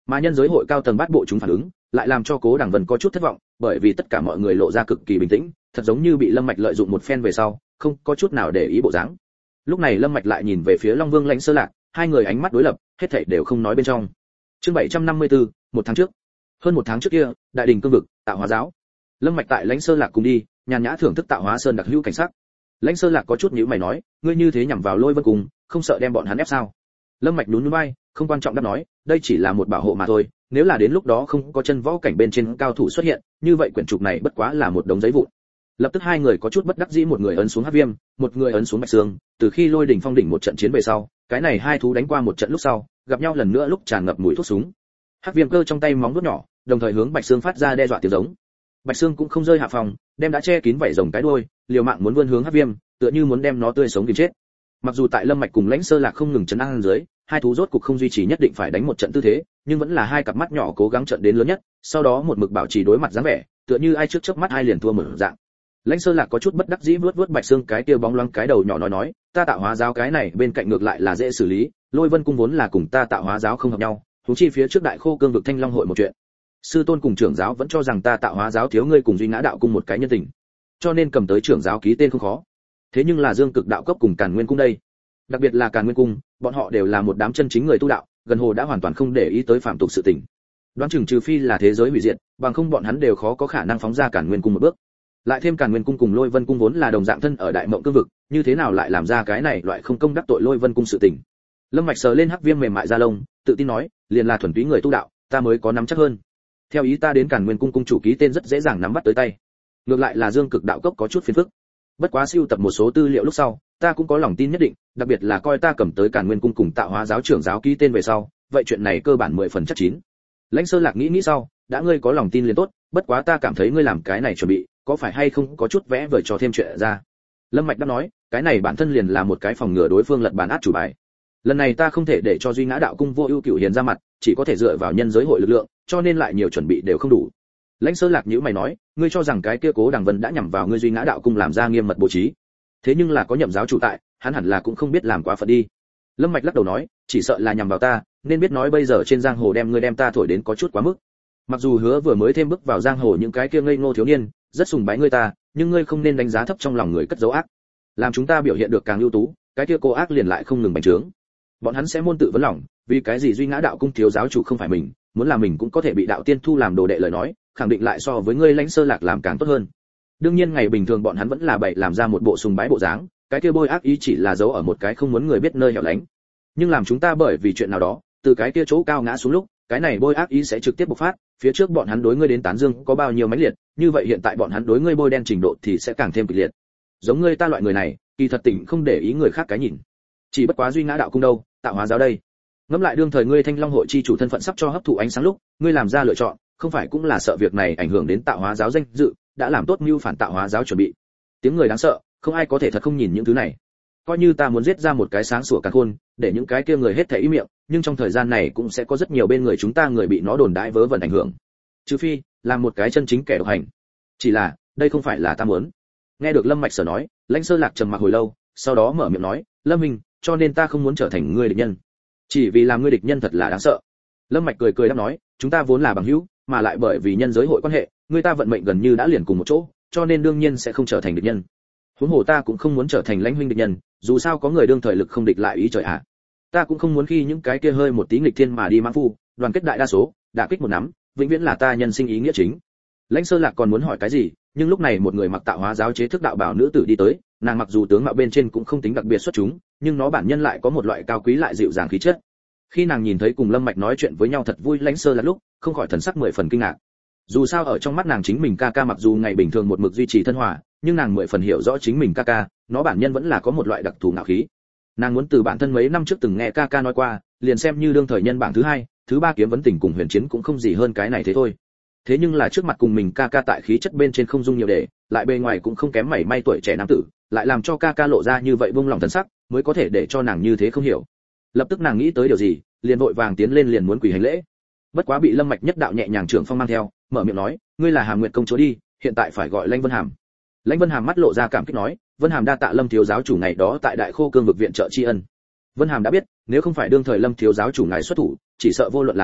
Mà nhân giới hội cao tầng bát bộ chúng phản ứng, lại làm cho Cố Đằng Vân có chút thất vọng, bởi vì tất cả mọi người lộ ra cực kỳ bình tĩnh, thật giống như bị Lâm Mạch lợi dụng một phen về sau, không có chút nào để ý bộ dáng. Lúc này Lâm Mạch lại nhìn về phía Long Vương Lãnh Sơ Lạc, hai người ánh mắt đối lập, hết thảy đều không nói bên trong. Chương 754, một tháng trước. Hơn một tháng trước kia, Đại Đình Cương vực, Tạo Hóa giáo. Lâm Mạch tại Lãnh Sơ Lạc cùng đi, nhàn nhã thưởng thức Tạo Hóa Sơn đặc hữu cảnh sắc. Lãnh Sơ Lạc có chút nhíu mày nói, ngươi như thế nhằm vào Lôi Vân cùng, không sợ đem bọn hắn ép sao? Lâm Mạch nhún nhún vai, không quan trọng đáp nói, đây chỉ là một bảo hộ mà thôi, nếu là đến lúc đó không có chân võ cảnh bên trên cao thủ xuất hiện, như vậy quyển trục này bất quá là một đống giấy vụn. Lập tức hai người có chút bất đắc dĩ, một người ấn xuống Hắc Viêm, một người ấn xuống Bạch Xương, từ khi Lôi Đỉnh Phong đỉnh một trận chiến về sau, cái này hai thú đánh qua một trận lúc sau, gặp nhau lần nữa lúc tràn ngập mùi thuốc súng. Hắc Viêm cơ trong tay móng vuốt nhỏ, đồng thời hướng Bạch Xương phát ra đe dọa tiếng giống. Bạch Xương cũng không rơi hạ phòng, đem đã che kín vảy rồng cái đuôi, liều mạng muốn vươn hướng Hắc Viêm, tựa như muốn đem nó tươi sống tìm chết. Mặc dù tại Lâm Mạch cùng Lãnh Sơ Lạc không ngừng trấn an dưới, hai thú rốt cục không duy trì nhất định phải đánh một trận tư thế, nhưng vẫn là hai cặp mắt nhỏ cố gắng trận đến lớn nhất, sau đó một mực bảo trì đối mặt dáng vẻ, tựa như ai trước chớp mắt ai liền thua mở dạng. Lãnh Sơ Lạc có chút bất đắc dĩ vuốt vuốt Bạch Xương cái kia bóng loáng cái đầu nhỏ nói, ta Tạo Hóa giáo cái này bên cạnh ngược lại là dễ xử lý, Lôi Vân cung vốn là cùng ta Tạo Hóa giáo không hợp nhau, huống chi phía trước Đại Khô Cương vực Thanh Long hội một chuyện. Sư tôn cùng trưởng giáo vẫn cho rằng ta Tạo Hóa giáo thiếu ngươi cùng Duy Ngã đạo cung một cái nhân tình, cho nên cầm tới trưởng giáo ký tên không khó. Thế nhưng là Dương Cực đạo cốc cùng Càn Nguyên cung đây, đặc biệt là Càn Nguyên cung, bọn họ đều là một đám chân chính người tu đạo, gần hồ đã hoàn toàn không để ý tới phạm tục sự tình. Đoán chừng trừ phi là thế giới hủy diệt, bằng không bọn hắn đều khó có khả năng phóng ra Càn Nguyên cung một bước. Lại thêm Càn Nguyên cung cùng Lôi Vân cung vốn là đồng dạng thân ở Đại Mộng Cương vực, như thế nào lại làm ra cái này loại không công đắc tội Lôi Vân cung sự tình. Lâm Mạch sờ lên Hắc Viêm mềm mại da lông, tự tin nói, liền là thuần túy người tu đạo, ta mới có nắm chắc hơn. Theo ý ta đến Càn Nguyên cung cung chủ ký tên rất dễ dàng nắm bắt tới tay. Ngược lại là Dương Cực đạo cốc có chút phiền phức. Bất quá siêu tập một số tư liệu lúc sau, ta cũng có lòng tin nhất định, đặc biệt là coi ta cầm tới Càn Nguyên cung cùng Tạo Hóa giáo trưởng giáo ký tên về sau, vậy chuyện này cơ bản 10 phần chắc chín. Lãnh Sơ Lạc nghĩ sau, đã ngươi có lòng tin liền tốt, bất quá ta cảm thấy ngươi làm cái này chuẩn bị, có phải hay không có chút vẽ vời cho thêm chuyện ra. Lâm Mạch đã nói, cái này bản thân liền là một cái phòng ngừa đối phương lật bàn át chủ bài. Lần này ta không thể để cho Duy Ngã đạo cung Vô Ưu Cửu Hiền ra mặt, chỉ có thể dựa vào nhân giới hội lực lượng, cho nên lại nhiều chuẩn bị đều không đủ. Lãnh Sơ Lạc nhíu mày nói, ngươi cho rằng cái kia Cố Đằng Vân đã nhằm vào ngươi Duy Ngã đạo cung làm ra nghiêm mật bố trí. Thế nhưng là có Nhậm giáo chủ tại, hắn hẳn là cũng không biết làm quá phận đi. Lâm Mạch lắc đầu nói, chỉ sợ là nhằm vào ta, nên biết nói bây giờ trên giang hồ đem ngươi đem ta thổi đến có chút quá mức. Mặc dù Hứa vừa mới thêm bước vào giang hồ những cái kia ngây ngô thiếu niên, rất sùng bái ngươi ta, nhưng ngươi không nên đánh giá thấp trong lòng người cất giấu ác. Làm chúng ta biểu hiện được càng ưu tú, cái kia cô ác liền lại không ngừng bành trướng. Bọn hắn sẽ môn tự vấn lòng, vì cái gì Duy Ngã đạo cung thiếu giáo chủ không phải mình, muốn là mình cũng có thể bị đạo tiên thu làm đồ đệ lời nói, khẳng định lại so với ngươi Lãnh Sơ Lạc làm càng tốt hơn. Đương nhiên ngày bình thường bọn hắn vẫn là bậy làm ra một bộ sùng bái bộ dáng, cái kia bôi ác ý chỉ là giấu ở một cái không muốn người biết nơi hẻo lánh. Nhưng làm chúng ta bởi vì chuyện nào đó, từ cái kia chỗ cao ngã xuống lúc, cái này bôi ác ý sẽ trực tiếp bộc phát, phía trước bọn hắn đối ngươi đến tán dương có bao nhiêu mãnh liệt, như vậy hiện tại bọn hắn đối ngươi bôi đen trình độ thì sẽ càng thêm kịch liệt. Giống ngươi ta loại người này, kỳ thật tỉnh không để ý người khác cái nhìn. Chỉ bất quá Duy Ngã đạo cung đâu, Tạo Hóa giáo đây. Ngẫm lại đương thời ngươi Thanh Long hội chi chủ thân phận sắp cho hấp thụ ánh sáng lúc, ngươi làm ra lựa chọn, không phải cũng là sợ việc này ảnh hưởng đến Tạo Hóa giáo danh dự, đã làm tốt mưu phản Tạo Hóa giáo chuẩn bị. Tiếng người đáng sợ, không ai có thể thật không nhìn những thứ này. Coi như ta muốn giết ra một cái sáng sủa càn khôn, để những cái kia người hết thảy ý miệng, nhưng trong thời gian này cũng sẽ có rất nhiều bên người chúng ta người bị nó đồn đãi vớ vẩn ảnh hưởng. Trừ phi làm một cái chân chính kẻ độc hành. Chỉ là, đây không phải là ta muốn. Nghe được Lâm Mạch sở nói, Lãnh Sơ Lạc trầm mặc hồi lâu, sau đó mở miệng nói, Lâm Minh, cho nên ta không muốn trở thành ngươi địch nhân. Chỉ vì làm ngươi địch nhân thật là đáng sợ. Lâm Mạch cười cười đáp nói, chúng ta vốn là bằng hữu, mà lại bởi vì nhân giới hội quan hệ, người ta vận mệnh gần như đã liền cùng một chỗ, cho nên đương nhiên sẽ không trở thành địch nhân. Huống hồ ta cũng không muốn trở thành Lãnh huynh địch nhân, dù sao có người đương thời lực không địch lại ý trời ạ. Ta cũng không muốn khi những cái kia hơi một tí nghịch thiên mà đi mãng phu, đoàn kết đại đa số, đả kích một nắm, vĩnh viễn là ta nhân sinh ý nghĩa chính. Lãnh Sơ Lạc còn muốn hỏi cái gì, nhưng lúc này một người mặc Tạo Hóa giáo chế thức đạo bảo nữ tử đi tới, nàng mặc dù tướng mạo bên trên cũng không tính đặc biệt xuất chúng, nhưng nó bản nhân lại có một loại cao quý lại dịu dàng khí chất. Khi nàng nhìn thấy cùng Lâm Mạch nói chuyện với nhau thật vui Lãnh Sơ Lạc lúc, không khỏi thần sắc 10 phần kinh ngạc. Dù sao ở trong mắt nàng chính mình ca ca mặc dù ngày bình thường một mực duy trì thân hòa, nhưng nàng 10 phần hiểu rõ chính mình ca ca, nó bản nhân vẫn là có một loại đặc thù ngạo khí. Nàng muốn từ bản thân mấy năm trước từng nghe ca ca nói qua, liền xem như đương thời nhân bảng thứ 2, thứ 3 kiếm vấn tình cùng huyền chiến cũng không gì hơn cái này thế thôi. Thế nhưng là trước mặt cùng mình ca ca tại khí chất bên trên không dung nhiều để, lại bề ngoài cũng không kém mảy may tuổi trẻ nam tử, lại làm cho ca ca lộ ra như vậy buông lòng thần sắc, mới có thể để cho nàng như thế không hiểu. Lập tức nàng nghĩ tới điều gì, liền vội vàng tiến lên liền muốn quỳ hành lễ. Bất quá bị Lâm Mạch nhất đạo nhẹ nhàng trưởng phong mang theo, mở miệng nói, ngươi là Hàm Nguyệt công chúa đi, hiện tại phải gọi Lãnh Vân Hàm. Lãnh Vân Hàm mắt lộ ra cảm kích nói, Vân Hàm đa tạ Lâm thiếu giáo chủ ngày đó tại Đại Khô Cương vực viện trợ tri ân. Vân Hàm đã biết, nếu không phải đương thời Lâm thiếu giáo chủ ngài xuất thủ, chỉ sợ vô luận là ta,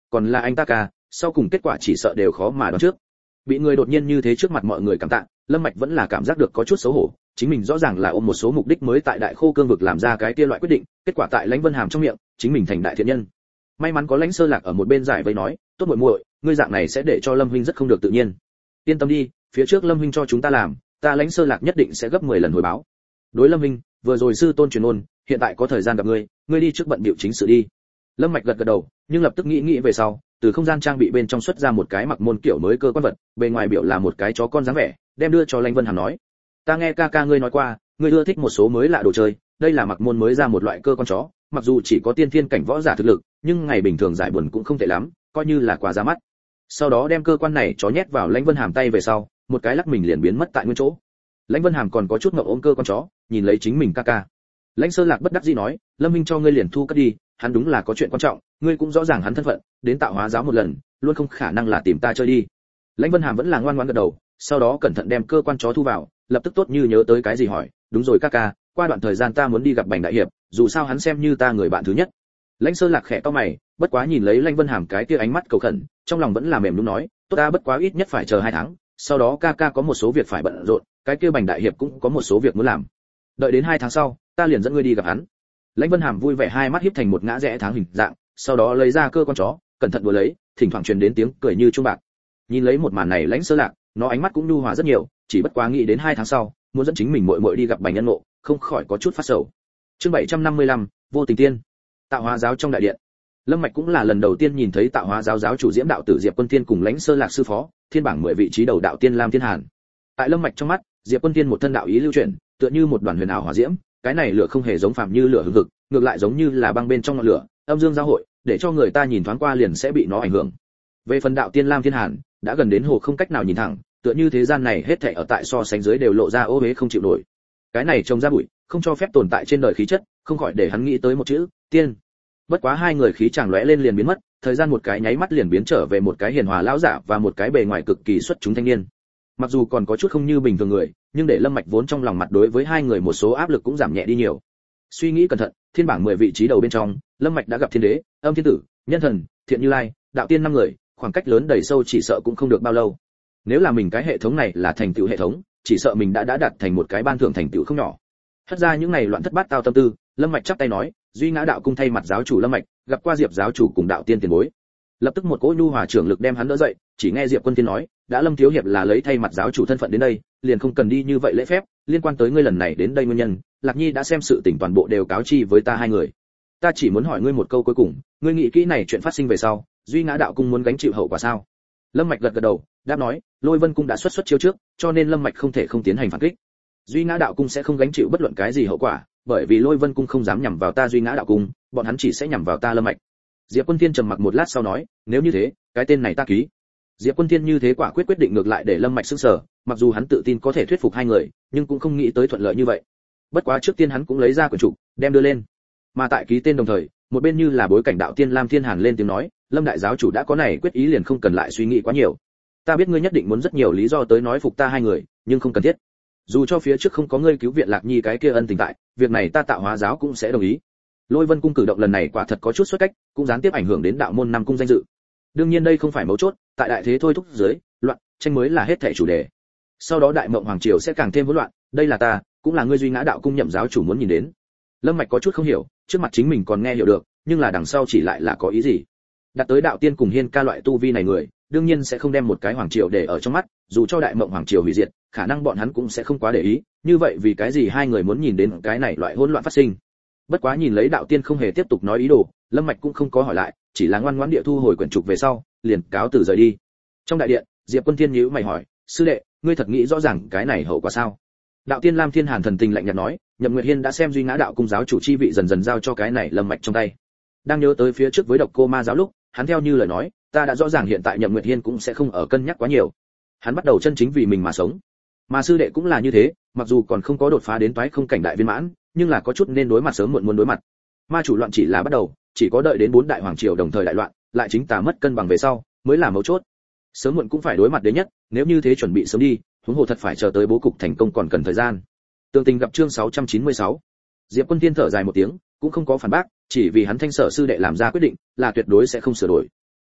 còn là anh ta ca, sau cùng kết quả chỉ sợ đều khó mà đoán trước. Bị người đột nhiên như thế trước mặt mọi người cảm tạ, Lâm Mạch vẫn là cảm giác được có chút xấu hổ, chính mình rõ ràng là ôm một số mục đích mới tại Đại Khô cương vực làm ra cái kia loại quyết định, kết quả tại Lãnh Vân Hàm trong miệng, chính mình thành đại thiện nhân. May mắn có Lãnh Sơ Lạc ở một bên giải vây nói, "Tốt muội muội, ngươi dạng này sẽ để cho Lâm huynh rất không được tự nhiên. Yên tâm đi, phía trước Lâm huynh cho chúng ta làm, ta Lãnh Sơ Lạc nhất định sẽ gấp 10 lần hồi báo." Đối Lâm huynh, vừa rồi sư tôn truyền ôn, hiện tại có thời gian gặp ngươi đi trước bận bịu chính sự đi. Lâm Mạch gật gật đầu, nhưng lập tức nghĩ về sau, từ không gian trang bị bên trong xuất ra một cái mặc môn kiểu mới cơ quan vật, bề ngoài biểu là một cái chó con dáng vẻ, đem đưa cho Lãnh Vân Hàm nói: "Ta nghe ca ca ngươi nói qua, ngươi ưa thích một số mới lạ đồ chơi, đây là mặc môn mới ra một loại cơ con chó, mặc dù chỉ có tiên thiên cảnh võ giả thực lực, nhưng ngày bình thường giải buồn cũng không tệ lắm, coi như là quà ra mắt." Sau đó đem cơ quan này chó nhét vào Lãnh Vân Hàm tay về sau, một cái lắc mình liền biến mất tại nguyên chỗ. Lãnh Vân Hàm còn có chút ngượng ôm cơ con chó, nhìn lấy chính mình ca ca. Lãnh Sơ Lạc bất đắc dĩ nói, Lâm huynh cho ngươi liền thu cất đi, hắn đúng là có chuyện quan trọng, ngươi cũng rõ ràng hắn thân phận, đến Tạo Hóa giáo một lần, luôn không khả năng là tìm ta chơi đi. Lãnh Vân Hàm vẫn là ngoan ngoãn gật đầu, sau đó cẩn thận đem cơ quan chó thu vào, lập tức tốt như nhớ tới cái gì hỏi, đúng rồi ca ca, qua đoạn thời gian ta muốn đi gặp Bành đại hiệp, dù sao hắn xem như ta người bạn thứ nhất. Lãnh Sơ Lạc khẽ cau mày, bất quá nhìn lấy Lãnh Vân Hàm cái kia ánh mắt cầu khẩn, trong lòng vẫn là mềm nhũn nói, tốt ta bất quá ít nhất phải chờ 2 tháng, sau đó ca ca có một số việc phải bận rộn, cái kia Bành đại hiệp cũng có một số việc muốn làm. Đợi đến 2 tháng sau, ta liền dẫn ngươi đi gặp hắn. Lãnh Vân Hàm vui vẻ hai mắt híp thành một ngã rẽ tháng hình dạng, sau đó lấy ra cơ con chó, cẩn thận đùa lấy, thỉnh thoảng truyền đến tiếng cười như chuông bạc. Nhìn lấy một màn này Lãnh Sơ Lạc, nó ánh mắt cũng nhu hòa rất nhiều, chỉ bất quá nghĩ đến 2 tháng sau, muốn dẫn chính mình muội muội đi gặp Bành Nhân Ngộ, không khỏi có chút phát sầu. Chương 755, Vô Tình Tiên. Tạo Hóa giáo trong đại điện. Lâm Mạch cũng là lần đầu tiên nhìn thấy Tạo Hóa giáo giáo chủ Diễm đạo tử Diệp Quân Tiên cùng Lãnh Sơ Lạc sư phó, thiên bảng 10 vị trí đầu đạo tiên Lam Thiên Hàn. Tại Lâm Mạch trong mắt, Diệp Quân Tiên một thân đạo ý lưu chuyển, tựa như một đoàn huyền ảo hỏa diễm, cái này lửa không hề giống phàm như lửa hừng hực, ngược lại giống như là băng bên trong ngọn lửa, âm dương giao hội, để cho người ta nhìn thoáng qua liền sẽ bị nó ảnh hưởng. Về phần đạo tiên Lam Thiên Hàn, đã gần đến hồ không cách nào nhìn thẳng, tựa như thế gian này hết thảy ở tại so sánh dưới đều lộ ra ô uế không chịu nổi. Cái này trông ra bụi, không cho phép tồn tại trên đời khí chất, không khỏi để hắn nghĩ tới một chữ, tiên. Bất quá hai người khí chàng lóe lên liền biến mất, thời gian một cái nháy mắt liền biến trở về một cái hiền hòa lão giả và một cái bề ngoài cực kỳ xuất chúng thanh niên. Mặc dù còn có chút không như bình thường người, nhưng để Lâm Mạch vốn trong lòng mặt đối với hai người một số áp lực cũng giảm nhẹ đi nhiều. Suy nghĩ cẩn thận, thiên bảng 10 vị trí đầu bên trong, Lâm Mạch đã gặp Thiên Đế, Âm Thiên Tử, Nhân Thần, Thiện Như Lai, đạo tiên 5 người, khoảng cách lớn đầy sâu chỉ sợ cũng không được bao lâu. Nếu là mình cái hệ thống này là thành tựu hệ thống, chỉ sợ mình đã đạt thành một cái ban thưởng thành tựu không nhỏ. Hất ra những này loạn thất bát tao tâm tư, Lâm Mạch chắp tay nói, Duy Ngã đạo cung thay mặt giáo chủ Lâm Mạch, gặp qua Diệp giáo chủ cùng đạo tiên tiền bối. Lập tức một cỗ nhu hòa trưởng lực đem hắn đỡ dậy, chỉ nghe Diệp Quân Tiên nói, đã Lâm thiếu hiệp là lấy thay mặt giáo chủ thân phận đến đây, liền không cần đi như vậy lễ phép, liên quan tới ngươi lần này đến đây nguyên nhân, Lạc Nhi đã xem sự tình toàn bộ đều cáo chi với ta hai người. Ta chỉ muốn hỏi ngươi một câu cuối cùng, ngươi nghĩ kỹ này chuyện phát sinh về sau, Duy Ngã đạo cung muốn gánh chịu hậu quả sao? Lâm Mạch gật gật đầu, đáp nói, Lôi Vân cung đã xuất chiêu trước, cho nên Lâm Mạch không thể không tiến hành phản kích. Duy Ngã đạo cung sẽ không gánh chịu bất luận cái gì hậu quả, bởi vì Lôi Vân cung không dám nhằm vào ta Duy Ngã đạo cung, bọn hắn chỉ sẽ nhằm vào ta Lâm Mạch. Diệp Quân Thiên trầm mặc một lát sau nói, nếu như thế, cái tên này ta ký. Diệp Quân Thiên như thế quả quyết quyết định ngược lại để Lâm Mạch sửng sở, mặc dù hắn tự tin có thể thuyết phục hai người, nhưng cũng không nghĩ tới thuận lợi như vậy. Bất quá trước tiên hắn cũng lấy ra quyển trục, đem đưa lên. Mà tại ký tên đồng thời, một bên như là bối cảnh đạo tiên Lam Thiên Hàn lên tiếng nói, Lâm đại giáo chủ đã có này quyết ý liền không cần lại suy nghĩ quá nhiều. Ta biết ngươi nhất định muốn rất nhiều lý do tới nói phục ta hai người, nhưng không cần thiết. Dù cho phía trước không có ngươi cứu viện Lạc Nhi cái kia ân tình tại, việc này ta Tạo Hóa giáo cũng sẽ đồng ý. Lôi Vân cung cử động lần này quả thật có chút xuất cách, cũng gián tiếp ảnh hưởng đến đạo môn năm cung danh dự. Đương nhiên đây không phải mấu chốt, tại đại thế thôi thúc dưới, loạn, tranh mới là hết thảy chủ đề. Sau đó Đại Mộng Hoàng triều sẽ càng thêm hỗn loạn, đây là ta, cũng là ngươi Duy Ngã đạo cung nhậm giáo chủ muốn nhìn đến. Lâm Mạch có chút không hiểu, trước mặt chính mình còn nghe hiểu được, nhưng là đằng sau chỉ lại là có ý gì? Đặt tới đạo tiên cùng hiên ca loại tu vi này người, đương nhiên sẽ không đem một cái hoàng triều để ở trong mắt, dù cho Đại Mộng Hoàng triều hủy diệt, khả năng bọn hắn cũng sẽ không quá để ý, như vậy vì cái gì hai người muốn nhìn đến cái này loại hỗn loạn phát sinh? Bất quá nhìn lấy đạo tiên không hề tiếp tục nói ý đồ, Lâm Mạch cũng không có hỏi lại, chỉ là ngoan ngoãn địa thu hồi quyển trục về sau, liền cáo từ rời đi. Trong đại điện, Diệp Quân Thiên nhíu mày hỏi, sư đệ, ngươi thật nghĩ rõ ràng cái này hậu quả sao? Đạo tiên Lam Thiên Hàn thần tình lạnh nhạt nói, Nhậm Nguyệt Hiên đã xem Duy Ngã đạo cung giáo chủ chi vị dần dần giao cho cái này Lâm Mạch trong tay. Đang nhớ tới phía trước với Độc Cô Ma giáo lúc, hắn theo như lời nói, ta đã rõ ràng hiện tại Nhậm Nguyệt Hiên cũng sẽ không ở cân nhắc quá nhiều. Hắn bắt đầu chân chính vì mình mà sống. Mà sư đệ cũng là như thế, mặc dù còn không có đột phá đến toái không cảnh đại viên mãn, nhưng là có chút nên đối mặt sớm muộn muốn đối mặt. Ma chủ loạn chỉ là bắt đầu, chỉ có đợi đến 4 đại hoàng triều đồng thời đại loạn, lại chính tà mất cân bằng về sau, mới là mấu chốt. Sớm muộn cũng phải đối mặt đến nhất, nếu như thế chuẩn bị sớm đi, huống hồ thật phải chờ tới bố cục thành công còn cần thời gian. Tương tình gặp chương 696. Diệp Quân Thiên thở dài một tiếng, cũng không có phản bác, chỉ vì hắn Thanh Sở sư đệ làm ra quyết định, là tuyệt đối sẽ không sửa đổi.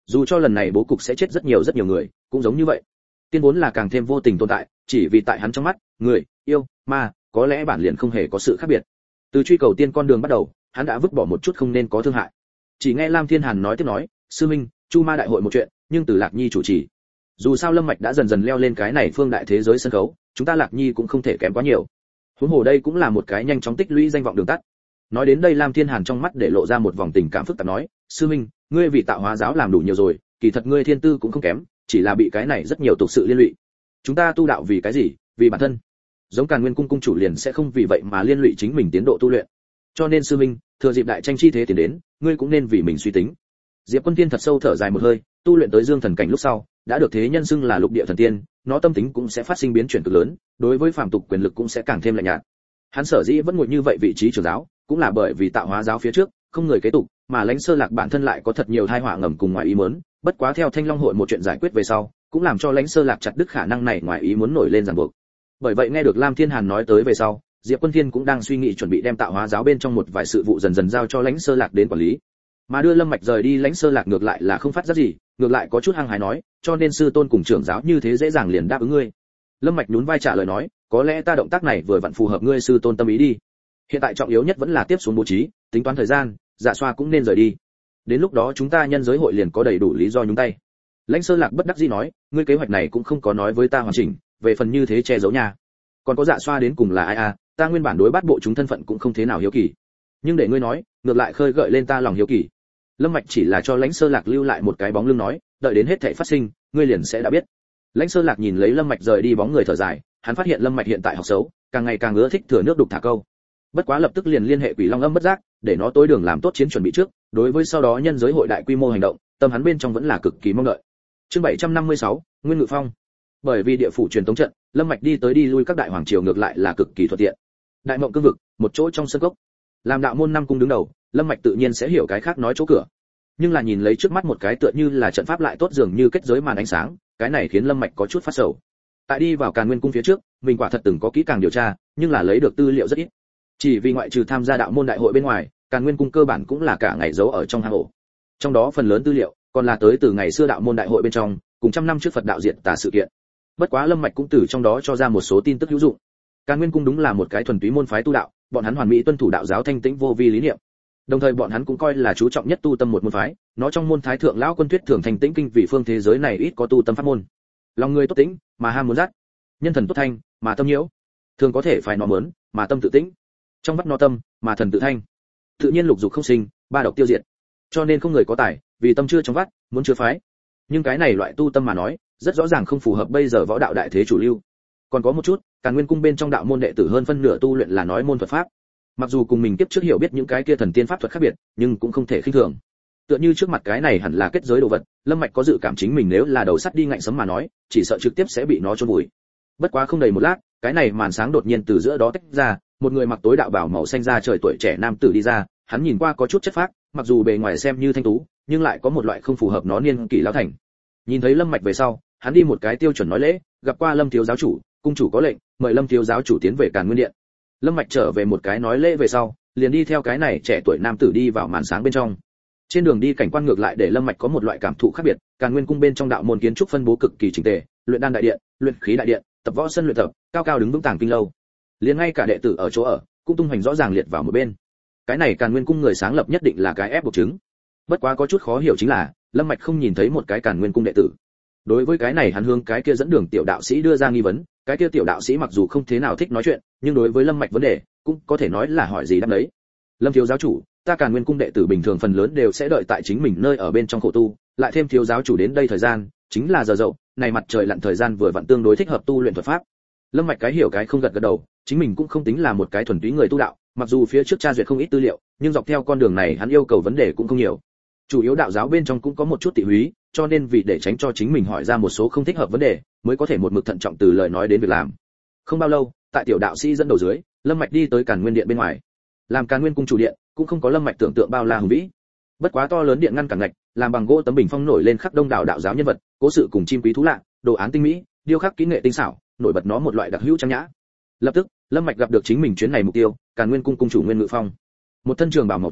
Dù cho lần này bố cục sẽ chết rất nhiều người, cũng giống như vậy. Tiên vốn là càng thêm vô tình tồn tại, chỉ vì tại hắn trong mắt, người, yêu, ma, có lẽ bản liền không hề có sự khác biệt. Từ truy cầu tiên con đường bắt đầu, hắn đã vứt bỏ một chút không nên có thương hại. Chỉ nghe Lam Thiên Hàn nói tiếp nói, sư minh, Chu Ma đại hội một chuyện, nhưng từ Lạc Nhi chủ trì. Dù sao Lâm Mạch đã dần dần leo lên cái này phương đại thế giới sân khấu, chúng ta Lạc Nhi cũng không thể kém quá nhiều. Huống hồ đây cũng là một cái nhanh chóng tích lũy danh vọng đường tắt. Nói đến đây Lam Thiên Hàn trong mắt để lộ ra một vòng tình cảm phức tạp nói, sư minh, ngươi vì tạo hóa giáo làm đủ nhiều rồi, kỳ thật ngươi thiên tư cũng không kém, chỉ là bị cái này rất nhiều tục sự liên lụy. Chúng ta tu đạo vì cái gì? Vì bản thân. Giống Càn Nguyên cung cung chủ liền sẽ không vì vậy mà liên lụy chính mình tiến độ tu luyện. Cho nên sư minh, thừa dịp đại tranh chi thế tiến đến, ngươi cũng nên vì mình suy tính. Diệp Quân Tiên thật sâu thở dài một hơi, tu luyện tới Dương Thần cảnh lúc sau, đã được thế nhân xưng là lục địa thần tiên, nó tâm tính cũng sẽ phát sinh biến chuyển cực lớn, đối với phàm tục quyền lực cũng sẽ càng thêm lạnh nhạt. Hắn sở dĩ vẫn ngồi như vậy vị trí trưởng giáo, cũng là bởi vì tạo hóa giáo phía trước không người kế tục, mà Lãnh Sơ Lạc bản thân lại có thật nhiều tai họa ngầm cùng ngoài ý muốn, bất quá theo Thanh Long hội một chuyện giải quyết về sau, cũng làm cho Lãnh Sơ Lạc chặt đứt khả năng này ngoài ý muốn nổi lên ràng buộc. Bởi vậy nghe được Lam Thiên Hàn nói tới về sau, Diệp Quân Thiên cũng đang suy nghĩ chuẩn bị đem tạo hóa giáo bên trong một vài sự vụ dần dần giao cho Lãnh Sơ Lạc đến quản lý. Mà đưa Lâm Mạch rời đi, Lãnh Sơ Lạc ngược lại là không phát giác gì, ngược lại có chút hăng hái nói, cho nên sư tôn cùng trưởng giáo như thế dễ dàng liền đáp ứng ngươi. Lâm Mạch nhún vai trả lời nói, có lẽ ta động tác này vừa vặn phù hợp ngươi sư tôn tâm ý đi. Hiện tại trọng yếu nhất vẫn là tiếp xuống bố trí, tính toán thời gian, Dạ Xoa cũng nên rời đi. Đến lúc đó chúng ta nhân giới hội liền có đầy đủ lý do nhúng tay. Lãnh Sơ Lạc bất đắc dĩ nói, ngươi kế hoạch này cũng không có nói với ta hoàn chỉnh, về phần như thế che giấu nha. Còn có Dạ Xoa đến cùng là ai à, ta nguyên bản đối bắt bộ chúng thân phận cũng không thế nào hiếu kỳ. Nhưng để ngươi nói, ngược lại khơi gợi lên ta lòng hiếu kỳ. Lâm Mạch chỉ là cho Lãnh Sơ Lạc lưu lại một cái bóng lưng nói, đợi đến hết thảy phát sinh, ngươi liền sẽ đã biết. Lãnh Sơ Lạc nhìn lấy Lâm Mạch rời đi bóng người thở dài, hắn phát hiện Lâm Mạch hiện tại học xấu, càng ngày càng ưa thích thừa nước đục thả câu. Bất quá lập tức liền liên hệ Quỷ Long Âm bất giác, để nó tối đường làm tốt chiến chuẩn bị trước, đối với sau đó nhân giới hội đại quy mô hành động, tâm hắn bên trong vẫn là cực kỳ mong đợi. Chương 756, Nguyên Ngự Phong. Bởi vì địa phủ truyền tống trận, Lâm Mạch đi tới đi lui các đại hoàng triều ngược lại là cực kỳ thuận tiện. Đại Mộng Cương vực, một chỗ trong sân cốc. Làm đạo môn năm cung đứng đầu, Lâm Mạch tự nhiên sẽ hiểu cái khác nói chỗ cửa. Nhưng là nhìn lấy trước mắt một cái tựa như là trận pháp lại tốt dường như kết giới màn ánh sáng, cái này khiến Lâm Mạch có chút phát sầu. Tại đi vào Càn Nguyên cung phía trước, mình quả thật từng có kỹ càng điều tra, nhưng là lấy được tư liệu rất ít. Chỉ vì ngoại trừ tham gia đạo môn đại hội bên ngoài, Càn Nguyên cung cơ bản cũng là cả ngày giấu ở trong hang ổ. Trong đó phần lớn tư liệu còn là tới từ ngày xưa đạo môn đại hội bên trong, cùng trăm năm trước Phật đạo diệt tà sự kiện. Bất quá Lâm Mạch cũng từ trong đó cho ra một số tin tức hữu dụng. Càn Nguyên cung đúng là một cái thuần túy môn phái tu đạo, bọn hắn hoàn mỹ tuân thủ đạo giáo thanh tĩnh vô vi lý niệm. Đồng thời bọn hắn cũng coi là chú trọng nhất tu tâm một môn phái, nó trong môn Thái thượng lão quân thuyết thường thanh tĩnh kinh vì phương thế giới này ít có tu tâm pháp môn. Lòng người tốt tĩnh, mà ham muốn dắt. Nhân thần tốt thanh, mà tâm nhiễu. Thường có thể phải nó mớn, mà tâm tự tĩnh. Trong vắt no tâm, mà thần tự thanh. Tự nhiên lục dục không sinh, ba độc tiêu diệt. Cho nên không người có tài, vì tâm chưa trong vắt, muốn chưa phái. Nhưng cái này loại tu tâm mà nói, rất rõ ràng không phù hợp bây giờ võ đạo đại thế chủ lưu. Còn có một chút, Càn Nguyên cung bên trong đạo môn đệ tử hơn phân nửa tu luyện là nói môn thuật pháp. Mặc dù cùng mình kiếp trước hiểu biết những cái kia thần tiên pháp thuật khác biệt, nhưng cũng không thể khinh thường. Tựa như trước mặt cái này hẳn là kết giới đồ vật, Lâm Mạch có dự cảm chính mình nếu là đầu sắt đi ngạnh sấm mà nói, chỉ sợ trực tiếp sẽ bị nó chôn vùi. Bất quá không đầy một lát, cái này màn sáng đột nhiên từ giữa đó tách ra, một người mặc tối đạo bào màu xanh da trời tuổi trẻ nam tử đi ra, hắn nhìn qua có chút chất phác, mặc dù bề ngoài xem như thanh tú, nhưng lại có một loại không phù hợp nó niên kỷ lão thành. Nhìn thấy Lâm Mạch về sau, hắn đi một cái tiêu chuẩn nói lễ, gặp qua Lâm thiếu giáo chủ, cung chủ có lệnh, mời Lâm thiếu giáo chủ tiến về Càn Nguyên điện. Lâm Mạch trở về một cái nói lễ về sau, liền đi theo cái này trẻ tuổi nam tử đi vào màn sáng bên trong. Trên đường đi cảnh quan ngược lại để Lâm Mạch có một loại cảm thụ khác biệt, Càn Nguyên cung bên trong đạo môn kiến trúc phân bố cực kỳ chỉnh tề, luyện đan đại điện, luyện khí đại điện, tập võ sân luyện tập, cao cao đứng vững tàng kinh lâu. Liền ngay cả đệ tử ở chỗ ở, cũng tung hoành rõ ràng liệt vào một bên. Cái này Càn Nguyên cung người sáng lập nhất định là cái ép buộc chứng. Bất quá có chút khó hiểu chính là, Lâm Mạch không nhìn thấy một cái Càn Nguyên cung đệ tử. Đối với cái này hắn hướng cái kia dẫn đường tiểu đạo sĩ đưa ra nghi vấn, cái kia tiểu đạo sĩ mặc dù không thế nào thích nói chuyện, nhưng đối với Lâm Mạch vấn đề, cũng có thể nói là hỏi gì đáp đấy. Lâm thiếu giáo chủ, ta Càn Nguyên cung đệ tử bình thường phần lớn đều sẽ đợi tại chính mình nơi ở bên trong khổ tu, lại thêm thiếu giáo chủ đến đây thời gian, chính là giờ dậu, này mặt trời lặn thời gian vừa vặn tương đối thích hợp tu luyện thuật pháp. Lâm Mạch cái hiểu cái không gật gật đầu, chính mình cũng không tính là một cái thuần túy người tu đạo, mặc dù phía trước tra duyệt không ít tư liệu, nhưng dọc theo con đường này hắn yêu cầu vấn đề cũng không nhiều. Chủ yếu đạo giáo bên trong cũng có một chút tị húy, cho nên vì để tránh cho chính mình hỏi ra một số không thích hợp vấn đề, mới có thể một mực thận trọng từ lời nói đến việc làm. Không bao lâu, tại tiểu đạo sĩ dẫn đầu dưới, Lâm Mạch đi tới Càn Nguyên điện bên ngoài. Làm Càn Nguyên cung chủ điện, cũng không có Lâm Mạch tưởng tượng bao la hùng vĩ. Bất quá to lớn điện ngăn cản ngạch, làm bằng gỗ tấm bình phong nổi lên khắc đông đảo đạo giáo nhân vật, cố sự cùng chim quý thú lạ, đồ án tinh mỹ, điêu khắc kỹ nghệ tinh xảo, nổi bật nó một loại đặc hữu trang nhã. Lập tức, Lâm Mạch gặp được chính mình chuyến này mục tiêu, Càn Nguyên cung cung chủ Nguyên Ngự Phong. Một thân trường bào màu trắng,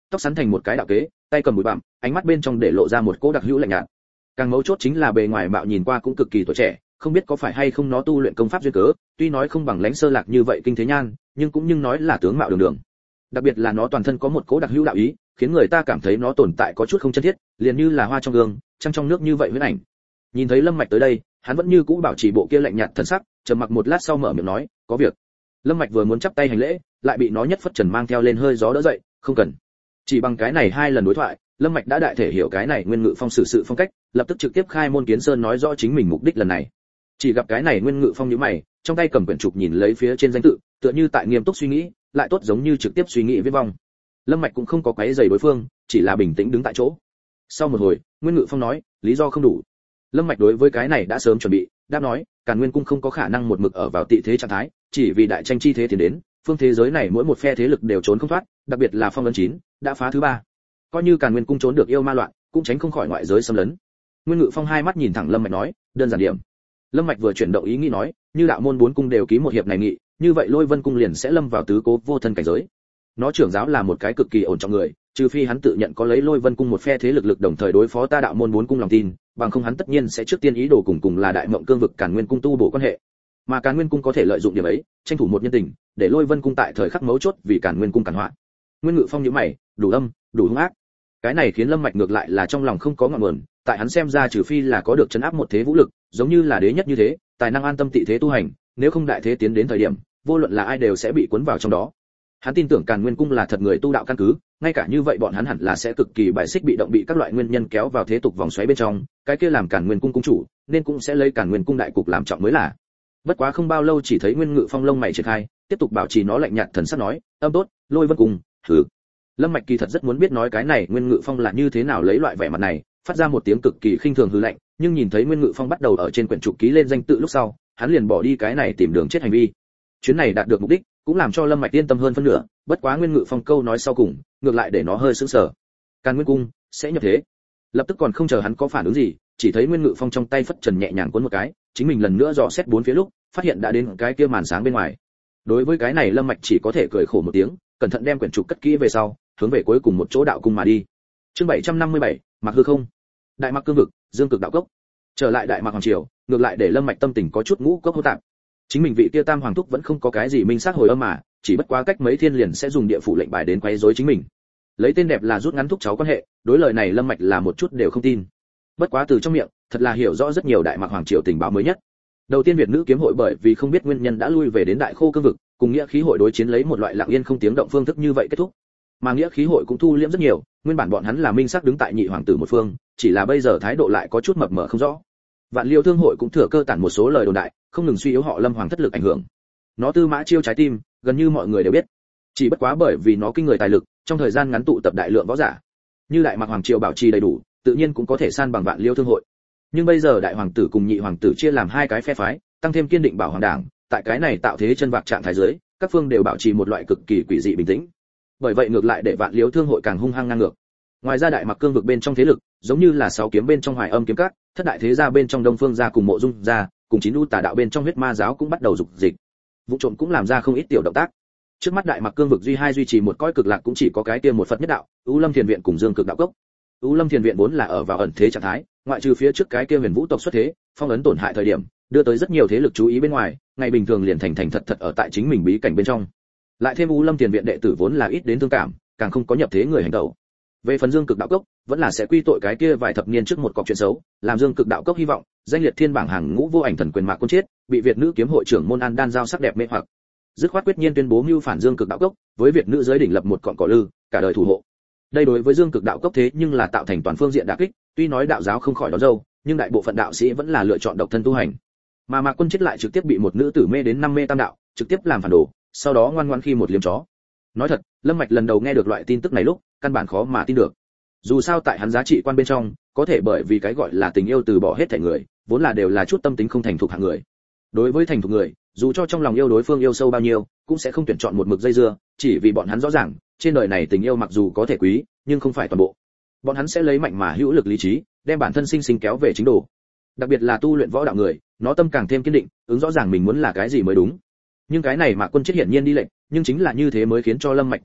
tóc sắn thành một cái đạo kế, tay cầm bụi bặm, ánh mắt bên trong để lộ ra một cỗ đặc hữu lạnh nhạt. Càng mấu chốt chính là bề ngoài mạo nhìn qua cũng cực kỳ tuổi trẻ, không biết có phải hay không nó tu luyện công pháp duyên cớ, tuy nói không bằng Lãnh Sơ Lạc như vậy kinh thế nhan, nhưng cũng nhưng nói là tướng mạo đường đường. Đặc biệt là nó toàn thân có một cỗ đặc hữu đạo ý, khiến người ta cảm thấy nó tồn tại có chút không chân thiết, liền như là hoa trong gương, trăng trong nước như vậy huyễn ảnh. Nhìn thấy Lâm Mạch tới đây, hắn vẫn như cũ bảo trì bộ kia lạnh nhạt thần sắc, trầm mặc một lát sau mở miệng nói, "Có việc." Lâm Mạch vừa muốn chắp tay hành lễ, lại bị nó nhất phất trần mang theo lên hơi gió đỡ dậy, "Không cần." Chỉ bằng cái này hai lần đối thoại, Lâm Mạch đã đại thể hiểu cái này Nguyên Ngự Phong xử sự phong cách, lập tức trực tiếp khai môn kiến sơn nói rõ chính mình mục đích lần này. Chỉ gặp cái này Nguyên Ngự Phong nhíu mày, trong tay cầm quyển trục nhìn lấy phía trên danh tự, tựa như tại nghiêm túc suy nghĩ, lại tốt giống như trực tiếp suy nghĩ viết vong. Lâm Mạch cũng không có quấy rầy đối phương, chỉ là bình tĩnh đứng tại chỗ. Sau một hồi, Nguyên Ngự Phong nói, lý do không đủ. Lâm Mạch đối với cái này đã sớm chuẩn bị, đáp nói, Càn Nguyên cung không có khả năng một mực ở vào tị thế trạng thái, chỉ vì đại tranh chi thế tiến đến, phương thế giới này mỗi một phe thế lực đều trốn không thoát, đặc biệt là Phong Ấn 9 đã phá thứ 3. Coi như Càn Nguyên cung trốn được yêu ma loạn, cũng tránh không khỏi ngoại giới xâm lấn. Nguyên Ngự Phong hai mắt nhìn thẳng Lâm Mạch nói, đơn giản điểm. Lâm Mạch vừa chuyển động ý nghĩ nói, như đạo môn 4 cung đều ký một hiệp này nghị, như vậy Lôi Vân cung liền sẽ lâm vào tứ cố vô thân cảnh giới. Nó trưởng giáo là một cái cực kỳ ổn trọng người, trừ phi hắn tự nhận có lấy Lôi Vân cung một phe thế lực đồng thời đối phó ta đạo môn 4 cung lòng tin, bằng không hắn tất nhiên sẽ trước tiên ý đồ cùng là đại mộng cương vực Càn Nguyên cung tu bổ quan hệ. Mà Càn Nguyên cung có thể lợi dụng điểm ấy, tranh thủ một nhân tình, để Lôi Vân cung tại thời khắc mấu chốt vì Càn Nguyên cung cản họa. Nguyên Ngự Phong nhíu mày, đủ âm, đủ hung ác. Cái này khiến Lâm Mạch ngược lại là trong lòng không có ngọn nguồn, tại hắn xem ra trừ phi là có được trấn áp một thế vũ lực, giống như là đế nhất như thế, tài năng an tâm tị thế tu hành, nếu không đại thế tiến đến thời điểm, vô luận là ai đều sẽ bị cuốn vào trong đó. Hắn tin tưởng Càn Nguyên cung là thật người tu đạo căn cứ, ngay cả như vậy bọn hắn hẳn là sẽ cực kỳ bài xích bị động bị các loại nguyên nhân kéo vào thế tục vòng xoáy bên trong, cái kia làm Càn Nguyên cung cung chủ, nên cũng sẽ lấy Càn Nguyên cung đại cục làm trọng mới là. Bất quá không bao lâu chỉ thấy Nguyên Ngự Phong lông mày triển khai, tiếp tục bảo trì nó lạnh nhạt thần sắc nói, âm tốt, Lôi Vân cung, thử. Lâm Mạch kỳ thật rất muốn biết nói cái này Nguyên Ngự Phong là như thế nào lấy loại vẻ mặt này, phát ra một tiếng cực kỳ khinh thường hừ lạnh, nhưng nhìn thấy Nguyên Ngự Phong bắt đầu ở trên quyển trục ký lên danh tự lúc sau, hắn liền bỏ đi cái này tìm đường chết hành vi. Chuyến này đạt được mục đích, cũng làm cho Lâm Mạch yên tâm hơn phân nửa, bất quá Nguyên Ngự Phong câu nói sau cùng, ngược lại để nó hơi sững sờ. Càn Nguyên cung sẽ nhập thế. Lập tức còn không chờ hắn có phản ứng gì, chỉ thấy Nguyên Ngự Phong trong tay phất trần nhẹ nhàng cuốn một cái, chính mình lần nữa dò xét bốn phía lúc, phát hiện đã đến cái kia màn sáng bên ngoài. Đối với cái này Lâm Mạch chỉ có thể cười khổ một tiếng, cẩn thận đem quyển trục cất kỹ về sau, hướng về cuối cùng một chỗ đạo cung mà đi. Chương 757, Mạc Hư Không. Đại Mạc cương vực, Dương Cực đạo cốc. Trở lại Đại Mạc hoàng triều, ngược lại để Lâm Mạch tâm tình có chút ngũ cốc hỗn tạp. Chính mình vị kia Tam hoàng thúc vẫn không có cái gì minh xác hồi âm mà, chỉ bất quá cách mấy thiên liền sẽ dùng địa phủ lệnh bài đến quấy rối chính mình. Lấy tên đẹp là rút ngắn thúc cháu quan hệ, đối lời này Lâm Mạch là một chút đều không tin. Bất quá từ trong miệng, thật là hiểu rõ rất nhiều Đại Mạc hoàng triều tình báo mới nhất. Đầu tiên Việt nữ kiếm hội bởi vì không biết nguyên nhân đã lui về đến Đại Khô cương vực, cùng nghĩa khí hội đối chiến lấy một loại lặng yên không tiếng động phương thức như vậy kết thúc. Mà nghĩa khí hội cũng thu liễm rất nhiều, nguyên bản bọn hắn là minh xác đứng tại nhị hoàng tử một phương, chỉ là bây giờ thái độ lại có chút mập mờ không rõ. Vạn Liêu thương hội cũng thừa cơ tản một số lời đồn đại, không ngừng suy yếu họ Lâm hoàng thất lực ảnh hưởng. Nó tư mã chiêu trái tim, gần như mọi người đều biết. Chỉ bất quá bởi vì nó kinh người tài lực, trong thời gian ngắn tụ tập đại lượng võ giả. Như Đại Mạc hoàng triều bảo trì đầy đủ, tự nhiên cũng có thể san bằng Vạn Liêu thương hội. Nhưng bây giờ đại hoàng tử cùng nhị hoàng tử chia làm hai cái phe phái, tăng thêm kiên định bảo hoàng đảng, tại cái này tạo thế chân vạc trạng thái dưới, các phương đều bảo trì một loại cực kỳ quỷ dị bình tĩnh. Bởi vậy ngược lại để Vạn Liêu thương hội càng hung hăng ngang ngược. Ngoài ra Đại Mạc cương vực bên trong thế lực, giống như là sáu kiếm bên trong Hoài Âm kiếm các, thất đại thế gia bên trong Đông Phương gia cùng Mộ Dung gia, cùng chín u tà đạo bên trong Huyết Ma giáo cũng bắt đầu dục dịch. Vụ trộm cũng làm ra không ít tiểu động tác. Trước mắt Đại Mạc cương vực duy trì một cõi cực lạc cũng chỉ có cái kia một Phật nhất đạo, U Lâm Thiền viện cùng Dương Cực đạo cốc. U Lâm Thiền viện vốn là ở vào ẩn thế trạng thái, ngoại trừ phía trước cái kia Huyền Vũ tộc xuất thế, phong ấn tổn hại thời điểm, đưa tới rất nhiều thế lực chú ý bên ngoài, ngày bình thường liền thành thật ở tại chính mình bí cảnh bên trong. Lại thêm U Lâm Thiền viện đệ tử vốn là ít đến thương cảm, càng không có nhập thế người hành động. Về phần Dương Cực đạo cốc, vẫn là sẽ quy tội cái kia vài thập niên trước một cọc chuyện xấu, làm Dương Cực đạo cốc hy vọng, danh liệt thiên bảng hàng ngũ vô ảnh thần quyền Mạc Quân chết, bị Việt nữ kiếm hội trưởng môn An Đan giao sắc đẹp mê hoặc. Dứt khoát quyết nhiên tuyên bố mưu phản Dương Cực đạo cốc, với Việt nữ giới đỉnh lập một cọn cỏ lư, cả đời thủ hộ. Đây đối với Dương Cực đạo cốc thế nhưng là tạo thành toàn phương diện đả kích, tuy nói đạo giáo không khỏi đón dâu, nhưng đại bộ phận đạo sĩ vẫn là lựa chọn độc thân tu hành. Mà Mạc Quân chết lại trực tiếp bị một nữ tử mê đến năm mê tam đạo, trực tiếp làm phản đồ, sau đó ngoan ngoãn khi một liếm chó. Nói thật, Lâm Mạch lần đầu nghe được loại tin tức này lúc, căn bản khó mà tin được. Dù sao tại hắn giá trị quan bên trong, có thể bởi vì cái gọi là tình yêu từ bỏ hết thảy người, vốn là đều là chút tâm tính không thành thục hạng người. Đối với thành thục người, dù cho trong lòng yêu đối phương yêu sâu bao nhiêu, cũng sẽ không tuyển chọn một mực dây dưa, chỉ vì bọn hắn rõ ràng, trên đời này tình yêu mặc dù có thể quý, nhưng không phải toàn bộ. Bọn hắn sẽ lấy mạnh mà hữu lực lý trí, đem bản thân sinh sinh kéo về chính đồ. Đặc biệt là tu luyện võ đạo người, nó tâm càng thêm kiên định, ứng rõ ràng mình muốn là cái gì mới đúng. Nhưng cái này mà Quân chết hiển nhiên đi lệnh, nhưng chính là như thế mới khiến cho Lâm Mạch kinh ngạc,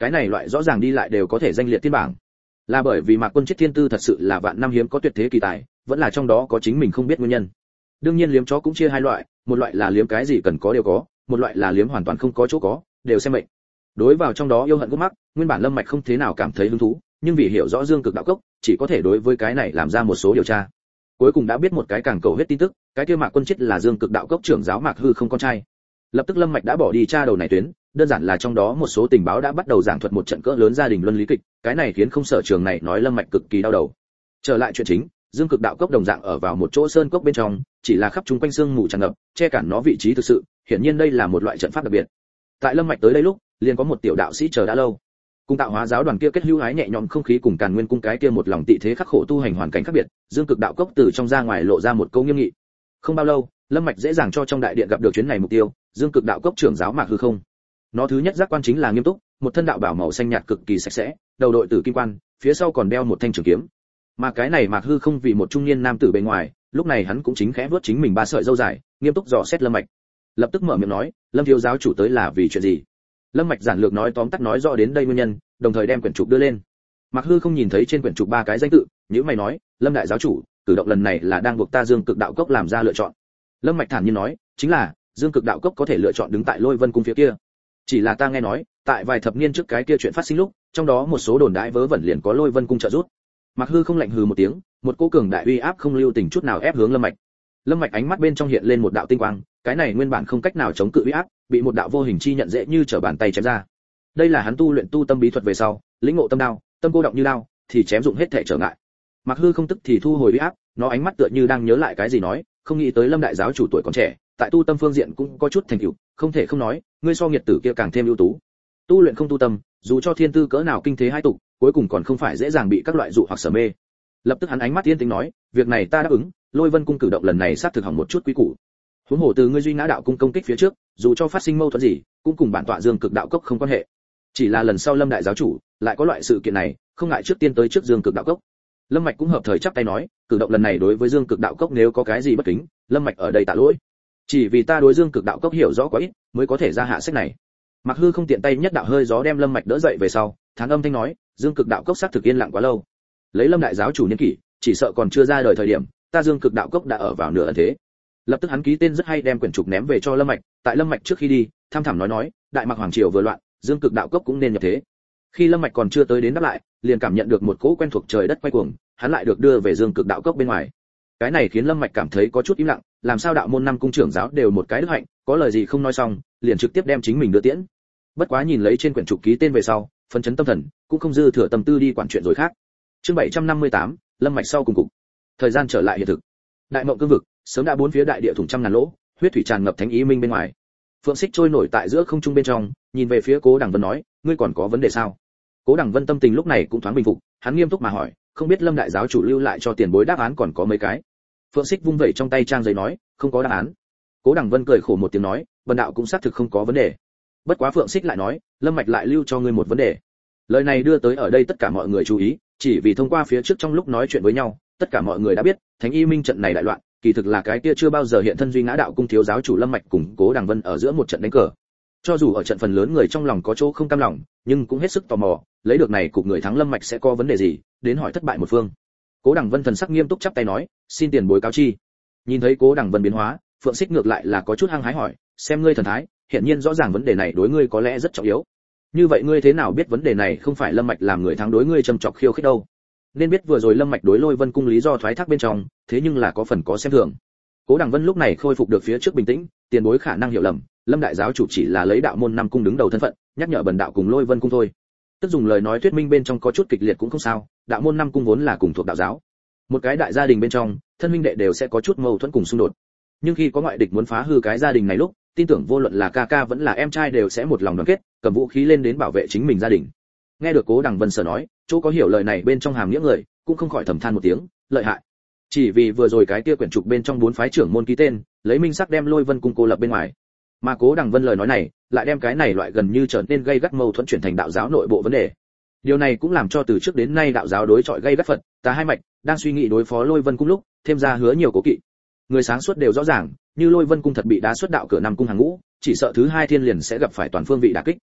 cái này loại rõ ràng đi lại đều có thể danh liệt thiên bảng. Là bởi vì Mạc Quân Chết thiên tư thật sự là vạn năm hiếm có tuyệt thế kỳ tài, vẫn là trong đó có chính mình không biết nguyên nhân. Đương nhiên liếm chó cũng chia hai loại, một loại là liếm cái gì cần có đều có, một loại là liếm hoàn toàn không có chỗ có, đều xem mệnh. Đối vào trong đó yêu hận gút mắc, nguyên bản Lâm Mạch không thế nào cảm thấy hứng thú, nhưng vì hiểu rõ Dương Cực đạo cốc, chỉ có thể đối với cái này làm ra một số điều tra. Cuối cùng đã biết một cái càng cầu hết tin tức, cái kia Mạc Quân Chết là Dương Cực đạo cốc trưởng giáo Mạc Hư không con trai. Lập tức Lâm Mạch đã bỏ đi tra đầu này tuyến, đơn giản là trong đó một số tình báo đã bắt đầu giảng thuật một trận cỡ lớn gia đình luân lý kịch, cái này khiến không sở trường này nói Lâm Mạch cực kỳ đau đầu. Trở lại chuyện chính, Dương Cực đạo cốc đồng dạng ở vào một chỗ sơn cốc bên trong, chỉ là khắp chúng quanh sương mù tràn ngập, che cản nó vị trí thực sự, hiển nhiên đây là một loại trận pháp đặc biệt. Tại Lâm Mạch tới đây lúc, liền có một tiểu đạo sĩ chờ đã lâu. Cùng Tạo Hóa giáo đoàn kia kết hữu hái nhẹ nhõm không khí cùng Càn Nguyên cung cái kia một lòng tị thế khắc khổ tu hành hoàn cảnh khác biệt, Dương Cực đạo cốc từ trong ra ngoài lộ ra một câu nghiêm nghị. Không bao lâu, Lâm Mạch dễ dàng cho trong đại điện gặp được chuyến này mục tiêu, Dương Cực đạo cốc trưởng giáo Mạc Hư không. Nó thứ nhất giác quan chính là nghiêm túc, một thân đạo bảo màu xanh nhạt cực kỳ sạch sẽ, đầu đội tử kim quan, phía sau còn đeo một thanh trường kiếm. Mà cái này Mạc Hư không vì một trung niên nam tử bên ngoài, lúc này hắn cũng chính khẽ vuốt chính mình ba sợi râu dài, nghiêm túc dò xét Lâm Mạch. Lập tức mở miệng nói, Lâm thiếu giáo chủ tới là vì chuyện gì? Lâm Mạch giản lược nói tóm tắt nói rõ đến đây nguyên nhân, đồng thời đem quyển trục đưa lên. Mạc Hư không nhìn thấy trên quyển trục ba cái danh tự, nhíu mày nói, Lâm đại giáo chủ, cử động lần này là đang buộc ta Dương Cực đạo cốc làm ra lựa chọn. Lâm Mạch thản nhiên nói, chính là Dương Cực đạo cốc có thể lựa chọn đứng tại Lôi Vân cung phía kia. Chỉ là ta nghe nói, tại vài thập niên trước cái kia chuyện phát sinh lúc, trong đó một số đồn đại vớ vẩn liền có Lôi Vân cung trợ giúp. Mạc Hư không lạnh hừ một tiếng, một cỗ cường đại uy áp không lưu tình chút nào ép hướng Lâm Mạch. Lâm Mạch ánh mắt bên trong hiện lên một đạo tinh quang, cái này nguyên bản không cách nào chống cự uy áp, bị một đạo vô hình chi nhận dễ như trở bàn tay chém ra. Đây là hắn tu luyện tu tâm bí thuật về sau, lĩnh ngộ tâm đao, tâm cô động như đao, thì chém dụng hết thể trở ngại. Mạc Hư không tức thì thu hồi uy áp, nó ánh mắt tựa như đang nhớ lại cái gì nói, không nghĩ tới Lâm đại giáo chủ tuổi còn trẻ, tại tu tâm phương diện cũng có chút thành tựu, không thể không nói, ngươi so nghiệt tử kia càng thêm ưu tú. Tu luyện không tu tâm, dù cho thiên tư cỡ nào kinh thế hai tục, cuối cùng còn không phải dễ dàng bị các loại dụ hoặc sở mê. Lập tức hắn ánh mắt yên tĩnh nói, việc này ta đáp ứng, Lôi Vân cung cử động lần này xác thực hỏng một chút quý củ. Huống hồ từ ngươi duy ngã đạo cung công kích phía trước, dù cho phát sinh mâu thuẫn gì, cũng cùng bản tọa Dương Cực đạo cốc không quan hệ. Chỉ là lần sau Lâm đại giáo chủ lại có loại sự kiện này, không ngại trước tiên tới trước Dương Cực đạo cốc. Lâm Mạch cũng hợp thời chắp tay nói, cử động lần này đối với Dương Cực đạo cốc nếu có cái gì bất kính, Lâm Mạch ở đây tạ lỗi. Chỉ vì ta đối Dương Cực đạo cốc hiểu rõ quá ít, mới có thể ra hạ sách này. Mạc Hư không tiện tay nhất đạo hơi gió đem Lâm Mạch đỡ dậy về sau, thán âm thanh nói, Dương Cực đạo cốc xác thực yên lặng quá lâu. Lấy Lâm đại giáo chủ niên kỷ, chỉ sợ còn chưa ra đời thời điểm, ta Dương Cực đạo cốc đã ở vào nửa ẩn thế. Lập tức hắn ký tên rất hay đem quyển trục ném về cho Lâm Mạch, tại Lâm Mạch trước khi đi, tham thẳm nói, Đại Mạc hoàng triều vừa loạn, Dương Cực đạo cốc cũng nên nhập thế. Khi Lâm Mạch còn chưa tới đến đáp lại, liền cảm nhận được một cỗ quen thuộc trời đất quay cuồng, hắn lại được đưa về Dương Cực đạo cốc bên ngoài. Cái này khiến Lâm Mạch cảm thấy có chút im lặng, làm sao đạo môn năm cung trưởng giáo đều một cái đức hạnh, có lời gì không nói xong, liền trực tiếp đem chính mình đưa tiễn. Bất quá nhìn lấy trên quyển trục ký tên về sau, phấn chấn tâm thần, cũng không dư thừa tâm tư đi quản chuyện rồi khác. Chương 758, Lâm Mạch sau cùng cục. Thời gian trở lại hiện thực. Đại Mộng cương vực, sớm đã bốn phía đại địa thủng trăm ngàn lỗ, huyết thủy tràn ngập thánh ý minh bên ngoài. Phượng Xích trôi nổi tại giữa không trung bên trong, nhìn về phía Cố Đằng Vân nói, ngươi còn có vấn đề sao? Cố Đằng Vân tâm tình lúc này cũng thoáng bình phục, hắn nghiêm túc mà hỏi, không biết Lâm đại giáo chủ lưu lại cho tiền bối đáp án còn có mấy cái? Phượng Xích vung vẩy trong tay trang giấy nói, không có đáp án. Cố Đằng Vân cười khổ một tiếng nói, Vân đạo cũng xác thực không có vấn đề. Bất quá Phượng Xích lại nói, Lâm Mạch lại lưu cho ngươi một vấn đề. Lời này đưa tới ở đây tất cả mọi người chú ý, chỉ vì thông qua phía trước trong lúc nói chuyện với nhau, tất cả mọi người đã biết, Thánh Y Minh trận này đại loạn, kỳ thực là cái kia chưa bao giờ hiện thân duy ngã đạo cung thiếu giáo chủ Lâm Mạch cùng Cố Đằng Vân ở giữa một trận đánh cờ. Cho dù ở trận phần lớn người trong lòng có chỗ không cam lòng, nhưng cũng hết sức tò mò, lấy được này cục người thắng Lâm Mạch sẽ có vấn đề gì, đến hỏi thất bại một phương. Cố Đằng Vân thần sắc nghiêm túc chắp tay nói, xin tiền bối cáo chi. Nhìn thấy Cố Đằng Vân biến hóa, Phượng Xích ngược lại là có chút hăng hái hỏi, xem ngươi thần thái, hiện nhiên rõ ràng vấn đề này đối ngươi có lẽ rất trọng yếu. Như vậy ngươi thế nào biết vấn đề này không phải Lâm Mạch làm người thắng đối ngươi châm chọc khiêu khích đâu? Nên biết vừa rồi Lâm Mạch đối Lôi Vân cung lý do thoái thác bên trong, thế nhưng là có phần có xem thường. Cố Đằng Vân lúc này khôi phục được phía trước bình tĩnh, tiền bối khả năng hiểu lầm, Lâm đại giáo chủ chỉ là lấy đạo môn năm cung đứng đầu thân phận, nhắc nhở bần đạo cùng Lôi Vân cung thôi. Tức dùng lời nói thuyết minh bên trong có chút kịch liệt cũng không sao, đạo môn năm cung vốn là cùng thuộc đạo giáo. Một cái đại gia đình bên trong, thân huynh đệ đều sẽ có chút mâu thuẫn cùng xung đột. Nhưng khi có ngoại địch muốn phá hư cái gia đình này lúc, tin tưởng vô luận là ca ca vẫn là em trai đều sẽ một lòng đoàn kết, cầm vũ khí lên đến bảo vệ chính mình gia đình. Nghe được Cố Đằng Vân sở nói, chỗ có hiểu lời này bên trong hàm nghĩa người, cũng không khỏi thầm than một tiếng, lợi hại. Chỉ vì vừa rồi cái kia quyển trục bên trong bốn phái trưởng môn ký tên, lấy minh sắc đem Lôi Vân cung cô lập bên ngoài. Mà Cố Đằng Vân lời nói này, lại đem cái này loại gần như trở nên gây gắt mâu thuẫn chuyển thành đạo giáo nội bộ vấn đề. Điều này cũng làm cho từ trước đến nay đạo giáo đối chọi gây gắt Phật, Tà hai mạch, đang suy nghĩ đối phó Lôi Vân cung lúc, thêm ra hứa nhiều cố kỵ. Người sáng suốt đều rõ ràng, như Lôi Vân cung thật bị đá xuất đạo cửa năm cung hàng ngũ, chỉ sợ thứ hai thiên liền sẽ gặp phải toàn phương vị đả kích.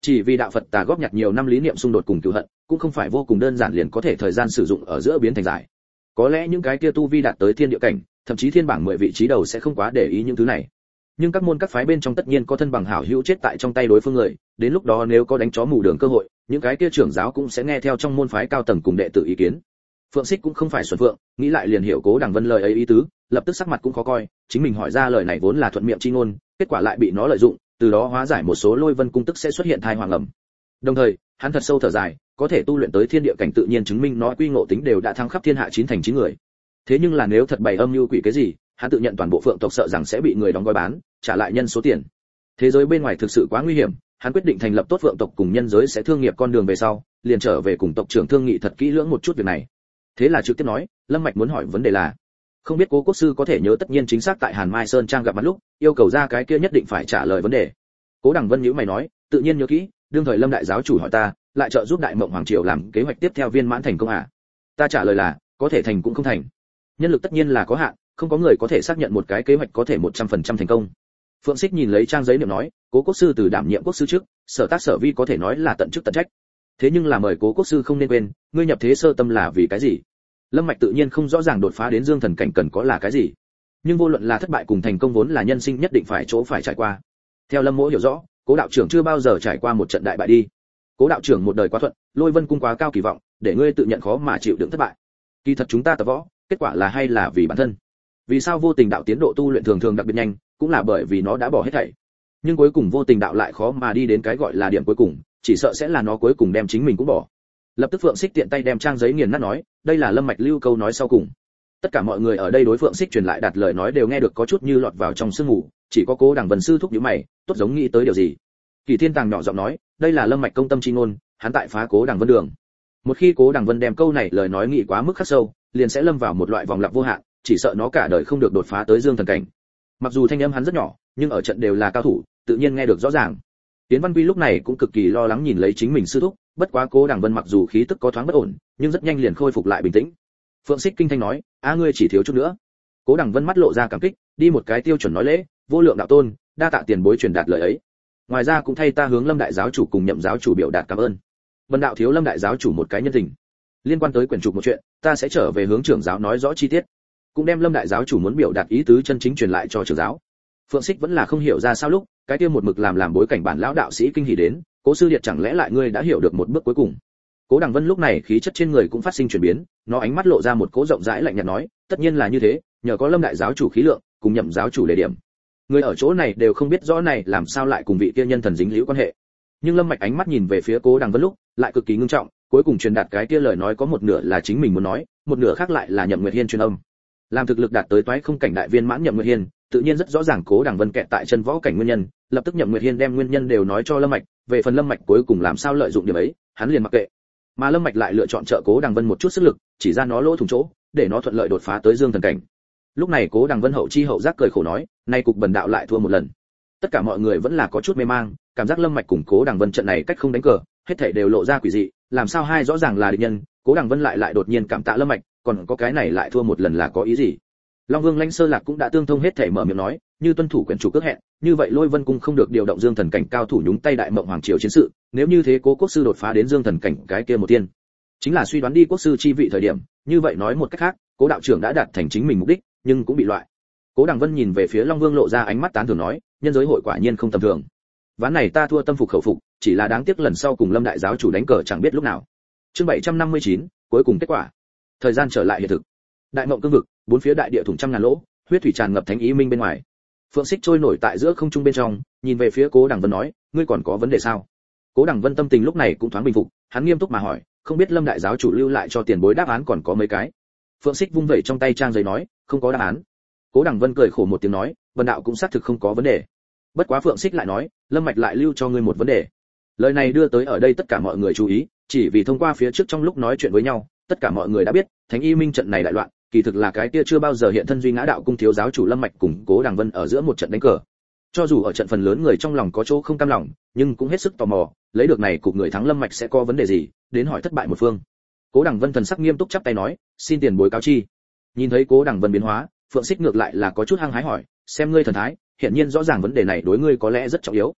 Chỉ vì đạo Phật tà góp nhặt nhiều năm lý niệm xung đột cùng cừu hận, cũng không phải vô cùng đơn giản liền có thể thời gian sử dụng ở giữa biến thành giải. Có lẽ những cái kia tu vi đạt tới thiên địa cảnh, thậm chí thiên bảng 10 vị trí đầu sẽ không quá để ý những thứ này. Nhưng các môn các phái bên trong tất nhiên có thân bằng hảo hữu chết tại trong tay đối phương người, đến lúc đó nếu có đánh chó mù đường cơ hội, những cái kia trưởng giáo cũng sẽ nghe theo trong môn phái cao tầng cùng đệ tử ý kiến. Phượng Xích cũng không phải xuẩn phượng, nghĩ lại liền hiểu Cố Đằng Vân lời ấy ý tứ, lập tức sắc mặt cũng khó coi, chính mình hỏi ra lời này vốn là thuận miệng chi ngôn, kết quả lại bị nó lợi dụng, từ đó hóa giải một số Lôi Vân cung tức sẽ xuất hiện thai hoàng ẩm. Đồng thời, hắn thật sâu thở dài, có thể tu luyện tới thiên địa cảnh tự nhiên chứng minh nó quy ngộ tính đều đã thăng khắp thiên hạ 9 thành 9 người. Thế nhưng là nếu thật bày âm mưu quỷ cái gì, hắn tự nhận toàn bộ Phượng tộc sợ rằng sẽ bị người đóng gói bán, trả lại nhân số tiền. Thế giới bên ngoài thực sự quá nguy hiểm, hắn quyết định thành lập tốt Phượng tộc cùng nhân giới sẽ thương nghiệp con đường về sau, liền trở về cùng tộc trưởng thương nghị thật kỹ lưỡng một chút việc này. Thế là trực tiếp nói, Lâm Mạch muốn hỏi vấn đề là, không biết Cố quốc sư có thể nhớ tất nhiên chính xác tại Hàn Mai Sơn trang gặp mặt lúc, yêu cầu ra cái kia nhất định phải trả lời vấn đề. Cố Đằng Vân nhíu mày nói, tự nhiên nhớ kỹ, đương thời Lâm đại giáo chủ hỏi ta, lại trợ giúp Đại Mộng Hoàng triều làm kế hoạch tiếp theo viên mãn thành công à? Ta trả lời là, có thể thành cũng không thành. Nhân lực tất nhiên là có hạn, không có người có thể xác nhận một cái kế hoạch có thể 100% thành công. Phượng Xích nhìn lấy trang giấy niệm nói, Cố quốc sư từ đảm nhiệm quốc sư trước, sở tác sở vi có thể nói là tận chức tận trách. Thế nhưng là mời Cố quốc sư không nên quên, ngươi nhập thế sơ tâm là vì cái gì? Lâm Mạch tự nhiên không rõ ràng đột phá đến Dương Thần cảnh cần có là cái gì, nhưng vô luận là thất bại cùng thành công vốn là nhân sinh nhất định phải chỗ phải trải qua. Theo Lâm Mỗ hiểu rõ, Cố đạo trưởng chưa bao giờ trải qua một trận đại bại đi. Cố đạo trưởng một đời quá thuận, Lôi Vân cung quá cao kỳ vọng, để ngươi tự nhận khó mà chịu đựng thất bại. Kỳ thật chúng ta tập võ, kết quả là hay là vì bản thân. Vì sao vô tình đạo tiến độ tu luyện thường thường đặc biệt nhanh, cũng là bởi vì nó đã bỏ hết thảy. Nhưng cuối cùng vô tình đạo lại khó mà đi đến cái gọi là điểm cuối cùng, chỉ sợ sẽ là nó cuối cùng đem chính mình cũng bỏ. Lập tức Phượng Xích tiện tay đem trang giấy nghiền nát nói, đây là Lâm Mạch lưu câu nói sau cùng. Tất cả mọi người ở đây đối Phượng Xích truyền lại đạt lời nói đều nghe được có chút như lọt vào trong sương mù, chỉ có Cố Đằng Vân sư thúc nhíu mày, tốt giống nghĩ tới điều gì. Kỳ Thiên Tàng nhỏ giọng nói, đây là Lâm Mạch công tâm chi ngôn, hắn tại phá Cố Đằng Vân đường. Một khi Cố Đằng Vân đem câu này lời nói nghĩ quá mức khắc sâu, liền sẽ lâm vào một loại vòng lặp vô hạn, chỉ sợ nó cả đời không được đột phá tới Dương Thần cảnh. Mặc dù thanh âm hắn rất nhỏ, nhưng ở trận đều là cao thủ, tự nhiên nghe được rõ ràng. Tiến Văn Quy lúc này cũng cực kỳ lo lắng nhìn lấy chính mình sư thúc, bất quá Cố Đằng Vân mặc dù khí tức có thoáng bất ổn, nhưng rất nhanh liền khôi phục lại bình tĩnh. Phượng Xích kinh thanh nói, ngươi chỉ thiếu chút nữa. Cố Đằng Vân mắt lộ ra cảm kích, đi một cái tiêu chuẩn nói lễ, vô lượng đạo tôn, đa tạ tiền bối truyền đạt lời ấy. Ngoài ra cũng thay ta hướng Lâm đại giáo chủ cùng Nhậm giáo chủ biểu đạt cảm ơn. Vân đạo thiếu Lâm đại giáo chủ một cái nhân tình. Liên quan tới quyển trục một chuyện, ta sẽ trở về hướng trưởng giáo nói rõ chi tiết. Cũng đem Lâm đại giáo chủ muốn biểu đạt ý tứ chân chính truyền lại cho trưởng giáo. Phượng Xích vẫn là không hiểu ra sao lúc, cái kia một mực làm bối cảnh bản lão đạo sĩ kinh hỉ đến, Cố sư điệt chẳng lẽ lại ngươi đã hiểu được một bước cuối cùng. Cố Đằng Vân lúc này khí chất trên người cũng phát sinh chuyển biến, nó ánh mắt lộ ra một cố rộng rãi lạnh nhạt nói, tất nhiên là như thế, nhờ có Lâm đại giáo chủ khí lượng, cùng Nhậm giáo chủ đề điểm. Người ở chỗ này đều không biết rõ này làm sao lại cùng vị kia nhân thần dính liễu quan hệ. Nhưng Lâm Mạch ánh mắt nhìn về phía Cố Đằng Vân lúc, lại cực kỳ ngưng trọng, cuối cùng truyền đạt cái kia lời nói có một nửa là chính mình muốn nói, một nửa khác lại là Nhậm Nguyệt Hiên truyền âm. Làm thực lực đạt tới toái không cảnh đại viên mãn Nhậm Nguyệt Hiên, tự nhiên rất rõ ràng Cố Đằng Vân kẹt tại chân võ cảnh nguyên nhân, lập tức Nhậm Nguyệt Hiên đem nguyên nhân đều nói cho Lâm Mạch, về phần Lâm Mạch cuối cùng làm sao lợi dụng điểm ấy, hắn liền mặc kệ. Mà Lâm Mạch lại lựa chọn trợ Cố Đằng Vân một chút sức lực, chỉ ra nó lỗ thủng chỗ, để nó thuận lợi đột phá tới Dương Thần cảnh. Lúc này Cố Đằng Vân hậu chi hậu giác cười khổ nói, nay cục bần đạo lại thua một lần. Tất cả mọi người vẫn là có chút mê mang, cảm giác Lâm Mạch cùng Cố Đằng Vân trận này cách không đánh cờ, hết thảy đều lộ ra quỷ dị, làm sao hai rõ ràng là địch nhân, Cố Đằng Vân lại đột nhiên cảm tạ Lâm Mạch, còn có cái này lại thua một lần là có ý gì? Long Vương Lãnh Sơ Lạc cũng đã tương thông hết thảy mở miệng nói, như tuân thủ quyển chủ cước hẹn, như vậy Lôi Vân cung không được điều động Dương Thần cảnh cao thủ nhúng tay Đại Mộng Hoàng triều chiến sự, nếu như thế Cố quốc sư đột phá đến Dương Thần cảnh cái kia một tiên, chính là suy đoán đi quốc sư chi vị thời điểm, như vậy nói một cách khác, Cố đạo trưởng đã đạt thành chính mình mục đích, nhưng cũng bị loại. Cố Đằng Vân nhìn về phía Long Vương lộ ra ánh mắt tán thưởng nói, nhân giới hội quả nhiên không tầm thường. Ván này ta thua tâm phục khẩu phục, chỉ là đáng tiếc lần sau cùng Lâm đại giáo chủ đánh cờ chẳng biết lúc nào. Chương 759, cuối cùng kết quả. Thời gian trở lại hiện thực. Đại Mộng cương vực, bốn phía đại địa thủng trăm ngàn lỗ, huyết thủy tràn ngập thánh ý minh bên ngoài. Phượng Xích trôi nổi tại giữa không trung bên trong, nhìn về phía Cố Đằng Vân nói, ngươi còn có vấn đề sao? Cố Đằng Vân tâm tình lúc này cũng thoáng bình phục, hắn nghiêm túc mà hỏi, không biết Lâm đại giáo chủ lưu lại cho tiền bối đáp án còn có mấy cái? Phượng Xích vung vẩy trong tay trang giấy nói, không có đáp án. Cố Đằng Vân cười khổ một tiếng nói, Vân đạo cũng xác thực không có vấn đề. Bất quá Phượng Xích lại nói, Lâm Mạch lại lưu cho ngươi một vấn đề. Lời này đưa tới ở đây tất cả mọi người chú ý, chỉ vì thông qua phía trước trong lúc nói chuyện với nhau, tất cả mọi người đã biết, Thánh Y Minh trận này đại loạn, kỳ thực là cái kia chưa bao giờ hiện thân duy ngã đạo cung thiếu giáo chủ Lâm Mạch cùng Cố Đằng Vân ở giữa một trận đánh cờ. Cho dù ở trận phần lớn người trong lòng có chỗ không cam lòng, nhưng cũng hết sức tò mò, lấy được này cục người thắng Lâm Mạch sẽ có vấn đề gì, đến hỏi thất bại một phương. Cố Đằng Vân thần sắc nghiêm túc chắp tay nói, xin tiền bối cáo chi. Nhìn thấy Cố Đằng Vân biến hóa, Phượng Xích ngược lại là có chút hăng hái hỏi, xem ngươi thần thái, hiện nhiên rõ ràng vấn đề này đối ngươi có lẽ rất trọng yếu.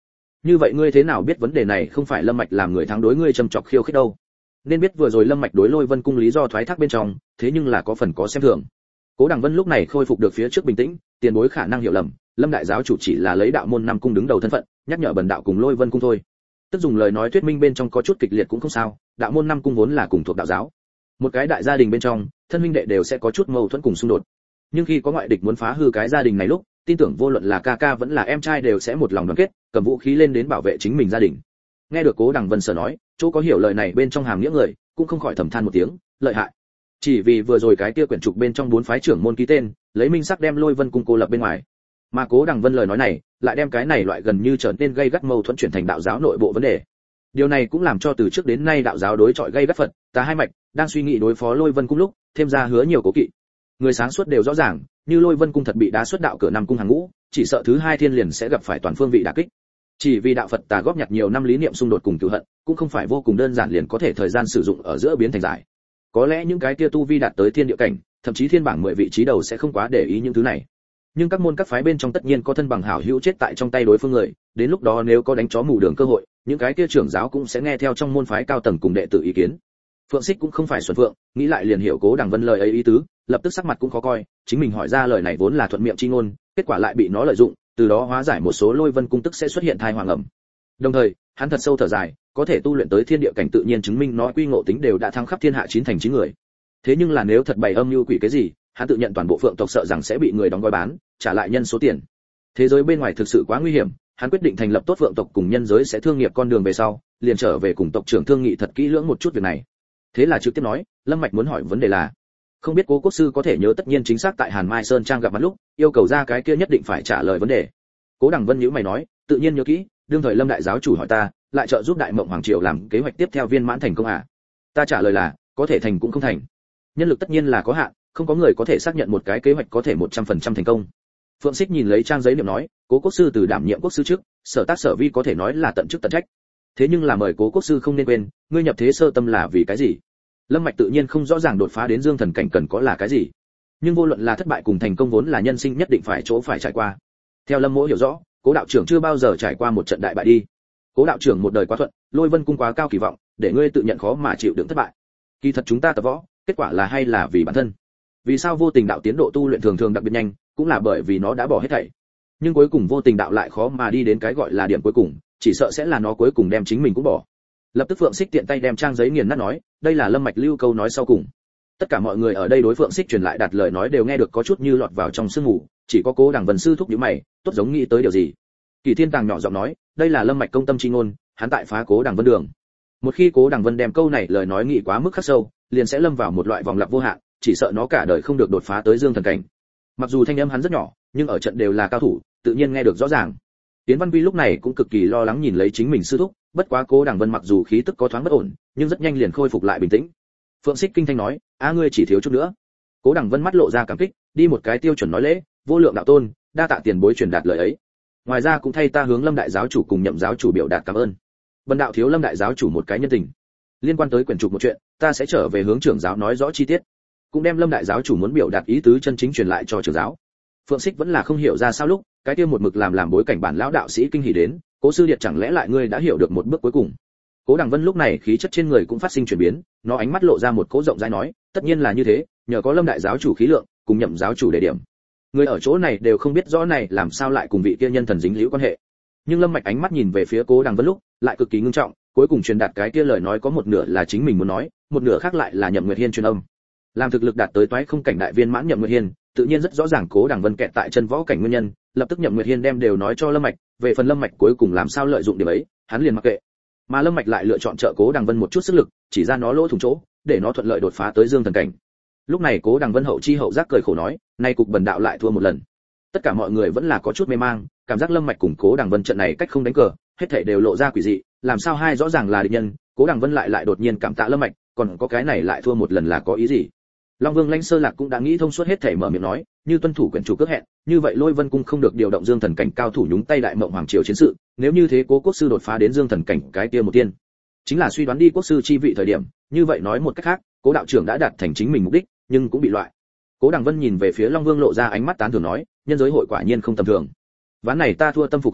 Như vậy ngươi thế nào biết vấn đề này không phải Lâm Mạch làm người thắng đối ngươi châm chọc khiêu khích đâu? Nên biết vừa rồi Lâm Mạch đối Lôi Vân cung lý do thoái thác bên trong, thế nhưng là có phần có xem thường. Cố Đằng Vân lúc này khôi phục được phía trước bình tĩnh, tiền bối khả năng hiểu lầm, Lâm đại giáo chủ chỉ là lấy đạo môn năm cung đứng đầu thân phận, nhắc nhở bần đạo cùng Lôi Vân cung thôi. Tức dùng lời nói thuyết minh bên trong có chút kịch liệt cũng không sao, đạo môn năm cung vốn là cùng thuộc đạo giáo. Một cái đại gia đình bên trong, thân huynh đệ đều sẽ có chút mâu thuẫn cùng xung đột. Nhưng khi có ngoại địch muốn phá hư cái gia đình này lúc, tin tưởng vô luận là ca ca vẫn là em trai đều sẽ một lòng đoàn kết, cầm vũ khí lên đến bảo vệ chính mình gia đình. Nghe được Cố Đằng Vân sở nói, chỗ có hiểu lời này bên trong hàm nghĩa người, cũng không khỏi thầm than một tiếng, lợi hại. Chỉ vì vừa rồi cái kia quyển trục bên trong bốn phái trưởng môn ký tên, lấy minh sắc đem Lôi Vân cung cô lập bên ngoài. Mà Cố Đằng Vân lời nói này, lại đem cái này loại gần như trở nên gây gắt mâu thuẫn chuyển thành đạo giáo nội bộ vấn đề. Điều này cũng làm cho từ trước đến nay đạo giáo đối chọi gây gắt Phật, Tà hai mạch, đang suy nghĩ đối phó Lôi Vân cung lúc, thêm ra hứa nhiều cố kỵ. Người sáng suốt đều rõ ràng, như Lôi Vân cung thật bị đá xuất đạo cửa năm cung hàng ngũ, chỉ sợ thứ hai thiên liền sẽ gặp phải toàn phương vị đả kích. Chỉ vì đạo Phật Tà góp nhặt nhiều năm lý niệm xung đột cùng cừu hận, cũng không phải vô cùng đơn giản liền có thể thời gian sử dụng ở giữa biến thành giải. Có lẽ những cái kia tu vi đạt tới thiên địa cảnh, thậm chí thiên bảng 10 vị trí đầu sẽ không quá để ý những thứ này. Nhưng các môn các phái bên trong tất nhiên có thân bằng hảo hữu chết tại trong tay đối phương người, đến lúc đó nếu có đánh chó mù đường cơ hội, những cái kia trưởng giáo cũng sẽ nghe theo trong môn phái cao tầng cùng đệ tử ý kiến. Phượng Xích cũng không phải xuẩn phượng, nghĩ lại liền hiểu Cố Đằng Vân lời ấy ý tứ, lập tức sắc mặt cũng khó coi, chính mình hỏi ra lời này vốn là thuận miệng chi ngôn, kết quả lại bị nó lợi dụng, từ đó hóa giải một số Lôi Vân cung tức sẽ xuất hiện thai hoàng ẩm. Đồng thời, hắn thật sâu thở dài, có thể tu luyện tới thiên địa cảnh tự nhiên chứng minh nó quy ngộ tính đều đã thắng khắp thiên hạ 9 thành 9 người. Thế nhưng là nếu thật bày âm mưu quỷ cái gì, hắn tự nhận toàn bộ Phượng tộc sợ rằng sẽ bị người đóng gói bán, trả lại nhân số tiền. Thế giới bên ngoài thực sự quá nguy hiểm, hắn quyết định thành lập tốt Phượng tộc cùng nhân giới sẽ thương nghiệp con đường về sau, liền trở về cùng tộc trưởng thương nghị thật kỹ lưỡng một chút việc này. Thế là trực tiếp nói, Lâm Mạch muốn hỏi vấn đề là, không biết Cố quốc sư có thể nhớ tất nhiên chính xác tại Hàn Mai Sơn trang gặp mặt lúc, yêu cầu ra cái kia nhất định phải trả lời vấn đề. Cố Đằng Vân nhíu mày nói, tự nhiên nhớ kỹ, đương thời Lâm đại giáo chủ hỏi ta, lại trợ giúp Đại Mộng Hoàng triều làm kế hoạch tiếp theo viên mãn thành công à? Ta trả lời là, có thể thành cũng không thành. Nhân lực tất nhiên là có hạn, không có người có thể xác nhận một cái kế hoạch có thể 100% thành công. Phượng Xích nhìn lấy trang giấy niệm nói, Cố quốc sư từ đảm nhiệm quốc sư trước, sở tác sở vi có thể nói là tận chức tận trách. Thế nhưng là mời Cố quốc sư không nên quên, ngươi nhập thế sơ tâm là vì cái gì? Lâm Mạch tự nhiên không rõ ràng đột phá đến Dương thần cảnh cần có là cái gì, nhưng vô luận là thất bại cùng thành công vốn là nhân sinh nhất định phải chỗ phải trải qua. Theo Lâm Mỗ hiểu rõ, Cố đạo trưởng chưa bao giờ trải qua một trận đại bại đi. Cố đạo trưởng một đời quá thuận, Lôi Vân cung quá cao kỳ vọng, để ngươi tự nhận khó mà chịu đựng thất bại. Kỳ thật chúng ta tập võ, kết quả là hay là vì bản thân. Vì sao vô tình đạo tiến độ tu luyện thường thường đặc biệt nhanh, cũng là bởi vì nó đã bỏ hết thảy. Nhưng cuối cùng vô tình đạo lại khó mà đi đến cái gọi là điểm cuối cùng, chỉ sợ sẽ là nó cuối cùng đem chính mình cũng bỏ. Lập tức Phượng Xích tiện tay đem trang giấy nghiền nát nói, đây là Lâm Mạch lưu câu nói sau cùng. Tất cả mọi người ở đây đối Phượng Xích truyền lại đặt lời nói đều nghe được có chút như lọt vào trong sương mù, chỉ có Cố Đằng Vân sư thúc nhíu mày, tốt giống nghĩ tới điều gì. Kỳ Thiên Tàng nhỏ giọng nói, đây là Lâm Mạch công tâm chi ngôn, hắn tại phá Cố Đằng Vân đường. Một khi Cố Đằng Vân đem câu này lời nói nghĩ quá mức khắc sâu, liền sẽ lâm vào một loại vòng lặp vô hạn, chỉ sợ nó cả đời không được đột phá tới Dương thần cảnh. Mặc dù thanh âm hắn rất nhỏ, nhưng ở trận đều là cao thủ, tự nhiên nghe được rõ ràng. Tiến Văn Vi lúc này cũng cực kỳ lo lắng nhìn lấy chính mình sư thúc, bất quá Cố Đằng Vân mặc dù khí tức có thoáng bất ổn, nhưng rất nhanh liền khôi phục lại bình tĩnh. Phượng Xích kinh thanh nói, ngươi chỉ thiếu chút nữa. Cố Đằng Vân mắt lộ ra cảm kích, đi một cái tiêu chuẩn nói lễ, vô lượng đạo tôn, đa tạ tiền bối truyền đạt lời ấy. Ngoài ra cũng thay ta hướng Lâm đại giáo chủ cùng Nhậm giáo chủ biểu đạt cảm ơn. Bần đạo thiếu Lâm đại giáo chủ một cái nhân tình. Liên quan tới quyển trục một chuyện, ta sẽ trở về hướng trưởng giáo nói rõ chi tiết, cũng đem Lâm đại giáo chủ muốn biểu đạt ý tứ chân chính truyền lại cho trưởng giáo. Phượng Xích vẫn là không hiểu ra sao lúc, cái kia một mực làm bối cảnh bản lão đạo sĩ kinh hỉ đến, Cố sư điệt chẳng lẽ lại ngươi đã hiểu được một bước cuối cùng. Cố Đằng Vân lúc này khí chất trên người cũng phát sinh chuyển biến, nó ánh mắt lộ ra một cỗ rộng rãi nói, tất nhiên là như thế, nhờ có Lâm đại giáo chủ khí lượng, cùng Nhậm giáo chủ đề điểm. Người ở chỗ này đều không biết rõ này làm sao lại cùng vị kia nhân thần dính liễu quan hệ. Nhưng Lâm Mạch ánh mắt nhìn về phía Cố Đằng Vân lúc, lại cực kỳ ngưng trọng, cuối cùng truyền đạt cái kia lời nói có một nửa là chính mình muốn nói, một nửa khác lại là Nhậm Nguyệt Hiên truyền âm. Làm thực lực đạt tới toái không cảnh đại viên mãn Nhậm Nguyệt Hiên, tự nhiên rất rõ ràng Cố Đằng Vân kẹt tại chân võ cảnh nguyên nhân, lập tức Nhậm Nguyệt Hiên đem đều nói cho Lâm Mạch, về phần Lâm Mạch cuối cùng làm sao lợi dụng điểm ấy, hắn liền mặc kệ. Mà Lâm Mạch lại lựa chọn trợ Cố Đằng Vân một chút sức lực, chỉ ra nó lỗ thủng chỗ, để nó thuận lợi đột phá tới Dương thần cảnh. Lúc này Cố Đằng Vân hậu chi hậu giác cười khổ nói, nay cục bần đạo lại thua một lần. Tất cả mọi người vẫn là có chút mê mang, cảm giác Lâm Mạch cùng Cố Đằng Vân trận này cách không đánh cờ, hết thảy đều lộ ra quỷ dị, làm sao hai rõ ràng là địch nhân, Cố Đằng Vân lại đột nhiên cảm tạ Lâm Mạch, còn có cái này lại thua một lần là có ý gì? Long Vương Lãnh Sơ Lạc cũng đã nghĩ thông suốt hết thảy mở miệng nói, như tuân thủ quyển chủ cước hẹn, như vậy Lôi Vân cung không được điều động Dương thần cảnh cao thủ nhúng tay Đại Mộng Hoàng triều chiến sự, nếu như thế Cố quốc sư đột phá đến Dương thần cảnh cái kia một tiên, chính là suy đoán đi quốc sư chi vị thời điểm, như vậy nói một cách khác, Cố đạo trưởng đã đạt thành chính mình mục đích, nhưng cũng bị loại. Cố Đằng Vân nhìn về phía Long Vương lộ ra ánh mắt tán thưởng nói, nhân giới hội quả nhiên không tầm thường. Ván này ta thua tâm phục khẩu phục,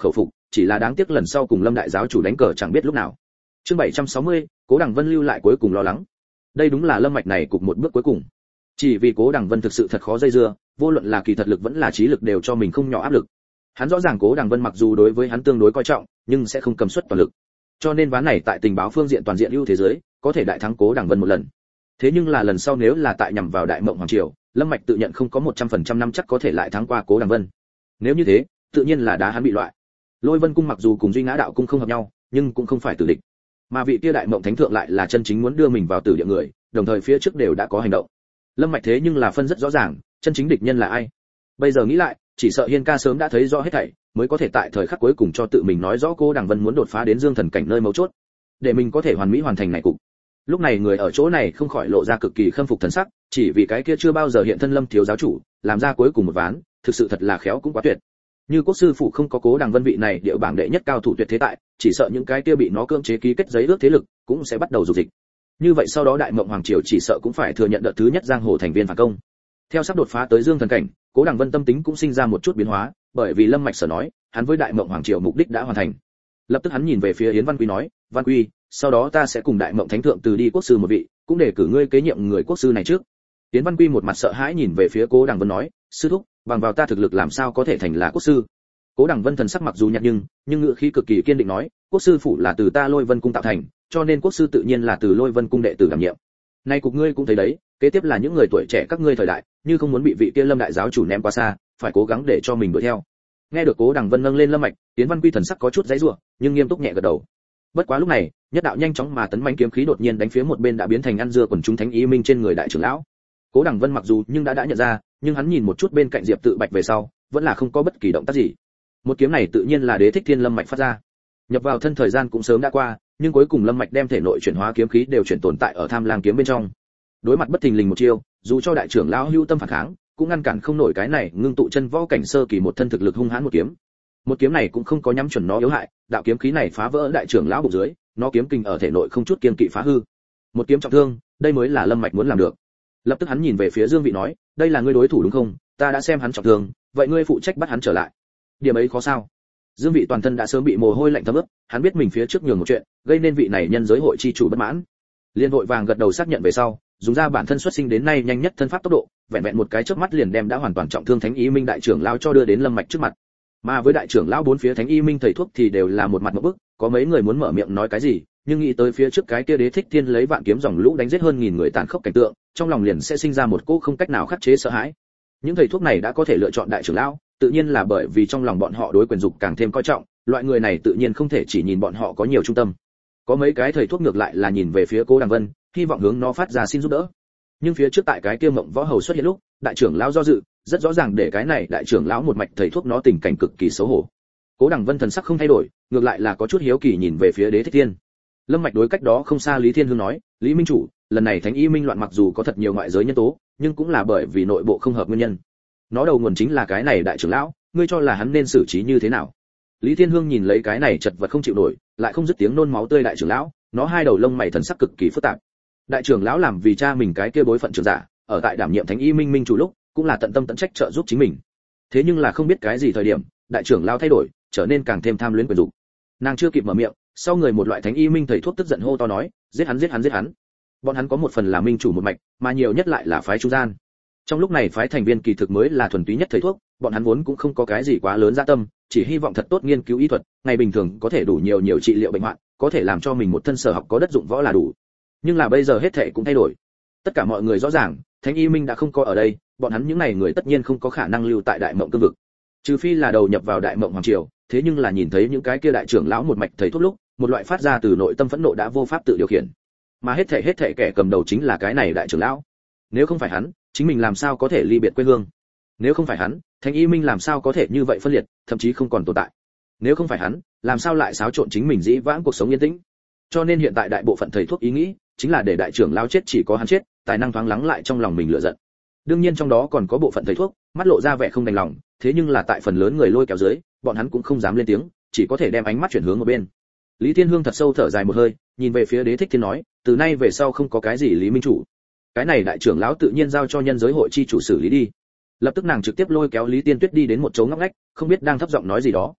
chỉ là đáng tiếc lần sau cùng Lâm đại giáo chủ đánh cờ chẳng biết lúc nào. Chương 760, Cố Đằng Vân lưu lại cuối cùng lo lắng. Đây đúng là Lâm Mạch này cục một bước cuối cùng. Chỉ vì Cố Đằng Vân thực sự thật khó dây dưa, vô luận là kỳ thật lực vẫn là trí lực đều cho mình không nhỏ áp lực. Hắn rõ ràng Cố Đằng Vân mặc dù đối với hắn tương đối coi trọng, nhưng sẽ không cầm suất toàn lực. Cho nên ván này tại tình báo phương diện toàn diện ưu thế giới, có thể đại thắng Cố Đằng Vân một lần. Thế nhưng là lần sau nếu là tại nhằm vào Đại Mộng Hoàng triều, Lâm Mạch tự nhận không có 100% năm chắc có thể lại thắng qua Cố Đằng Vân. Nếu như thế, tự nhiên là đá hắn bị loại. Lôi Vân cung mặc dù cùng Duy Ngã đạo cung không hợp nhau, nhưng cũng không phải tử địch. Mà vị kia Đại Mộng Thánh thượng lại là chân chính muốn đưa mình vào tử địa người, đồng thời phía trước đều đã có hành động. Lâm Mạch thế nhưng là phân rất rõ ràng, chân chính địch nhân là ai. Bây giờ nghĩ lại, chỉ sợ Hiên ca sớm đã thấy rõ hết thảy, mới có thể tại thời khắc cuối cùng cho tự mình nói rõ Cố Đằng Vân muốn đột phá đến Dương Thần cảnh nơi mấu chốt, để mình có thể hoàn mỹ hoàn thành này cục. Lúc này người ở chỗ này không khỏi lộ ra cực kỳ khâm phục thần sắc, chỉ vì cái kia chưa bao giờ hiện thân Lâm thiếu giáo chủ, làm ra cuối cùng một ván, thực sự thật là khéo cũng quá tuyệt. Như quốc sư phụ không có Cố Đằng Vân vị này địa bảng đệ nhất cao thủ tuyệt thế tại, chỉ sợ những cái kia bị nó cưỡng chế ký kết giấy ước thế lực, cũng sẽ bắt đầu dục dịch. Như vậy sau đó Đại Mộng Hoàng triều chỉ sợ cũng phải thừa nhận đợt thứ nhất giang hồ thành viên phản công. Theo sắp đột phá tới Dương Thần cảnh, Cố Đằng Vân tâm tính cũng sinh ra một chút biến hóa, bởi vì Lâm Mạch sở nói, hắn với Đại Mộng Hoàng triều mục đích đã hoàn thành. Lập tức hắn nhìn về phía Yến Văn Quy nói, "Văn Quy, sau đó ta sẽ cùng Đại Mộng Thánh thượng từ đi quốc sư một vị, cũng để cử ngươi kế nhiệm người quốc sư này trước." Yến Văn Quy một mặt sợ hãi nhìn về phía Cố Đằng Vân nói, "Sư thúc, bằng vào ta thực lực làm sao có thể thành là quốc sư?" Cố Đằng Vân thần sắc mặc dù nhạt nhưng ngữ khí cực kỳ kiên định nói, "Quốc sư phủ là từ ta Lôi Vân cung tạo thành, cho nên quốc sư tự nhiên là từ Lôi Vân cung đệ tử đảm nhiệm. Nay cục ngươi cũng thấy đấy, kế tiếp là những người tuổi trẻ các ngươi thời đại, như không muốn bị vị kia Lâm đại giáo chủ ném quá xa, phải cố gắng để cho mình đuổi theo." Nghe được Cố Đằng Vân nâng lên Lâm Mạch, Yến Văn Quy thần sắc có chút giãy giụa, nhưng nghiêm túc nhẹ gật đầu. Bất quá lúc này, nhất đạo nhanh chóng mà tấn mãnh kiếm khí đột nhiên đánh phía một bên đã biến thành ăn dưa quần chúng thánh ý minh trên người đại trưởng lão. Cố Đằng Vân mặc dù nhưng đã nhận ra, nhưng hắn nhìn một chút bên cạnh Diệp Tự Bạch về sau, vẫn là không có bất kỳ động tác gì. Một kiếm này tự nhiên là Đế Thích Thiên Lâm Mạch phát ra. Nhập vào thân thời gian cũng sớm đã qua, nhưng cuối cùng Lâm Mạch đem thể nội chuyển hóa kiếm khí đều chuyển tồn tại ở Tham Lang kiếm bên trong. Đối mặt bất thình lình một chiêu, dù cho đại trưởng lão hưu tâm phản kháng, cũng ngăn cản không nổi cái này ngưng tụ chân võ cảnh sơ kỳ một thân thực lực hung hãn một kiếm. Một kiếm này cũng không có nhắm chuẩn nó yếu hại, đạo kiếm khí này phá vỡ đại trưởng lão bụng dưới, nó kiếm kinh ở thể nội không chút kiên kỵ phá hư. Một kiếm trọng thương, đây mới là Lâm Mạch muốn làm được. Lập tức hắn nhìn về phía Dương Vị nói, "Đây là ngươi đối thủ đúng không? Ta đã xem hắn trọng thương, vậy ngươi phụ trách bắt hắn trở lại." Điểm ấy khó sao? Dương Vị toàn thân đã sớm bị mồ hôi lạnh thấm ướt, hắn biết mình phía trước nhường một chuyện, gây nên vị này nhân giới hội chi chủ bất mãn. Liên vội vàng gật đầu xác nhận về sau, dùng ra bản thân xuất sinh đến nay nhanh nhất thân pháp tốc độ, vẹn vẹn một cái chớp mắt liền đem đã hoàn toàn trọng thương Thánh Y Minh đại trưởng lão cho đưa đến Lâm Mạch trước mặt. Mà với đại trưởng lão bốn phía Thánh Y Minh thầy thuốc thì đều là một mặt ngộp bức, có mấy người muốn mở miệng nói cái gì, nhưng nghĩ tới phía trước cái kia Đế Thích Thiên lấy vạn kiếm dòng lũ đánh giết hơn 1000 người tàn khốc cảnh tượng, trong lòng liền sẽ sinh ra một cỗ không cách nào khắc chế sợ hãi. Những thầy thuốc này đã có thể lựa chọn đại trưởng lão, tự nhiên là bởi vì trong lòng bọn họ đối quyền dục càng thêm coi trọng, loại người này tự nhiên không thể chỉ nhìn bọn họ có nhiều trung tâm. Có mấy cái thầy thuốc ngược lại là nhìn về phía Cố Đằng Vân, hy vọng hướng nó phát ra xin giúp đỡ. Nhưng phía trước tại cái kia Mộng Võ Hầu xuất hiện lúc, đại trưởng lão do dự, rất rõ ràng để cái này đại trưởng lão một mạch thầy thuốc nó tình cảnh cực kỳ xấu hổ. Cố Đằng Vân thần sắc không thay đổi, ngược lại là có chút hiếu kỳ nhìn về phía Đế Thích Thiên. Lâm Mạch đối cách đó không xa Lý Thiên Hương nói, "Lý minh chủ, lần này Thánh Y Minh loạn mặc dù có thật nhiều ngoại giới nhân tố, nhưng cũng là bởi vì nội bộ không hợp nguyên nhân. Nó đầu nguồn chính là cái này đại trưởng lão, ngươi cho là hắn nên xử trí như thế nào?" Lý Thiên Hương nhìn lấy cái này chật vật không chịu nổi, lại không dứt tiếng nôn máu tươi đại trưởng lão, nó hai đầu lông mày thần sắc cực kỳ phức tạp. Đại trưởng lão làm vì cha mình cái kia bối phận trưởng giả, ở tại đảm nhiệm Thánh Y Minh minh chủ lúc, cũng là tận tâm tận trách trợ giúp chính mình. Thế nhưng là không biết cái gì thời điểm, đại trưởng lão thay đổi, trở nên càng thêm tham luyến quyền dục. Nàng chưa kịp mở miệng, sau người một loại Thánh Y Minh thầy thuốc tức giận hô to nói, "Giết hắn, giết hắn, giết hắn!" Bọn hắn có một phần là minh chủ một mạch, mà nhiều nhất lại là phái trung gian. Trong lúc này phái thành viên kỳ thực mới là thuần túy nhất thầy thuốc, bọn hắn vốn cũng không có cái gì quá lớn dạ tâm, chỉ hy vọng thật tốt nghiên cứu y thuật, ngày bình thường có thể đủ nhiều trị liệu bệnh hoạn, có thể làm cho mình một thân sở học có đất dụng võ là đủ. Nhưng là bây giờ hết thảy cũng thay đổi. Tất cả mọi người rõ ràng, Thánh Y Minh đã không có ở đây, bọn hắn những này người tất nhiên không có khả năng lưu tại Đại Mộng cương vực. Trừ phi là đầu nhập vào Đại Mộng hoàng triều, thế nhưng là nhìn thấy những cái kia đại trưởng lão một mạch thầy thuốc lúc, một loại phát ra từ nội tâm phẫn nộ đã vô pháp tự điều khiển. Mà hết thảy kẻ cầm đầu chính là cái này đại trưởng lão. Nếu không phải hắn, chính mình làm sao có thể ly biệt quê hương? Nếu không phải hắn, Thánh Y Minh làm sao có thể như vậy phân liệt, thậm chí không còn tồn tại? Nếu không phải hắn, làm sao lại xáo trộn chính mình dĩ vãng cuộc sống yên tĩnh? Cho nên hiện tại đại bộ phận thầy thuốc ý nghĩ chính là để đại trưởng lão chết chỉ có hắn chết, tài năng thoáng lắng lại trong lòng mình lựa giận. Đương nhiên trong đó còn có bộ phận thầy thuốc, mắt lộ ra vẻ không đành lòng, thế nhưng là tại phần lớn người lôi kéo dưới, bọn hắn cũng không dám lên tiếng, chỉ có thể đem ánh mắt chuyển hướng một bên. Lý Thiên Hương thật sâu thở dài một hơi, nhìn về phía Đế Thích Thiên nói, từ nay về sau không có cái gì Lý minh chủ, cái này đại trưởng lão tự nhiên giao cho nhân giới hội chi chủ xử lý đi. Lập tức nàng trực tiếp lôi kéo Lý Tiên Tuyết đi đến một chỗ ngóc ngách, không biết đang thấp giọng nói gì đó.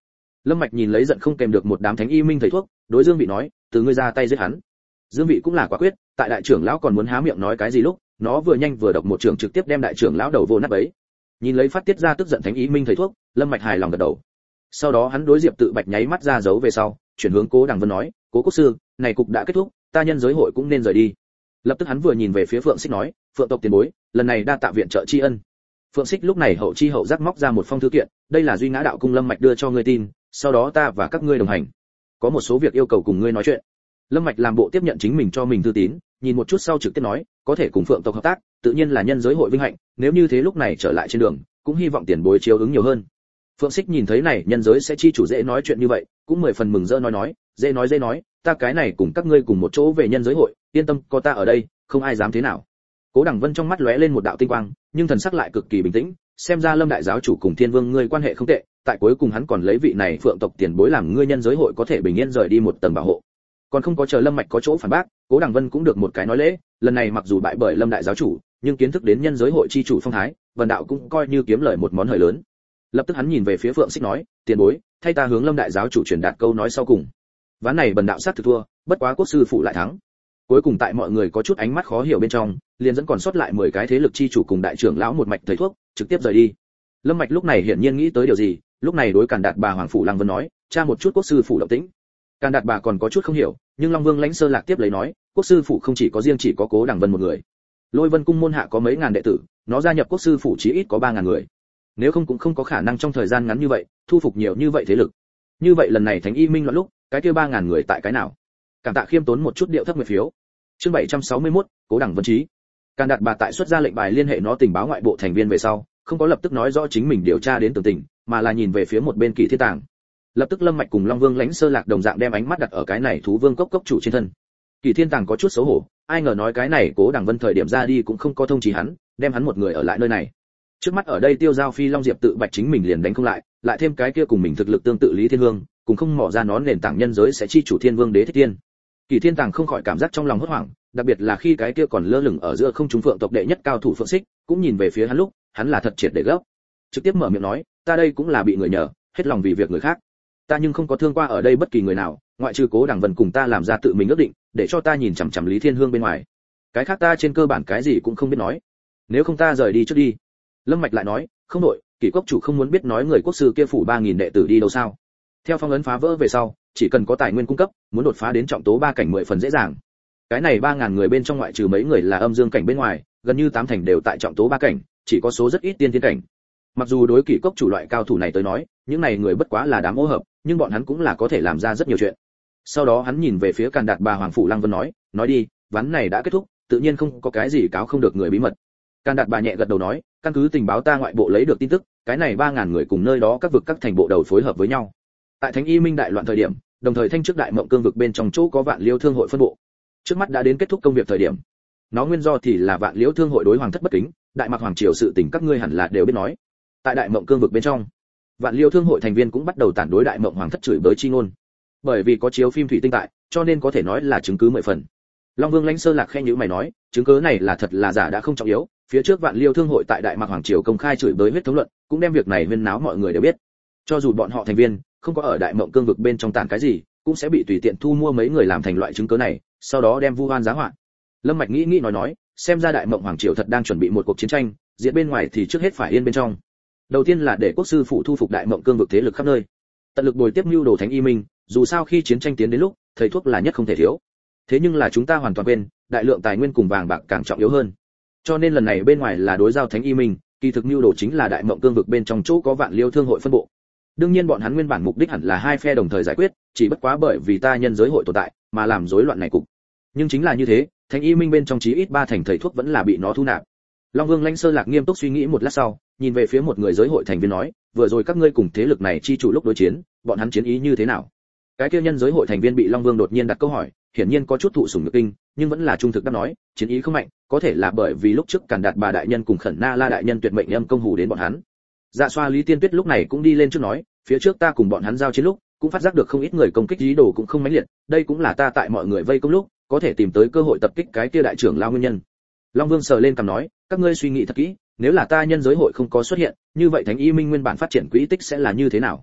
Lâm Mạch nhìn lấy giận không kèm được một đám thánh y minh thầy thuốc, đối Dương Vị nói, từ ngươi ra tay giết hắn. Dương Vị cũng là quả quyết, tại đại trưởng lão còn muốn há miệng nói cái gì lúc, nó vừa nhanh vừa độc một trường trực tiếp đem đại trưởng lão đầu vô nát bấy. Nhìn lấy phát tiết ra tức giận thánh y minh thầy thuốc, Lâm Mạch hài lòng gật đầu. Sau đó hắn đối Diệp Tự Bạch nháy mắt ra dấu về sau, chuyển hướng Cố Đằng Vân nói, Cố quốc sư, này cục đã kết thúc, ta nhân giới hội cũng nên rời đi. Lập tức hắn vừa nhìn về phía Phượng Xích nói, Phượng tộc tiền bối, lần này đa tạ viện trợ tri ân. Phượng Xích lúc này hậu chi hậu giác móc ra một phong thư kiện, đây là Duy Ngã đạo cung Lâm Mạch đưa cho ngươi tin, sau đó ta và các ngươi đồng hành. Có một số việc yêu cầu cùng ngươi nói chuyện. Lâm Mạch làm bộ tiếp nhận chính mình cho mình thư tín, nhìn một chút sau trực tiếp nói, có thể cùng Phượng tộc hợp tác, tự nhiên là nhân giới hội vinh hạnh, nếu như thế lúc này trở lại trên đường, cũng hy vọng tiền bối chiếu ứng nhiều hơn. Phượng Xích nhìn thấy này nhân giới sẽ chi chủ dễ nói chuyện như vậy, cũng 10 phần mừng rỡ nói, dễ nói, ta cái này cùng các ngươi cùng một chỗ về nhân giới hội, yên tâm, có ta ở đây, không ai dám thế nào. Cố Đằng Vân trong mắt lóe lên một đạo tinh quang, nhưng thần sắc lại cực kỳ bình tĩnh, xem ra Lâm đại giáo chủ cùng Thiên Vương ngươi quan hệ không tệ, tại cuối cùng hắn còn lấy vị này Phượng tộc tiền bối làm ngươi nhân giới hội có thể bình yên rời đi một tầng bảo hộ. Còn không có chờ Lâm Mạch có chỗ phản bác, Cố Đằng Vân cũng được một cái nói lễ, lần này mặc dù bại bởi Lâm đại giáo chủ, nhưng kiến thức đến nhân giới hội chi chủ phong thái, Vân đạo cũng coi như kiếm lời một món hời lớn. Lập tức hắn nhìn về phía Phượng Xích nói, tiền bối, thay ta hướng Lâm đại giáo chủ truyền đạt câu nói sau cùng. Ván này Bần đạo sát thực thua, bất quá quốc sư phụ lại thắng. Cuối cùng tại mọi người có chút ánh mắt khó hiểu bên trong, liền dẫn còn sót lại 10 cái thế lực chi chủ cùng đại trưởng lão một mạch thầy thuốc, trực tiếp rời đi. Lâm Mạch lúc này hiển nhiên nghĩ tới điều gì, lúc này đối Càn Đạt Bà Hoàng phủ Lăng Vân nói, tra một chút quốc sư phụ động tĩnh. Càn Đạt Bà còn có chút không hiểu, nhưng Long Vương Lãnh Sơ Lạc tiếp lấy nói, quốc sư phụ không chỉ có riêng chỉ có Cố Đằng Vân một người. Lôi Vân cung môn hạ có mấy ngàn đệ tử, nó gia nhập quốc sư phụ chí ít có 3000 người. Nếu không cũng không có khả năng trong thời gian ngắn như vậy, thu phục nhiều như vậy thế lực. Như vậy lần này Thánh Y Minh loạn lúc, cái kia 3000 người tại cái nào? Cảm tạ khiêm tốn một chút điệu thấp nguyệt phiếu. Chương 761, Cố Đằng Vân Chí. Càn Đạt Bà tại xuất ra lệnh bài liên hệ nó tình báo ngoại bộ thành viên về sau, không có lập tức nói rõ chính mình điều tra đến tường tình, mà là nhìn về phía một bên Kỷ Thiên Tàng. Lập tức Lâm Mạch cùng Long Vương Lãnh Sơ Lạc đồng dạng đem ánh mắt đặt ở cái này thú vương cốc cốc chủ trên thân. Kỷ Thiên Tàng có chút xấu hổ, ai ngờ nói cái này Cố Đằng Vân thời điểm ra đi cũng không có thông chỉ hắn, đem hắn một người ở lại nơi này. Trước mắt ở đây Tiêu Giao Phi Long Diệp Tự Bạch chính mình liền đánh không lại thêm cái kia cùng mình thực lực tương tự Lý Thiên Hương, cùng không mò ra nó nền tảng nhân giới sẽ chi chủ Thiên Vương Đế Thích Thiên. Kỷ Thiên Tàng không khỏi cảm giác trong lòng hốt hoảng, đặc biệt là khi cái kia còn lơ lửng ở giữa không trung Phượng tộc đệ nhất cao thủ Phượng Xích, cũng nhìn về phía hắn lúc, hắn là thật triệt để gấp. Trực tiếp mở miệng nói, ta đây cũng là bị người nhờ, hết lòng vì việc người khác. Ta nhưng không có thương qua ở đây bất kỳ người nào, ngoại trừ Cố Đằng Vân cùng ta làm ra tự mình ước định, để cho ta nhìn chằm chằm Lý Thiên Hương bên ngoài. Cái khác ta trên cơ bản cái gì cũng không biết nói. Nếu không ta rời đi trước đi. Lâm Mạch lại nói, không đổi, Kỷ quốc chủ không muốn biết nói người quốc sư kia phủ 3000 đệ tử đi đâu sao? Theo phong ấn phá vỡ về sau, chỉ cần có tài nguyên cung cấp, muốn đột phá đến trọng tố 3 cảnh 10 phần dễ dàng. Cái này 3000 người bên trong ngoại trừ mấy người là âm dương cảnh bên ngoài, gần như 8 thành đều tại trọng tố 3 cảnh, chỉ có số rất ít tiên thiên cảnh. Mặc dù đối Kỷ cốc chủ loại cao thủ này tới nói, những này người bất quá là đám ô hợp, nhưng bọn hắn cũng là có thể làm ra rất nhiều chuyện. Sau đó hắn nhìn về phía Càn Đạt Bà Hoàng phủ Lăng Vân nói đi, ván này đã kết thúc, tự nhiên không có cái gì cáo không được người bí mật. Càn Đạt Bà nhẹ gật đầu nói, căn cứ tình báo ta ngoại bộ lấy được tin tức, cái này 3000 người cùng nơi đó các vực các thành bộ đầu phối hợp với nhau. Tại Thánh Y Minh đại loạn thời điểm, đồng thời thanh trước đại mộng cương vực bên trong chỗ có Vạn Liêu thương hội phân bộ. Trước mắt đã đến kết thúc công việc thời điểm. Nó nguyên do thì là Vạn Liêu thương hội đối hoàng thất bất kính, đại mặc hoàng triều sự tình các ngươi hẳn là đều biết nói. Tại đại mộng cương vực bên trong, Vạn Liêu thương hội thành viên cũng bắt đầu tản đối đại mộng hoàng thất chửi bới chi ngôn. Bởi vì có chiếu phim thủy tinh tại, cho nên có thể nói là chứng cứ 10 phần. Long Vương Lãnh Sơ Lạc khen nhíu mày nói, chứng cứ này là thật là giả đã không trọng yếu, phía trước Vạn Liêu thương hội tại đại mặc hoàng triều công khai chửi bới huyết thống luận, cũng đem việc này huyên náo mọi người đều biết. Cho dù bọn họ thành viên không có ở đại mộng cương vực bên trong tản cái gì, cũng sẽ bị tùy tiện thu mua mấy người làm thành loại chứng cứ này, sau đó đem vu oan giá họa. Lâm Mạch nghĩ nói, xem ra đại mộng hoàng triều thật đang chuẩn bị một cuộc chiến tranh, diện bên ngoài thì trước hết phải yên bên trong. Đầu tiên là để quốc sư phụ thu phục đại mộng cương vực thế lực khắp nơi, tận lực bồi tiếp mưu đồ Thánh Y Minh, dù sao khi chiến tranh tiến đến lúc, thầy thuốc là nhất không thể thiếu. Thế nhưng là chúng ta hoàn toàn quên, đại lượng tài nguyên cùng vàng bạc càng trọng yếu hơn. Cho nên lần này bên ngoài là đối giao Thánh Y Minh, kỳ thực mưu đồ chính là đại mộng cương vực bên trong chỗ có Vạn Liêu thương hội phân bộ. Đương nhiên bọn hắn nguyên bản mục đích hẳn là hai phe đồng thời giải quyết, chỉ bất quá bởi vì ta nhân giới hội tồn tại, mà làm rối loạn này cục. Nhưng chính là như thế, Thánh Y Minh bên trong chí ít 3 thành thầy thuốc vẫn là bị nó thu nạp. Long Vương Lãnh Sơ Lạc nghiêm túc suy nghĩ một lát sau, nhìn về phía một người giới hội thành viên nói, vừa rồi các ngươi cùng thế lực này chi chủ lúc đối chiến, bọn hắn chiến ý như thế nào? Cái kia nhân giới hội thành viên bị Long Vương đột nhiên đặt câu hỏi, hiển nhiên có chút thụ sủng nhược kinh, nhưng vẫn là trung thực đáp nói, chiến ý không mạnh, có thể là bởi vì lúc trước Càn Đạt Bà đại nhân cùng Khẩn Na La đại nhân tuyệt mệnh âm công hù đến bọn hắn. Dạ Xoa Lý Tiên Tuyết lúc này cũng đi lên trước nói, phía trước ta cùng bọn hắn giao chiến lúc, cũng phát giác được không ít người công kích ý đồ cũng không mãnh liệt, đây cũng là ta tại mọi người vây công lúc, có thể tìm tới cơ hội tập kích cái kia đại trưởng lao nguyên nhân. Long Vương sờ lên cằm nói, các ngươi suy nghĩ thật kỹ, nếu là ta nhân giới hội không có xuất hiện, như vậy Thánh Y Minh nguyên bản phát triển quỹ tích sẽ là như thế nào?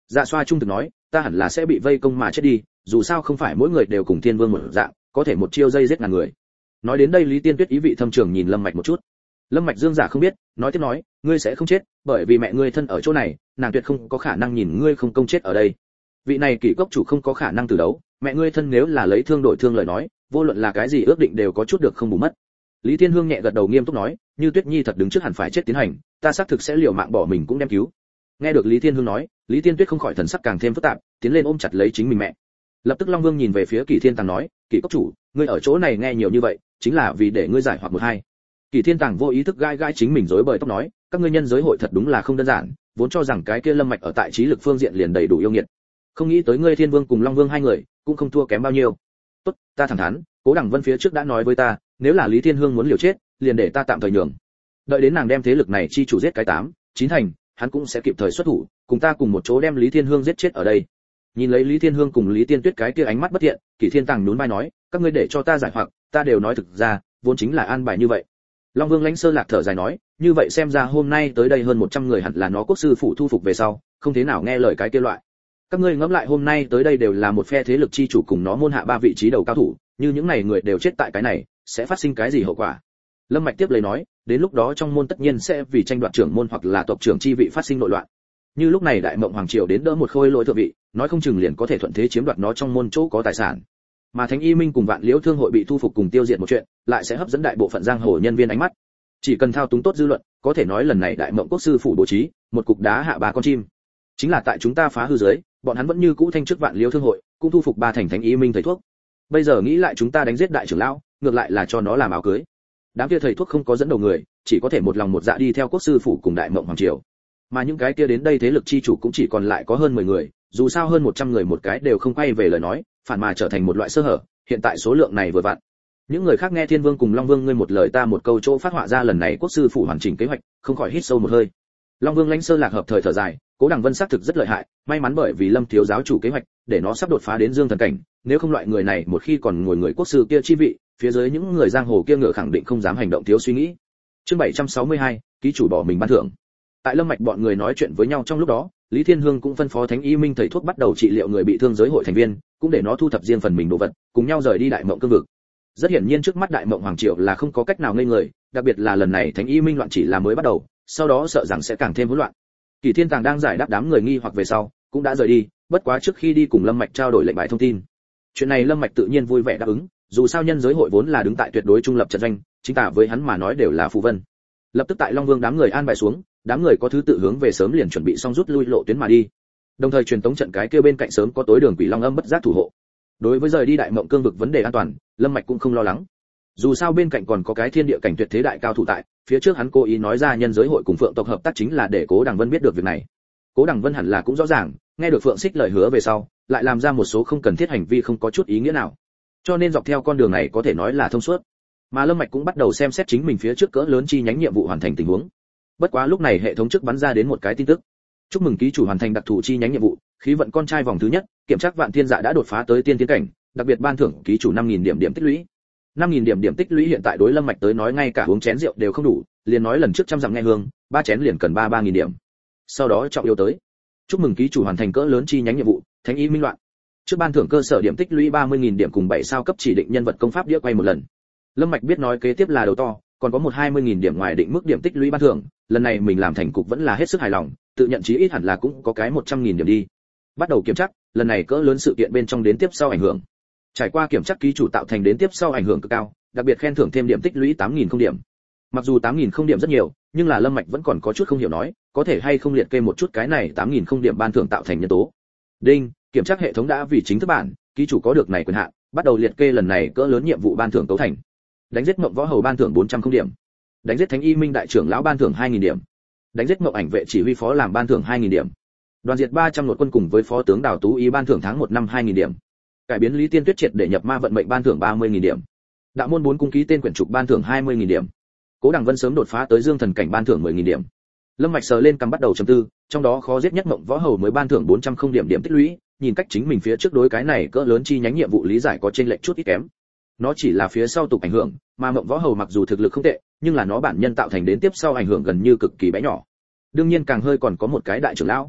Dạ Xoa trung thực nói, ta hẳn là sẽ bị vây công mà chết đi, dù sao không phải mỗi người đều cùng Thiên Vương một dạng, có thể một chiêu dây giết ngàn người. Nói đến đây Lý Tiên Tuyết ý vị thâm trường nhìn Lâm Mạch một chút. Lâm Mạch Dương giả không biết, nói tiếp nói, ngươi sẽ không chết, bởi vì mẹ ngươi thân ở chỗ này, nàng tuyệt không có khả năng nhìn ngươi không công chết ở đây. Vị này Kỷ Cốc chủ không có khả năng từ đấu, mẹ ngươi thân nếu là lấy thương đổi thương lời nói, vô luận là cái gì ước định đều có chút được không bù mất. Lý Thiên Hương nhẹ gật đầu nghiêm túc nói, như Tuyết Nhi thật đứng trước hẳn phải chết tiến hành, ta xác thực sẽ liều mạng bỏ mình cũng đem cứu. Nghe được Lý Thiên Hương nói, Lý Tiên Tuyết không khỏi thần sắc càng thêm phức tạp, tiến lên ôm chặt lấy chính mình mẹ. Lập tức Long Vương nhìn về phía Kỷ Thiên Tàng nói, Kỷ Cốc chủ, ngươi ở chỗ này nghe nhiều như vậy, chính là vì để ngươi giải hoặc một hai. Kỷ Thiên Tàng vô ý thức gai gai chính mình rối bời tóc nói, các ngươi nhân giới hội thật đúng là không đơn giản, vốn cho rằng cái kia Lâm Mạch ở tại trí lực phương diện liền đầy đủ yêu nghiệt, không nghĩ tới ngươi Thiên Vương cùng Long Vương hai người cũng không thua kém bao nhiêu. Tốt, ta thẳng thắn, Cố Đằng Vân phía trước đã nói với ta, nếu là Lý Thiên Hương muốn liều chết, liền để ta tạm thời nhường. Đợi đến nàng đem thế lực này chi chủ giết cái 8, 9 thành, hắn cũng sẽ kịp thời xuất thủ, cùng ta cùng một chỗ đem Lý Thiên Hương giết chết ở đây. Nhìn lấy Lý Thiên Hương cùng Lý Tiên Tuyết cái kia ánh mắt bất thiện, Kỷ Thiên Tàng nhún vai nói, các ngươi để cho ta giải hoặc, ta đều nói thực ra, vốn chính là an bài như vậy. Long Vương Lãnh Sơ Lạc thở dài nói, như vậy xem ra hôm nay tới đây hơn 100 người hẳn là nó quốc sư phụ thu phục về sau, không thế nào nghe lời cái kia loại. Các ngươi ngẫm lại hôm nay tới đây đều là một phe thế lực chi chủ cùng nó môn hạ 3 vị trí đầu cao thủ, như những này người đều chết tại cái này, sẽ phát sinh cái gì hậu quả? Lâm Mạch tiếp lời nói, đến lúc đó trong môn tất nhiên sẽ vì tranh đoạt trưởng môn hoặc là tộc trưởng chi vị phát sinh nội loạn. Như lúc này Đại Mộng Hoàng triều đến đỡ một khôi lỗi thượng vị, nói không chừng liền có thể thuận thế chiếm đoạt nó trong môn chỗ có tài sản. Mà Thánh Y Minh cùng Vạn Liễu Thương hội bị thu phục cùng tiêu diệt một chuyện, lại sẽ hấp dẫn đại bộ phận giang hồ nhân viên ánh mắt. Chỉ cần thao túng tốt dư luận, có thể nói lần này Đại Mộng quốc sư phủ bố trí, một cục đá hạ 3 con chim. Chính là tại chúng ta phá hư dưới, bọn hắn vẫn như cũ thanh trước Vạn Liễu Thương hội, cũng thu phục 3 thành Thánh Y Minh thầy thuốc. Bây giờ nghĩ lại chúng ta đánh giết đại trưởng lão, ngược lại là cho nó làm áo cưới. Đám kia thầy thuốc không có dẫn đầu người, chỉ có thể một lòng một dạ đi theo quốc sư phủ cùng Đại Mộng Hoàng triều. Mà những cái kia đến đây thế lực chi chủ cũng chỉ còn lại có hơn 10 người, dù sao hơn 100 người một cái đều không quay về lời nói, phản mà trở thành một loại sơ hở, hiện tại số lượng này vừa vặn. Những người khác nghe Thiên Vương cùng Long Vương ngươi một lời ta một câu chỗ phát họa ra lần này quốc sư phủ hoàn chỉnh kế hoạch, không khỏi hít sâu một hơi. Long Vương Lãnh Sơ Lạc hợp thời thở dài, Cố Đằng Vân xác thực rất lợi hại, may mắn bởi vì Lâm thiếu giáo chủ kế hoạch, để nó sắp đột phá đến Dương thần cảnh, nếu không loại người này một khi còn ngồi người quốc sư kia chi vị, phía dưới những người giang hồ kia ngựa khẳng định không dám hành động thiếu suy nghĩ. Chương 762, ký chủ bỏ mình ban thưởng. Tại Lâm Mạch bọn người nói chuyện với nhau trong lúc đó, Lý Thiên Hương cũng phân phó Thánh Y Minh thầy thuốc bắt đầu trị liệu người bị thương giới hội thành viên, cũng để nó thu thập riêng phần mình đồ vật, cùng nhau rời đi Đại Mộng cương vực. Rất hiển nhiên trước mắt Đại Mộng Hoàng triều là không có cách nào ngây người, đặc biệt là lần này Thánh Y Minh loạn chỉ là mới bắt đầu, sau đó sợ rằng sẽ càng thêm hỗn loạn. Kỷ Thiên Tàng đang giải đáp đám người nghi hoặc về sau, cũng đã rời đi, bất quá trước khi đi cùng Lâm Mạch trao đổi lệnh bài thông tin. Chuyện này Lâm Mạch tự nhiên vui vẻ đáp ứng, dù sao nhân giới hội vốn là đứng tại tuyệt đối trung lập trận doanh, chính tả với hắn mà nói đều là phù vân. Lập tức tại Long Vương đám người an bài xuống, đám người có thứ tự hướng về sớm liền chuẩn bị xong rút lui lộ tuyến mà đi. Đồng thời truyền tống trận cái kia bên cạnh sớm có tối đường Quỷ Long Âm bất giác thủ hộ. Đối với rời đi Đại Mộng cương vực vấn đề an toàn, Lâm Mạch cũng không lo lắng. Dù sao bên cạnh còn có cái thiên địa cảnh tuyệt thế đại cao thủ tại, phía trước hắn cố ý nói ra nhân giới hội cùng Phượng tộc hợp tác chính là để Cố Đằng Vân biết được việc này. Cố Đằng Vân hẳn là cũng rõ ràng, nghe được Phượng Xích lời hứa về sau, lại làm ra một số không cần thiết hành vi không có chút ý nghĩa nào. Cho nên dọc theo con đường này có thể nói là thông suốt. Mà Lâm Mạch cũng bắt đầu xem xét chính mình phía trước cỡ lớn chi nhánh nhiệm vụ hoàn thành tình huống. Bất quá lúc này hệ thống trước bắn ra đến một cái tin tức. Chúc mừng ký chủ hoàn thành đặc thù chi nhánh nhiệm vụ, khí vận con trai vòng thứ nhất, kiểm tra Vạn Thiên Dạ đã đột phá tới tiên tiến cảnh, đặc biệt ban thưởng ký chủ 5000 điểm tích lũy. 5000 điểm tích lũy hiện tại đối Lâm Mạch tới nói ngay cả uống chén rượu đều không đủ, liền nói lần trước trăm dặm nghe hương, 3 chén liền cần 3000 điểm. Sau đó trọng yếu tới. Chúc mừng ký chủ hoàn thành cỡ lớn chi nhánh nhiệm vụ, Thánh Y Minh loạn. Trước ban thưởng cơ sở điểm tích lũy 30000 điểm cùng 7 sao cấp chỉ định nhân vật công pháp đĩa quay một lần. Lâm Mạch biết nói kế tiếp là đầu to, còn có một 20000 điểm ngoài định mức điểm tích lũy ban thưởng, lần này mình làm thành cục vẫn là hết sức hài lòng, tự nhận chí ít hẳn là cũng có cái 100.000 điểm đi. Bắt đầu kiểm tra, lần này cỡ lớn sự kiện bên trong đến tiếp sau ảnh hưởng. Trải qua kiểm tra ký chủ tạo thành đến tiếp sau ảnh hưởng cực cao, đặc biệt khen thưởng thêm điểm tích lũy 8.000 không điểm. Mặc dù 8.000 không điểm rất nhiều, nhưng là Lâm Mạch vẫn còn có chút không hiểu nói, có thể hay không liệt kê một chút cái này 8.000 không điểm ban thưởng tạo thành nhân tố. Đinh, kiểm tra hệ thống đã vì chính thức bản, ký chủ có được này quyền hạn, bắt đầu liệt kê lần này cỡ lớn nhiệm vụ ban thưởng cấu thành. Đánh giết Mộng Võ Hầu ban thưởng 400 không điểm. Đánh giết Thánh Y Minh đại trưởng lão ban thưởng 2.000 điểm. Đánh giết Mộng Ảnh vệ chỉ huy phó làm ban thưởng 2.000 điểm. Đoàn diệt 300 nội quân cùng với phó tướng Đào Tú Ý ban thưởng tháng 1 năm 2.000 điểm. Cải biến Lý Tiên Tuyết triệt để nhập ma vận mệnh ban thưởng 30.000 điểm. Đạo môn 4 cung ký tên quyển trục ban thưởng 20.000 điểm. Cố Đằng Vân sớm đột phá tới Dương thần cảnh ban thưởng 10.000 điểm. Lâm Mạch sờ lên cầm bắt đầu trầm tư, trong đó khó giết nhất Mộng Võ Hầu mới ban thưởng 400 không điểm điểm tích lũy, nhìn cách chính mình phía trước đối cái này cỡ lớn chi nhánh nhiệm vụ lý giải có chênh lệch chút ít kém. Nó chỉ là phía sau tục ảnh hưởng, mà Mộng Võ Hầu mặc dù thực lực không tệ, nhưng là nó bản nhân tạo thành đến tiếp sau ảnh hưởng gần như cực kỳ bé nhỏ. Đương nhiên càng hơi còn có một cái đại trưởng lão.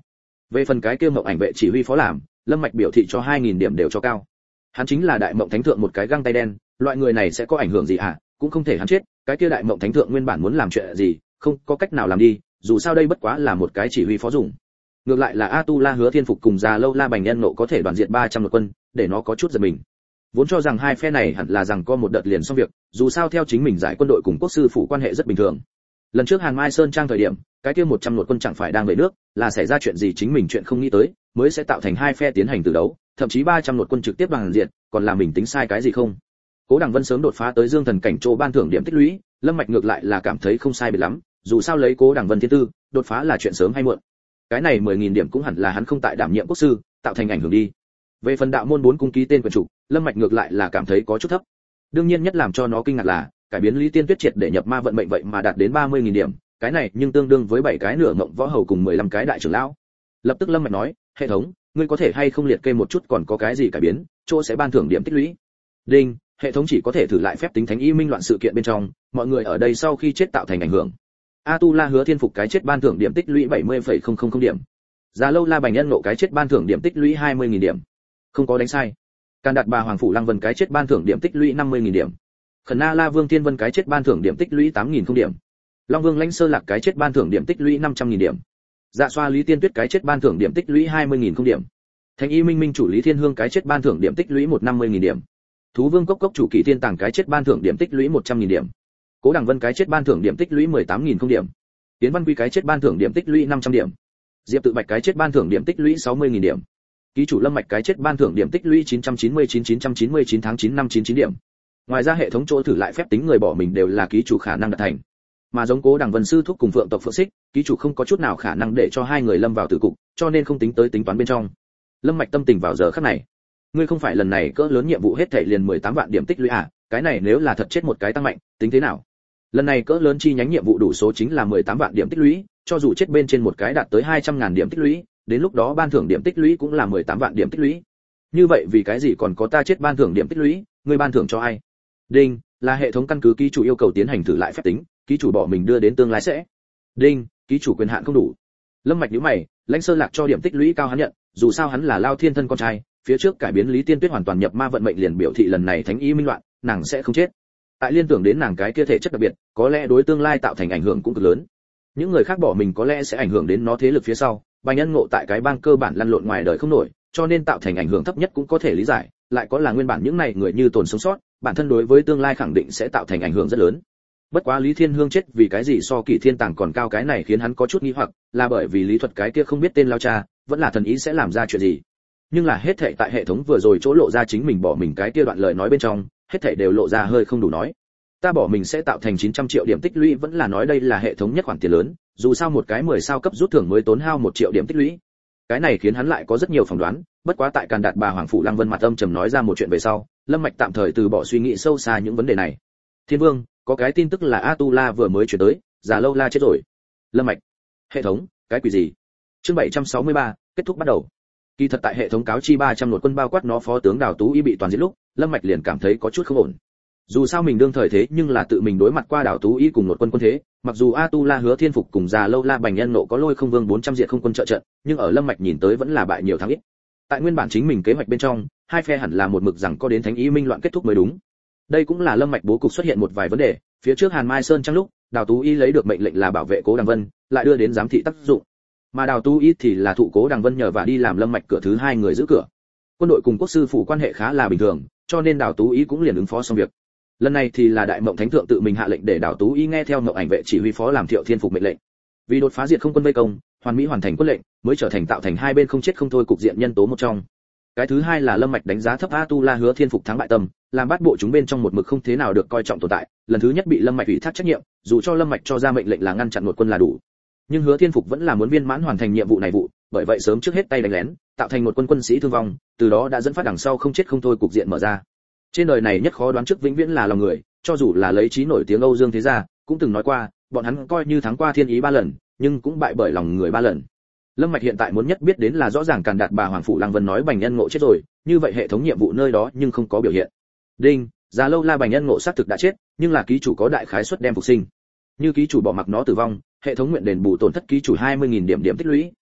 Về phần cái kia mộng ảnh vệ chỉ huy phó làm, Lâm Mạch biểu thị cho 2000 điểm đều cho cao. Hắn chính là đại mộng thánh thượng một cái găng tay đen, loại người này sẽ có ảnh hưởng gì hả? Cũng không thể hắn chết, cái kia đại mộng thánh thượng nguyên bản muốn làm chuyện gì, không có cách nào làm đi, dù sao đây bất quá là một cái chỉ huy phó dùng. Ngược lại là Atula Hứa Thiên Phục cùng Già Lâu La Bành Nhân Nộ có thể đoàn diệt 300 lượt quân, để nó có chút giật mình. Vốn cho rằng hai phe này hẳn là rằng có một đợt liền xong việc, dù sao theo chính mình giải quân đội cùng quốc sư phủ quan hệ rất bình thường. Lần trước Hàn Mai Sơn trang thời điểm, cái kia 100 lượt quân chẳng phải đang về nước, là xảy ra chuyện gì chính mình chuyện không nghĩ tới, mới sẽ tạo thành hai phe tiến hành từ đấu, thậm chí 300 lượt quân trực tiếp đoàn diệt, còn là mình tính sai cái gì không? Cố Đằng Vân sớm đột phá tới Dương Thần cảnh chỗ ban thưởng điểm tích lũy, Lâm Mạch ngược lại là cảm thấy không sai biệt lắm, dù sao lấy Cố Đằng Vân thiên tư, đột phá là chuyện sớm hay muộn. Cái này 10.000 điểm cũng hẳn là hắn không tại đảm nhiệm quốc sư, tạo thành ảnh hưởng đi. Về phần đạo môn 4 cung ký tên quyền chủ, Lâm Mạch ngược lại là cảm thấy có chút thấp. Đương nhiên nhất làm cho nó kinh ngạc là, cải biến Lý Tiên Tuyết triệt để nhập ma vận mệnh vậy mà đạt đến 30.000 điểm, cái này nhưng tương đương với 7 cái nửa ngộng võ hầu cùng 15 cái đại trưởng lão. Lập tức Lâm Mạch nói, hệ thống, ngươi có thể hay không liệt kê một chút còn có cái gì cải biến, chỗ sẽ ban thưởng điểm tích lũy. Đinh, hệ thống chỉ có thể thử lại phép tính thánh y minh loạn sự kiện bên trong, mọi người ở đây sau khi chết tạo thành ảnh hưởng. Atula Hứa Thiên Phục cái chết ban thưởng điểm tích lũy 70,000 điểm. Già Lâu La Bành Nhân Nộ cái chết ban thưởng điểm tích lũy 20.000 điểm. Không có đánh sai. Can Đạt Bà Hoàng Phủ Lăng Vân cái chết ban thưởng điểm tích lũy 50.000 điểm. Khẩn Na La Vương Thiên Vân cái chết ban thưởng điểm tích lũy 8.000 điểm. Long Vương Lãnh Sơ Lạc cái chết ban thưởng điểm tích lũy 500.000 điểm. Dạ Xoa Lý Tiên Tuyết cái chết ban thưởng điểm tích lũy 20.000 điểm. Thánh Y Minh Minh chủ Lý Thiên Hương cái chết ban thưởng điểm tích lũy 150.000 điểm. Thú Vương Cốc Cốc chủ Kỷ Thiên Tàng cái chết ban thưởng điểm tích lũy 100.000 điểm. Cố Đằng Vân cái chết ban thưởng điểm tích lũy 18.000 điểm. Tiến Văn Quy cái chết ban thưởng điểm tích lũy 500 điểm. Diệp Tự Bạch cái chết ban thưởng điểm tích lũy 60.000 điểm. Ký chủ Lâm Mạch cái chết ban thưởng điểm tích lũy 999 tháng 9 năm 99 điểm. Ngoài ra hệ thống chỗ thử lại phép tính người bỏ mình đều là ký chủ khả năng đạt thành. Mà giống Cố Đằng Vân sư thúc cùng Phượng tộc Phượng Xích, ký chủ không có chút nào khả năng để cho hai người lâm vào tử cục, cho nên không tính tới tính toán bên trong. Lâm Mạch tâm tình vào giờ khắc này. Ngươi không phải lần này cỡ lớn nhiệm vụ hết thảy liền 18 vạn điểm tích lũy à? Cái này nếu là thật chết một cái tăng mạnh, tính thế nào? Lần này cỡ lớn chi nhánh nhiệm vụ đủ số chính là 18 vạn điểm tích lũy, cho dù chết bên trên một cái đạt tới 200.000 điểm tích lũy, đến lúc đó ban thưởng điểm tích lũy cũng là 18 vạn điểm tích lũy. Như vậy vì cái gì còn có ta chết ban thưởng điểm tích lũy, ngươi ban thưởng cho ai? Đinh, là hệ thống căn cứ ký chủ yêu cầu tiến hành thử lại phép tính, ký chủ bỏ mình đưa đến tương lai sẽ. Đinh, ký chủ quyền hạn không đủ. Lâm Mạch nhíu mày, Lãnh Sơ Lạc cho điểm tích lũy cao hắn nhận, dù sao hắn là Lao Thiên thân con trai, phía trước cải biến Lý Tiên Tuyết hoàn toàn nhập ma vận mệnh liền biểu thị lần này thánh y minh loạn, nàng sẽ không chết. Tại liên tưởng đến nàng cái kia thể chất đặc biệt, có lẽ đối tương lai tạo thành ảnh hưởng cũng cực lớn. Những người khác bỏ mình có lẽ sẽ ảnh hưởng đến nó thế lực phía sau, Bành Nhân Ngộ tại cái bang cơ bản lăn lộn ngoài đời không nổi, cho nên tạo thành ảnh hưởng thấp nhất cũng có thể lý giải, lại có là nguyên bản những này người như tồn sống sót, bản thân đối với tương lai khẳng định sẽ tạo thành ảnh hưởng rất lớn. Bất quá Lý Thiên Hương chết vì cái gì so Kỷ Thiên Tàng còn cao, cái này khiến hắn có chút nghi hoặc, là bởi vì lý thuật cái kia không biết tên lao cha, vẫn là thần ý sẽ làm ra chuyện gì. Nhưng là hết thảy tại hệ thống vừa rồi chỗ lộ ra chính mình bỏ mình cái kia đoạn lời nói bên trong, hết thảy đều lộ ra hơi không đủ nói. Ta bỏ mình sẽ tạo thành 900 triệu điểm tích lũy, vẫn là nói đây là hệ thống nhất khoản tiền lớn, dù sao một cái 10 sao cấp rút thưởng mới tốn hao 1 triệu điểm tích lũy. Cái này khiến hắn lại có rất nhiều phỏng đoán, bất quá tại Càn Đạt Bà Hoàng Phủ Lăng Vân mặt âm trầm nói ra một chuyện về sau, Lâm Mạch tạm thời từ bỏ suy nghĩ sâu xa những vấn đề này. Thiên Vương, có cái tin tức là Atula vừa mới chuyển tới, Già Lâu La chết rồi. Lâm Mạch, hệ thống, cái quỷ gì? Chương 763, kết thúc bắt đầu. Kỳ thật tại hệ thống cáo chi 300 lượt quân bao quát nó phó tướng Đào Tú Y bị toàn giết lúc, Lâm Mạch liền cảm thấy có chút không ổn. Dù sao mình đương thời thế nhưng là tự mình đối mặt qua Đào Tú Y cùng một quân quân thế, mặc dù Atula Hứa Thiên Phục cùng Già Lâu La Bành Nhân Nộ có lôi không vương 400 diệt không quân trợ trận, nhưng ở Lâm Mạch nhìn tới vẫn là bại nhiều thắng ít. Tại nguyên bản chính mình kế hoạch bên trong, hai phe hẳn là một mực rằng có đến thánh ý minh loạn kết thúc mới đúng. Đây cũng là Lâm Mạch bố cục xuất hiện một vài vấn đề, phía trước Hàn Mai Sơn trong lúc, Đào Tú Y lấy được mệnh lệnh là bảo vệ Cố Đằng Vân, lại đưa đến giám thị tác dụng. Mà Đào Tú Y thì là thụ Cố Đằng Vân nhờ và đi làm Lâm Mạch cửa thứ hai người giữ cửa. Quân đội cùng quốc sư phủ quan hệ khá là bình thường, cho nên Đào Tú Y cũng liền ứng phó xong việc. Lần này thì là Đại Mộng Thánh thượng tự mình hạ lệnh để Đào Tú Y nghe theo Mộng Ảnh vệ chỉ huy phó làm Thiệu Thiên Phục mệnh lệnh. Vì đột phá diệt không quân vây công, hoàn mỹ hoàn thành quân lệnh, mới trở thành tạo thành hai bên không chết không thôi cục diện nhân tố một trong. Cái thứ hai là Lâm Mạch đánh giá thấp Atula Hứa Thiên Phục thắng bại tâm, làm bát bộ chúng bên trong một mực không thế nào được coi trọng tồn tại, lần thứ nhất bị Lâm Mạch ủy thác trách nhiệm, dù cho Lâm Mạch cho ra mệnh lệnh là ngăn chặn một quân là đủ. Nhưng Hứa Thiên Phục vẫn là muốn viên mãn hoàn thành nhiệm vụ này vụ, bởi vậy sớm trước hết tay đánh lén, tạo thành một quân quân sĩ thương vong, từ đó đã dẫn phát đằng sau không chết không thôi cục diện mở ra. Trên đời này nhất khó đoán trước vĩnh viễn là lòng người, cho dù là lấy trí nổi tiếng Âu Dương Thế Gia, cũng từng nói qua, bọn hắn coi như thắng qua thiên ý 3 lần, nhưng cũng bại bởi lòng người 3 lần. Lâm Mạch hiện tại muốn nhất biết đến là rõ ràng Càn Đạt Bà Hoàng Phủ Lăng Vân nói Bành Nhân Ngộ chết rồi, như vậy hệ thống nhiệm vụ nơi đó nhưng không có biểu hiện. Đinh, Già Lâu La Bành Nhân Ngộ xác thực đã chết, nhưng là ký chủ có đại khái suất đem phục sinh. Như ký chủ bỏ mặc nó tử vong, hệ thống nguyện đền bù tổn thất ký chủ 20.000 điểm tích lũy,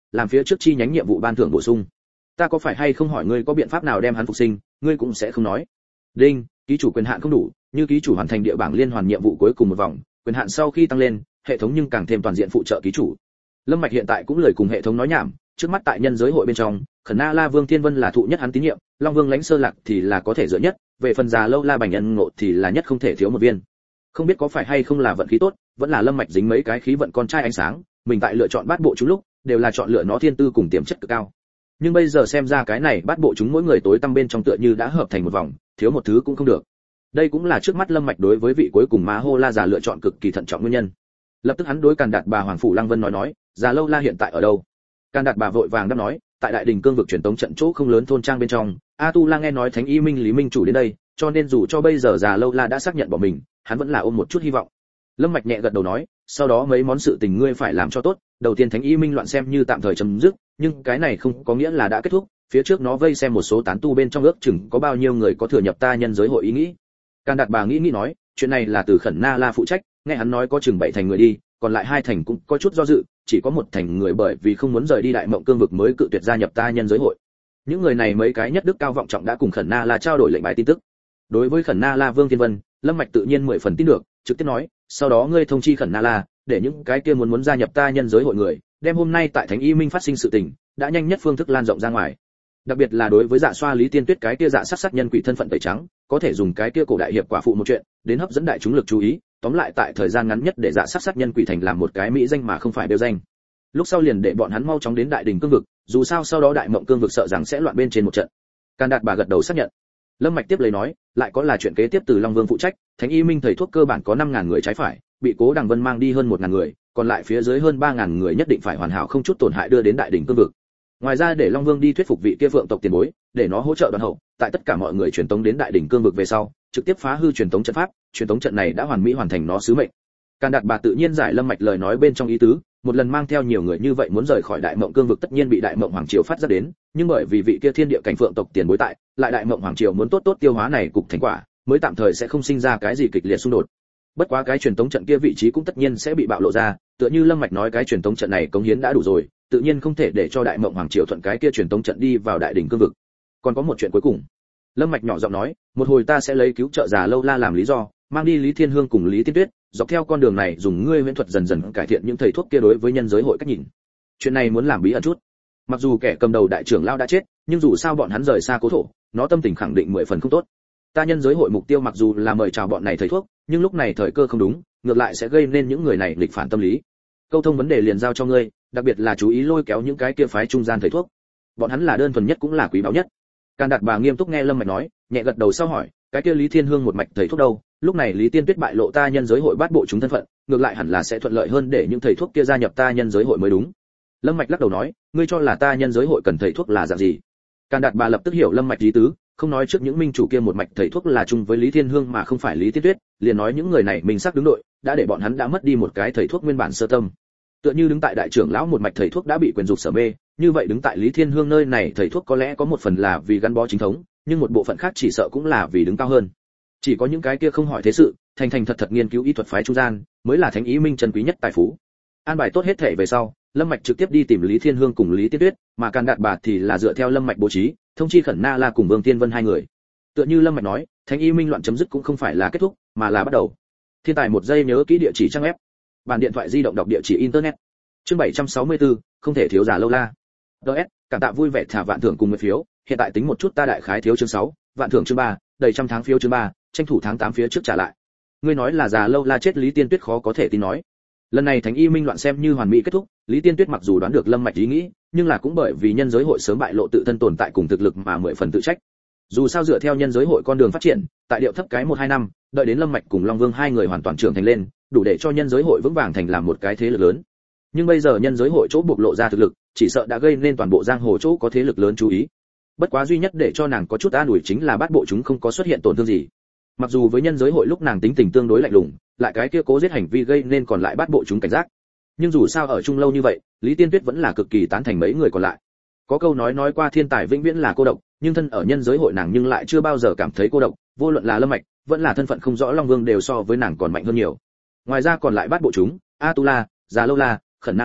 làm phía trước chi nhánh nhiệm vụ ban thưởng bổ sung. Ta có phải hay không hỏi ngươi có biện pháp nào đem hắn phục sinh, ngươi cũng sẽ không nói. Đinh, ký chủ quyền hạn không đủ, như ký chủ hoàn thành địa bảng liên hoàn nhiệm vụ cuối cùng một vòng, quyền hạn sau khi tăng lên, hệ thống nhưng càng thêm toàn diện phụ trợ ký chủ. Lâm Mạch hiện tại cũng lời cùng hệ thống nói nhảm, trước mắt tại nhân giới hội bên trong, Khẩn Na La Vương Thiên Vân là thụ nhất hắn tín nhiệm, Long Vương Lãnh Sơ Lạc thì là có thể dựa nhất, về phần già lâu La Bành Nhân Ngộ thì là nhất không thể thiếu một viên. Không biết có phải hay không là vận khí tốt, vẫn là Lâm Mạch dính mấy cái khí vận con trai ánh sáng, mình tại lựa chọn bát bộ chúng lúc, đều là chọn lựa nó thiên tư cùng tiềm chất cực cao. Nhưng bây giờ xem ra cái này bát bộ chúng mỗi người tối tăm bên trong tựa như đã hợp thành một vòng, thiếu một thứ cũng không được. Đây cũng là trước mắt Lâm Mạch đối với vị cuối cùng Ma Hô La già lựa chọn cực kỳ thận trọng nguyên nhân. Lập tức hắn đối Càn Đạt Bà Hoàng phủ Lăng Vân nói, già lâu La hiện tại ở đâu? Càn Đạt Bà vội vàng đáp nói, tại Đại Đình cương vực truyền tống trận chỗ không lớn thôn trang bên trong, A Tu La nghe nói Thánh Y Minh Lý Minh chủ đến đây, cho nên dù cho bây giờ già lâu La đã xác nhận bỏ mình, hắn vẫn là ôm một chút hy vọng. Lâm Mạch nhẹ gật đầu nói, sau đó mấy món sự tình ngươi phải làm cho tốt, đầu tiên Thánh Y Minh loạn xem như tạm thời chấm dứt, nhưng cái này không có nghĩa là đã kết thúc, phía trước nó vây xem một số tán tu bên trong ước chừng có bao nhiêu người có thừa nhập ta nhân giới hội ý nghĩ. Càn Đạt Bà nghĩ nói, chuyện này là từ Khẩn Na La phụ trách, nghe hắn nói có chừng 7 thành người đi, còn lại 2 thành cũng có chút do dự, chỉ có 1 thành người bởi vì không muốn rời đi Đại Mộng Cương vực mới cự tuyệt gia nhập ta nhân giới hội. Những người này mấy cái nhất đức cao vọng trọng đã cùng Khẩn Na La trao đổi lệnh bài tin tức. Đối với Khẩn Na La Vương Thiên Vân, Lâm Mạch tự nhiên 10 phần tin được, trực tiếp nói, sau đó ngươi thông chi Khẩn Na La, để những cái kia muốn gia nhập ta nhân giới hội người, đem hôm nay tại Thánh Y Minh phát sinh sự tình, đã nhanh nhất phương thức lan rộng ra ngoài. Đặc biệt là đối với Dạ Xoa Lý Tiên Tuyết cái kia dạ sát nhân quỷ thân phận tẩy trắng, có thể dùng cái kia cổ đại hiệp quả phụ một chuyện, đến hấp dẫn đại chúng lực chú ý, tóm lại tại thời gian ngắn nhất để dạ sát nhân quỷ thành làm một cái mỹ danh mà không phải đều danh. Lúc sau liền để bọn hắn mau chóng đến Đại Đình cương vực, dù sao sau đó Đại Mộng cương vực sợ rằng sẽ loạn bên trên một trận. Càn Đạt Bà gật đầu xác nhận. Lâm Mạch tiếp lấy nói, lại có là chuyện kế tiếp từ Long Vương phụ trách, Thánh Y Minh thầy thuốc cơ bản có 5000 người trái phải, bị Cố Đằng Vân mang đi hơn 1000 người, còn lại phía dưới hơn 3000 người nhất định phải hoàn hảo không chút tổn hại đưa đến Đại Đình cương vực. Ngoài ra để Long Vương đi thuyết phục vị kia Phượng tộc tiền bối, để nó hỗ trợ đoàn hậu, tại tất cả mọi người truyền tống đến Đại Đỉnh cương vực về sau, trực tiếp phá hư truyền tống trận pháp, truyền tống trận này đã hoàn mỹ hoàn thành nó sứ mệnh. Càn Đạt Bà tự nhiên giải Lâm Mạch lời nói bên trong ý tứ, một lần mang theo nhiều người như vậy muốn rời khỏi Đại Mộng cương vực tất nhiên bị Đại Mộng Hoàng triều phát ra đến, nhưng bởi vì vị kia thiên địa cảnh Phượng tộc tiền bối tại, lại Đại Mộng Hoàng triều muốn tốt tốt tiêu hóa này cục thành quả, mới tạm thời sẽ không sinh ra cái gì kịch liệt xung đột. Bất quá cái truyền tống trận kia vị trí cũng tất nhiên sẽ bị bạo lộ ra, tựa như Lâm Mạch nói cái truyền tống trận này cống hiến đã đủ rồi, tự nhiên không thể để cho Đại Mộng Hoàng triều thuận cái kia truyền tống trận đi vào Đại Đỉnh cương vực. Còn có một chuyện cuối cùng. Lâm Mạch nhỏ giọng nói, một hồi ta sẽ lấy cứu trợ già lâu La làm lý do, mang đi Lý Thiên Hương cùng Lý Tiên Tuyết, dọc theo con đường này dùng ngươi huyễn thuật dần dần cải thiện những thầy thuốc kia đối với nhân giới hội cách nhìn. Chuyện này muốn làm bí ẩn chút. Mặc dù kẻ cầm đầu đại trưởng lão đã chết, nhưng dù sao bọn hắn rời xa cố thổ, nó tâm tình khẳng định 10 phần không tốt. Ta nhân giới hội mục tiêu mặc dù là mời chào bọn này thầy thuốc, nhưng lúc này thời cơ không đúng, ngược lại sẽ gây nên những người này nghịch phản tâm lý. Câu thông vấn đề liền giao cho ngươi, đặc biệt là chú ý lôi kéo những cái kia phái trung gian thầy thuốc. Bọn hắn là đơn thuần nhất cũng là quý báu nhất. Càn Đạt Bà nghiêm túc nghe Lâm Mạch nói, nhẹ gật đầu sau hỏi, cái kia Lý Thiên Hương một mạch thầy thuốc đâu? Lúc này Lý Tiên Tuyết bại lộ ta nhân giới hội bát bộ chúng thân phận, ngược lại hẳn là sẽ thuận lợi hơn để những thầy thuốc kia gia nhập ta nhân giới hội mới đúng. Lâm Mạch lắc đầu nói, ngươi cho là ta nhân giới hội cần thầy thuốc là dạng gì? Càn Đạt Bà lập tức hiểu Lâm Mạch ý tứ, không nói trước những minh chủ kia một mạch thầy thuốc là chung với Lý Thiên Hương mà không phải Lý Tiên Tuyết, liền nói những người này mình xác đứng đội, đã để bọn hắn đã mất đi một cái thầy thuốc nguyên bản sơ tâm. Tựa như đứng tại đại trưởng lão một mạch thầy thuốc đã bị quyền dục sở mê, như vậy đứng tại Lý Thiên Hương nơi này thầy thuốc có lẽ có một phần là vì gắn bó chính thống, nhưng một bộ phận khác chỉ sợ cũng là vì đứng cao hơn. Chỉ có những cái kia không hỏi thế sự, thành thật thật nghiên cứu y thuật phái trung gian, mới là Thánh Y Minh chân quý nhất tài phú. An bài tốt hết thể về sau, Lâm Mạch trực tiếp đi tìm Lý Thiên Hương cùng Lý Tiên Tuyết, mà Càn Đạt Bà thì là dựa theo Lâm Mạch bố trí, thông chi Khẩn Na La cùng Vương Tiên Vân 2 người. Tựa như Lâm Mạch nói, Thánh Y Minh loạn chấm dứt cũng không phải là kết thúc, mà là bắt đầu. Thiên tài một giây nhớ kỹ địa chỉ trang web. Bàn điện thoại di động đọc địa chỉ internet. Chương 764, không thể thiếu già lâu la. DS, cảm tạ vui vẻ thả vạn thưởng cùng 10 phiếu, hiện tại tính một chút ta đại khái thiếu chương 6, vạn thưởng chương 3, đầy trăm tháng phiếu chương 3, tranh thủ tháng 8 phía trước trả lại. Ngươi nói là già lâu la chết Lý Tiên Tuyết khó có thể tin nói. Lần này Thánh Y Minh loạn xem như hoàn mỹ kết thúc, Lý Tiên Tuyết mặc dù đoán được Lâm Mạch ý nghĩ, nhưng là cũng bởi vì nhân giới hội sớm bại lộ tự thân tồn tại cùng thực lực mà 10 phần tự trách. Dù sao dựa theo nhân giới hội con đường phát triển, tại điệu thấp cái 1-2 năm, đợi đến Lâm Mạch cùng Long Vương 2 người hoàn toàn trưởng thành lên, đủ để cho nhân giới hội vững vàng thành làm một cái thế lực lớn. Nhưng bây giờ nhân giới hội chỗ bộc lộ ra thực lực, chỉ sợ đã gây nên toàn bộ giang hồ chỗ có thế lực lớn chú ý. Bất quá duy nhất để cho nàng có chút an ủi chính là bát bộ chúng không có xuất hiện tổn thương gì. Mặc dù với nhân giới hội lúc nàng tính tình tương đối lạnh lùng, lại cái kia cố giết hành vi gây nên còn lại bát bộ chúng cảnh giác. Nhưng dù sao ở chung lâu như vậy, Lý Tiên Tuyết vẫn là cực kỳ tán thành mấy người còn lại. Có câu nói qua thiên tài vĩnh viễn là cô độc, nhưng thân ở nhân giới hội nàng nhưng lại chưa bao giờ cảm thấy cô độc, vô luận là Lâm Mạch, vẫn là thân phận không rõ Long Vương đều so với nàng còn mạnh hơn nhiều. Ngoài ra còn lại bát bộ chúng, A Tu La, Già Lâu La, Khẩn Na La,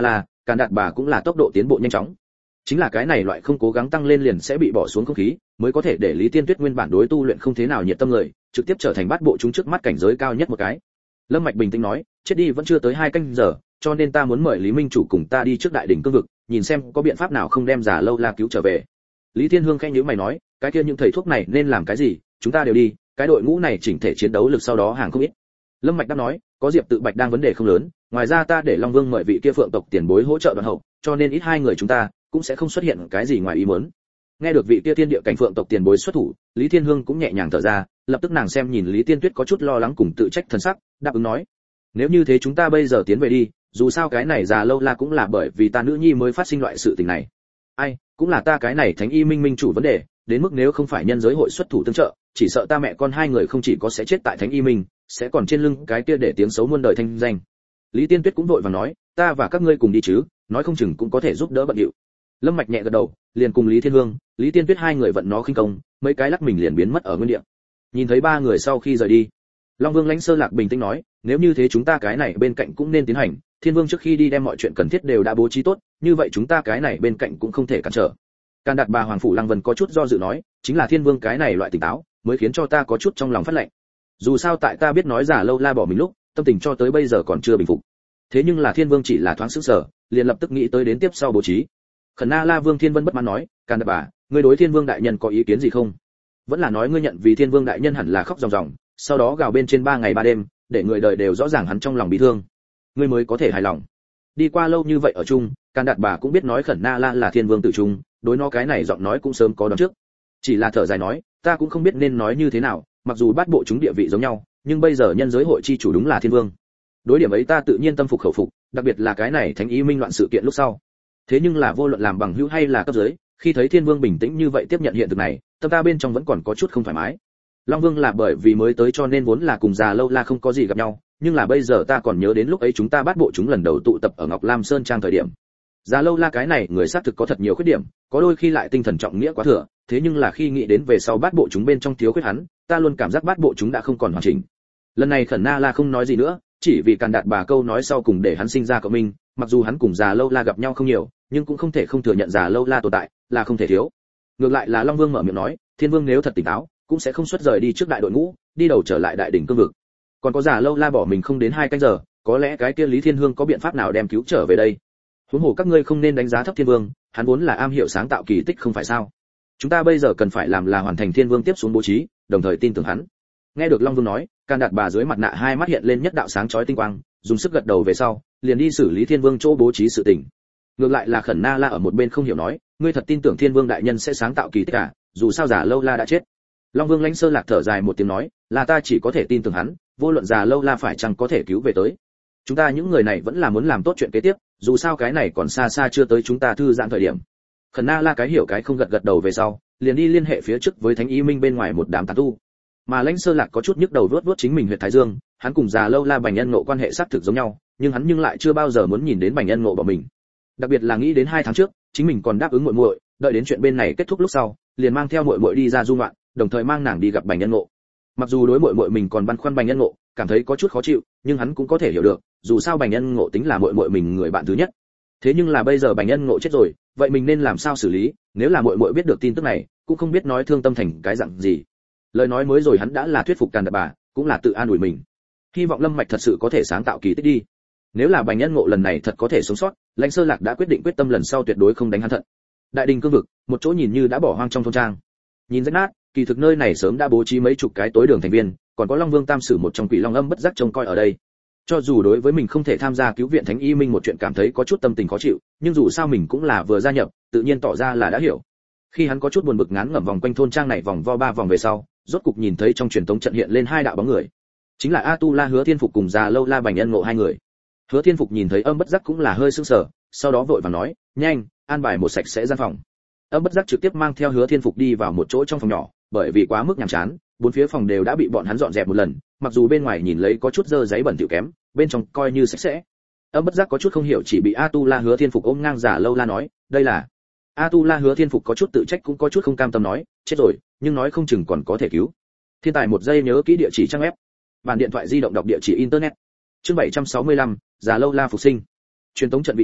Càn Đạt Bà cũng là tốc độ tiến bộ nhanh chóng. Chính là cái này loại không cố gắng tăng lên liền sẽ bị bỏ xuống không khí, mới có thể để Lý Tiên Tuyết nguyên bản đối tu luyện không thế nào nhiệt tâm người, trực tiếp trở thành bát bộ chúng trước mắt cảnh giới cao nhất một cái. Lâm Mạch bình tĩnh nói, chết đi vẫn chưa tới 2 canh giờ, cho nên ta muốn mời Lý Minh chủ cùng ta đi trước đại đỉnh cương vực, nhìn xem có biện pháp nào không đem Già Lâu La cứu trở về. Lý Thiên Hương khẽ nhíu mày nói, cái kia những thầy thuốc này nên làm cái gì, chúng ta đều đi, cái đội ngũ này chỉnh thể chiến đấu lực sau đó hàng không ít. Lâm Mạch đã nói, có Diệp Tự Bạch đang vấn đề không lớn, ngoài ra ta để Long Vương mời vị kia Phượng tộc tiền bối hỗ trợ đoàn hậu, cho nên ít 2 người chúng ta cũng sẽ không xuất hiện cái gì ngoài ý muốn. Nghe được vị kia Thiên Địa cảnh Phượng tộc tiền bối xuất thủ, Lý Thiên Hương cũng nhẹ nhàng thở ra, lập tức nàng xem nhìn Lý Tiên Tuyết có chút lo lắng cùng tự trách thần sắc, đáp ứng nói, nếu như thế chúng ta bây giờ tiến về đi, dù sao cái này Già Lâu La cũng là bởi vì ta nữ nhi mới phát sinh loại sự tình này. Ai, cũng là ta cái này Thánh Y Minh minh chủ vấn đề, đến mức nếu không phải nhân giới hội xuất thủ tương trợ, chỉ sợ ta mẹ con 2 người không chỉ có sẽ chết tại Thánh Y Minh, sẽ còn trên lưng cái kia để tiếng xấu muôn đời thanh danh. Lý Tiên Tuyết cũng vội vàng nói, ta và các ngươi cùng đi chứ, nói không chừng cũng có thể giúp đỡ bận điệu. Lâm Mạch nhẹ gật đầu, liền cùng Lý Thiên Hương, Lý Tiên Tuyết 2 người vận nó khinh công, mấy cái lắc mình liền biến mất ở nguyên địa. Nhìn thấy 3 người sau khi rời đi, Long Vương Lãnh Sơ Lạc bình tĩnh nói, nếu như thế chúng ta cái này bên cạnh cũng nên tiến hành, Thiên Vương trước khi đi đem mọi chuyện cần thiết đều đã bố trí tốt, như vậy chúng ta cái này bên cạnh cũng không thể cản trở. Càn Đạt Bà Hoàng phủ Lăng Vân có chút do dự nói, chính là Thiên Vương cái này loại tỉnh táo, mới khiến cho ta có chút trong lòng phát lạnh. Dù sao tại ta biết nói Già Lâu La bỏ mình lúc, tâm tình cho tới bây giờ còn chưa bình phục. Thế nhưng là Thiên Vương chỉ là thoáng sửng sở, liền lập tức nghĩ tới đến tiếp sau bố trí. Khẩn Na La Vương Thiên Vân bất mãn nói, Càn Đạt Bà, ngươi đối Thiên Vương đại nhân có ý kiến gì không? Vẫn là nói ngươi nhận vì Thiên Vương đại nhân hẳn là khóc ròng ròng, sau đó gào bên trên 3 ngày 3 đêm, để người đời đều rõ ràng hắn trong lòng bị thương, ngươi mới có thể hài lòng. Đi qua lâu như vậy ở chung, Càn Đạt Bà cũng biết nói Khẩn Na La là Thiên Vương tự trung, đối nó cái này giọng nói cũng sớm có đoán trước. Chỉ là thở dài nói, ta cũng không biết nên nói như thế nào, mặc dù bát bộ chúng địa vị giống nhau, nhưng bây giờ nhân giới hội chi chủ đúng là Thiên Vương. Đối điểm ấy ta tự nhiên tâm phục khẩu phục, đặc biệt là cái này Thánh Y Minh loạn sự kiện lúc sau. Thế nhưng là vô luận làm bằng hữu hay là cấp dưới, khi thấy Thiên Vương bình tĩnh như vậy tiếp nhận hiện thực này, tâm ta bên trong vẫn còn có chút không thoải mái. Long Vương là bởi vì mới tới cho nên vốn là cùng Già Lâu La không có gì gặp nhau, nhưng là bây giờ ta còn nhớ đến lúc ấy chúng ta bát bộ chúng lần đầu tụ tập ở Ngọc Lam Sơn trang thời điểm. Già Lâu La cái này người xác thực có thật nhiều khuyết điểm, có đôi khi lại tinh thần trọng nghĩa quá thừa, thế nhưng là khi nghĩ đến về sau bát bộ chúng bên trong thiếu khuyết hắn, ta luôn cảm giác bát bộ chúng đã không còn hoàn chỉnh. Lần này Khẩn Na La không nói gì nữa, chỉ vì Càn Đạt Bà câu nói sau cùng để hắn sinh ra cộng minh, mặc dù hắn cùng Già Lâu La gặp nhau không nhiều, nhưng cũng không thể không thừa nhận Già Lâu La tồn tại, là không thể thiếu. Ngược lại là Long Vương mở miệng nói, Thiên Vương nếu thật tỉnh táo, cũng sẽ không xuất rời đi trước đại đội ngũ, đi đầu trở lại đại đỉnh cương vực. Còn có Già Lâu La bỏ mình không đến 2 canh giờ, có lẽ cái kia Lý Thiên Hương có biện pháp nào đem cứu trở về đây. Huống hồ các ngươi không nên đánh giá thấp Thiên Vương, hắn vốn là am hiểu sáng tạo kỳ tích không phải sao? Chúng ta bây giờ cần phải làm là hoàn thành Thiên Vương tiếp xuống bố trí, đồng thời tin tưởng hắn. Nghe được Long Vương nói, Càn Đạt Bà dưới mặt nạ 2 mắt hiện lên nhất đạo sáng chói tinh quang, dùng sức gật đầu về sau, liền đi xử lý Thiên Vương chỗ bố trí sự tình. Ngược lại là Khẩn Na La ở một bên không hiểu nói, ngươi thật tin tưởng Thiên Vương đại nhân sẽ sáng tạo kỳ tích à? Dù sao Già Lâu La đã chết. Long Vương Lãnh Sơ Lạc thở dài một tiếng nói, là ta chỉ có thể tin tưởng hắn, vô luận Già Lâu La phải chăng có thể cứu về tới. Chúng ta những người này vẫn là muốn làm tốt chuyện kế tiếp, dù sao cái này còn xa xa chưa tới chúng ta thư giãn thời điểm. Khẩn Na La cái hiểu cái không gật gật đầu về sau, liền đi liên hệ phía trước với Thánh Y Minh bên ngoài một đám tán tu. Mà Lãnh Sơ Lạc có chút nhức đầu vuốt chính mình huyệt thái dương, hắn cùng Già Lâu La Bành Nhân Ngộ quan hệ xác thực giống nhau, nhưng hắn lại chưa bao giờ muốn nhìn đến Bành Nhân Ngộ bỏ mình. Đặc biệt là nghĩ đến 2 tháng trước, chính mình còn đáp ứng muội muội, đợi đến chuyện bên này kết thúc lúc sau, liền mang theo muội muội đi ra du ngoạn, đồng thời mang nàng đi gặp Bành Nhân Ngộ. Mặc dù đối muội muội mình còn băn khoăn Bành Nhân Ngộ, cảm thấy có chút khó chịu, nhưng hắn cũng có thể hiểu được, dù sao Bành Nhân Ngộ tính là muội muội mình người bạn thứ nhất. Thế nhưng là bây giờ Bành Nhân Ngộ chết rồi, vậy mình nên làm sao xử lý? Nếu là muội muội biết được tin tức này, cũng không biết nói thương tâm thành cái dạng gì. Lời nói mới rồi hắn đã là thuyết phục Càn Đạt Bà, cũng là tự an ủi mình. Hy vọng Lâm Mạch thật sự có thể sáng tạo kỳ tích đi. Nếu là Bành Nhân Ngộ lần này thật có thể sống sót, Lãnh Sơ Lạc đã quyết định quyết tâm lần sau tuyệt đối không đánh hắn thận. Đại đình cương vực, một chỗ nhìn như đã bỏ hoang trong thôn trang. Nhìn rách nát, kỳ thực nơi này sớm đã bố trí mấy chục cái tối đường thành viên, còn có Long Vương Tam Sử một trong Quỷ Long Âm bất giác trông coi ở đây. Cho dù đối với mình không thể tham gia cứu viện Thánh Y Minh một chuyện cảm thấy có chút tâm tình khó chịu, nhưng dù sao mình cũng là vừa gia nhập, tự nhiên tỏ ra là đã hiểu. Khi hắn có chút buồn bực ngán ngẩm vòng quanh thôn trang này vòng vo 3 vòng về sau, rốt cục nhìn thấy trong truyền tống trận hiện lên 2 đạo bóng người. Chính là A Tu La Hứa Thiên Phục cùng Già Lâu La Bành Nhân Ngộ 2 người. Hứa Thiên Phục nhìn thấy Âm bất giác cũng là hơi sững sờ, sau đó vội vàng nói, nhanh, an bài một sạch sẽ gian phòng. Âm bất giác trực tiếp mang theo Hứa Thiên Phục đi vào một chỗ trong phòng nhỏ, bởi vì quá mức nhàm chán, 4 phía phòng đều đã bị bọn hắn dọn dẹp một lần, mặc dù bên ngoài nhìn lấy có chút dơ giấy bẩn thỉu kém, bên trong coi như sạch sẽ. Âm bất giác có chút không hiểu chỉ bị A Tu La Hứa Thiên Phục ôm ngang Già Lâu La nói, đây là. A Tu La Hứa Thiên Phục có chút tự trách cũng có chút không cam tâm nói, chết rồi, nhưng nói không chừng còn có thể cứu. Thiên tài một giây nhớ kỹ địa chỉ trang web. Bản điện thoại di động đọc địa chỉ internet. Chương 765, Già Lâu La phục sinh. Truyền tống trận vị trí,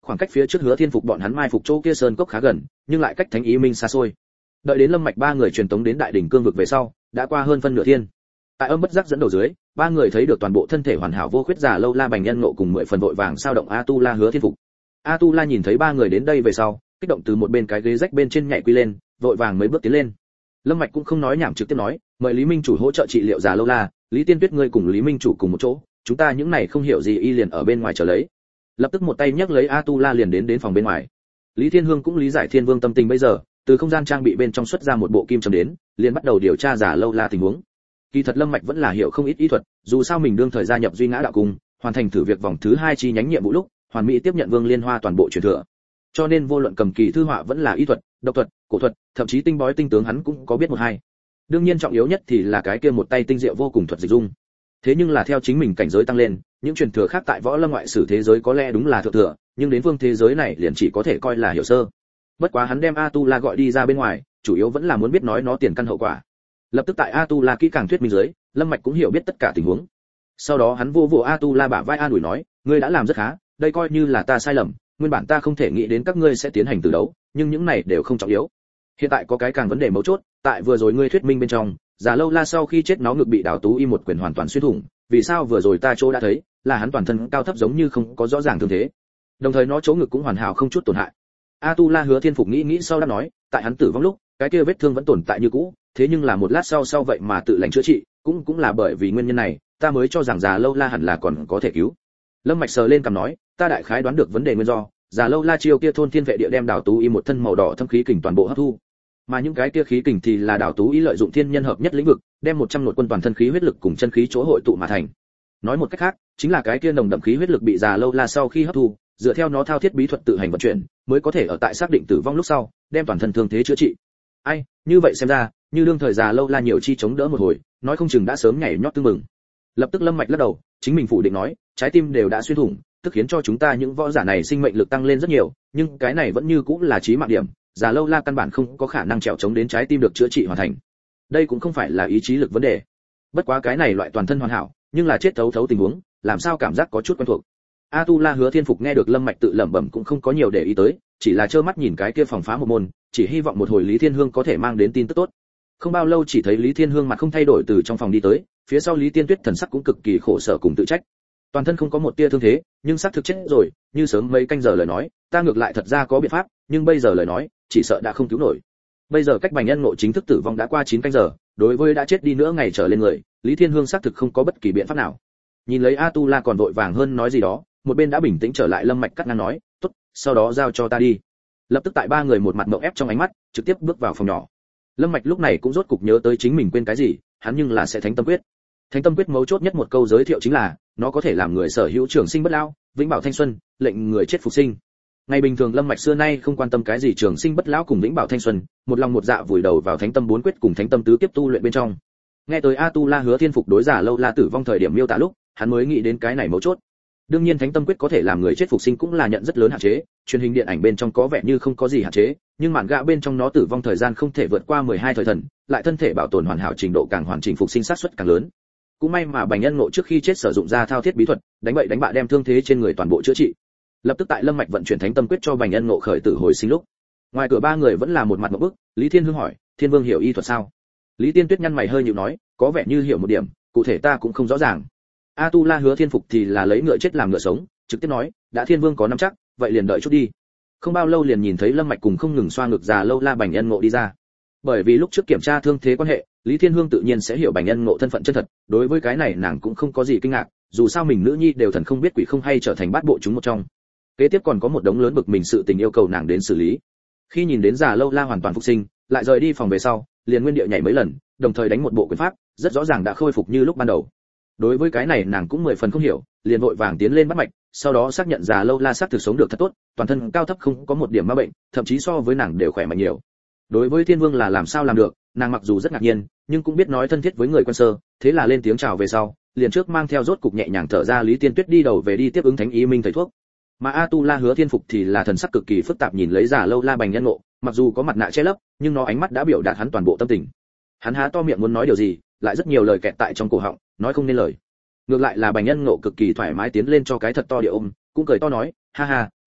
khoảng cách phía trước Hứa Thiên Phục bọn hắn mai phục chỗ kia sơn cốc khá gần, nhưng lại cách Thánh Ý Minh xa xôi. Đợi đến Lâm Mạch ba người truyền tống đến Đại đỉnh cương vực về sau, đã qua hơn phân nửa thiên. Tại âm bất giác dẫn đầu dưới, ba người thấy được toàn bộ thân thể hoàn hảo vô khuyết Già Lâu La Bành Nhân Ngộ cùng 10 phần vội vàng sao động A Tu La Hứa Thiên Phục. A Tu La nhìn thấy ba người đến đây về sau, kích động từ một bên cái ghế rách bên trên nhảy quy lên, vội vàng mấy bước tiến lên. Lâm Mạch cũng không nói nhảm trực tiếp nói, mời Lý Minh chủ hỗ trợ trị liệu Già Lâu La, Lý Tiên Tuyết ngươi cùng Lý Minh chủ cùng một chỗ, chúng ta những này không hiểu gì y liền ở bên ngoài chờ lấy. Lập tức một tay nhấc lấy A Tu La liền đến phòng bên ngoài. Lý Thiên Hương cũng lý giải Thiên Vương tâm tình bây giờ, từ không gian trang bị bên trong xuất ra một bộ kim châm đến, liền bắt đầu điều tra Già Lâu La tình huống. Kỳ thật Lâm Mạch vẫn là hiểu không ít y thuật, dù sao mình đương thời gia nhập Duy Ngã đạo cung, hoàn thành thử việc vòng thứ 2 chi nhánh nhiệm vụ lúc, hoàn mỹ tiếp nhận Vương Liên Hoa toàn bộ truyền thừa. Cho nên vô luận cầm kỳ thư họa vẫn là y thuật, độc thuật, cổ thuật, thậm chí tinh bói tinh tướng hắn cũng có biết một hai. Đương nhiên trọng yếu nhất thì là cái kia một tay tinh diệu vô cùng thuật dịch dung. Thế nhưng là theo chính mình cảnh giới tăng lên, những truyền thừa khác tại võ lâm ngoại sử thế giới có lẽ đúng là thượng thừa, nhưng đến phương thế giới này liền chỉ có thể coi là hiểu sơ. Bất quá hắn đem A Tu La gọi đi ra bên ngoài, chủ yếu vẫn là muốn biết nói nó tiền căn hậu quả. Lập tức tại A Tu La kỹ càng thuyết minh dưới, Lâm Mạch cũng hiểu biết tất cả tình huống. Sau đó hắn vô A Tu La bả vai an ủi nói, ngươi đã làm rất khá, đây coi như là ta sai lầm, nguyên bản ta không thể nghĩ đến các ngươi sẽ tiến hành từ đấu, nhưng những này đều không trọng yếu. Hiện tại có cái càng vấn đề mấu chốt, tại vừa rồi ngươi thuyết minh bên trong, Già Lâu La sau khi chết nó ngực bị Đào Tú Y một quyền hoàn toàn xuyên thủng, vì sao vừa rồi ta chỗ đã thấy, là hắn toàn thân cao thấp giống như không có rõ ràng thương thế. Đồng thời nó chỗ ngực cũng hoàn hảo không chút tổn hại. A Tu La Hứa Thiên Phục nghĩ sau đã nói, tại hắn tử vong lúc, cái kia vết thương vẫn tồn tại như cũ, thế nhưng là một lát sau vậy mà tự lành chữa trị, cũng là bởi vì nguyên nhân này, ta mới cho rằng Già Lâu La hẳn là còn có thể cứu. Lâm Mạch sờ lên cằm nói, ta đại khái đoán được vấn đề nguyên do, Già Lâu La chiêu kia thôn thiên vệ địa đem Đào Tú Y một thân màu đỏ thâm khí kình toàn bộ hấp thu. Mà những cái kia khí kình thì là Đào Tú Y lợi dụng thiên nhân hợp nhất lĩnh vực, đem 100 nội quân toàn thân khí huyết lực cùng chân khí chỗ hội tụ mà thành. Nói một cách khác, chính là cái kia nồng đậm khí huyết lực bị Già Lâu La sau khi hấp thu, dựa theo nó thao thiết bí thuật tự hành vận chuyển, mới có thể ở tại xác định tử vong lúc sau, đem toàn thân thương thế chữa trị. Ai, như vậy xem ra, như đương thời Già Lâu La nhiều chi chống đỡ một hồi, nói không chừng đã sớm nhảy nhót tương mừng. Lập tức Lâm Mạch lắc đầu, chính mình phủ định nói, trái tim đều đã xuyên thủng, tức khiến cho chúng ta những võ giả này sinh mệnh lực tăng lên rất nhiều, nhưng cái này vẫn như cũng là chí mạng điểm, Già Lâu La căn bản không có khả năng trèo chống đến trái tim được chữa trị hoàn thành. Đây cũng không phải là ý chí lực vấn đề. Bất quá cái này loại toàn thân hoàn hảo, nhưng là chết thấu tình huống, làm sao cảm giác có chút quen thuộc. A Tu La Hứa Thiên Phục nghe được Lâm Mạch tự lẩm bẩm cũng không có nhiều để ý tới, chỉ là trơ mắt nhìn cái kia phòng phá một môn, chỉ hy vọng một hồi Lý Thiên Hương có thể mang đến tin tức tốt. Không bao lâu chỉ thấy Lý Thiên Hương mặt không thay đổi từ trong phòng đi tới, phía sau Lý Tiên Tuyết thần sắc cũng cực kỳ khổ sở cùng tự trách. Toàn thân không có một tia thương thế, nhưng xác thực chết rồi, như sớm mấy canh giờ lời nói, ta ngược lại thật ra có biện pháp, nhưng bây giờ lời nói, chỉ sợ đã không cứu nổi. Bây giờ cách Bành Nhân Ngộ chính thức tử vong đã qua 9 canh giờ, đối với đã chết đi nữa ngày trở lên người, Lý Thiên Hương xác thực không có bất kỳ biện pháp nào. Nhìn lấy A Tu La còn vội vàng hơn nói gì đó, một bên đã bình tĩnh trở lại Lâm Mạch cắt ngang nói, "Tốt, sau đó giao cho ta đi." Lập tức tại ba người một mặt ngộp ép trong ánh mắt, trực tiếp bước vào phòng nhỏ. Lâm Mạch lúc này cũng rốt cục nhớ tới chính mình quên cái gì, hắn nhưng là sẽ Thánh Tâm Quyết. Thánh Tâm Quyết mấu chốt nhất một câu giới thiệu chính là, nó có thể làm người sở hữu trường sinh bất lão, vĩnh bảo thanh xuân, lệnh người chết phục sinh. Ngày bình thường Lâm Mạch xưa nay không quan tâm cái gì trường sinh bất lão cùng vĩnh bảo thanh xuân, một lòng một dạ vùi đầu vào Thánh Tâm 4 quyết cùng Thánh Tâm tứ kiếp tu luyện bên trong. Nghe tới A Tu La Hứa Thiên Phục đối Già Lâu La tử vong thời điểm miêu tả lúc, hắn mới nghĩ đến cái này mấu chốt. Đương nhiên Thánh Tâm Quyết có thể làm người chết phục sinh cũng là nhận rất lớn hạn chế, truyền hình điện ảnh bên trong có vẻ như không có gì hạn chế, nhưng mạn gạ bên trong nó tử vong thời gian không thể vượt qua 12 thời thần, lại thân thể bảo tồn hoàn hảo trình độ càng hoàn chỉnh phục sinh xác suất càng lớn. Cũng may mà Bành Nhân Ngộ trước khi chết sử dụng ra thao thiết bí thuật, đánh bậy đánh bạ đem thương thế trên người toàn bộ chữa trị. Lập tức tại Lâm Mạch vận chuyển Thánh Tâm Quyết cho Bành Nhân Ngộ khởi tử hồi sinh lúc, ngoài cửa ba người vẫn là một mặt ngộp bức. Lý Thiên Hương hỏi, Thiên Vương hiểu y thuật sao? Lý Tiên Tuyết nhăn mày hơi nhíu nói, có vẻ như hiểu một điểm, cụ thể ta cũng không rõ ràng. A Tu La Hứa Thiên Phục thì là lấy ngựa chết làm ngựa sống, trực tiếp nói, đã Thiên Vương có nắm chắc, vậy liền đợi chút đi. Không bao lâu liền nhìn thấy Lâm Mạch cùng không ngừng xoa ngực Già Lâu La Bành Nhân Ngộ đi ra. Bởi vì lúc trước kiểm tra thương thế quan hệ, Lý Thiên Hương tự nhiên sẽ hiểu Bành Nhân Ngộ thân phận chân thật, đối với cái này nàng cũng không có gì kinh ngạc, dù sao mình nữ nhi đều thần không biết quỷ không hay trở thành bát bộ chúng một trong. Kế tiếp còn có một đống lớn bực mình sự tình yêu cầu nàng đến xử lý. Khi nhìn đến Già Lâu La hoàn toàn phục sinh, lại rời đi phòng về sau, liền nguyên điệu nhảy mấy lần, đồng thời đánh một bộ quyền pháp, rất rõ ràng đã khôi phục như lúc ban đầu. Đối với cái này nàng cũng 10 phần không hiểu, liền vội vàng tiến lên bắt mạch, sau đó xác nhận Già Lâu La xác thực sống được thật tốt, toàn thân cao thấp không có một điểm ma bệnh, thậm chí so với nàng đều khỏe mạnh nhiều. Đối với Thiên Vương là làm sao làm được, nàng mặc dù rất ngạc nhiên, nhưng cũng biết nói thân thiết với người quân sơ, thế là lên tiếng chào về sau, liền trước mang theo rốt cục nhẹ nhàng thở ra Lý Tiên Tuyết đi đầu về đi tiếp ứng Thánh Ý Minh thầy thuốc. Mà A Tu La Hứa Thiên Phục thì là thần sắc cực kỳ phức tạp nhìn lấy Già Lâu La Bành Nhân Ngộ, mặc dù có mặt nạ che lấp, nhưng nó ánh mắt đã biểu đạt hắn toàn bộ tâm tình. Hắn há to miệng muốn nói điều gì, lại rất nhiều lời kẹt tại trong cổ họng, nói không nên lời. Ngược lại là Bành Nhân Ngộ cực kỳ thoải mái tiến lên cho cái thật to địa ôm, cũng cười to nói, ha ha,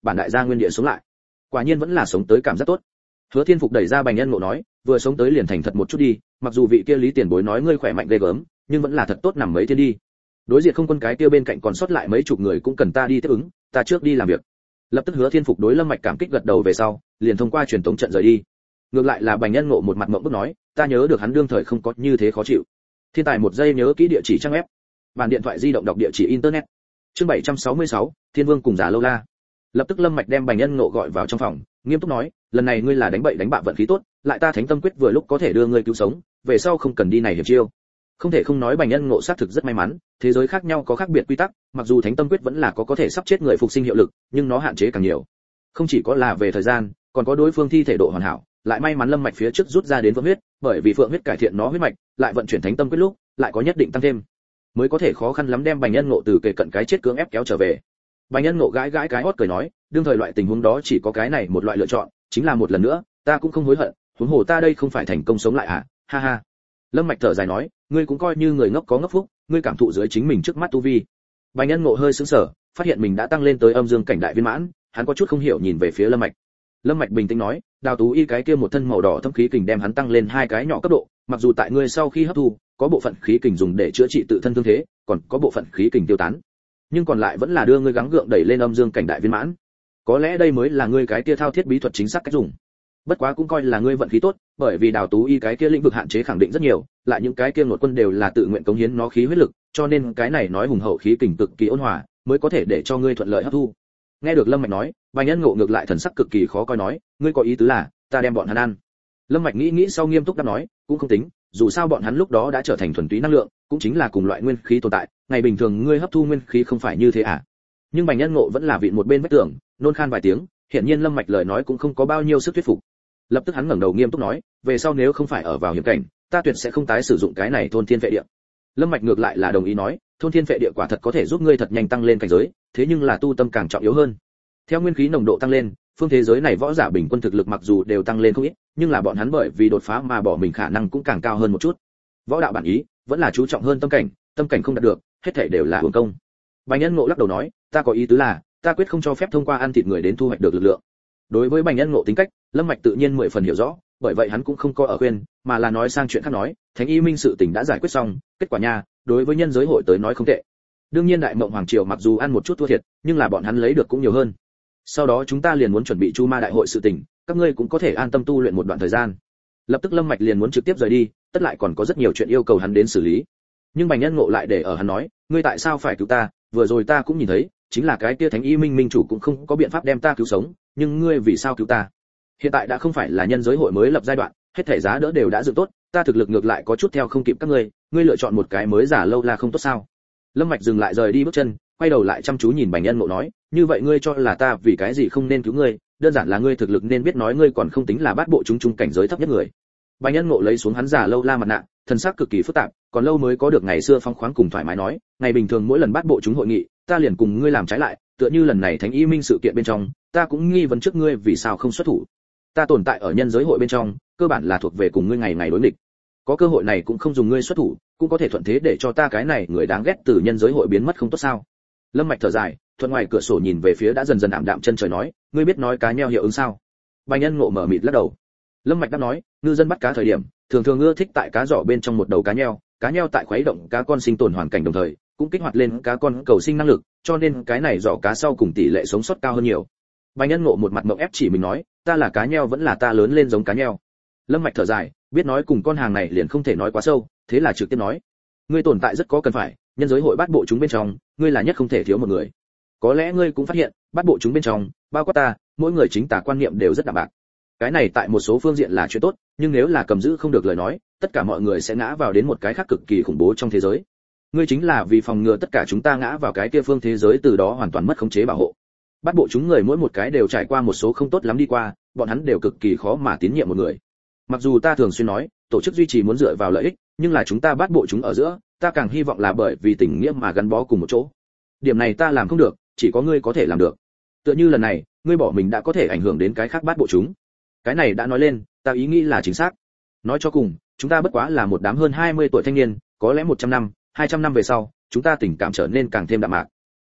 bản đại gia nguyên địa sống lại. Quả nhiên vẫn là sống tới cảm giác tốt. Hứa Thiên Phục đẩy ra Bành Nhân Ngộ nói, vừa sống tới liền thành thật một chút đi, mặc dù vị kia Lý tiền bối nói ngươi khỏe mạnh ghê gớm, nhưng vẫn là thật tốt nằm mấy thiên đi. Đối diện không quân cái kia bên cạnh còn sót lại mấy chục người cũng cần ta đi tiếp ứng, ta trước đi làm việc. Lập tức Hứa Thiên Phục đối Lâm Mạch cảm kích gật đầu về sau, liền thông qua truyền tống trận rời đi. Ngược lại là Bành Nhân Ngộ một mặt ngậm bức nói, ta nhớ được hắn đương thời không có như thế khó chịu. Thiên tài một giây nhớ kỹ địa chỉ trang web. Bản điện thoại di động đọc địa chỉ internet. Chương 766, Thiên Vương cùng Giả Lâu La. Lập tức Lâm Mạch đem Bành Nhân Ngộ gọi vào trong phòng, nghiêm túc nói, lần này ngươi là đánh bậy đánh bạ vận khí tốt, lại ta Thánh Tâm Quyết vừa lúc có thể đưa ngươi cứu sống, về sau không cần đi này hiệp chiêu. Không thể không nói Bành Nhân Ngộ xác thực rất may mắn, thế giới khác nhau có khác biệt quy tắc, mặc dù Thánh Tâm Quyết vẫn là có thể sắp chết người phục sinh hiệu lực, nhưng nó hạn chế càng nhiều. Không chỉ có là về thời gian, còn có đối phương thi thể độ hoàn hảo, lại may mắn Lâm Mạch phía trước rút ra đến Phượng huyết, bởi vì Phượng huyết cải thiện nó huyết mạch, lại vận chuyển Thánh Tâm Quyết lúc, lại có nhất định tăng thêm, mới có thể khó khăn lắm đem Bành Nhân Ngộ từ kề cận cái chết cưỡng ép kéo trở về. Bành Nhân Ngộ gãi gãi cái hót cười nói, đương thời loại tình huống đó chỉ có cái này một loại lựa chọn, chính là một lần nữa, ta cũng không hối hận, huống hồ ta đây không phải thành công sống lại à? Ha ha. Lâm Mạch thở dài nói, ngươi cũng coi như người ngốc có ngốc phúc, ngươi cảm thụ dưới chính mình trước mắt tu vi. Bành Nhân Ngộ hơi sững sờ, phát hiện mình đã tăng lên tới âm dương cảnh đại viên mãn, hắn có chút không hiểu nhìn về phía Lâm Mạch. Lâm Mạch bình tĩnh nói, Đào Tú Y cái kia một thân màu đỏ thâm khí kình đem hắn tăng lên hai cái nhỏ cấp độ, mặc dù tại ngươi sau khi hấp thu, có bộ phận khí kình dùng để chữa trị tự thân thương thế, còn có bộ phận khí kình tiêu tán, nhưng còn lại vẫn là đưa ngươi gắng gượng đẩy lên âm dương cảnh đại viên mãn. Có lẽ đây mới là ngươi cái kia thao thiết bí thuật chính xác cách dùng. Bất quá cũng coi là ngươi vận khí tốt, bởi vì Đào Tú Y cái kia lĩnh vực hạn chế khẳng định rất nhiều, lại những cái kia ngột quân đều là tự nguyện cống hiến nó khí huyết lực, cho nên cái này nói hùng hậu khí kình cực kỳ ôn hòa, mới có thể để cho ngươi thuận lợi hấp thu. Nghe được Lâm Mạch nói, Bành Nhân Ngộ ngược lại thần sắc cực kỳ khó coi nói, ngươi có ý tứ là ta đem bọn hắn ăn. Lâm Mạch nghĩ nghĩ sau nghiêm túc đáp nói, cũng không tính, dù sao bọn hắn lúc đó đã trở thành thuần túy năng lượng, cũng chính là cùng loại nguyên khí tồn tại, ngày bình thường ngươi hấp thu nguyên khí không phải như thế à? Nhưng Bành Nhân Ngộ vẫn là vịn một bên vách tường, nôn khan vài tiếng, hiển nhiên Lâm Mạch lời nói cũng không có bao nhiêu sức thuyết phục. Lập tức hắn ngẩng đầu nghiêm túc nói, về sau nếu không phải ở vào hiểm cảnh, ta tuyệt sẽ không tái sử dụng cái này thôn thiên vệ địa. Lâm Mạch ngược lại là đồng ý nói, thôn thiên vệ địa quả thật có thể giúp ngươi thật nhanh tăng lên cảnh giới, thế nhưng là tu tâm càng trọng yếu hơn. Theo nguyên khí nồng độ tăng lên, phương thế giới này võ giả bình quân thực lực mặc dù đều tăng lên không ít, nhưng là bọn hắn bởi vì đột phá mà bỏ mình khả năng cũng càng cao hơn một chút. Võ đạo bản ý vẫn là chú trọng hơn tâm cảnh không đạt được, hết thảy đều là uổng công. Bành Nhân Ngộ lắc đầu nói, ta có ý tứ là, ta quyết không cho phép thông qua ăn thịt người đến thu hoạch được lực lượng. Đối với Bành Nhân Ngộ tính cách, Lâm Mạch tự nhiên 10 phần hiểu rõ, bởi vậy hắn cũng không có ở khuyên, mà là nói sang chuyện khác nói, Thánh Y Minh sự tình đã giải quyết xong, kết quả nha, đối với nhân giới hội tới nói không tệ. Đương nhiên Đại Mộng Hoàng triều mặc dù ăn một chút thua thiệt, nhưng là bọn hắn lấy được cũng nhiều hơn. Sau đó chúng ta liền muốn chuẩn bị Chu Ma đại hội sự tình, các ngươi cũng có thể an tâm tu luyện một đoạn thời gian. Lập tức Lâm Mạch liền muốn trực tiếp rời đi, tất lại còn có rất nhiều chuyện yêu cầu hắn đến xử lý. Nhưng Bành Nhân Ngộ lại để ở hắn nói, ngươi tại sao phải cứu ta, vừa rồi ta cũng nhìn thấy, chính là cái kia Thánh Y Minh minh chủ cũng không có biện pháp đem ta cứu sống, nhưng ngươi vì sao cứu ta? Hiện tại đã không phải là nhân giới hội mới lập giai đoạn, hết thảy giá đỡ đều đã dựng tốt, ta thực lực ngược lại có chút theo không kịp các ngươi, ngươi lựa chọn một cái mới Giả Lâu La không tốt sao? Lâm Mạch dừng lại rời đi bước chân, quay đầu lại chăm chú nhìn Bành Nhân Ngộ nói, như vậy ngươi cho là ta vì cái gì không nên cứu ngươi, đơn giản là ngươi thực lực nên biết nói ngươi còn không tính là bát bộ chúng trung cảnh giới thấp nhất người. Bành Nhân Ngộ lấy xuống hắn Giả Lâu La mặt nạ, thần sắc cực kỳ phức tạp, còn lâu mới có được ngày xưa phóng khoáng cùng thoải mái nói, ngày bình thường mỗi lần bát bộ chúng hội nghị, ta liền cùng ngươi làm trái lại, tựa như lần này Thánh Y Minh sự kiện bên trong, ta cũng nghi vấn trước ngươi vì sao không xuất thủ. Ta tồn tại ở nhân giới hội bên trong, cơ bản là thuộc về cùng ngươi ngày ngày đối nghịch. Có cơ hội này cũng không dùng ngươi xuất thủ, cũng có thể thuận thế để cho ta cái này người đáng ghét từ nhân giới hội biến mất không tốt sao? Lâm Mạch thở dài, thuận ngoài cửa sổ nhìn về phía đã dần dần ảm đạm chân trời nói, ngươi biết nói cá nheo hiệu ứng sao? Bành Nhân Ngộ mở mịt lắc đầu. Lâm Mạch đáp nói, ngư dân bắt cá thời điểm, thường thường ưa thích tại cá giỏ bên trong một đầu cá nheo tại khuấy động cá con sinh tồn hoàn cảnh đồng thời, cũng kích hoạt lên cá con cầu sinh năng lực, cho nên cái này giỏ cá sau cùng tỷ lệ sống sót cao hơn nhiều. Bành Nhân Ngộ một mặt mộng ép chỉ mình nói, ta là cá nheo vẫn là ta lớn lên giống cá nheo. Lâm Mạch thở dài, biết nói cùng con hàng này liền không thể nói quá sâu, thế là trực tiếp nói, ngươi tồn tại rất có cần phải, nhân giới hội bát bộ chúng bên trong, ngươi là nhất không thể thiếu một người. Có lẽ ngươi cũng phát hiện, bát bộ chúng bên trong, bao quát ta, mỗi người chính tà quan niệm đều rất đạm bạc. Cái này tại một số phương diện là chuyện tốt, nhưng nếu là cầm giữ không được lời nói, tất cả mọi người sẽ ngã vào đến một cái khác cực kỳ khủng bố trong thế giới. Ngươi chính là vì phòng ngừa tất cả chúng ta ngã vào cái kia phương thế giới từ đó hoàn toàn mất khống chế bảo hộ. Bát bộ chúng người mỗi một cái đều trải qua một số không tốt lắm đi qua, bọn hắn đều cực kỳ khó mà tín nhiệm một người. Mặc dù ta thường xuyên nói, tổ chức duy trì muốn dựa vào lợi ích, nhưng là chúng ta bát bộ chúng ở giữa, ta càng hy vọng là bởi vì tình nghĩa mà gắn bó cùng một chỗ. Điểm này ta làm không được, chỉ có ngươi có thể làm được. Tựa như lần này, ngươi bỏ mình đã có thể ảnh hưởng đến cái khác bát bộ chúng. Cái này đã nói lên, ta ý nghĩ là chính xác. Nói cho cùng, chúng ta bất quá là một đám hơn 20 tuổi thanh niên, có lẽ 100 năm, 200 năm về sau, chúng ta tình cảm trở nên càng thêm đậm mạc.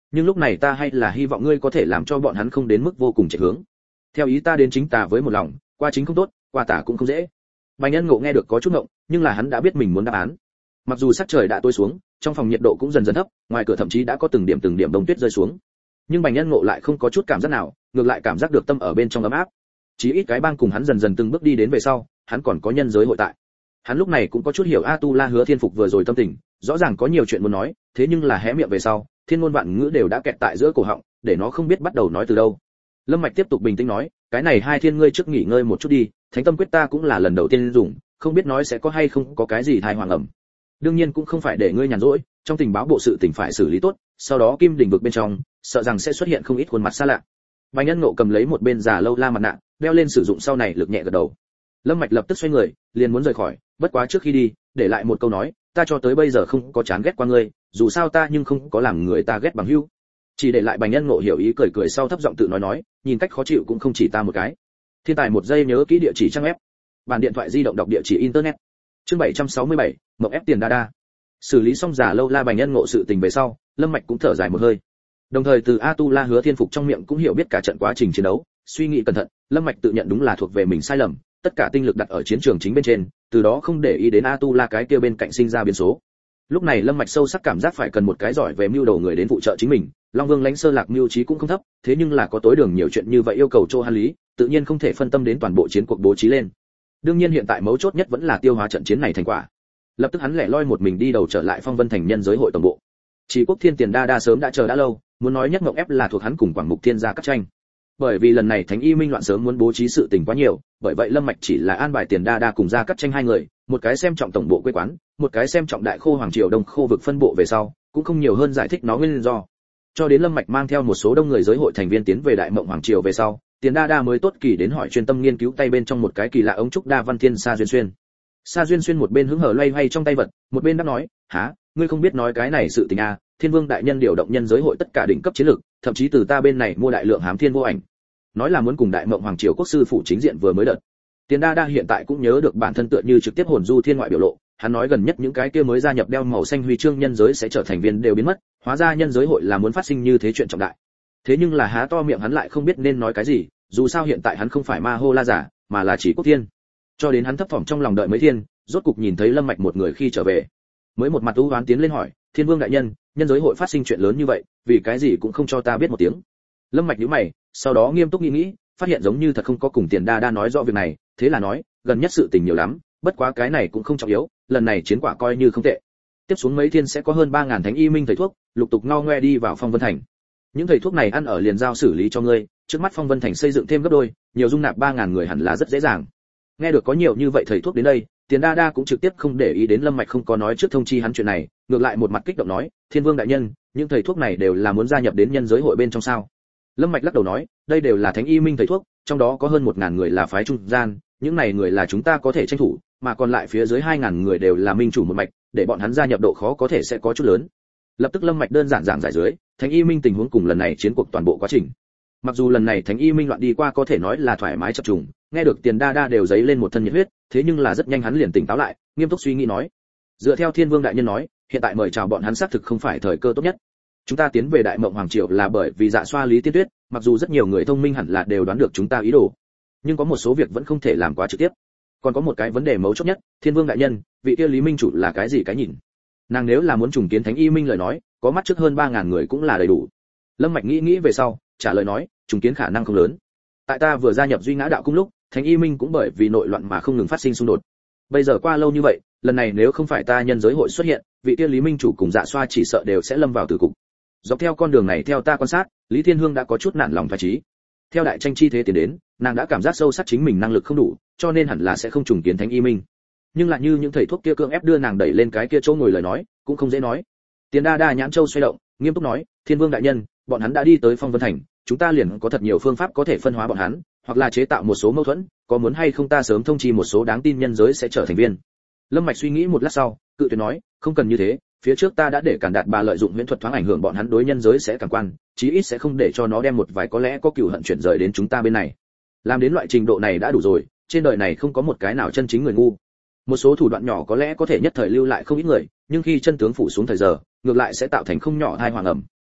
nhưng lúc này ta hay là hy vọng ngươi có thể làm cho bọn hắn không đến mức vô cùng chạy hướng. Theo ý ta đến chính tà với một lòng, qua chính không tốt, qua tà cũng không dễ. Bành Nhân Ngộ nghe được có chút ngộng, nhưng là hắn đã biết mình muốn đáp án. Mặc dù sắc trời đã tối xuống, trong phòng nhiệt độ cũng dần dần thấp, ngoài cửa thậm chí đã có từng điểm bông tuyết rơi xuống. Nhưng Bành Nhân Ngộ lại không có chút cảm giác nào, ngược lại cảm giác được tâm ở bên trong ấm áp. Chí ít cái bang cùng hắn dần dần từng bước đi đến về sau, hắn còn có nhân giới hội tại. Hắn lúc này cũng có chút hiểu A-tu-la Hứa Thiên Phục vừa rồi tâm tình, rõ ràng có nhiều chuyện muốn nói, thế nhưng là hé miệng về sau, thiên ngôn vạn ngữ đều đã kẹt tại giữa cổ họng, để nó không biết bắt đầu nói từ đâu. Lâm Mạch tiếp tục bình tĩnh nói, cái này hai thiên ngươi trước nghỉ ngơi một chút đi, Thánh Tâm Quyết ta cũng là lần đầu tiên dùng, không biết nói sẽ có hay không có cái gì thai hoàng ẩm. Đương nhiên cũng không phải để ngươi nhàn rỗi, trong tình báo bộ sự tình phải xử lý tốt, sau đó Kim Đỉnh vực bên trong, sợ rằng sẽ xuất hiện không ít khuôn mặt xa lạ. Bành Nhân Ngộ cầm lấy một bên giả lâu la mặt nạ, đeo lên sử dụng sau này lực nhẹ gật đầu. Lâm Mạch lập tức xoay người, liền muốn rời khỏi, bất quá trước khi đi, để lại một câu nói, ta cho tới bây giờ không có chán ghét qua ngươi, dù sao ta nhưng không có làm người ta ghét bằng hữu. Chỉ để lại Bành Nhân Ngộ hiểu ý cười cười sau thấp giọng tự nói, nhìn cách khó chịu cũng không chỉ ta một cái. Thiên tài một giây nhớ kỹ địa chỉ trang web. Bản điện thoại di động đọc địa chỉ internet. Chương 767, mộng ép tiền đa. Xử lý xong giả lâu la Bành Nhân Ngộ sự tình về sau, Lâm Mạch cũng thở dài một hơi. Đồng thời từ A-tu-la Hứa Thiên Phục trong miệng cũng hiểu biết cả trận quá trình chiến đấu, suy nghĩ cẩn thận, Lâm Mạch tự nhận đúng là thuộc về mình sai lầm, tất cả tinh lực đặt ở chiến trường chính bên trên, từ đó không để ý đến A-tu-la cái kia bên cạnh sinh ra biến số. Lúc này Lâm Mạch sâu sắc cảm giác phải cần một cái giỏi về mưu đầu người đến phụ trợ chính mình, Long Vương Lãnh Sơ Lạc mưu trí cũng không thấp, thế nhưng là có tối đường nhiều chuyện như vậy yêu cầu Trô Hán lý, tự nhiên không thể phân tâm đến toàn bộ chiến cuộc bố trí lên. Đương nhiên hiện tại mấu chốt nhất vẫn là tiêu hóa trận chiến này thành quả. Lập tức hắn lẻ loi một mình đi đầu trở lại Phong Vân Thành nhân giới hội tổng bộ. Chỉ Quốc Thiên Tiền đa sớm đã chờ đã lâu, muốn nói nhất mộng ép là thuộc hắn cùng Quảng Mục Thiên gia cắt tranh. Bởi vì lần này Thánh Y Minh loạn sớm muốn bố trí sự tình quá nhiều, bởi vậy Lâm Mạch chỉ là an bài Tiền đa cùng gia cắt tranh hai người, một cái xem trọng tổng bộ quê quán, một cái xem trọng đại khô hoàng triều đông khu vực phân bộ về sau, cũng không nhiều hơn giải thích nó nguyên do. Cho đến Lâm Mạch mang theo một số đông người giới hội thành viên tiến về đại mộng hoàng triều về sau, Tiền đa mới tốt kỳ đến hỏi chuyên tâm nghiên cứu tay bên trong một cái kỳ lạ ống trúc đa văn thiên Sa Duyên Xuyên. Sa Duyên Xuyên một bên hứng hở loay hoay trong tay vật, một bên đáp nói, hả, ngươi không biết nói cái này sự tình à? Thiên Vương đại nhân điều động nhân giới hội tất cả đỉnh cấp chiến lực, thậm chí từ ta bên này mua đại lượng hám thiên vô ảnh, nói là muốn cùng đại mộng hoàng triều quốc sư phụ chính diện vừa mới đợt. Tiền đa hiện tại cũng nhớ được bản thân tựa như trực tiếp hồn du thiên ngoại biểu lộ, hắn nói gần nhất những cái kia mới gia nhập đeo màu xanh huy chương nhân giới sẽ trở thành viên đều biến mất, hóa ra nhân giới hội là muốn phát sinh như thế chuyện trọng đại. Thế nhưng là há to miệng hắn lại không biết nên nói cái gì, dù sao hiện tại hắn không phải ma hô la giả, mà là chỉ quốc thiên. Cho đến hắn thấp thỏm trong lòng đợi mấy thiên, rốt cục nhìn thấy Lâm Mạch một người khi trở về, mới một mặt u hoán tiến lên hỏi, Thiên Vương đại nhân, nhân giới hội phát sinh chuyện lớn như vậy, vì cái gì cũng không cho ta biết một tiếng. Lâm Mạch nhíu mày, sau đó nghiêm túc nghĩ, phát hiện giống như thật không có cùng Tiền đa nói rõ việc này, thế là nói, gần nhất sự tình nhiều lắm, bất quá cái này cũng không trọng yếu, lần này chiến quả coi như không tệ. Tiếp xuống mấy thiên sẽ có hơn 3000 Thánh Y Minh thầy thuốc, lục tục ngao ngoe đi vào Phong Vân Thành. Những thầy thuốc này ăn ở liền giao xử lý cho ngươi, trước mắt Phong Vân Thành xây dựng thêm gấp đôi, nhiều dung nạp 3000 người hẳn là rất dễ dàng. Nghe được có nhiều như vậy thầy thuốc đến đây, Tiền đa cũng trực tiếp không để ý đến Lâm Mạch không có nói trước thông chi hắn chuyện này, ngược lại một mặt kích động nói, Thiên Vương đại nhân, những thầy thuốc này đều là muốn gia nhập đến nhân giới hội bên trong sao? Lâm Mạch lắc đầu nói, đây đều là Thánh Y Minh thầy thuốc, trong đó có hơn 1000 người là phái trung gian, những này người là chúng ta có thể tranh thủ, mà còn lại phía dưới 2000 người đều là minh chủ một mạch, để bọn hắn gia nhập độ khó có thể sẽ có chút lớn. Lập tức Lâm Mạch đơn giản giảng giải dưới, Thánh Y Minh tình huống cùng lần này chiến cuộc toàn bộ quá trình. Mặc dù lần này Thánh Y Minh loạn đi qua có thể nói là thoải mái chập trùng, nghe được Tiền đa đều giấy lên một thân nhiệt huyết, thế nhưng là rất nhanh hắn liền tỉnh táo lại, nghiêm túc suy nghĩ nói, dựa theo Thiên Vương đại nhân nói, hiện tại mời chào bọn hắn xác thực không phải thời cơ tốt nhất. Chúng ta tiến về đại mộng hoàng triều là bởi vì dạ xoa Lý Tiên Tuyết, mặc dù rất nhiều người thông minh hẳn là đều đoán được chúng ta ý đồ, nhưng có một số việc vẫn không thể làm quá trực tiếp. Còn có một cái vấn đề mấu chốt nhất, Thiên Vương đại nhân, vị kia Lý Minh chủ là cái gì cái nhìn? Nàng nếu là muốn trùng kiến Thánh Y Minh lời nói, có mắt trước hơn 3000 người cũng là đầy đủ. Lâm Mạch nghĩ về sau, trả lời nói, trùng kiến khả năng không lớn. Tại ta vừa gia nhập Duy Ngã đạo cung lúc, Thánh Y Minh cũng bởi vì nội loạn mà không ngừng phát sinh xung đột. Bây giờ qua lâu như vậy, lần này nếu không phải ta nhân giới hội xuất hiện, vị kia Lý Minh chủ cùng Dạ Xoa chỉ sợ đều sẽ lâm vào tử cục. Dọc theo con đường này theo ta quan sát, Lý Thiên Hương đã có chút nản lòng phá trí. Theo đại tranh chi thế tiến đến, nàng đã cảm giác sâu sắc chính mình năng lực không đủ, cho nên hẳn là sẽ không trùng kiến Thánh Y Minh. Nhưng lại như những thầy thuốc kia cưỡng ép đưa nàng đẩy lên cái kia chỗ ngồi lời nói, cũng không dễ nói. Tiền đa nhãn châu xoay động, nghiêm túc nói, Thiên Vương đại nhân, bọn hắn đã đi tới Phong Vân Thành, chúng ta liền có thật nhiều phương pháp có thể phân hóa bọn hắn, hoặc là chế tạo một số mâu thuẫn, có muốn hay không ta sớm thông chi một số đáng tin nhân giới sẽ trở thành viên. Lâm Mạch suy nghĩ một lát sau, cự tuyệt nói, không cần như thế, phía trước ta đã để Càn Đạt bà lợi dụng huyễn thuật thoáng ảnh hưởng bọn hắn đối nhân giới sẽ cảm quan, chí ít sẽ không để cho nó đem một vài có lẽ có cừu hận chuyển rời đến chúng ta bên này. Làm đến loại trình độ này đã đủ rồi, trên đời này không có một cái nào chân chính người ngu. Một số thủ đoạn nhỏ có lẽ có thể nhất thời lưu lại không ít người, nhưng khi chân tướng phủ xuống thời giờ, ngược lại sẽ tạo thành không nhỏ tai họa ngầm.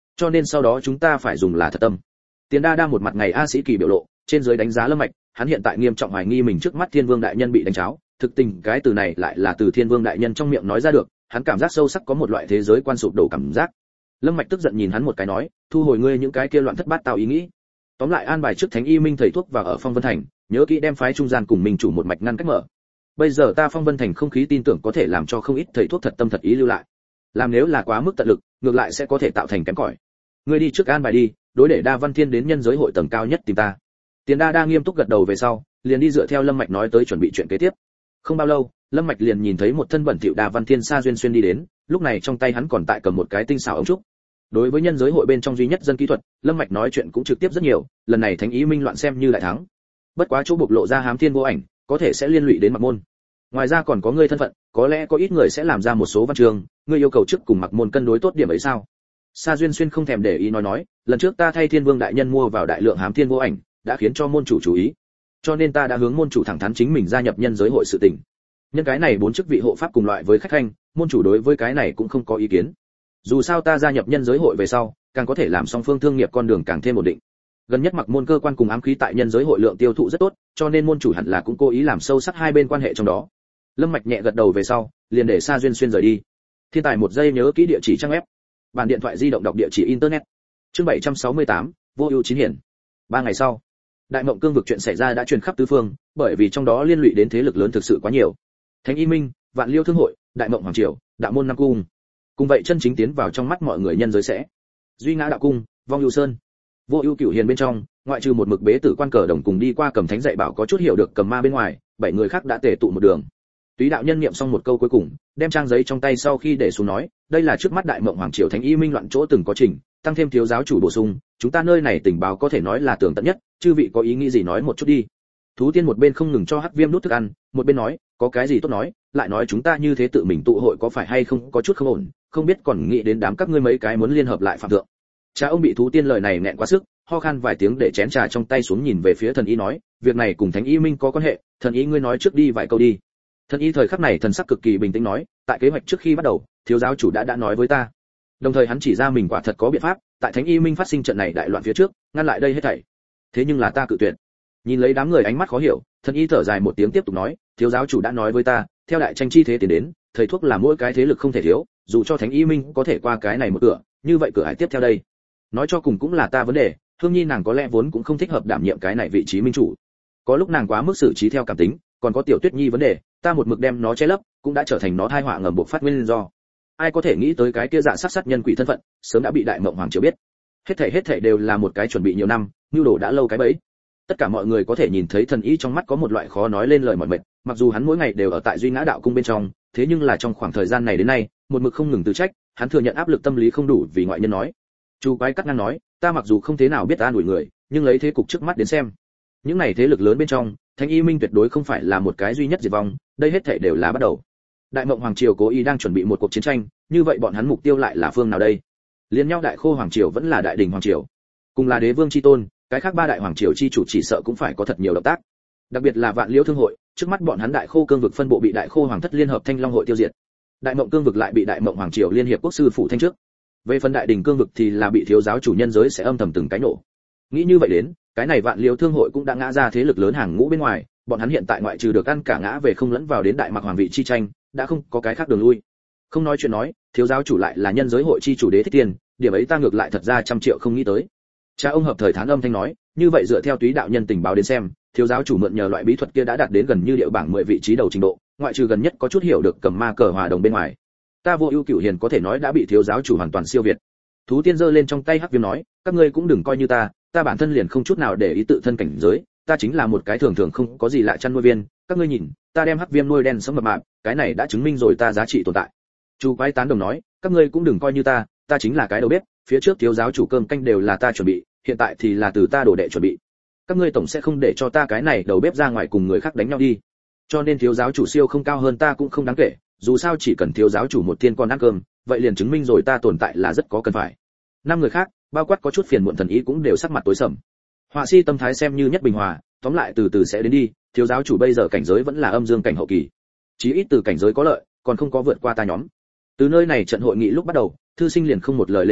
cho nên sau đó chúng ta phải dùng là thật tâm. Tiền Đa Đa một mặt ngày A Sĩ Kỳ biểu lộ, trên dưới đánh giá Lâm Mạch, hắn hiện tại nghiêm trọng hoài nghi mình trước mắt Thiên Vương đại nhân bị đánh cháo, thực tình cái từ này lại là từ Thiên Vương đại nhân trong miệng nói ra được, hắn cảm giác sâu sắc có một loại thế giới quan sụp đổ cảm giác. Lâm Mạch tức giận nhìn hắn một cái nói, thu hồi ngươi những cái kia loạn thất bát tao ý nghĩ. Tóm lại an bài trước Thánh Y Minh thầy thuốc và ở Phong Vân Thành, nhớ kỹ đem phái trung gian cùng mình chủ một mạch ngăn cách mở. Bây giờ ta Phong Vân Thành không khí tin tưởng có thể làm cho không ít thầy thuốc thật tâm thật ý lưu lại. Làm nếu là quá mức tận lực, ngược lại sẽ có thể tạo thành kém cỏi. Ngươi đi trước an bài đi, đối để Đa Văn Thiên đến nhân giới hội tầng cao nhất tìm ta. Tiền Đa Đa nghiêm túc gật đầu về sau, liền đi dựa theo Lâm Mạch nói tới chuẩn bị chuyện kế tiếp. Không bao lâu, Lâm Mạch liền nhìn thấy một thân bẩn thỉu Đa Văn Thiên Sa Duyên Xuyên đi đến, lúc này trong tay hắn còn tại cầm một cái tinh xảo ống trúc. Đối với nhân giới hội bên trong duy nhất dân kỹ thuật, Lâm Mạch nói chuyện cũng trực tiếp rất nhiều, lần này Thánh Ý Minh loạn xem như đại thắng. Bất quá chỗ bộc lộ ra Hám Thiên vô ảnh, có thể sẽ liên lụy đến Mặc Môn. Ngoài ra còn có ngươi thân phận, có lẽ có ít người sẽ làm ra một số văn chương, ngươi yêu cầu trước cùng Mặc Môn cân đối tốt điểm ấy sao? Sa Duyên Xuyên không thèm để ý nói, lần trước ta thay Thiên Vương đại nhân mua vào đại lượng Hám Thiên vô ảnh, đã khiến cho môn chủ chú ý. Cho nên ta đã hướng môn chủ thẳng thắn chính mình gia nhập nhân giới hội sự tình. Nhân cái này 4 chức vị hộ pháp cùng loại với khách khanh, môn chủ đối với cái này cũng không có ý kiến. Dù sao ta gia nhập nhân giới hội về sau, càng có thể làm song phương thương nghiệp con đường càng thêm ổn định. Gần nhất Mặc Môn cơ quan cùng ám khí tại nhân giới hội lượng tiêu thụ rất tốt, cho nên môn chủ hẳn là cũng cố ý làm sâu sắc hai bên quan hệ trong đó. Lâm Mạch nhẹ gật đầu về sau, liền để Sa Duyên Xuyên rời đi. Thiên tài một giây nhớ kỹ địa chỉ trang web. Bản điện thoại di động đọc địa chỉ internet. Chương 768, vô ưu chín hiển. 3 ngày sau, Đại Mộng Cương vực chuyện xảy ra đã truyền khắp tứ phương, bởi vì trong đó liên lụy đến thế lực lớn thực sự quá nhiều. Thánh Y Minh, Vạn Liêu Thương hội, Đại Mộng Hoàng triều, Đạo môn Nam cung. Cùng vậy chân chính tiến vào trong mắt mọi người nhân giới sẽ. Duy Ngã Đạo cung, Vong Ưu Sơn. Vô Ưu Cửu Hiền bên trong, ngoại trừ một mực bế tử quan cờ đồng cùng đi qua cầm thánh dạy bảo có chút hiểu được cầm ma bên ngoài, 7 người khác đã tề tụ một đường. Túy đạo nhân niệm xong một câu cuối cùng, đem trang giấy trong tay sau khi để xuống nói, đây là trước mắt Đại Mộng Hoàng triều Thánh Y Minh loạn chỗ từng có trình, tăng thêm thiếu giáo chủ bổ sung, chúng ta nơi này tình báo có thể nói là tường tận nhất, chư vị có ý nghĩ gì nói một chút đi. Thú Tiên một bên không ngừng cho Hắc Viêm đút thức ăn, một bên nói, có cái gì tốt nói, lại nói chúng ta như thế tự mình tụ hội có phải hay không có chút không ổn, không biết còn nghĩ đến đám các ngươi mấy cái muốn liên hợp lại phạm thượng. Cha ông bị Thú Tiên lời này nẹn quá sức, ho khan vài tiếng để chén trà trong tay xuống nhìn về phía thần y nói, việc này cùng Thánh Y Minh có quan hệ, thần y ngươi nói trước đi vài câu đi. Thần y thời khắc này thần sắc cực kỳ bình tĩnh nói, tại kế hoạch trước khi bắt đầu, thiếu giáo chủ đã nói với ta. Đồng thời hắn chỉ ra mình quả thật có biện pháp, tại Thánh Y Minh phát sinh trận này đại loạn phía trước, ngăn lại đây hết thảy. Thế nhưng là ta cự tuyệt. Nhìn lấy đám người ánh mắt khó hiểu, thần y thở dài một tiếng tiếp tục nói, thiếu giáo chủ đã nói với ta, theo đại tranh chi thế tiến đến, thầy thuốc là mỗi cái thế lực không thể thiếu, dù cho Thánh Y Minh có thể qua cái này một cửa, như vậy cửa hải tiếp theo đây. Nói cho cùng cũng là ta vấn đề, Hương Nhi nàng có lẽ vốn cũng không thích hợp đảm nhiệm cái này vị trí minh chủ. Có lúc nàng quá mức xử trí theo cảm tính, còn có Tiểu Tuyết Nhi vấn đề, ta một mực đem nó che lấp, cũng đã trở thành nó tai họa ngầm buộc phát nguyên do. Ai có thể nghĩ tới cái kia dạ sát nhân quỷ thân phận, sớm đã bị Đại Mộng Hoàng triều biết. Hết thảy đều là một cái chuẩn bị nhiều năm, nưu đồ đã lâu cái bẫy. Tất cả mọi người có thể nhìn thấy thần ý trong mắt có một loại khó nói lên lời mỏi mệt, mặc dù hắn mỗi ngày đều ở tại Duy Ngã Đạo cung bên trong, thế nhưng là trong khoảng thời gian này đến nay, một mực không ngừng tự trách, hắn thừa nhận áp lực tâm lý không đủ vì ngoại nhân nói. Chu Quái cắt ngang nói, ta mặc dù không thế nào biết an ủi người, nhưng lấy thế cục trước mắt đến xem, những này thế lực lớn bên trong, Thánh Y Minh tuyệt đối không phải là một cái duy nhất diệt vong, đây hết thảy đều là bắt đầu. Đại Mộng Hoàng triều cố ý đang chuẩn bị một cuộc chiến tranh, như vậy bọn hắn mục tiêu lại là phương nào đây? Liên nhau Đại Khô Hoàng triều vẫn là Đại Đình Hoàng triều, cùng là đế vương chi tôn, cái khác 3 đại hoàng triều chi chủ chỉ sợ cũng phải có thật nhiều động tác. Đặc biệt là Vạn Liễu Thương hội, trước mắt bọn hắn Đại Khô cương vực phân bộ bị Đại Khô Hoàng thất liên hợp Thanh Long hội tiêu diệt. Đại Mộng cương vực lại bị Đại Mộng Hoàng triều liên hiệp quốc sư phủ thanh trước. Về phần Đại Đình cương vực thì là bị thiếu giáo chủ nhân giới sẽ âm thầm từng cái nổ. Nghĩ như vậy đến, cái này Vạn Liễu Thương hội cũng đã ngã ra thế lực lớn hàng ngũ bên ngoài, bọn hắn hiện tại ngoại trừ được ăn cả ngã về không lẫn vào đến Đại Mạc Hoàng vị chi tranh, đã không có cái khác đường lui. Không nói chuyện nói, thiếu giáo chủ lại là nhân giới hội chi chủ đế thích tiền, điểm ấy ta ngược lại thật ra trăm triệu không nghĩ tới. Cha ông hợp thời thán âm thanh nói, như vậy dựa theo Túy đạo nhân tình báo đến xem, thiếu giáo chủ mượn nhờ loại bí thuật kia đã đạt đến gần như địa bảng 10 vị trí đầu trình độ, ngoại trừ gần nhất có chút hiểu được cầm ma cờ hòa đồng bên ngoài. Ta Vô Ưu Cửu Hiền có thể nói đã bị thiếu giáo chủ hoàn toàn siêu việt. Thú Tiên giơ lên trong tay Hắc Viêm nói, các ngươi cũng đừng coi như ta bản thân liền không chút nào để ý tự thân cảnh giới, ta chính là một cái thường thường không có gì lạ chăn nuôi viên, các ngươi nhìn, ta đem Hắc Viêm nuôi đen sống mập mạp, cái này đã chứng minh rồi ta giá trị tồn tại. Chu Quái tán đồng nói, các ngươi cũng đừng coi như ta chính là cái đầu bếp, phía trước thiếu giáo chủ cơm canh đều là ta chuẩn bị, hiện tại thì là từ ta đổ đệ chuẩn bị. Các ngươi tổng sẽ không để cho ta cái này đầu bếp ra ngoài cùng người khác đánh nhau đi. Cho nên thiếu giáo chủ siêu không cao hơn ta cũng không đáng kể, dù sao chỉ cần thiếu giáo chủ một thiên con ăn cơm, vậy liền chứng minh rồi ta tồn tại là rất có cần phải. 5 người khác, bao quát có chút phiền muộn thần ý cũng đều sắc mặt tối sầm. Họa sĩ tâm thái xem như nhất bình hòa, tóm lại từ từ sẽ đến đi, thiếu giáo chủ bây giờ cảnh giới vẫn là âm dương cảnh hậu kỳ. Chí ít từ cảnh giới có lợi, còn không có vượt qua ta nhóm. Từ nơi này trận hội nghị lúc bắt đầu, thư sinh liền không một lời lên tiếng,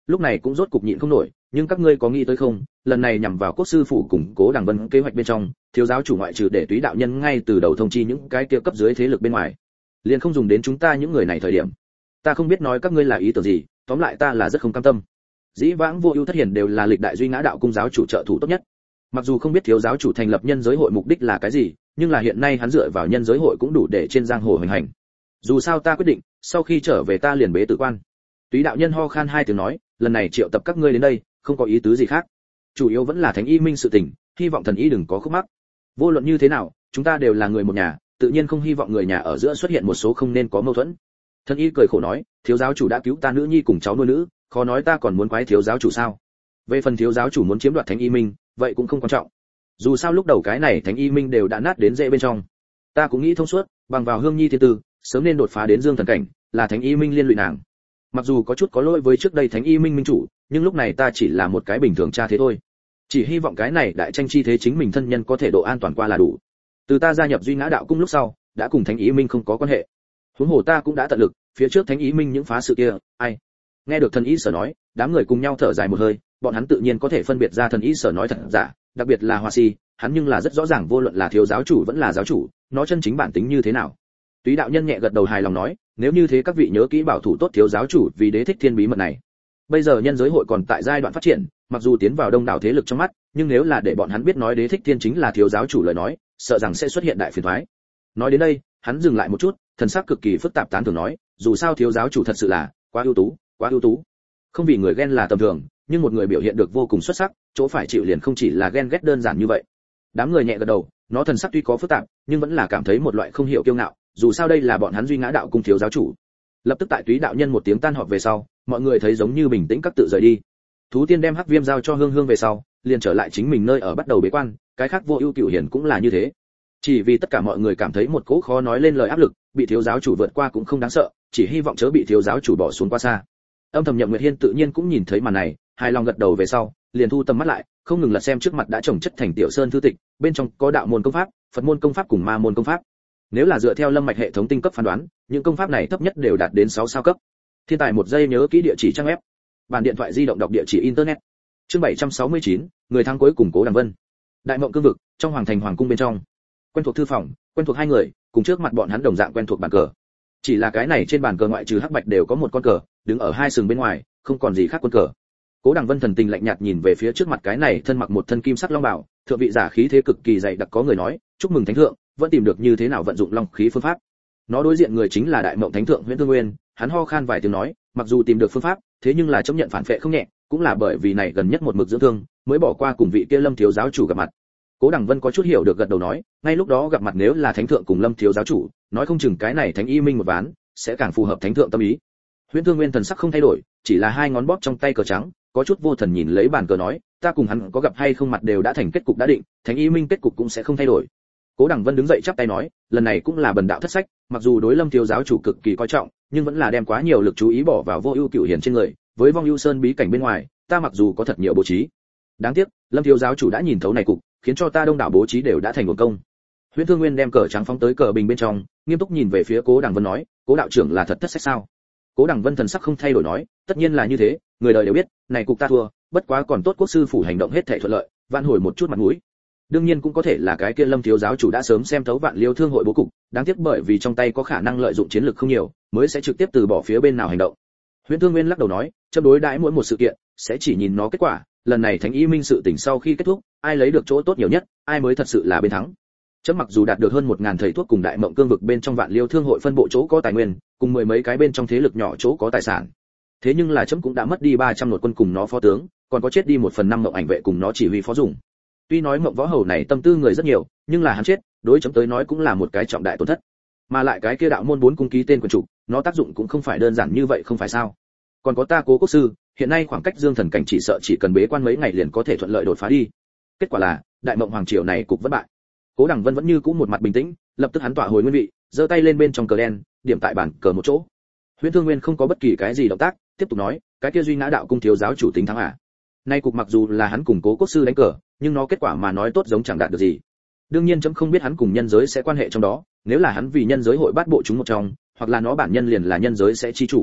lúc này cũng rốt cục nhịn không nổi, nhưng các ngươi có nghĩ tới không, lần này nhằm vào quốc sư phủ củng cố Đằng Vân kế hoạch bên trong, thiếu giáo chủ ngoại trừ để Túy đạo nhân ngay từ đầu thông chi những cái kia cấp dưới thế lực bên ngoài, liền không dùng đến chúng ta những người này thời điểm. Ta không biết nói các ngươi là ý tưởng gì, tóm lại ta là rất không cam tâm. Dĩ vãng Vô Ưu Thất Hiền đều là lịch đại duy ngã đạo cung giáo chủ trợ thủ tốt nhất. Mặc dù không biết thiếu giáo chủ thành lập nhân giới hội mục đích là cái gì, nhưng là hiện nay hắn dựa vào nhân giới hội cũng đủ để trên giang hồ hoành hành. Dù sao ta quyết định, sau khi trở về ta liền bế tử quan. Túy đạo nhân ho khan hai tiếng nói, lần này triệu tập các ngươi đến đây, không có ý tứ gì khác. Chủ yếu vẫn là Thánh Y Minh sự tình, hy vọng thần y đừng có khúc mắc. Vô luận như thế nào, chúng ta đều là người một nhà, tự nhiên không hy vọng người nhà ở giữa xuất hiện một số không nên có mâu thuẫn. Thần y cười khổ nói, thiếu giáo chủ đã cứu ta nữ nhi cùng cháu nuôi nữ, khó nói ta còn muốn quái thiếu giáo chủ sao? Về phần thiếu giáo chủ muốn chiếm đoạt Thánh Y Minh, vậy cũng không quan trọng. Dù sao lúc đầu cái này Thánh Y Minh đều đã nát đến rễ bên trong. Ta cũng nghĩ thông suốt, bằng vào Hương Nhi thiên tư, sớm nên đột phá đến Dương thần cảnh, là Thánh Y Minh liên lụy nàng. Mặc dù có chút có lỗi với trước đây Thánh Y Minh minh chủ, nhưng lúc này ta chỉ là một cái bình thường cha thế thôi. Chỉ hy vọng cái này đại tranh chi thế chính mình thân nhân có thể độ an toàn qua là đủ. Từ ta gia nhập duy ngã đạo cung lúc sau, đã cùng Thánh Y Minh không có quan hệ. Huống hồ ta cũng đã tận lực, phía trước Thánh Y Minh những phá sự kia, ai? Nghe được thần y sở nói, đám người cùng nhau thở dài một hơi, bọn hắn tự nhiên có thể phân biệt ra thần y sở nói thật giả, đặc biệt là Hoa Si, hắn nhưng là rất rõ ràng vô luận là thiếu giáo chủ vẫn là giáo chủ, nó chân chính bản tính như thế nào. Túy đạo nhân nhẹ gật đầu hài lòng nói, nếu như thế các vị nhớ kỹ bảo thủ tốt thiếu giáo chủ vì Đế Thích Thiên bí mật này. Bây giờ nhân giới hội còn tại giai đoạn phát triển, mặc dù tiến vào đông đảo thế lực trong mắt, nhưng nếu là để bọn hắn biết nói Đế Thích Thiên chính là thiếu giáo chủ lời nói, sợ rằng sẽ xuất hiện đại phiền toái. Nói đến đây, hắn dừng lại một chút, thần sắc cực kỳ phức tạp tán thưởng nói, dù sao thiếu giáo chủ thật sự là quá ưu tú, quá ưu tú. Không vì người ghen là tầm thường, nhưng một người biểu hiện được vô cùng xuất sắc, chỗ phải chịu liền không chỉ là ghen ghét đơn giản như vậy. Đám người nhẹ gật đầu, nó thần sắc tuy có phức tạp, nhưng vẫn là cảm thấy một loại không hiểu kiêu ngạo, dù sao đây là bọn hắn duy ngã đạo cung thiếu giáo chủ. Lập tức tại Túy đạo nhân một tiếng tan họp về sau, mọi người thấy giống như bình tĩnh các tự rời đi. Thú Tiên đem Hắc Viêm giao cho Hương Hương về sau, liền trở lại chính mình nơi ở bắt đầu bế quan, cái khác Vô Ưu Cửu Hiển cũng là như thế. Chỉ vì tất cả mọi người cảm thấy một cỗ khó nói lên lời áp lực, bị thiếu giáo chủ vượt qua cũng không đáng sợ, chỉ hy vọng chớ bị thiếu giáo chủ bỏ xuống quá xa. Âm thầm Nhậm Nguyệt Hiên tự nhiên cũng nhìn thấy màn này, hài lòng gật đầu về sau, liền thu tầm mắt lại, không ngừng lật xem trước mặt đã trồng chất thành tiểu sơn thư tịch, bên trong có đạo môn công pháp, Phật môn công pháp cùng ma môn công pháp. Nếu là dựa theo Lâm Mạch hệ thống tinh cấp phán đoán, những công pháp này thấp nhất đều đạt đến 6 sao cấp. Thiên tài một giây nhớ kỹ địa chỉ trang web. Bản điện thoại di động đọc địa chỉ internet. Chương 769, người thắng cuối cùng Cố Đằng Vân. Đại Mộng Cương vực, trong hoàng thành hoàng cung bên trong. Quen thuộc thư phòng, quen thuộc hai người, cùng trước mặt bọn hắn đồng dạng quen thuộc bàn cờ. Chỉ là cái này trên bàn cờ ngoại trừ hắc bạch đều có một con cờ, đứng ở hai sừng bên ngoài, không còn gì khác quân cờ. Cố Đằng Vân thần tình lạnh nhạt nhìn về phía trước mặt cái này thân mặc một thân kim sắc long bào, thượng vị giả khí thế cực kỳ dày đặc, có người nói, chúc mừng thánh thượng, vẫn tìm được như thế nào vận dụng long khí phương pháp. Nó đối diện người chính là Đại Mộng Thánh thượng Huyễn Thương Nguyên, hắn ho khan vài tiếng nói, mặc dù tìm được phương pháp, thế nhưng là chấp nhận phản phệ không nhẹ, cũng là bởi vì này gần nhất một mực dưỡng thương, mới bỏ qua cùng vị kia Lâm thiếu giáo chủ gặp mặt. Cố Đằng Vân có chút hiểu được gật đầu nói, ngay lúc đó gặp mặt nếu là thánh thượng cùng Lâm thiếu giáo chủ, nói không chừng cái này Thánh Y Minh một ván, sẽ càng phù hợp thánh thượng tâm ý. Huyễn Thương Nguyên thần sắc không thay đổi, chỉ là hai ngón bóp trong tay cờ trắng, có chút vô thần nhìn lấy bàn cờ nói, ta cùng hắn có gặp hay không mặt đều đã thành kết cục đã định, Thánh Y Minh kết cục cũng sẽ không thay đổi. Cố Đằng Vân đứng dậy chắp tay nói, lần này cũng là bần đạo thất sách, mặc dù đối Lâm thiếu giáo chủ cực kỳ coi trọng, nhưng vẫn là đem quá nhiều lực chú ý bỏ vào Vô Ưu Cửu Hiển trên người, với Vong Ưu Sơn bí cảnh bên ngoài, ta mặc dù có thật nhiều bố trí, đáng tiếc, Lâm thiếu giáo chủ đã nhìn thấu này cục, khiến cho ta đông đảo bố trí đều đã thành uổng công. Huyễn Thương Nguyên đem cờ trắng phóng tới cờ bình bên trong, nghiêm túc nhìn về phía Cố Đằng Vân nói, Cố đạo trưởng là thật thất sách sao? Cố Đằng Vân thần sắc không thay đổi nói, tất nhiên là như thế, người đời đều biết, này cục ta thua, bất quá còn tốt quốc sư phủ hành động hết thảy thuận lợi, vãn hồi một chút mặt mũi. Đương nhiên cũng có thể là cái kia Lâm thiếu giáo chủ đã sớm xem thấu Vạn Liêu thương hội bố cục, đáng tiếc bởi vì trong tay có khả năng lợi dụng chiến lược không nhiều, mới sẽ trực tiếp từ bỏ phía bên nào hành động. Huyễn Thương Nguyên lắc đầu nói, chấm đối đãi mỗi một sự kiện, sẽ chỉ nhìn nó kết quả, lần này Thánh Y Minh sự tình sau khi kết thúc, ai lấy được chỗ tốt nhiều nhất, ai mới thật sự là bên thắng. Chấm mặc dù đạt được hơn 1000 thầy thuốc cùng Đại Mộng Cương vực bên trong Vạn Liêu thương hội phân bộ chỗ có tài nguyên, cùng mười mấy cái bên trong thế lực nhỏ chỗ có tài sản. Thế nhưng là chấm cũng đã mất đi 300 nội quân cùng nó phó tướng, còn có chết đi 1/5 Mộng Ảnh vệ cùng nó chỉ huy phó dùng. Tuy nói Mộng Võ Hầu này tâm tư người rất nhiều, nhưng là hắn chết, đối chấm tới nói cũng là một cái trọng đại tổn thất. Mà lại cái kia đạo môn 4 cung ký tên quyền chủ, nó tác dụng cũng không phải đơn giản như vậy không phải sao? Còn có ta Cố quốc sư, hiện nay khoảng cách Dương thần cảnh chỉ sợ chỉ cần bế quan mấy ngày liền có thể thuận lợi đột phá đi. Kết quả là, Đại Mộng hoàng triều này cục vất bại. Cố Đằng Vân vẫn như cũ một mặt bình tĩnh, lập tức hắn tỏa hồi nguyên vị, giơ tay lên bên trong cờ đen, điểm tại bàn cờ một chỗ. Huyễn Thương Nguyên không có bất kỳ cái gì động tác, tiếp tục nói, cái kia duy ngã đạo cung thiếu giáo chủ tính thắng à? Nay cục mặc dù là hắn cùng Cố quốc sư đánh cờ, nhưng nó kết quả mà nói tốt giống chẳng đạt được gì. Đương nhiên chấm không biết hắn cùng nhân giới sẽ quan hệ trong đó, nếu là hắn vì nhân giới hội bát bộ chúng một trong, hoặc là nó bản nhân liền là nhân giới sẽ chi chủ.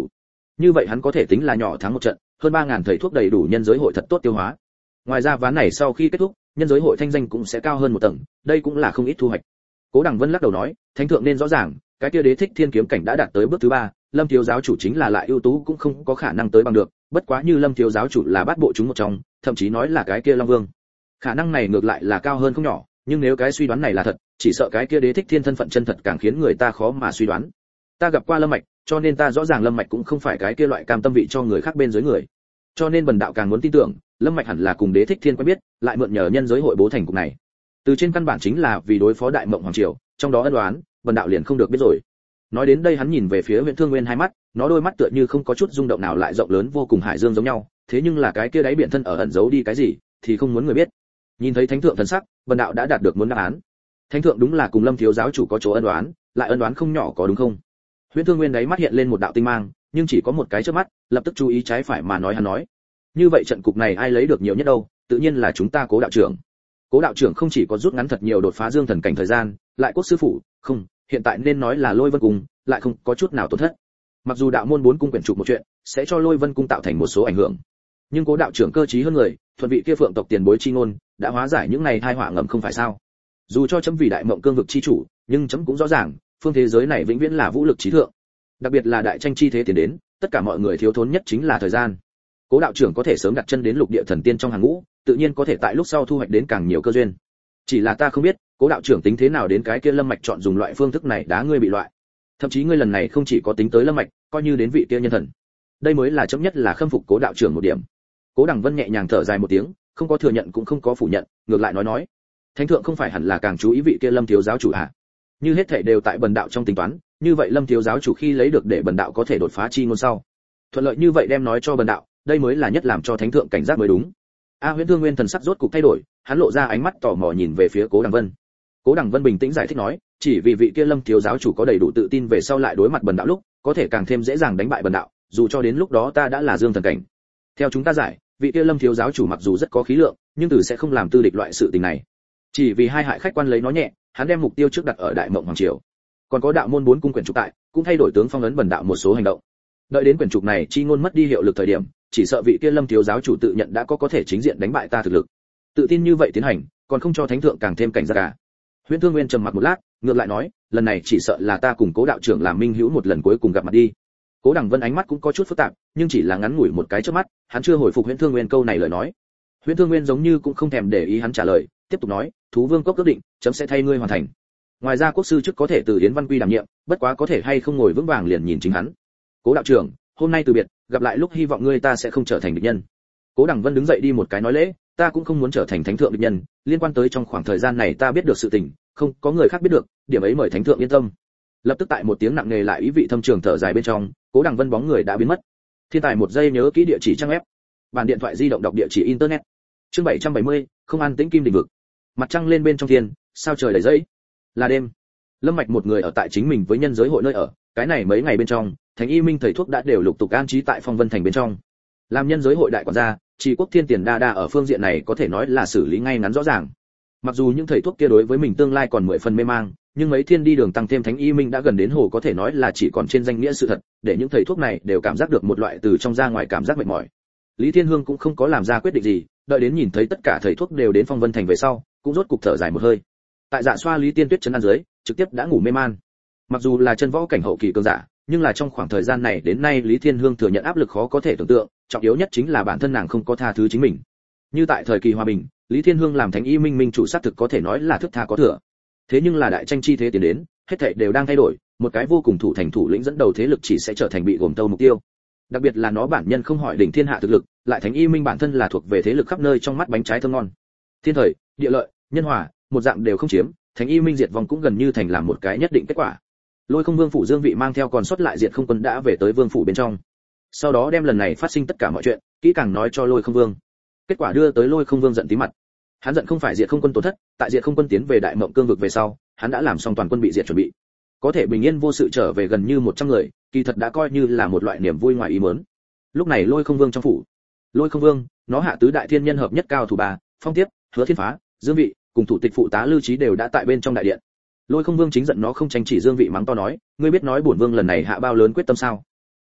như vậy hắn có thể tính là nhỏ thắng một trận, hơn 3000 thầy thuốc đầy đủ nhân giới hội thật tốt tiêu hóa. Ngoài ra ván này sau khi kết thúc, nhân giới hội thanh danh cũng sẽ cao hơn một tầng, đây cũng là không ít thu hoạch. Cố Đằng Vân lắc đầu nói, thánh thượng nên rõ ràng, cái kia đế thích thiên kiếm cảnh đã đạt tới bước thứ 3, Lâm thiếu giáo chủ chính là lại ưu tú cũng không có khả năng tới bằng được, bất quá như Lâm thiếu giáo chủ là bát bộ chúng một trong, thậm chí nói là cái kia Long Vương. Khả năng này ngược lại là cao hơn không nhỏ, nhưng nếu cái suy đoán này là thật, chỉ sợ cái kia đế thích thiên thân phận chân thật càng khiến người ta khó mà suy đoán. Ta gặp qua Lâm Mạch, cho nên ta rõ ràng Lâm Mạch cũng không phải cái kia loại cam tâm vị cho người khác bên dưới người. Cho nên bần đạo càng muốn tin tưởng, Lâm Mạch hẳn là cùng đế thích thiên quen biết, lại mượn nhờ nhân giới hội bố thành cục này. Từ trên căn bản chính là vì đối phó Đại Mộng Hoàng triều, trong đó ân oán, bần đạo liền không được biết rồi. Nói đến đây hắn nhìn về phía Huyền Thương Nguyên hai mắt, nó đôi mắt tựa như không có chút rung động nào lại rộng lớn vô cùng hải dương giống nhau, thế nhưng là cái kia đáy biển thân ở ẩn giấu đi cái gì, thì không muốn người biết. Nhìn thấy thánh thượng thần sắc, bần đạo đã đạt được muốn đáp án. Thánh thượng đúng là cùng Lâm thiếu giáo chủ có chỗ ân oán, lại ân oán không nhỏ có đúng không? Huyền Thương Nguyên đáy mắt hiện lên một đạo tinh mang, nhưng chỉ có một cái chớp mắt, lập tức chú ý trái phải mà nói hắn nói. Như vậy trận cục này ai lấy được nhiều nhất đâu, tự nhiên là chúng ta Cố đạo trưởng. Cố đạo trưởng không chỉ có rút ngắn thật nhiều đột phá dương thần cảnh thời gian, lại Quốc sư phụ, không, hiện tại nên nói là Lôi Vân cung, lại không có chút nào tổn thất. Mặc dù đạo môn 4 cung quyển trục một chuyện, sẽ cho Lôi Vân cung tạo thành một số ảnh hưởng, nhưng Cố đạo trưởng cơ trí hơn người, thuận vị kia phượng tộc tiền bối chi ngôn, đã hóa giải những này tai họa ngầm không phải sao? Dù cho chấm vì Đại Mộng cương vực chi chủ, nhưng chấm cũng rõ ràng, phương thế giới này vĩnh viễn là vũ lực trí thượng. Đặc biệt là đại tranh chi thế tiến đến, tất cả mọi người thiếu thốn nhất chính là thời gian. Cố đạo trưởng có thể sớm đặt chân đến lục địa thần tiên trong hàng ngũ, tự nhiên có thể tại lúc sau thu hoạch đến càng nhiều cơ duyên. Chỉ là ta không biết, Cố đạo trưởng tính thế nào đến cái kia Lâm Mạch chọn dùng loại phương thức này đá ngươi bị loại. Thậm chí ngươi lần này không chỉ có tính tới Lâm Mạch, coi như đến vị kia nhân thần. Đây mới là chấm nhất là khâm phục Cố đạo trưởng một điểm. Cố Đằng Vân nhẹ nhàng thở dài một tiếng, không có thừa nhận cũng không có phủ nhận, ngược lại nói, thánh thượng không phải hẳn là càng chú ý vị kia Lâm thiếu giáo chủ à? Như hết thảy đều tại bần đạo trong tính toán, như vậy Lâm thiếu giáo chủ khi lấy được để bần đạo có thể đột phá chi ngôn sau, thuận lợi như vậy đem nói cho bần đạo, đây mới là nhất làm cho thánh thượng cảnh giác mới đúng. Huyền Thương Nguyên thần sắc rốt cục thay đổi, hắn lộ ra ánh mắt tò mò nhìn về phía Cố Đằng Vân. Cố Đằng Vân bình tĩnh giải thích nói, chỉ vì vị kia Lâm thiếu giáo chủ có đầy đủ tự tin về sau lại đối mặt bần đạo lúc, có thể càng thêm dễ dàng đánh bại bần đạo, dù cho đến lúc đó ta đã là dương thần cảnh. Theo chúng ta giải, vị kia Lâm thiếu giáo chủ mặc dù rất có khí lượng, nhưng từ sẽ không làm tư địch loại sự tình này. Chỉ vì hai hại khách quan lấy nó nhẹ, hắn đem mục tiêu trước đặt ở Đại Mộng Hoàng triều. Còn có đạo môn 4 cung quyển trục tại, cũng thay đổi tướng phong ấn bần đạo một số hành động. Đợi đến quyển trục này chi ngôn mất đi hiệu lực thời điểm, chỉ sợ vị kia Lâm thiếu giáo chủ tự nhận đã có thể chính diện đánh bại ta thực lực. Tự tin như vậy tiến hành, còn không cho thánh thượng càng thêm cảnh giác cả. Huyền Thương Nguyên trầm mặc một lát, ngược lại nói, lần này chỉ sợ là ta cùng Cố đạo trưởng làm minh hữu một lần cuối cùng gặp mặt đi. Cố Đằng Vân ánh mắt cũng có chút phức tạp, nhưng chỉ là ngắn ngủi một cái chớp mắt, hắn chưa hồi phục Huyền Thương Nguyên câu này lời nói. Huyền Thương Nguyên giống như cũng không thèm để ý hắn trả lời, tiếp tục nói, thú vương cốc quyết định, chấm sẽ thay ngươi hoàn thành. Ngoài ra quốc sư chức có thể từ Yến Văn Quy đảm nhiệm, bất quá có thể hay không ngồi vững vàng liền nhìn chính hắn. Cố đạo trưởng, hôm nay từ biệt, gặp lại lúc hy vọng ngươi ta sẽ không trở thành địch nhân. Cố Đằng Vân đứng dậy đi một cái nói lễ, ta cũng không muốn trở thành thánh thượng địch nhân, liên quan tới trong khoảng thời gian này ta biết được sự tình, không có người khác biết được, điểm ấy mời thánh thượng yên tâm. Lập tức tại một tiếng nặng nề lại ý vị thâm trường thở dài bên trong, Cố Đằng Vân bóng người đã biến mất. Thiên tài một giây nhớ kỹ địa chỉ trang web. Bàn điện thoại di động đọc địa chỉ internet. Chương 770, không an tĩnh kim đỉnh vực. Mặt trăng lên bên trong thiên, sao trời đầy dây. Là đêm. Lâm Mạch một người ở tại chính mình với nhân giới hội nơi ở, cái này mấy ngày bên trong, Thánh Y Minh thầy thuốc đã đều lục tục an trí tại Phong Vân thành bên trong. Làm nhân giới hội đại quản gia, Trì Quốc Thiên Tiền đa đa ở phương diện này có thể nói là xử lý ngay ngắn rõ ràng. Mặc dù những thầy thuốc kia đối với mình tương lai còn 10 phần mê mang, nhưng mấy thiên đi đường tăng thêm Thánh Y Minh đã gần đến hồ có thể nói là chỉ còn trên danh nghĩa sự thật, để những thầy thuốc này đều cảm giác được một loại từ trong ra ngoài cảm giác mệt mỏi. Lý Thiên Hương cũng không có làm ra quyết định gì, đợi đến nhìn thấy tất cả thầy thuốc đều đến Phong Vân thành về sau, cũng rốt cục thở dài một hơi. Tại Dạ Xoa Lý Tiên Tuyết trấn an dưới, trực tiếp đã ngủ mê man. Mặc dù là chân võ cảnh hậu kỳ cường giả, nhưng là trong khoảng thời gian này đến nay Lý Thiên Hương thừa nhận áp lực khó có thể tưởng tượng, trọng yếu nhất chính là bản thân nàng không có tha thứ chính mình. Như tại thời kỳ hòa bình, Lý Thiên Hương làm Thánh Y Minh minh chủ sát thực có thể nói là thức tha có thừa. Thế nhưng là đại tranh chi thế tiến đến, hết thảy đều đang thay đổi, một cái vô cùng thủ thành thủ lĩnh dẫn đầu thế lực chỉ sẽ trở thành bị gồm tâu mục tiêu. Đặc biệt là nó bản nhân không hỏi đỉnh thiên hạ thực lực, lại Thánh Y Minh bản thân là thuộc về thế lực khắp nơi trong mắt bánh trái thơm ngon. Thiên thời, địa lợi, nhân hòa, một dạng đều không chiếm, Thánh Y Minh diệt vong cũng gần như thành làm một cái nhất định kết quả. Lôi Không Vương phủ Dương Vị mang theo còn sót lại Diệt Không quân đã về tới vương phủ bên trong. Sau đó đem lần này phát sinh tất cả mọi chuyện, kỹ càng nói cho Lôi Không Vương. Kết quả đưa tới Lôi Không Vương giận tí mặt. Hắn giận không phải Diệt Không quân tổn thất, tại Diệt Không quân tiến về Đại Mộng cương vực về sau, hắn đã làm xong toàn quân bị diệt chuẩn bị. Có thể bình yên vô sự trở về gần như 100 người, kỳ thật đã coi như là một loại niềm vui ngoài ý muốn. Lúc này Lôi Không Vương trong phủ. Lôi Không Vương, nó hạ tứ đại thiên nhân hợp nhất cao thủ bà, Phong Tiếp, Hứa Thiên Phá, Dương Vị, cùng thủ tịch phụ tá Lưu Trí đều đã tại bên trong đại điện. Lôi Không Vương chính giận nó không tranh chỉ Dương Vị mắng to nói, ngươi biết nói bổn vương lần này hạ bao lớn quyết tâm sao?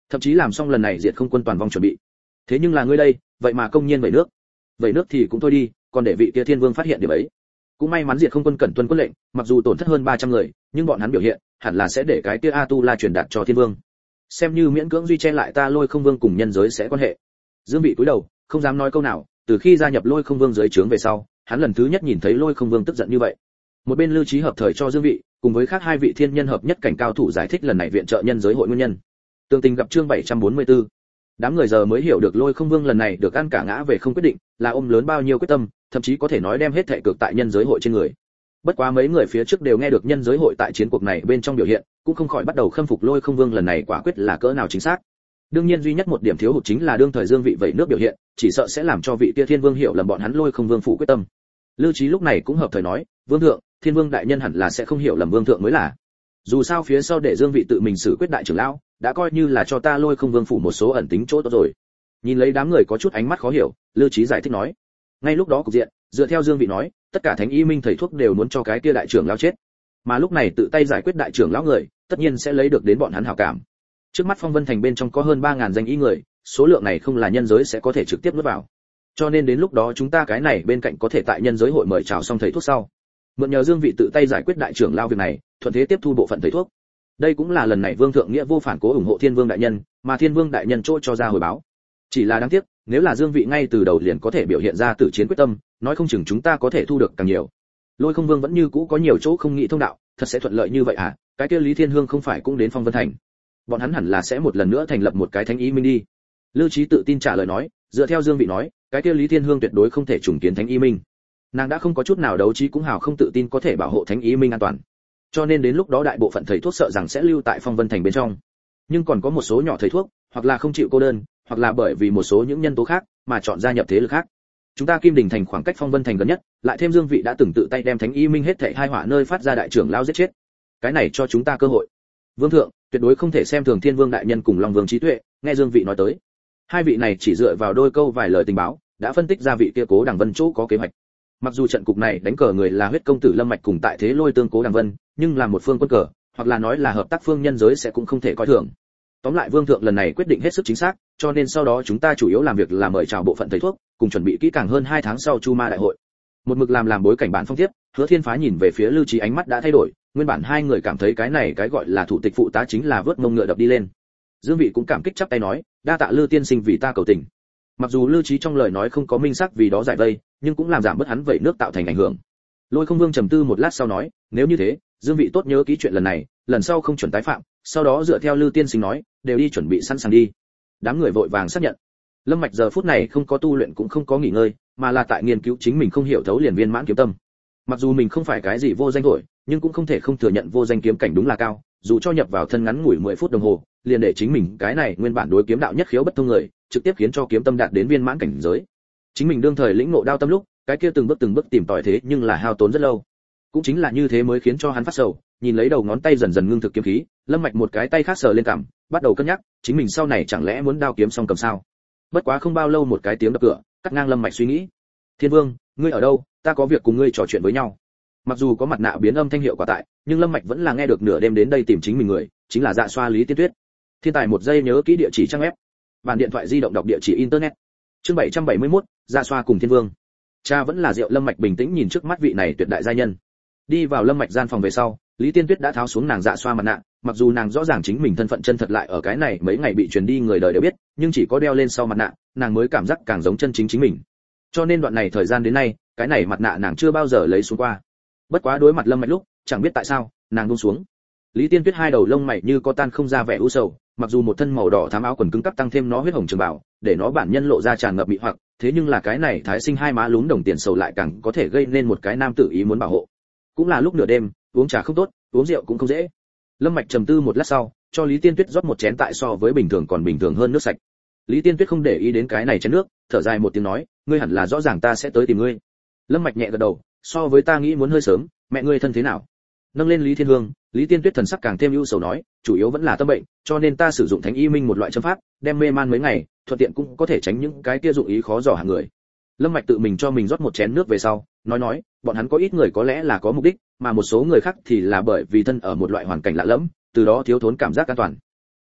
thậm chí làm xong lần này diệt không quân toàn vong chuẩn bị. Thế nhưng là ngươi đây, vậy mà công nhiên vậy nước thì cũng thôi đi, còn để vị kia thiên vương phát hiện điểm ấy. Cũng may mắn diệt không quân cẩn tuân quân lệnh, mặc dù tổn thất hơn 300 người, nhưng bọn hắn biểu hiện hẳn là sẽ để cái kia Atula truyền đạt cho thiên vương, xem như miễn cưỡng duy che lại ta Lôi Không Vương cùng nhân giới sẽ quan hệ. Dương Vị cúi đầu, không dám nói câu nào, từ khi gia nhập Lôi Không Vương dưới trướng về sau, hắn lần thứ nhất nhìn thấy Lôi Không Vương tức giận như vậy. Một bên Lưu Trí hợp thời cho Dương Vị, cùng với khác hai vị thiên nhân hợp nhất cảnh cao thủ giải thích lần này viện trợ nhân giới hội nguyên nhân. Tương tình gặp chương 744. Đám người giờ mới hiểu được Lôi Không Vương lần này được ăn cả ngã về không quyết định, là ôm lớn bao nhiêu quyết tâm, thậm chí có thể nói đem hết thệ cược tại nhân giới hội trên người. Bất quá mấy người phía trước đều nghe được nhân giới hội tại chiến cuộc này bên trong biểu hiện, cũng không khỏi bắt đầu khâm phục Lôi Không Vương lần này quả quyết là cỡ nào chính xác. Đương nhiên duy nhất một điểm thiếu hụt chính là đương thời Dương Vị vậy nước biểu hiện, chỉ sợ sẽ làm cho vị kia thiên vương hiểu lầm bọn hắn Lôi Không Vương phụ quyết tâm. Lưu Trí lúc này cũng hợp thời nói, vương thượng, thiên vương đại nhân hẳn là sẽ không hiểu lầm vương thượng mới là. Dù sao phía sau để Dương Vị tự mình xử quyết đại trưởng lão, đã coi như là cho ta Lôi Không Vương phủ một số ẩn tính chỗ tốt rồi. Nhìn lấy đám người có chút ánh mắt khó hiểu, Lưu Trí giải thích nói, ngay lúc đó cục diện, dựa theo Dương Vị nói, tất cả thánh y minh thầy thuốc đều muốn cho cái kia đại trưởng lão chết, mà lúc này tự tay giải quyết đại trưởng lão người, tất nhiên sẽ lấy được đến bọn hắn hảo cảm. Trước mắt Phong Vân Thành bên trong có hơn 3000 danh y người, số lượng này không là nhân giới sẽ có thể trực tiếp nuốt vào. Cho nên đến lúc đó chúng ta cái này bên cạnh có thể tại nhân giới hội mời chào xong thầy thuốc sau, mượn nhờ Dương Vị tự tay giải quyết đại trưởng lão việc này, thuận thế tiếp thu bộ phận thầy thuốc. Đây cũng là lần này Vương thượng nghĩa vô phản cố ủng hộ Thiên Vương đại nhân, mà Thiên Vương đại nhân chỗ cho ra hồi báo. Chỉ là đáng tiếc, nếu là Dương Vị ngay từ đầu liền có thể biểu hiện ra tử chiến quyết tâm, nói không chừng chúng ta có thể thu được càng nhiều. Lôi Không Vương vẫn như cũ có nhiều chỗ không nghĩ thông đạo, thật sẽ thuận lợi như vậy à? Cái kia Lý Thiên Hương không phải cũng đến Phong Vân Thành? Bọn hắn hẳn là sẽ một lần nữa thành lập một cái thánh y minh đi. Lưu Trí tự tin trả lời nói, dựa theo Dương Vị nói, cái kia Lý Thiên Hương tuyệt đối không thể trùng kiến thánh y minh. Nàng đã không có chút nào đấu trí cũng hào không tự tin có thể bảo hộ thánh y minh an toàn. Cho nên đến lúc đó đại bộ phận thầy thuốc sợ rằng sẽ lưu tại Phong Vân Thành bên trong. Nhưng còn có một số nhỏ thầy thuốc, hoặc là không chịu cô đơn, hoặc là bởi vì một số những nhân tố khác mà chọn gia nhập thế lực khác. Chúng ta Kim Đình Thành khoảng cách Phong Vân Thành gần nhất, lại thêm Dương Vị đã từng tự tay đem thánh y minh hết thảy hai họa nơi phát ra đại trưởng lão giết chết. Cái này cho chúng ta cơ hội. Vương thượng, tuyệt đối không thể xem thường Thiên Vương đại nhân cùng Long Vương trí tuệ, nghe Dương Vị nói tới. Hai vị này chỉ dựa vào đôi câu vài lời tình báo, đã phân tích ra vị kia Cố Đằng Vân chỗ có kế hoạch. Mặc dù trận cục này đánh cờ người là huyết công tử Lâm Mạch cùng tại thế lôi tương Cố Đằng Vân, nhưng là một phương quân cờ, hoặc là nói là hợp tác phương nhân giới sẽ cũng không thể coi thường. Tóm lại Vương thượng lần này quyết định hết sức chính xác, cho nên sau đó chúng ta chủ yếu làm việc là mời chào bộ phận thầy thuốc, cùng chuẩn bị kỹ càng hơn 2 tháng sau Chu Ma đại hội. Một mực làm bối cảnh bản phong tiếp, Hứa Thiên Phá nhìn về phía Lưu Trí ánh mắt đã thay đổi, nguyên bản hai người cảm thấy cái này cái gọi là thủ tịch phụ tá chính là vớt mông ngựa đập đi lên. Dương Vị cũng cảm kích chắp tay nói, đa tạ Lưu tiên sinh vì ta cầu tình. Mặc dù Lưu Trí trong lời nói không có minh xác vì đó giải vây, nhưng cũng làm giảm bớt hắn vậy nước tạo thành ảnh hưởng. Lôi Không Vương trầm tư một lát sau nói, nếu như thế, Dương Vị tốt nhớ ký chuyện lần này, lần sau không chuẩn tái phạm, sau đó dựa theo Lưu tiên sinh nói, đều đi chuẩn bị sẵn sàng đi. Đám người vội vàng xác nhận. Lâm Mạch giờ phút này không có tu luyện cũng không có nghỉ ngơi, mà là tại nghiên cứu chính mình không hiểu thấu liền viên mãn kiếm tâm. Mặc dù mình không phải cái gì vô danh thổi, nhưng cũng không thể không thừa nhận vô danh kiếm cảnh đúng là cao, dù cho nhập vào thân ngắn ngủi 10 phút đồng hồ, liền để chính mình cái này nguyên bản đối kiếm đạo nhất khiếu bất thông người, trực tiếp khiến cho kiếm tâm đạt đến viên mãn cảnh giới. Chính mình đương thời lĩnh ngộ đao tâm lúc, cái kia từng bước tìm tòi thế nhưng là hao tốn rất lâu. Cũng chính là như thế mới khiến cho hắn phát sầu, nhìn lấy đầu ngón tay dần dần ngưng thực kiếm khí, Lâm Mạch một cái tay khác sờ lên cằm, bắt đầu cân nhắc, chính mình sau này chẳng lẽ muốn đao kiếm song cầm sao? Bất quá không bao lâu một cái tiếng đập cửa, cắt ngang Lâm Mạch suy nghĩ. Thiên Vương, ngươi ở đâu? Ta có việc cùng ngươi trò chuyện với nhau. Mặc dù có mặt nạ biến âm thanh hiệu quả tại, nhưng Lâm Mạch vẫn là nghe được nửa đêm đến đây tìm chính mình người, chính là Dạ Xoa Lý Tiên Tuyết. Thiên tài một giây nhớ kỹ địa chỉ trang web. Bản điện thoại di động đọc địa chỉ internet. Chương 771, Dạ Xoa cùng Thiên Vương. Cha vẫn là rượu. Lâm Mạch bình tĩnh nhìn trước mắt vị này tuyệt đại gia nhân. Đi vào Lâm Mạch gian phòng về sau, Lý Tiên Tuyết đã tháo xuống nàng Dạ Xoa mặt nạ, mặc dù nàng rõ ràng chính mình thân phận chân thật lại ở cái này mấy ngày bị truyền đi người đời đều biết, nhưng chỉ có đeo lên sau mặt nạ, nàng mới cảm giác càng giống chân chính chính mình. Cho nên đoạn này thời gian đến nay, cái này mặt nạ nàng chưa bao giờ lấy xuống qua. Bất quá đối mặt Lâm Mạch lúc, chẳng biết tại sao, nàng buông xuống. Lý Tiên Tuyết hai đầu lông mày như có tan không ra vẻ u sầu, mặc dù một thân màu đỏ thắm áo quần cứng cáp tăng thêm nó huyết hồng trường bào, để nó bản nhân lộ ra tràn ngập mị hoặc, thế nhưng là cái này thái sinh hai má lún đồng tiền sầu lại càng có thể gây nên một cái nam tử ý muốn bảo hộ. Cũng là lúc nửa đêm, uống trà không tốt, uống rượu cũng không dễ. Lâm Mạch trầm tư một lát sau, cho Lý Tiên Tuyết rót một chén tại so với bình thường còn bình thường hơn nước sạch. Lý Tiên Tuyết không để ý đến cái này chén nước, thở dài một tiếng nói, ngươi hẳn là rõ ràng ta sẽ tới tìm ngươi. Lâm Mạch nhẹ gật đầu, so với ta nghĩ muốn hơi sớm, mẹ ngươi thân thế nào? Nâng lên Lý Thiên Hương, Lý Tiên Tuyết thần sắc càng thêm ưu sầu nói, chủ yếu vẫn là tâm bệnh, cho nên ta sử dụng Thánh Y Minh một loại châm pháp, đem mê man mấy ngày, thuận tiện cũng có thể tránh những cái kia dụng ý khó dò hàng người. Lâm Mạch tự mình cho mình rót một chén nước về sau, nói, bọn hắn có ít người có lẽ là có mục đích, mà một số người khác thì là bởi vì thân ở một loại hoàn cảnh lạ lẫm, từ đó thiếu thốn cảm giác an toàn.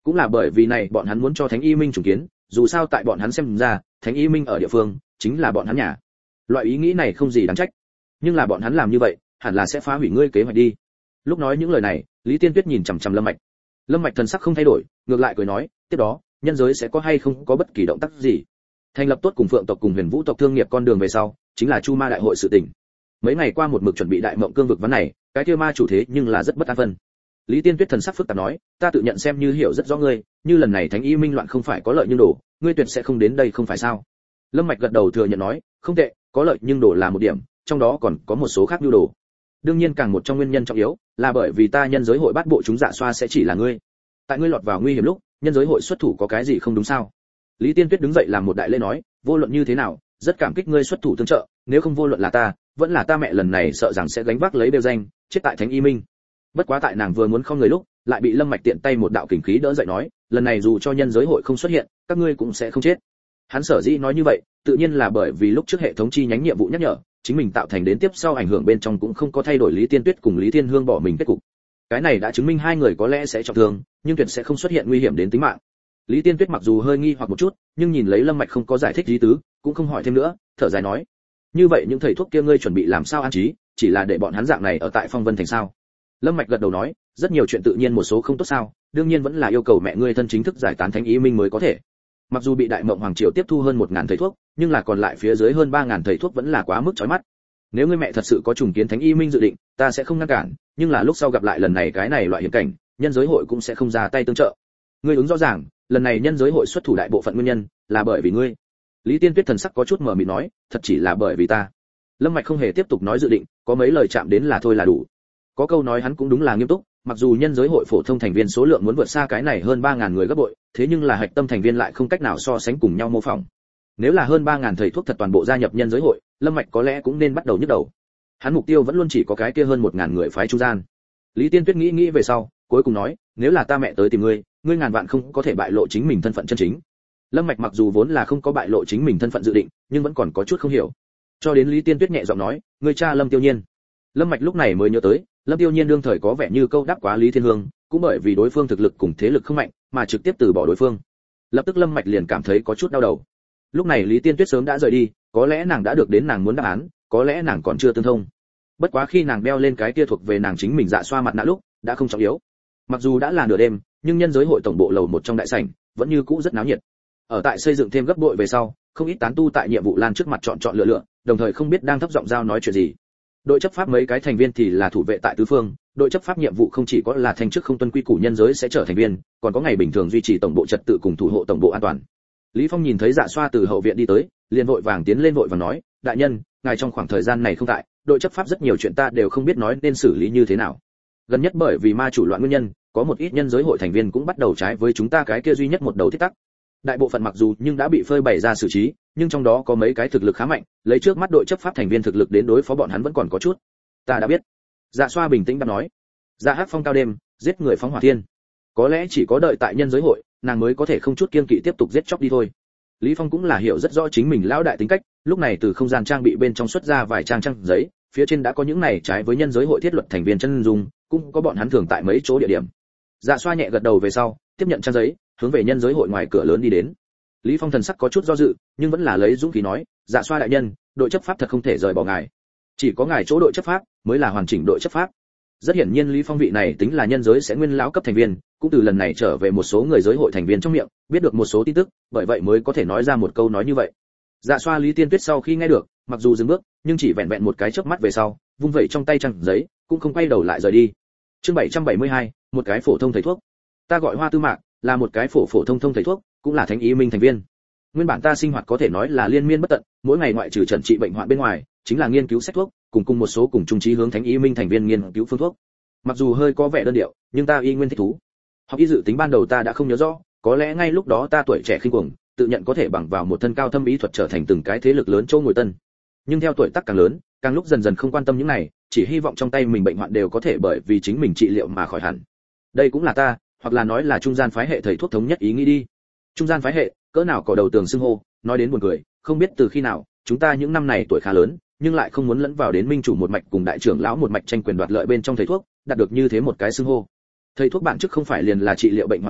Cũng là bởi vì này bọn hắn muốn cho Thánh Y Minh trùng kiến, dù sao tại bọn hắn xem ra, Thánh Y Minh ở địa phương chính là bọn hắn nhà. Loại ý nghĩ này không gì đáng trách, nhưng là bọn hắn làm như vậy, hẳn là sẽ phá hủy ngươi kế hoạch đi. Lúc nói những lời này, Lý Tiên Tuyết nhìn chằm chằm Lâm Mạch. Lâm Mạch thần sắc không thay đổi, ngược lại cười nói, tiếp đó, nhân giới sẽ có hay không có bất kỳ động tác gì. Thành lập tốt cùng Phượng tộc cùng Huyền Vũ tộc thương nghiệp con đường về sau, chính là Chu Ma đại hội sự tình. Mấy ngày qua một mực chuẩn bị đại mộng cương vực vấn này, cái kia ma chủ thế nhưng là rất bất an phân. Lý Tiên Tuyết thần sắc phức tạp nói, ta tự nhận xem như hiểu rất rõ ngươi, như lần này Thánh Y Minh loạn không phải có lợi nhưng đổ, ngươi tuyệt sẽ không đến đây không phải sao? Lâm Mạch gật đầu thừa nhận nói, không tệ, có lợi nhưng đổ là một điểm, trong đó còn có một số khác nhu đồ. Đương nhiên càng một trong nguyên nhân trọng yếu, là bởi vì ta nhân giới hội bắt bộ chúng dạ xoa sẽ chỉ là ngươi. Tại ngươi lọt vào nguy hiểm lúc, nhân giới hội xuất thủ có cái gì không đúng sao? Lý Tiên Tuyết đứng dậy làm một đại lễ nói, vô luận như thế nào, rất cảm kích ngươi xuất thủ tương trợ, nếu không vô luận là ta, vẫn là ta mẹ lần này sợ rằng sẽ gánh vác lấy bêu danh, chết tại Thánh Y Minh. Bất quá tại nàng vừa muốn không người lúc, lại bị Lâm Mạch tiện tay một đạo kình khí đỡ dậy nói, lần này dù cho nhân giới hội không xuất hiện, các ngươi cũng sẽ không chết. Hắn sở dĩ nói như vậy, tự nhiên là bởi vì lúc trước hệ thống chi nhánh nhiệm vụ nhắc nhở, chính mình tạo thành đến tiếp sau ảnh hưởng bên trong cũng không có thay đổi Lý Tiên Tuyết cùng Lý Thiên Hương bỏ mình kết cục. Cái này đã chứng minh hai người có lẽ sẽ trọng thương, nhưng tuyệt sẽ không xuất hiện nguy hiểm đến tính mạng. Lý Tiên Tuyết mặc dù hơi nghi hoặc một chút, nhưng nhìn lấy Lâm Mạch không có giải thích lý tứ, cũng không hỏi thêm nữa, thở dài nói: "Như vậy những thầy thuốc kia ngươi chuẩn bị làm sao an trí, chỉ là để bọn hắn dạng này ở tại Phong Vân thành sao?" Lâm Mạch gật đầu nói: "Rất nhiều chuyện tự nhiên một số không tốt sao, đương nhiên vẫn là yêu cầu mẹ ngươi thân chính thức giải tán Thánh Y Minh mới có thể." Mặc dù bị Đại Mộng Hoàng triều tiếp thu hơn 1000 thầy thuốc, nhưng là còn lại phía dưới hơn 3000 thầy thuốc vẫn là quá mức chói mắt. Nếu ngươi mẹ thật sự có trùng kiến Thánh Y Minh dự định, ta sẽ không ngăn cản, nhưng là lúc sau gặp lại lần này cái này loại hiểm cảnh, nhân giới hội cũng sẽ không ra tay tương trợ. Ngươi ứng rõ ràng, lần này nhân giới hội xuất thủ đại bộ phận nguyên nhân là bởi vì ngươi. Lý Tiên Tuyết thần sắc có chút mờ mịt nói, thật chỉ là bởi vì ta. Lâm Mạch không hề tiếp tục nói dự định, có mấy lời chạm đến là thôi là đủ. Có câu nói hắn cũng đúng là nghiêm túc, mặc dù nhân giới hội phổ thông thành viên số lượng muốn vượt xa cái này hơn 3000 người gấp bội, thế nhưng là hạch tâm thành viên lại không cách nào so sánh cùng nhau mô phỏng. Nếu là hơn 3000 thầy thuốc thật toàn bộ gia nhập nhân giới hội, Lâm Mạch có lẽ cũng nên bắt đầu nhức đầu. Hắn mục tiêu vẫn luôn chỉ có cái kia hơn 1000 người phái trung gian. Lý Tiên Tuyết nghĩ về sau, cuối cùng nói, nếu là ta mẹ tới tìm ngươi, ngươi ngàn vạn không có thể bại lộ chính mình thân phận chân chính. Lâm Mạch mặc dù vốn là không có bại lộ chính mình thân phận dự định, nhưng vẫn còn có chút không hiểu. Cho đến Lý Tiên Tuyết nhẹ giọng nói, ngươi cha Lâm Tiêu Nhiên. Lâm Mạch lúc này mới nhớ tới, Lâm Tiêu Nhiên đương thời có vẻ như câu đáp quá Lý Thiên Hương, cũng bởi vì đối phương thực lực cùng thế lực không mạnh, mà trực tiếp từ bỏ đối phương. Lập tức Lâm Mạch liền cảm thấy có chút đau đầu. Lúc này Lý Tiên Tuyết sớm đã rời đi, có lẽ nàng đã được đến nàng muốn đáp án, có lẽ nàng còn chưa tương thông. Bất quá khi nàng đeo lên cái kia thuộc về nàng chính mình dạ xoa mặt nạ lúc, đã không trọng yếu. Mặc dù đã là nửa đêm, nhưng nhân giới hội tổng bộ lầu một trong đại sảnh vẫn như cũ rất náo nhiệt. Ở tại xây dựng thêm gấp bội về sau, không ít tán tu tại nhiệm vụ lan trước mặt chọn lựa, đồng thời không biết đang thấp giọng giao nói chuyện gì. Đội chấp pháp mấy cái thành viên thì là thủ vệ tại tứ phương, đội chấp pháp nhiệm vụ không chỉ có là thanh chức không tuân quy củ nhân giới sẽ trở thành viên, còn có ngày bình thường duy trì tổng bộ trật tự cùng thủ hộ tổng bộ an toàn. Lý Phong nhìn thấy Dạ Xoa từ hậu viện đi tới, liền vội vàng tiến lên vội vàng nói, đại nhân, ngài trong khoảng thời gian này không tại, đội chấp pháp rất nhiều chuyện ta đều không biết nói nên xử lý như thế nào. Gần nhất bởi vì ma chủ loạn nguyên nhân, có một ít nhân giới hội thành viên cũng bắt đầu trái với chúng ta cái kia duy nhất một đầu thiết tắc. Đại bộ phận mặc dù nhưng đã bị phơi bày ra xử trí, nhưng trong đó có mấy cái thực lực khá mạnh, lấy trước mắt đội chấp pháp thành viên thực lực đến đối phó bọn hắn vẫn còn có chút. Ta đã biết. Dạ Xoa bình tĩnh đáp nói. Dạ Hắc phong cao đêm, giết người phóng hỏa thiên. Có lẽ chỉ có đợi tại nhân giới hội, nàng mới có thể không chút kiêng kỵ tiếp tục giết chóc đi thôi. Lý Phong cũng là hiểu rất rõ chính mình lão đại tính cách, lúc này từ không gian trang bị bên trong xuất ra vài trang giấy, phía trên đã có những này trái với nhân giới hội thiết luật thành viên chân dung, cũng có bọn hắn thường tại mấy chỗ địa điểm. Dạ Xoa nhẹ gật đầu về sau, tiếp nhận trang giấy, hướng về nhân giới hội ngoài cửa lớn đi đến. Lý Phong thần sắc có chút do dự, nhưng vẫn là lấy dũng khí nói, Dạ Xoa đại nhân, đội chấp pháp thật không thể rời bỏ ngài. Chỉ có ngài chỗ đội chấp pháp mới là hoàn chỉnh đội chấp pháp. Rất hiển nhiên Lý Phong vị này tính là nhân giới sẽ nguyên lão cấp thành viên, cũng từ lần này trở về một số người giới hội thành viên trong miệng, biết được một số tin tức, bởi vậy mới có thể nói ra một câu nói như vậy. Dạ Xoa Lý Tiên Tuyết sau khi nghe được, mặc dù dừng bước, nhưng chỉ vẹn vẹn một cái chớp mắt về sau, vung vẩy trong tay trang giấy, cũng không quay đầu lại rời đi. Chương 772, một cái phổ thông thầy thuốc. Ta gọi Hoa Tư Mạc, là một cái phổ thông thầy thuốc, cũng là Thánh Y Minh thành viên. Nguyên bản ta sinh hoạt có thể nói là liên miên bất tận, mỗi ngày ngoại trừ trần trị bệnh hoạn bên ngoài, chính là nghiên cứu sách thuốc, cùng một số cùng chung chí hướng Thánh Y Minh thành viên nghiên cứu phương thuốc. Mặc dù hơi có vẻ đơn điệu, nhưng ta y nguyên thích thú. Học y dự tính ban đầu ta đã không nhớ rõ, có lẽ ngay lúc đó ta tuổi trẻ khinh cuồng, tự nhận có thể bằng vào một thân cao thâm ý thuật trở thành từng cái thế lực lớn châu ngồi tân. Nhưng theo tuổi tác càng lớn, càng lúc dần dần không quan tâm những này, chỉ hy vọng trong tay mình bệnh hoạn đều có thể bởi vì chính mình trị liệu mà khỏi hẳn. Đây cũng là ta, hoặc là nói là trung gian phái hệ thầy thuốc thống nhất ý nghĩ đi. Trung gian phái hệ, cỡ nào có đầu tường xưng hô, nói đến buồn cười, không biết từ khi nào, chúng ta những năm này tuổi khá lớn, nhưng lại không muốn lẫn vào đến minh chủ một mạch cùng đại trưởng lão một mạch tranh quyền đoạt lợi bên trong thầy thuốc, đạt được như thế một cái xưng hô. Thầy thuốc bản chức không phải liền là trị liệu bệnh hoạn nha,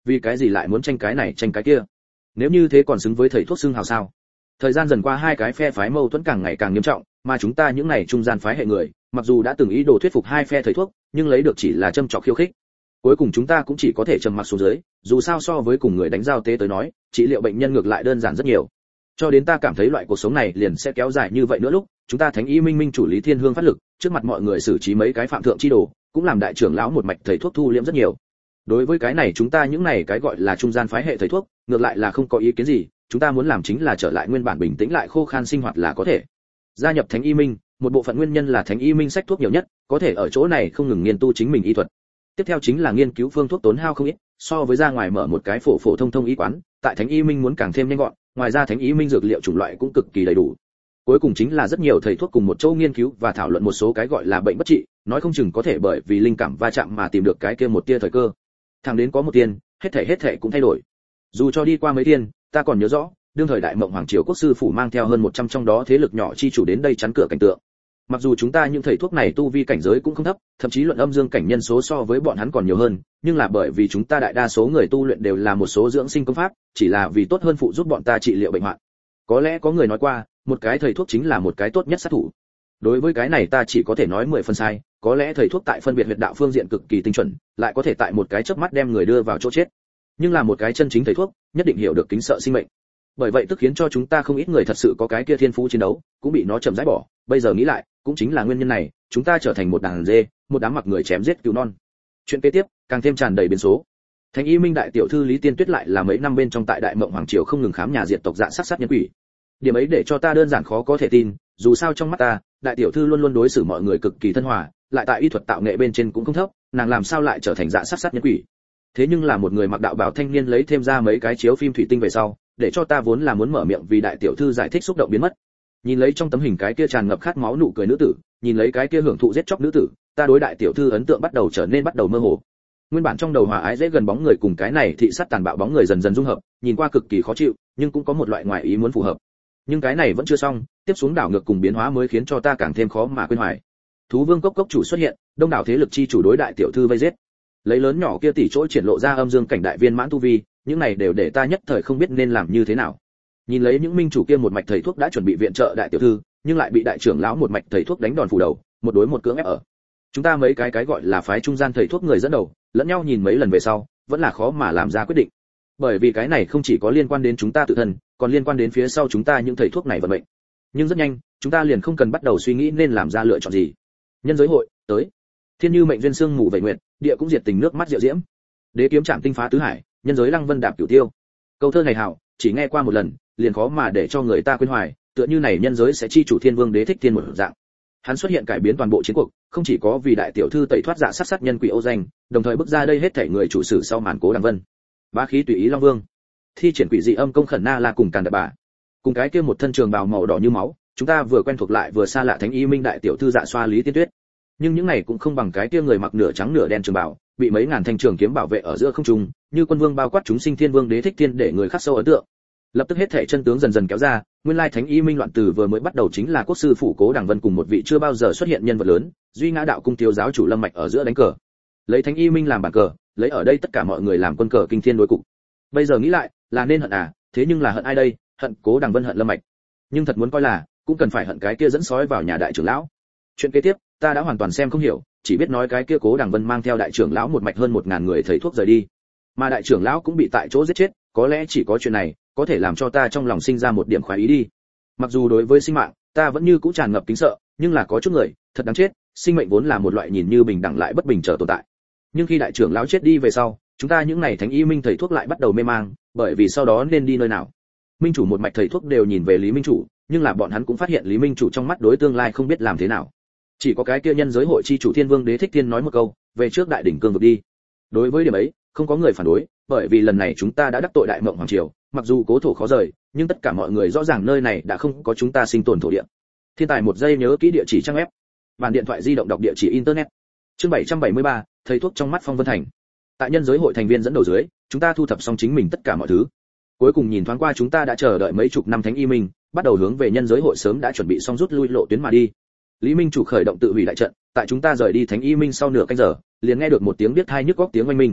vì cái gì lại muốn tranh cái này tranh cái kia? Nếu như thế còn xứng với thầy thuốc xưng hào sao? Thời gian dần qua hai cái phe phái mâu thuẫn càng ngày càng nghiêm trọng, mà chúng ta những này trung gian phái hệ người, mặc dù đã từng ý đồ thuyết phục hai phe thầy thuốc, nhưng lấy được chỉ là châm chọc khiêu khích. Cuối cùng chúng ta cũng chỉ có thể trầm mặc xuống dưới, dù sao so với cùng người đánh giao tế tới nói, trị liệu bệnh nhân ngược lại đơn giản rất nhiều. Cho đến ta cảm thấy loại cuộc sống này liền sẽ kéo dài như vậy nữa lúc, chúng ta Thánh Y Minh Minh chủ Lý Thiên Hương phát lực, trước mặt mọi người xử trí mấy cái phạm thượng chi đồ, cũng làm đại trưởng lão một mạch thầy thuốc thu liễm rất nhiều. Đối với cái này chúng ta những này cái gọi là trung gian phái hệ thầy thuốc, ngược lại là không có ý kiến gì, chúng ta muốn làm chính là trở lại nguyên bản bình tĩnh lại khô khan sinh hoạt là có thể. Gia nhập Thánh Y Minh, một bộ phận nguyên nhân là Thánh Y Minh sách thuốc nhiều nhất, có thể ở chỗ này không ngừng nghiên tu chính mình y thuật. Tiếp theo chính là nghiên cứu phương thuốc tốn hao không ít, so với ra ngoài mở một cái phổ thông y quán, tại Thánh Y Minh muốn càng thêm nhanh gọn, ngoài ra Thánh Y Minh dược liệu chủng loại cũng cực kỳ đầy đủ. Cuối cùng chính là rất nhiều thầy thuốc cùng một chỗ nghiên cứu và thảo luận một số cái gọi là bệnh bất trị, nói không chừng có thể bởi vì linh cảm va chạm mà tìm được cái kia một tia thời cơ. Thẳng đến có một tiền, hết thảy cũng thay đổi. Dù cho đi qua mấy thiên, ta còn nhớ rõ, đương thời Đại Mộng Hoàng triều quốc sư phủ mang theo hơn 100 trong đó thế lực nhỏ chi chủ đến đây chắn cửa cảnh tượng. Mặc dù chúng ta những thầy thuốc này tu vi cảnh giới cũng không thấp, thậm chí luận âm dương cảnh nhân số so với bọn hắn còn nhiều hơn, nhưng là bởi vì chúng ta đại đa số người tu luyện đều là một số dưỡng sinh công pháp, chỉ là vì tốt hơn phụ giúp bọn ta trị liệu bệnh hoạn. Có lẽ có người nói qua, một cái thầy thuốc chính là một cái tốt nhất sát thủ. Đối với cái này ta chỉ có thể nói 10 phần sai, có lẽ thầy thuốc tại phân biệt huyệt đạo phương diện cực kỳ tinh chuẩn, lại có thể tại một cái chớp mắt đem người đưa vào chỗ chết. Nhưng là một cái chân chính thầy thuốc, nhất định hiểu được kính sợ sinh mệnh. Bởi vậy tức khiến cho chúng ta không ít người thật sự có cái kia thiên phú chiến đấu, cũng bị nó chậm rãi bỏ, bây giờ nghĩ lại, cũng chính là nguyên nhân này, chúng ta trở thành một đàn dê, một đám mặc người chém giết cứu non. Chuyện kế tiếp, càng thêm tràn đầy biến số. Thánh Y Minh đại tiểu thư Lý Tiên Tuyết lại là mấy năm bên trong tại Đại Mộng Hoàng triều không ngừng khám nhà diệt tộc dạ sát nhân quỷ. Điểm ấy để cho ta đơn giản khó có thể tin, dù sao trong mắt ta, đại tiểu thư luôn luôn đối xử mọi người cực kỳ thân hòa, lại tại y thuật tạo nghệ bên trên cũng không thấp, nàng làm sao lại trở thành dạ sát nhân quỷ? Thế nhưng là một người mặc đạo bào thanh niên lấy thêm ra mấy cái chiếu phim thủy tinh về sau, để cho ta vốn là muốn mở miệng vì đại tiểu thư giải thích xúc động biến mất. Nhìn lấy trong tấm hình cái kia tràn ngập khát máu nụ cười nữ tử, nhìn lấy cái kia hưởng thụ giết chóc nữ tử, ta đối đại tiểu thư ấn tượng bắt đầu trở nên bắt đầu mơ hồ. Nguyên bản trong đầu hòa ái dễ gần bóng người cùng cái này thị sát tàn bạo bóng người dần dần dung hợp, nhìn qua cực kỳ khó chịu, nhưng cũng có một loại ngoại ý muốn phù hợp. Nhưng cái này vẫn chưa xong, tiếp xuống đảo ngược cùng biến hóa mới khiến cho ta càng thêm khó mà quên hoài. Thú Vương cốc chủ xuất hiện, đông đảo thế lực chi chủ đối đại tiểu thư vây giết. Lấy lớn nhỏ kia tỷ chỗ triển lộ ra âm dương cảnh đại viên mãn tu vi, những này đều để ta nhất thời không biết nên làm như thế nào. Nhìn lấy những minh chủ kia một mạch thầy thuốc đã chuẩn bị viện trợ đại tiểu thư, nhưng lại bị đại trưởng lão một mạch thầy thuốc đánh đòn phủ đầu, một đối một cưỡng ép ở. Chúng ta mấy cái gọi là phái trung gian thầy thuốc người dẫn đầu, lẫn nhau nhìn mấy lần về sau, vẫn là khó mà làm ra quyết định. Bởi vì cái này không chỉ có liên quan đến chúng ta tự thân, còn liên quan đến phía sau chúng ta những thầy thuốc này vận mệnh. Nhưng rất nhanh, chúng ta liền không cần bắt đầu suy nghĩ nên làm ra lựa chọn gì. Nhân giới hội, tới. Thiên như mệnh duyên sương mù vậy nguyện, địa cũng diệt tình nước mắt diệu diễm. Đế kiếm chạm tinh phá tứ hải, nhân giới lăng vân đạp cửu tiêu. Câu thơ này hảo, chỉ nghe qua một lần, liền khó mà để cho người ta quên hoài, tựa như này nhân giới sẽ chi chủ Thiên Vương Đế Thích Thiên một dạng. Hắn xuất hiện cải biến toàn bộ chiến cuộc, không chỉ có vì đại tiểu thư tẩy thoát dạ sát nhân quỷ ô danh, đồng thời bước ra đây hết thảy người chủ sử sau màn Cố Đằng Vân. Bá khí tùy ý Long Vương, thi triển quỷ dị âm công khẩn na la cùng càn đập bà. Cùng cái kia một thân trường bào màu đỏ như máu, chúng ta vừa quen thuộc lại vừa xa lạ Thánh Y Minh đại tiểu thư dạ xoa Lý Tiên Tuyết. Nhưng những này cũng không bằng cái kia người mặc nửa trắng nửa đen trường bào, bị mấy ngàn thanh trường kiếm bảo vệ ở giữa không trung, như quân vương bao quát chúng sinh Thiên Vương Đế Thích Thiên để người khắc sâu ấn tượng. Lập tức hết thảy chân tướng dần dần kéo ra, nguyên lai Thánh Y Minh loạn từ vừa mới bắt đầu chính là quốc sư phủ Cố Đằng Vân cùng một vị chưa bao giờ xuất hiện nhân vật lớn, Duy Ngã đạo cung thiếu giáo chủ Lâm Mạch ở giữa đánh cờ. Lấy Thánh Y Minh làm bàn cờ, lấy ở đây tất cả mọi người làm quân cờ kinh thiên đối cục. Bây giờ nghĩ lại, là nên hận à, thế nhưng là hận ai đây? Hận Cố Đằng Vân, hận Lâm Mạch. Nhưng thật muốn coi là, cũng cần phải hận cái kia dẫn sói vào nhà đại trưởng lão. Chuyện kế tiếp, ta đã hoàn toàn xem không hiểu, chỉ biết nói cái kia Cố Đằng Vân mang theo đại trưởng lão một mạch hơn 1000 người thầy thuốc rời đi. Mà đại trưởng lão cũng bị tại chỗ giết chết, có lẽ chỉ có chuyện này có thể làm cho ta trong lòng sinh ra một điểm khoái ý đi. Mặc dù đối với sinh mạng, ta vẫn như cũ tràn ngập kính sợ, nhưng là có chút người, thật đáng chết, sinh mệnh vốn là một loại nhìn như bình đẳng lại bất bình trở tồn tại. Nhưng khi đại trưởng lão chết đi về sau, chúng ta những này Thánh Y Minh thầy thuốc lại bắt đầu mê mang, bởi vì sau đó nên đi nơi nào. Minh chủ một mạch thầy thuốc đều nhìn về Lý Minh chủ, nhưng là bọn hắn cũng phát hiện Lý Minh chủ trong mắt đối tương lai không biết làm thế nào. Chỉ có cái kia nhân giới hội chi chủ Thiên Vương Đế Thích Thiên nói một câu, về trước đại đỉnh cương vực đi. Đối với điểm ấy, không có người phản đối, bởi vì lần này chúng ta đã đắc tội Đại Mộng Hoàng triều, mặc dù cố thổ khó rời, nhưng tất cả mọi người rõ ràng nơi này đã không có chúng ta sinh tồn thổ địa. Thiên tài một giây nhớ kỹ địa chỉ trang web, bản điện thoại di động đọc địa chỉ internet. Chương 773, thầy thuốc trong mắt Phong Vân Thành. Tại nhân giới hội thành viên dẫn đầu dưới, chúng ta thu thập xong chính mình tất cả mọi thứ. Cuối cùng nhìn thoáng qua chúng ta đã chờ đợi mấy chục năm Thánh Y Minh, bắt đầu hướng về nhân giới hội sớm đã chuẩn bị xong rút lui lộ tuyến mà đi. Lý Minh chủ khởi động tự hủy đại trận, tại chúng ta rời đi Thánh Y Minh sau nửa canh giờ, liền nghe được một tiếng biết tai nhức óc tiếng oanh minh.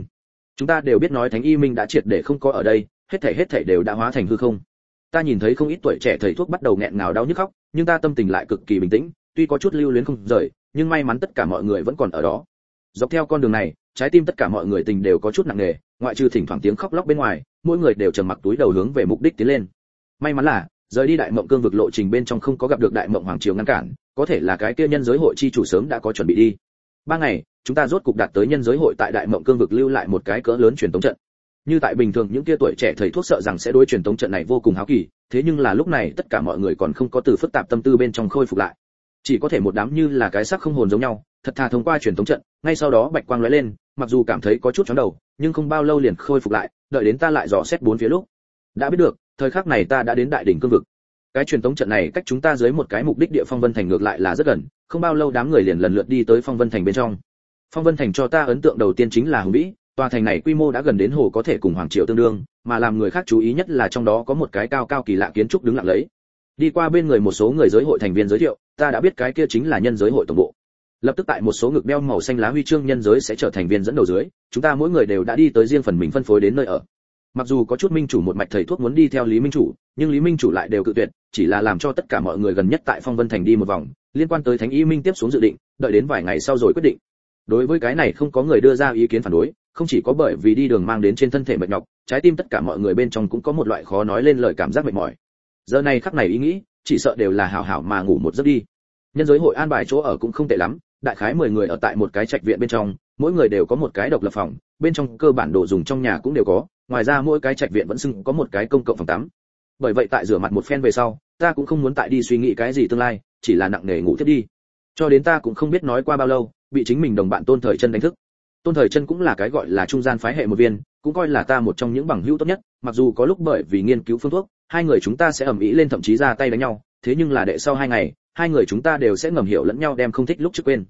Chúng ta đều biết nói Thánh Y Minh đã triệt để không có ở đây, hết thảy đều đã hóa thành hư không. Ta nhìn thấy không ít tuổi trẻ thầy thuốc bắt đầu nghẹn ngào đau nhức khóc, nhưng ta tâm tình lại cực kỳ bình tĩnh, tuy có chút lưu luyến không rời, nhưng may mắn tất cả mọi người vẫn còn ở đó. Dọc theo con đường này, trái tim tất cả mọi người tình đều có chút nặng nề, ngoại trừ thỉnh thoảng tiếng khóc lóc bên ngoài, mỗi người đều trầm mặc túi đầu hướng về mục đích tiến lên. May mắn là rời đi Đại Mộng Cương vực lộ trình bên trong không có gặp được Đại Mộng Hoàng triều ngăn cản, có thể là cái kia nhân giới hội chi chủ sớm đã có chuẩn bị đi. 3 ngày, chúng ta rốt cục đạt tới nhân giới hội tại Đại Mộng Cương vực lưu lại một cái cỡ lớn truyền tống trận. Như tại bình thường những kia tuổi trẻ thầy thuốc sợ rằng sẽ đối truyền tống trận này vô cùng háo kỳ, thế nhưng là lúc này tất cả mọi người còn không có từ phức tạp tâm tư bên trong khôi phục lại. Chỉ có thể một đám như là cái xác không hồn giống nhau, thật thà thông qua truyền tống trận, ngay sau đó bạch quang lóe lên, mặc dù cảm thấy có chút chóng đầu, nhưng không bao lâu liền khôi phục lại, đợi đến ta lại dò xét bốn phía lúc, đã biết được, thời khắc này ta đã đến đại đỉnh cương vực. Cái truyền tống trận này cách chúng ta dưới một cái mục đích địa Phong Vân Thành ngược lại là rất gần, không bao lâu đám người liền lần lượt đi tới Phong Vân Thành bên trong. Phong Vân Thành cho ta ấn tượng đầu tiên chính là hùng vĩ, tòa thành này quy mô đã gần đến hồ có thể cùng hoàng triều tương đương, mà làm người khác chú ý nhất là trong đó có một cái cao cao kỳ lạ kiến trúc đứng lặng lấy. Đi qua bên người một số người giới hội thành viên giới thiệu, ta đã biết cái kia chính là nhân giới hội tổng bộ. Lập tức tại một số ngực đeo màu xanh lá huy chương nhân giới sẽ trở thành viên dẫn đầu dưới, chúng ta mỗi người đều đã đi tới riêng phần mình phân phối đến nơi ở. Mặc dù có chút minh chủ một mạch thầy thuốc muốn đi theo Lý Minh chủ, nhưng Lý Minh chủ lại đều cự tuyệt, chỉ là làm cho tất cả mọi người gần nhất tại Phong Vân Thành đi một vòng, liên quan tới Thánh Y Minh tiếp xuống dự định, đợi đến vài ngày sau rồi quyết định. Đối với cái này không có người đưa ra ý kiến phản đối, không chỉ có bởi vì đi đường mang đến trên thân thể mệt nhọc, trái tim tất cả mọi người bên trong cũng có một loại khó nói lên lời cảm giác mệt mỏi. Giờ này khắc này ý nghĩ, chỉ sợ đều là hảo hảo mà ngủ một giấc đi. Nhân giới hội an bài chỗ ở cũng không tệ lắm, đại khái 10 người ở tại một cái trạch viện bên trong, mỗi người đều có một cái độc lập phòng, bên trong cơ bản đồ dùng trong nhà cũng đều có, ngoài ra mỗi cái trạch viện vẫn xưng có một cái công cộng phòng tắm. Bởi vậy tại rửa mặt một phen về sau, ta cũng không muốn tại đi suy nghĩ cái gì tương lai, chỉ là nặng nề ngủ tiếp đi. Cho đến ta cũng không biết nói qua bao lâu, bị chính mình đồng bạn Tôn Thời Chân đánh thức. Tôn Thời Chân cũng là cái gọi là trung gian phái hệ một viên, cũng coi là ta một trong những bằng hữu tốt nhất, mặc dù có lúc bởi vì nghiên cứu phương thuốc, hai người chúng ta sẽ ầm ĩ lên thậm chí ra tay đánh nhau, thế nhưng là đệ sau 2 ngày, hai người chúng ta đều sẽ ngầm hiểu lẫn nhau đem không thích lúc trước quên.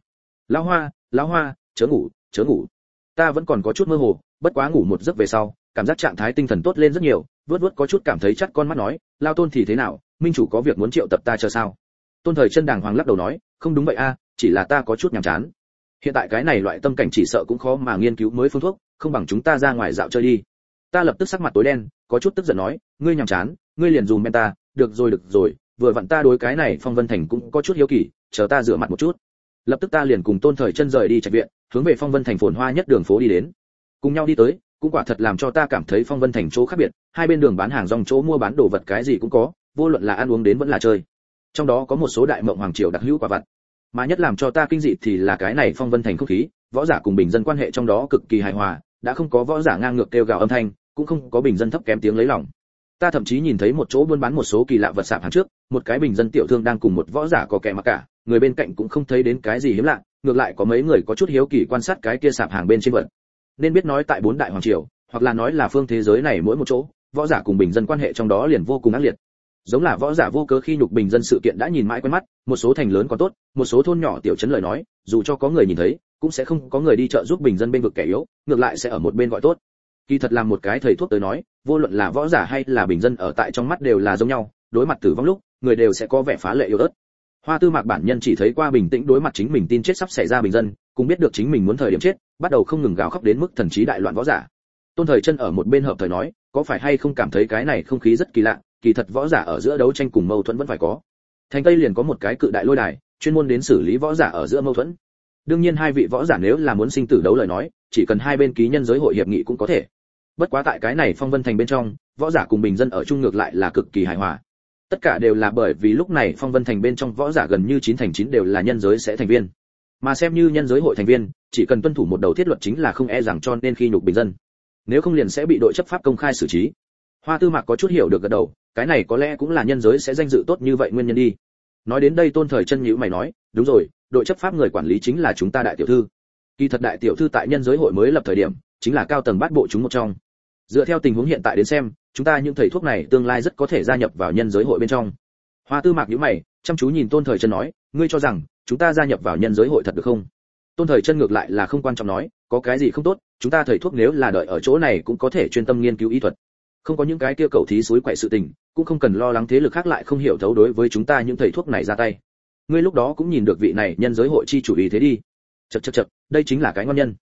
Lão Hoa, chớ ngủ. Ta vẫn còn có chút mơ hồ, bất quá ngủ một giấc về sau, cảm giác trạng thái tinh thần tốt lên rất nhiều, vớt có chút cảm thấy chắt con mắt nói, Lao Tôn thì thế nào, minh chủ có việc muốn triệu tập ta chờ sao? Tôn Thời Chân đàng hoàng lắc đầu nói, không đúng vậy a, chỉ là ta có chút nhàm chán. Hiện tại cái này loại tâm cảnh chỉ sợ cũng khó mà nghiên cứu mới phương thuốc, không bằng chúng ta ra ngoài dạo chơi đi. Ta lập tức sắc mặt tối đen, có chút tức giận nói, ngươi nhàm chán, ngươi liền dùm bên ta, được rồi, vừa vặn ta đối cái này Phong Vân Thành cũng có chút hiếu kỳ, chờ ta rửa mặt một chút. Lập tức ta liền cùng Tôn Thời Chân rời đi trạch viện, hướng về Phong Vân Thành phồn hoa nhất đường phố đi đến. Cùng nhau đi tới, cũng quả thật làm cho ta cảm thấy Phong Vân Thành chỗ khác biệt, hai bên đường bán hàng rong chỗ mua bán đồ vật cái gì cũng có, vô luận là ăn uống đến vẫn là chơi. Trong đó có một số Đại Mộng Hoàng triều đặc hữu quả vật. Mà nhất làm cho ta kinh dị thì là cái này Phong Vân Thành không khí, võ giả cùng bình dân quan hệ trong đó cực kỳ hài hòa, đã không có võ giả ngang ngược kêu gào âm thanh, cũng không có bình dân thấp kém tiếng lấy lòng. Ta thậm chí nhìn thấy một chỗ buôn bán một số kỳ lạ vật sạp hàng trước, một cái bình dân tiểu thương đang cùng một võ giả có kẻ mặc cả, người bên cạnh cũng không thấy đến cái gì hiếm lạ, ngược lại có mấy người có chút hiếu kỳ quan sát cái kia sạp hàng bên trên vật. Nên biết nói tại 4 đại hoàng triều, hoặc là nói là phương thế giới này mỗi một chỗ, võ giả cùng bình dân quan hệ trong đó liền vô cùng ác liệt. Giống là võ giả vô cớ khi nhục bình dân sự kiện đã nhìn mãi quen mắt, một số thành lớn còn tốt, một số thôn nhỏ tiểu trấn lời nói, dù cho có người nhìn thấy, cũng sẽ không có người đi trợ giúp bình dân bên vực kẻ yếu, ngược lại sẽ ở một bên gọi tốt. Kỳ thật làm một cái thầy thuốc tới nói, vô luận là võ giả hay là bình dân ở tại trong mắt đều là giống nhau, đối mặt tử vong lúc, người đều sẽ có vẻ phá lệ yếu ớt. Hoa Tư Mạc bản nhân chỉ thấy qua bình tĩnh đối mặt chính mình tin chết sắp xảy ra bình dân, cũng biết được chính mình muốn thời điểm chết, bắt đầu không ngừng gào khóc đến mức thần trí đại loạn võ giả. Tôn Thời Chân ở một bên hợp thời nói, có phải hay không cảm thấy cái này không khí rất kỳ lạ, kỳ thật võ giả ở giữa đấu tranh cùng mâu thuẫn vẫn phải có. Thành Tây liền có một cái cự đại lôi đài, chuyên môn đến xử lý võ giả ở giữa mâu thuẫn. Đương nhiên hai vị võ giả nếu là muốn sinh tử đấu lời nói, chỉ cần hai bên ký nhân giới hội hiệp nghị cũng có thể. Bất quá tại cái này Phong Vân Thành bên trong, võ giả cùng bình dân ở chung ngược lại là cực kỳ hài hòa. Tất cả đều là bởi vì lúc này Phong Vân Thành bên trong võ giả gần như 9 thành 9 đều là nhân giới sẽ thành viên. Mà xem như nhân giới hội thành viên, chỉ cần tuân thủ một đầu thiết luật chính là không e rằng cho nên khi nhục bình dân. Nếu không liền sẽ bị đội chấp pháp công khai xử trí. Hoa Tư Mạc có chút hiểu được gật đầu, cái này có lẽ cũng là nhân giới sẽ danh dự tốt như vậy nguyên nhân đi. Nói đến đây Tôn Thời Chân nhíu mày nói, đúng rồi, đội chấp pháp người quản lý chính là chúng ta đại tiểu thư. Kỳ thật đại tiểu thư tại nhân giới hội mới lập thời điểm, chính là cao tầng bát bộ chúng một trong. Dựa theo tình huống hiện tại đến xem, chúng ta những thầy thuốc này tương lai rất có thể gia nhập vào nhân giới hội bên trong. Hoa Tư Mạc nhíu mày, chăm chú nhìn Tôn Thời Chân nói, ngươi cho rằng chúng ta gia nhập vào nhân giới hội thật được không? Tôn Thời Chân ngược lại là không quan trọng nói, có cái gì không tốt, chúng ta thầy thuốc nếu là đợi ở chỗ này cũng có thể chuyên tâm nghiên cứu y thuật. Không có những cái kia cẩu thí suối quậy sự tình, cũng không cần lo lắng thế lực khác lại không hiểu thấu đối với chúng ta những thầy thuốc này ra tay. Ngươi lúc đó cũng nhìn được vị này nhân giới hội chi chủ ý thế đi. Chậc, đây chính là cái ngon nhân.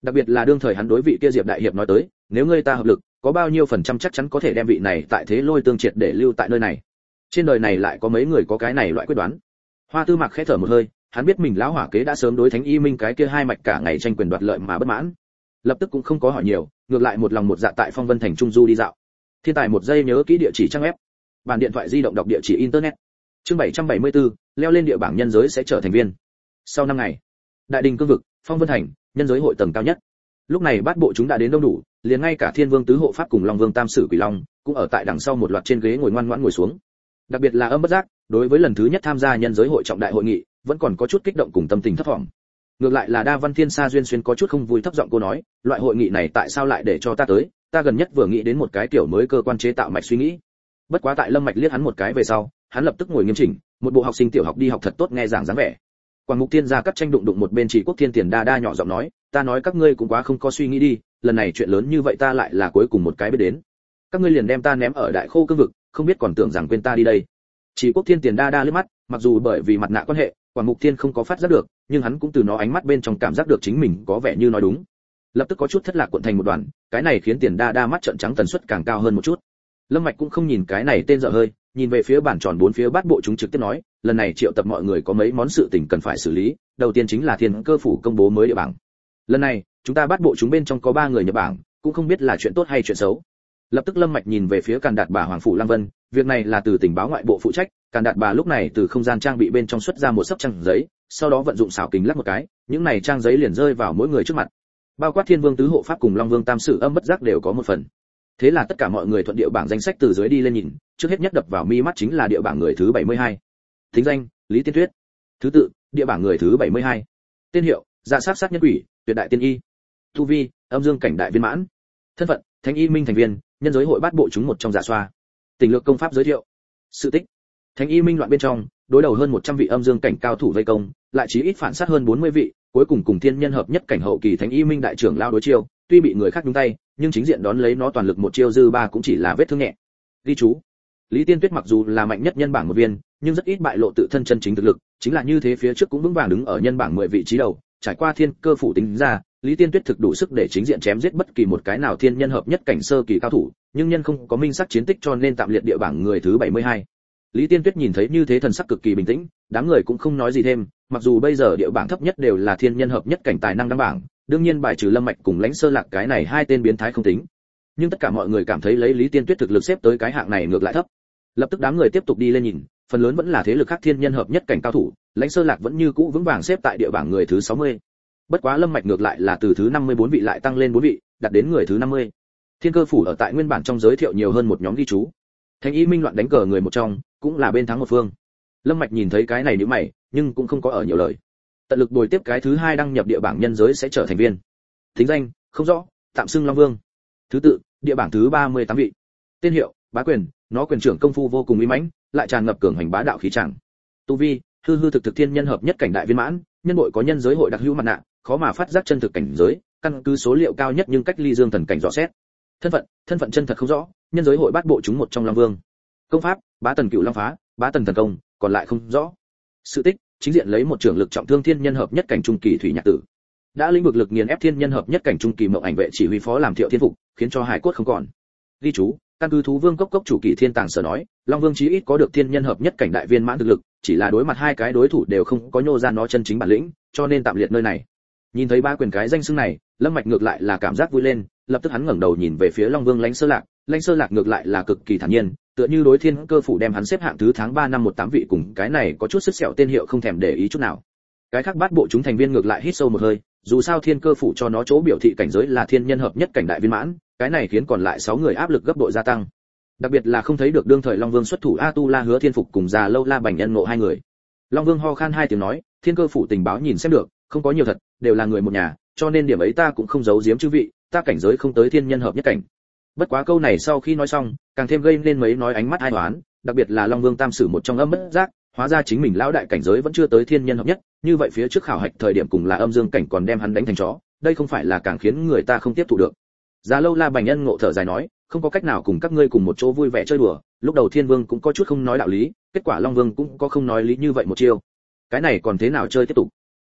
Đặc biệt là đương thời hắn đối vị kia Diệp đại hiệp nói tới, nếu ngươi ta hợp lực, có bao nhiêu phần trăm chắc chắn có thể đem vị này tại thế lôi tương triệt để lưu tại nơi này. Trên đời này lại có mấy người có cái này loại quyết đoán. Hoa Tư Mạc khẽ thở một hơi, hắn biết mình lão hỏa kế đã sớm đối Thánh Y Minh cái kia hai mạch cả ngày tranh quyền đoạt lợi mà bất mãn. Lập tức cũng không có hỏi nhiều, ngược lại một lòng một dạ tại Phong Vân Thành Trung Du đi dạo. Thiên tài một giây nhớ kỹ địa chỉ trang web. Bản điện thoại di động đọc địa chỉ internet. Chương 774, leo lên địa bảng nhân giới sẽ trở thành viên. Sau 5 ngày, Đại Đình cương vực, Phong Vân Thành, nhân giới hội tầng cao nhất. Lúc này bát bộ chúng đã đến đông đủ, liền ngay cả Thiên Vương tứ hộ pháp cùng Long Vương tam sử quỷ long cũng ở tại đằng sau một loạt trên ghế ngồi ngoan ngoãn ngồi xuống. Đặc biệt là Âm Bất Giác, đối với lần thứ nhất tham gia nhân giới hội trọng đại hội nghị, vẫn còn có chút kích động cùng tâm tình thấp vọng. Ngược lại là Đa Văn Thiên Sa duyên xuyên có chút không vui thấp giọng cô nói, loại hội nghị này tại sao lại để cho ta tới, ta gần nhất vừa nghĩ đến một cái kiểu mới cơ quan chế tạo mạch suy nghĩ. Bất quá tại Lâm Mạch liếc hắn một cái về sau, hắn lập tức ngồi nghiêm chỉnh, một bộ học sinh tiểu học đi học thật tốt nghe giảng dáng vẻ. Quảng Mục Thiên gia cắt tranh đụng một bên Chỉ Quốc Thiên Tiền đa đa nhỏ giọng nói, ta nói các ngươi cũng quá không có suy nghĩ đi, lần này chuyện lớn như vậy ta lại là cuối cùng một cái biết đến. Các ngươi liền đem ta ném ở đại khô cương vực, không biết còn tưởng rằng quên ta đi đây. Chỉ Quốc Thiên Tiền đa đa liếc mắt, mặc dù bởi vì mặt nạ quan hệ, Quảng Mục Thiên không có phát giác được, nhưng hắn cũng từ nó ánh mắt bên trong cảm giác được chính mình có vẻ như nói đúng. Lập tức có chút thất lạc cuộn thành một đoàn, cái này khiến Tiền đa đa mắt trợn trắng tần suất càng cao hơn một chút. Lâm Mạch cũng không nhìn cái này tên dở hơi, nhìn về phía bản tròn bốn phía bát bộ chúng trực tiếp nói, lần này triệu tập mọi người có mấy món sự tình cần phải xử lý, đầu tiên chính là Thiên Cơ phủ công bố mới địa bảng. Lần này, chúng ta bát bộ chúng bên trong có 3 người nhập bảng, cũng không biết là chuyện tốt hay chuyện xấu. Lập tức Lâm Mạch nhìn về phía Càn Đạt Bà Hoàng phủ Lăng Vân, việc này là từ tình báo ngoại bộ phụ trách, Càn Đạt Bà lúc này từ không gian trang bị bên trong xuất ra một sấp trang giấy, sau đó vận dụng xảo kính lắc một cái, những này trang giấy liền rơi vào mỗi người trước mặt. Bao quát Thiên Vương tứ hộ pháp cùng Long Vương tam sử Âm Bất Giác đều có một phần. Thế là tất cả mọi người thuận địa bảng danh sách từ dưới đi lên nhìn, trước hết nhất đập vào mi mắt chính là địa bảng người thứ 72. Thính danh: Lý Tiên Tuyết. Thứ tự: địa bảng người thứ 72. Tên hiệu: Dạ Sát Sát Nhân Quỷ, Tuyệt Đại Tiên Y. Tu vi: Âm Dương cảnh đại viên mãn. Thân phận: Thánh Y Minh thành viên, nhân giới hội bát bộ chúng một trong Dạ Xoa. Tình lược công pháp giới thiệu. Sự tích: Thánh Y Minh loạn bên trong, đối đầu hơn 100 vị âm dương cảnh cao thủ vây công, lại chí ít phản sát hơn 40 vị, cuối cùng cùng thiên nhân hợp nhất cảnh hậu kỳ Thánh Y Minh đại trưởng lao đối chiêu, tuy bị người khác nhúng tay, nhưng chính diện đón lấy nó toàn lực một chiêu dư ba cũng chỉ là vết thương nhẹ. Ghi chú: Lý Tiên Tuyết mặc dù là mạnh nhất nhân bảng một viên, nhưng rất ít bại lộ tự thân chân chính thực lực, chính là như thế phía trước cũng vững vàng đứng ở nhân bảng 10 vị trí đầu, trải qua Thiên Cơ phủ tính ra, Lý Tiên Tuyết thực đủ sức để chính diện chém giết bất kỳ một cái nào thiên nhân hợp nhất cảnh sơ kỳ cao thủ, nhưng nhân không có minh sắc chiến tích cho nên tạm liệt địa bảng người thứ 72. Lý Tiên Tuyết nhìn thấy như thế thần sắc cực kỳ bình tĩnh, đám người cũng không nói gì thêm, mặc dù bây giờ địa bảng thấp nhất đều là thiên nhân hợp nhất cảnh tài năng đăng bảng, đương nhiên bài trừ Lâm Mạch cùng Lãnh Sơ Lạc cái này hai tên biến thái không tính. Nhưng tất cả mọi người cảm thấy lấy Lý Tiên Tuyết thực lực xếp tới cái hạng này ngược lại thấp. Lập tức đám người tiếp tục đi lên nhìn, phần lớn vẫn là thế lực khác thiên nhân hợp nhất cảnh cao thủ, Lãnh Sơ Lạc vẫn như cũ vững vàng xếp tại địa bảng người thứ 60. Bất quá Lâm Mạch ngược lại là từ thứ 54 vị lại tăng lên 4 vị, đạt đến người thứ 50. Thiên Cơ phủ ở tại nguyên bản trong giới thiệu nhiều hơn một nhóm ghi chú. Thánh Y Minh loạn đánh cờ người một trong, cũng là bên thắng một phương. Lâm Mạch nhìn thấy cái này nhíu mày, nhưng cũng không có ở nhiều lời. Tận lực bồi tiếp cái thứ 2 đăng nhập địa bảng nhân giới sẽ trở thành viên. Thính danh: không rõ, tạm xưng Long Vương. Thứ tự: địa bảng thứ 38 vị. Tên hiệu: Bá Quyền, nó quyền trưởng công phu vô cùng uy mãnh, lại tràn ngập cường hành bá đạo khí chẳng. Tu vi: hư hư thực thực thiên nhân hợp nhất cảnh đại viên mãn, nhân bội có nhân giới hội đặc hữu mặt nạ, khó mà phát giác chân thực cảnh giới, căn cứ số liệu cao nhất nhưng cách ly dương thần cảnh rõ xét. Thân phận chân thật không rõ, nhân giới hội bát bộ chúng một trong Long Vương. Công pháp: Bá Tần Cửu Long Phá, Bá Tần thần công, còn lại không rõ. Sự tích: chính diện lấy một trưởng lực trọng thương thiên nhân hợp nhất cảnh trung kỳ thủy nhạc tử. Đã lĩnh vực lực nghiền ép thiên nhân hợp nhất cảnh trung kỳ mộng ảnh vệ chỉ huy phó làm Thiệu Thiên Phục, khiến cho hải cốt không còn. Ghi chú: căn cứ thú vương cốc chủ kỳ thiên tàng sở nói, Long Vương chí ít có được thiên nhân hợp nhất cảnh đại viên mãn thực lực, chỉ là đối mặt hai cái đối thủ đều không có nhô ra nó chân chính bản lĩnh, cho nên tạm liệt nơi này. Nhìn thấy ba quyền cái danh xưng này, Lâm Mạch ngược lại là cảm giác vui lên, lập tức hắn ngẩng đầu nhìn về phía Long Vương Lãnh Sơ Lạc ngược lại là cực kỳ thản nhiên, tựa như đối Thiên Cơ phủ đem hắn xếp hạng thứ tháng 3 năm 18 vị cùng cái này có chút sứt sẹo tên hiệu không thèm để ý chút nào. Cái khác bát bộ chúng thành viên ngược lại hít sâu một hơi, dù sao Thiên Cơ phủ cho nó chỗ biểu thị cảnh giới là thiên nhân hợp nhất cảnh đại viên mãn, cái này khiến còn lại 6 người áp lực gấp bội gia tăng. Đặc biệt là không thấy được đương thời Long Vương xuất thủ A Tu La Hứa Thiên Phục cùng Già Lâu La Bành Nhân Ngộ hai người. Long Vương ho khan hai tiếng nói, Thiên Cơ phủ tình báo nhìn xem được, không có nhiều thật, đều là người một nhà, cho nên điểm ấy ta cũng không giấu giếm chư vị, ta cảnh giới không tới thiên nhân hợp nhất cảnh. Bất quá câu này sau khi nói xong, càng thêm gây nên mấy nói ánh mắt ai toán, đặc biệt là Long Vương tam sử một trong Âm Bất Giác, hóa ra chính mình lão đại cảnh giới vẫn chưa tới thiên nhân hợp nhất, như vậy phía trước khảo hạch thời điểm cùng là âm dương cảnh còn đem hắn đánh thành chó, đây không phải là càng khiến người ta không tiếp thu được. Già Lâu La Bành Nhân Ngộ thở dài nói, không có cách nào cùng các ngươi cùng một chỗ vui vẻ chơi đùa, lúc đầu Thiên Vương cũng có chút không nói đạo lý, kết quả Long Vương cũng có không nói lý như vậy một chiêu. Cái này còn thế nào chơi tiếp tục?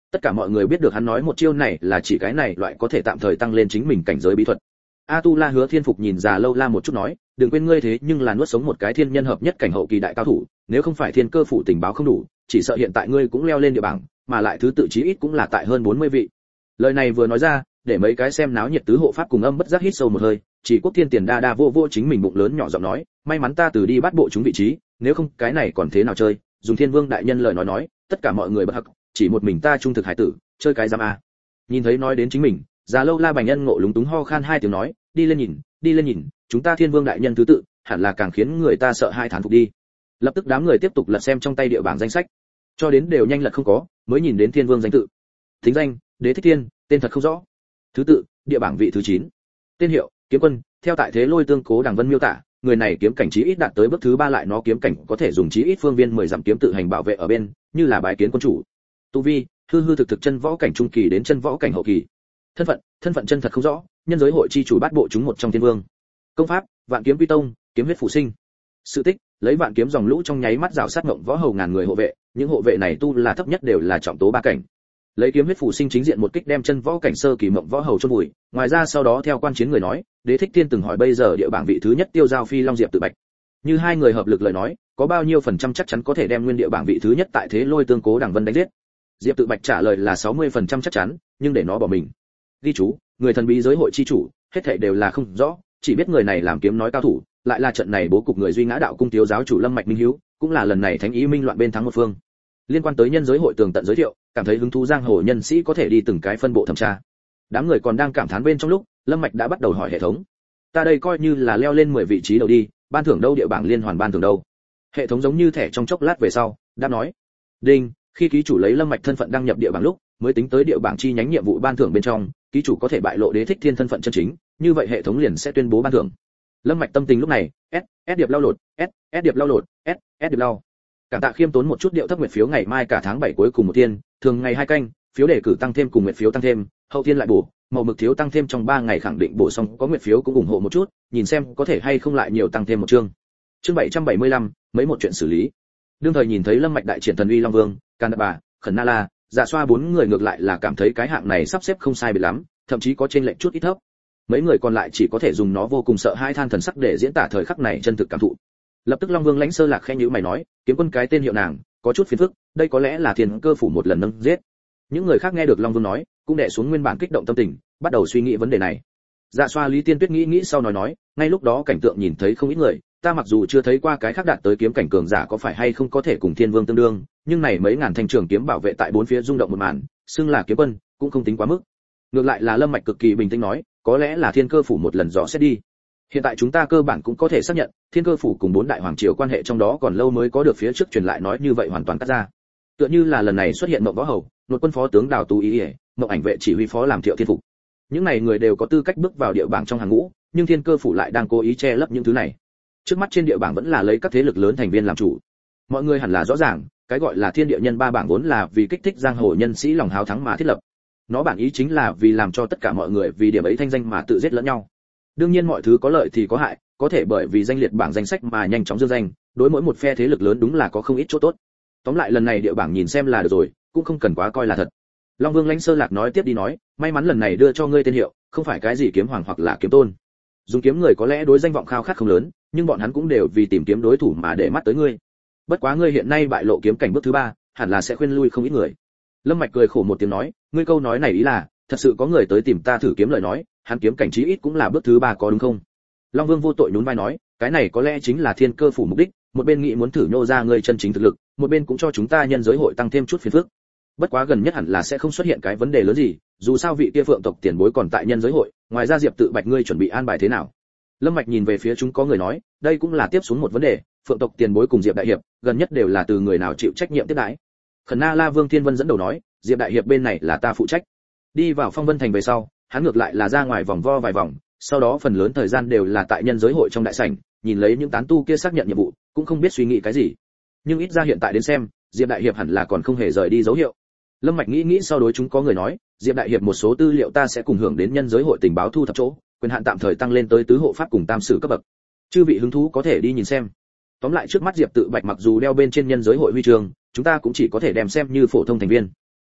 Tất cả mọi người biết được hắn nói một chiêu này là chỉ cái này loại có thể tạm thời tăng lên chính mình cảnh giới bí thuật. Atula Hứa Thiên Phục nhìn Già Lâu La một chút nói, đừng quên ngươi thế nhưng là nuốt sống một cái thiên nhân hợp nhất cảnh hậu kỳ đại cao thủ, nếu không phải thiên cơ phủ tình báo không đủ, chỉ sợ hiện tại ngươi cũng leo lên địa bảng, mà lại thứ tự chí ít cũng là tại hơn 40 vị. Lời này vừa nói ra, để mấy cái xem náo nhiệt tứ hộ pháp cùng âm bất giác hít sâu một hơi, chỉ Quốc Thiên Tiền đa đa vô vô chính mình bụng lớn nhỏ giọng nói, may mắn ta từ đi bắt bộ chúng vị trí, nếu không cái này còn thế nào chơi, dùng Thiên Vương đại nhân lời nói, tất cả mọi người bật hắc, chỉ một mình ta trung thực hải tử, chơi cái giam a. Nhìn thấy nói đến chính mình, Già Lâu La Bành Nhân ngộ lúng túng ho khan hai tiếng nói, đi lên nhìn, chúng ta Thiên Vương đại nhân thứ tự, hẳn là càng khiến người ta sợ hai thán phục đi. Lập tức đám người tiếp tục lật xem trong tay địa bảng danh sách, cho đến đều nhanh lật không có, mới nhìn đến Thiên Vương danh tự. Thính danh: Đế Thích Thiên, tên thật không rõ. Thứ tự: địa bảng vị thứ 9. Tên hiệu: Kiếm Quân, theo tại thế lôi tương cố Đằng Vân miêu tả, người này kiếm cảnh chí ít đạt tới bước thứ 3 lại nó kiếm cảnh có thể dùng chí ít phương viên 10 dặm kiếm tự hành bảo vệ ở bên, như là bái kiến quân chủ. Tu vi: hư hư thực chân võ cảnh trung kỳ đến chân võ cảnh hậu kỳ. Thân phận chân thật không rõ, nhân giới hội chi chủ bát bộ chúng một trong Thiên Vương. Công pháp: Vạn Kiếm Quy Tông, kiếm huyết phụ sinh. Sự tích: lấy vạn kiếm dòng lũ trong nháy mắt rào sát ngộng võ hầu ngàn người hộ vệ, những hộ vệ này tu là thấp nhất đều là trọng tố 3 cảnh. Lấy kiếm huyết phụ sinh chính diện một kích đem chân võ cảnh sơ kỳ mộng võ hầu chôn vùi. Ngoài ra sau đó theo quan chiến người nói, Đế Thích Thiên từng hỏi bây giờ địa bảng vị thứ nhất Tiêu Giao Phi Long Diệp Tự Bạch, như hai người hợp lực lời nói, có bao nhiêu phần trăm chắc chắn có thể đem nguyên địa bảng vị thứ nhất tại thế lôi tương cố Đằng Vân đánh giết. Diệp Tự Bạch trả lời là 60% chắc chắn, nhưng để nó bỏ mình. Ghi chú: người thần bí giới hội chi chủ, hết thảy đều là không rõ, chỉ biết người này làm kiếm nói cao thủ, lại là trận này bố cục người duy ngã đạo cung thiếu giáo chủ Lâm Mạch Minh Hiếu, cũng là lần này thánh ý minh loạn bên thắng một phương. Liên quan tới nhân giới hội tường tận giới thiệu, cảm thấy hứng thú giang hồ nhân sĩ có thể đi từng cái phân bộ thẩm tra. Đám người còn đang cảm thán bên trong lúc, Lâm Mạch đã bắt đầu hỏi hệ thống. Ta đây coi như là leo lên 10 vị trí đầu đi, ban thưởng đâu, địa bảng liên hoàn ban thưởng đâu? Hệ thống giống như thẻ trong chốc lát về sau, đáp nói. Đinh, khi ký chủ lấy Lâm Mạch thân phận đăng nhập địa bảng lúc, mới tính tới địa bảng chi nhánh nhiệm vụ ban thưởng bên trong, ký chủ có thể bại lộ Đế Thích Thiên thân phận chân chính, như vậy hệ thống liền sẽ tuyên bố ban thưởng. Lâm Mạch tâm tình lúc này, S điệp lao lột, S điệp lao lột, S điệp lao. Cảm tạ khiêm tốn một chút điệu thấp nguyệt phiếu ngày mai cả tháng 7 cuối cùng một thiên, thường ngày 2 canh, phiếu đề cử tăng thêm cùng nguyệt phiếu tăng thêm, hậu thiên lại bổ, màu mực thiếu tăng thêm trong 3 ngày khẳng định bổ xong có nguyệt phiếu cũng ủng hộ một chút, nhìn xem có thể hay không lại nhiều tăng thêm một chương. Chương 775, mấy một chuyện xử lý. Đương thời nhìn thấy Lâm Mạch đại triển thần uy Long Vương, Can Bà, Khẩn Na La, Dạ Xoa 4 người ngược lại là cảm thấy cái hạng này sắp xếp không sai biệt lắm, thậm chí có trên lệch chút ít thấp. Mấy người còn lại chỉ có thể dùng nó vô cùng sợ hãi than thần sắc để diễn tả thời khắc này chân thực cảm thụ. Lập tức Long Vương Lãnh Sơ Lạc khẽ nhíu mày nói, Kiếm Quân cái tên hiệu nàng, có chút phiền phức, đây có lẽ là Thiên Cơ phủ một lần nâng giết. Những người khác nghe được Long Vương nói, cũng đè xuống nguyên bản kích động tâm tình, bắt đầu suy nghĩ vấn đề này. Dạ Xoa Lý Tiên Tuyết nghĩ sau nói, ngay lúc đó cảnh tượng nhìn thấy không ít người, ta mặc dù chưa thấy qua cái khác đạt tới kiếm cảnh cường giả có phải hay không có thể cùng Thiên Vương tương đương, nhưng này mấy ngàn thanh trường kiếm bảo vệ tại bốn phía rung động một màn, xưng là Kiếm Quân, cũng không tính quá mức. Ngược lại là Lâm Mạch cực kỳ bình tĩnh nói, có lẽ là Thiên Cơ phủ một lần dò xét đi. Hiện tại chúng ta cơ bản cũng có thể xác nhận, Thiên Cơ phủ cùng 4 đại hoàng triều quan hệ trong đó còn lâu mới có được phía trước truyền lại nói như vậy hoàn toàn cắt ra. Tựa như là lần này xuất hiện Mộng Võ Hầu, Nội quân phó tướng Đào Tú Ý, Mộng Ảnh vệ chỉ huy phó làm Thiệu Thiên Phục. Những này người đều có tư cách bước vào địa bảng trong hàng ngũ, nhưng Thiên Cơ phủ lại đang cố ý che lấp những thứ này. Trước mắt trên địa bảng vẫn là lấy các thế lực lớn thành viên làm chủ. Mọi người hẳn là rõ ràng, cái gọi là Thiên Địa Nhân 3 bảng vốn là vì kích thích giang hồ nhân sĩ lòng háo thắng mà thiết lập. Nó bản ý chính là vì làm cho tất cả mọi người vì điểm ấy thanh danh mà tự giết lẫn nhau. Đương nhiên mọi thứ có lợi thì có hại, có thể bởi vì danh liệt bảng danh sách mà nhanh chóng dương danh, đối mỗi một phe thế lực lớn đúng là có không ít chỗ tốt. Tóm lại lần này địa bảng nhìn xem là được rồi, cũng không cần quá coi là thật. Long Vương Lãnh Sơ Lạc nói tiếp đi nói, may mắn lần này đưa cho ngươi tên hiệu, không phải cái gì kiếm hoàng hoặc là kiếm tôn. Dùng kiếm người có lẽ đối danh vọng khao khát không lớn, nhưng bọn hắn cũng đều vì tìm kiếm đối thủ mà để mắt tới ngươi. Bất quá ngươi hiện nay bại lộ kiếm cảnh bước thứ 3, hẳn là sẽ khuyên lui không ít người. Lâm Mạch cười khổ một tiếng nói, ngươi câu nói này ý là, thật sự có người tới tìm ta thử kiếm lời nói, hắn kiếm cảnh chí ít cũng là bước thứ 3 có đúng không? Long Vương vô tội nhún vai nói, cái này có lẽ chính là Thiên Cơ phủ mục đích, một bên nghĩ muốn thử nhô ra ngươi chân chính thực lực, một bên cũng cho chúng ta nhân giới hội tăng thêm chút phiền phức. Bất quá gần nhất hẳn là sẽ không xuất hiện cái vấn đề lớn gì, dù sao vị kia Phượng tộc tiền bối còn tại nhân giới hội, ngoài ra Diệp Tự Bạch ngươi chuẩn bị an bài thế nào? Lâm Mạch nhìn về phía chúng có người nói, đây cũng là tiếp xuống một vấn đề, Phượng tộc tiền bối cùng Diệp đại hiệp, gần nhất đều là từ người nào chịu trách nhiệm tiếp đãi. Khẩn Na La Vương Thiên Vân dẫn đầu nói, Diệp đại hiệp bên này là ta phụ trách. Đi vào Phong Vân thành về sau, hắn ngược lại là ra ngoài vòng vo vài vòng, sau đó phần lớn thời gian đều là tại nhân giới hội trong đại sảnh, nhìn lấy những tán tu kia xác nhận nhiệm vụ, cũng không biết suy nghĩ cái gì. Nhưng ít ra hiện tại đến xem, Diệp đại hiệp hẳn là còn không hề rời đi dấu hiệu. Lâm Mạch nghĩ sau đối chúng có người nói, Diệp đại hiệp một số tư liệu ta sẽ cùng hưởng đến nhân giới hội tình báo thu thập chỗ, quyền hạn tạm thời tăng lên tới tứ hộ pháp cùng tam sử cấp bậc. Chư vị hứng thú có thể đi nhìn xem. Tóm lại trước mắt Diệp Tự Bạch mặc dù đeo bên trên nhân giới hội huy chương, chúng ta cũng chỉ có thể đem xem như phổ thông thành viên.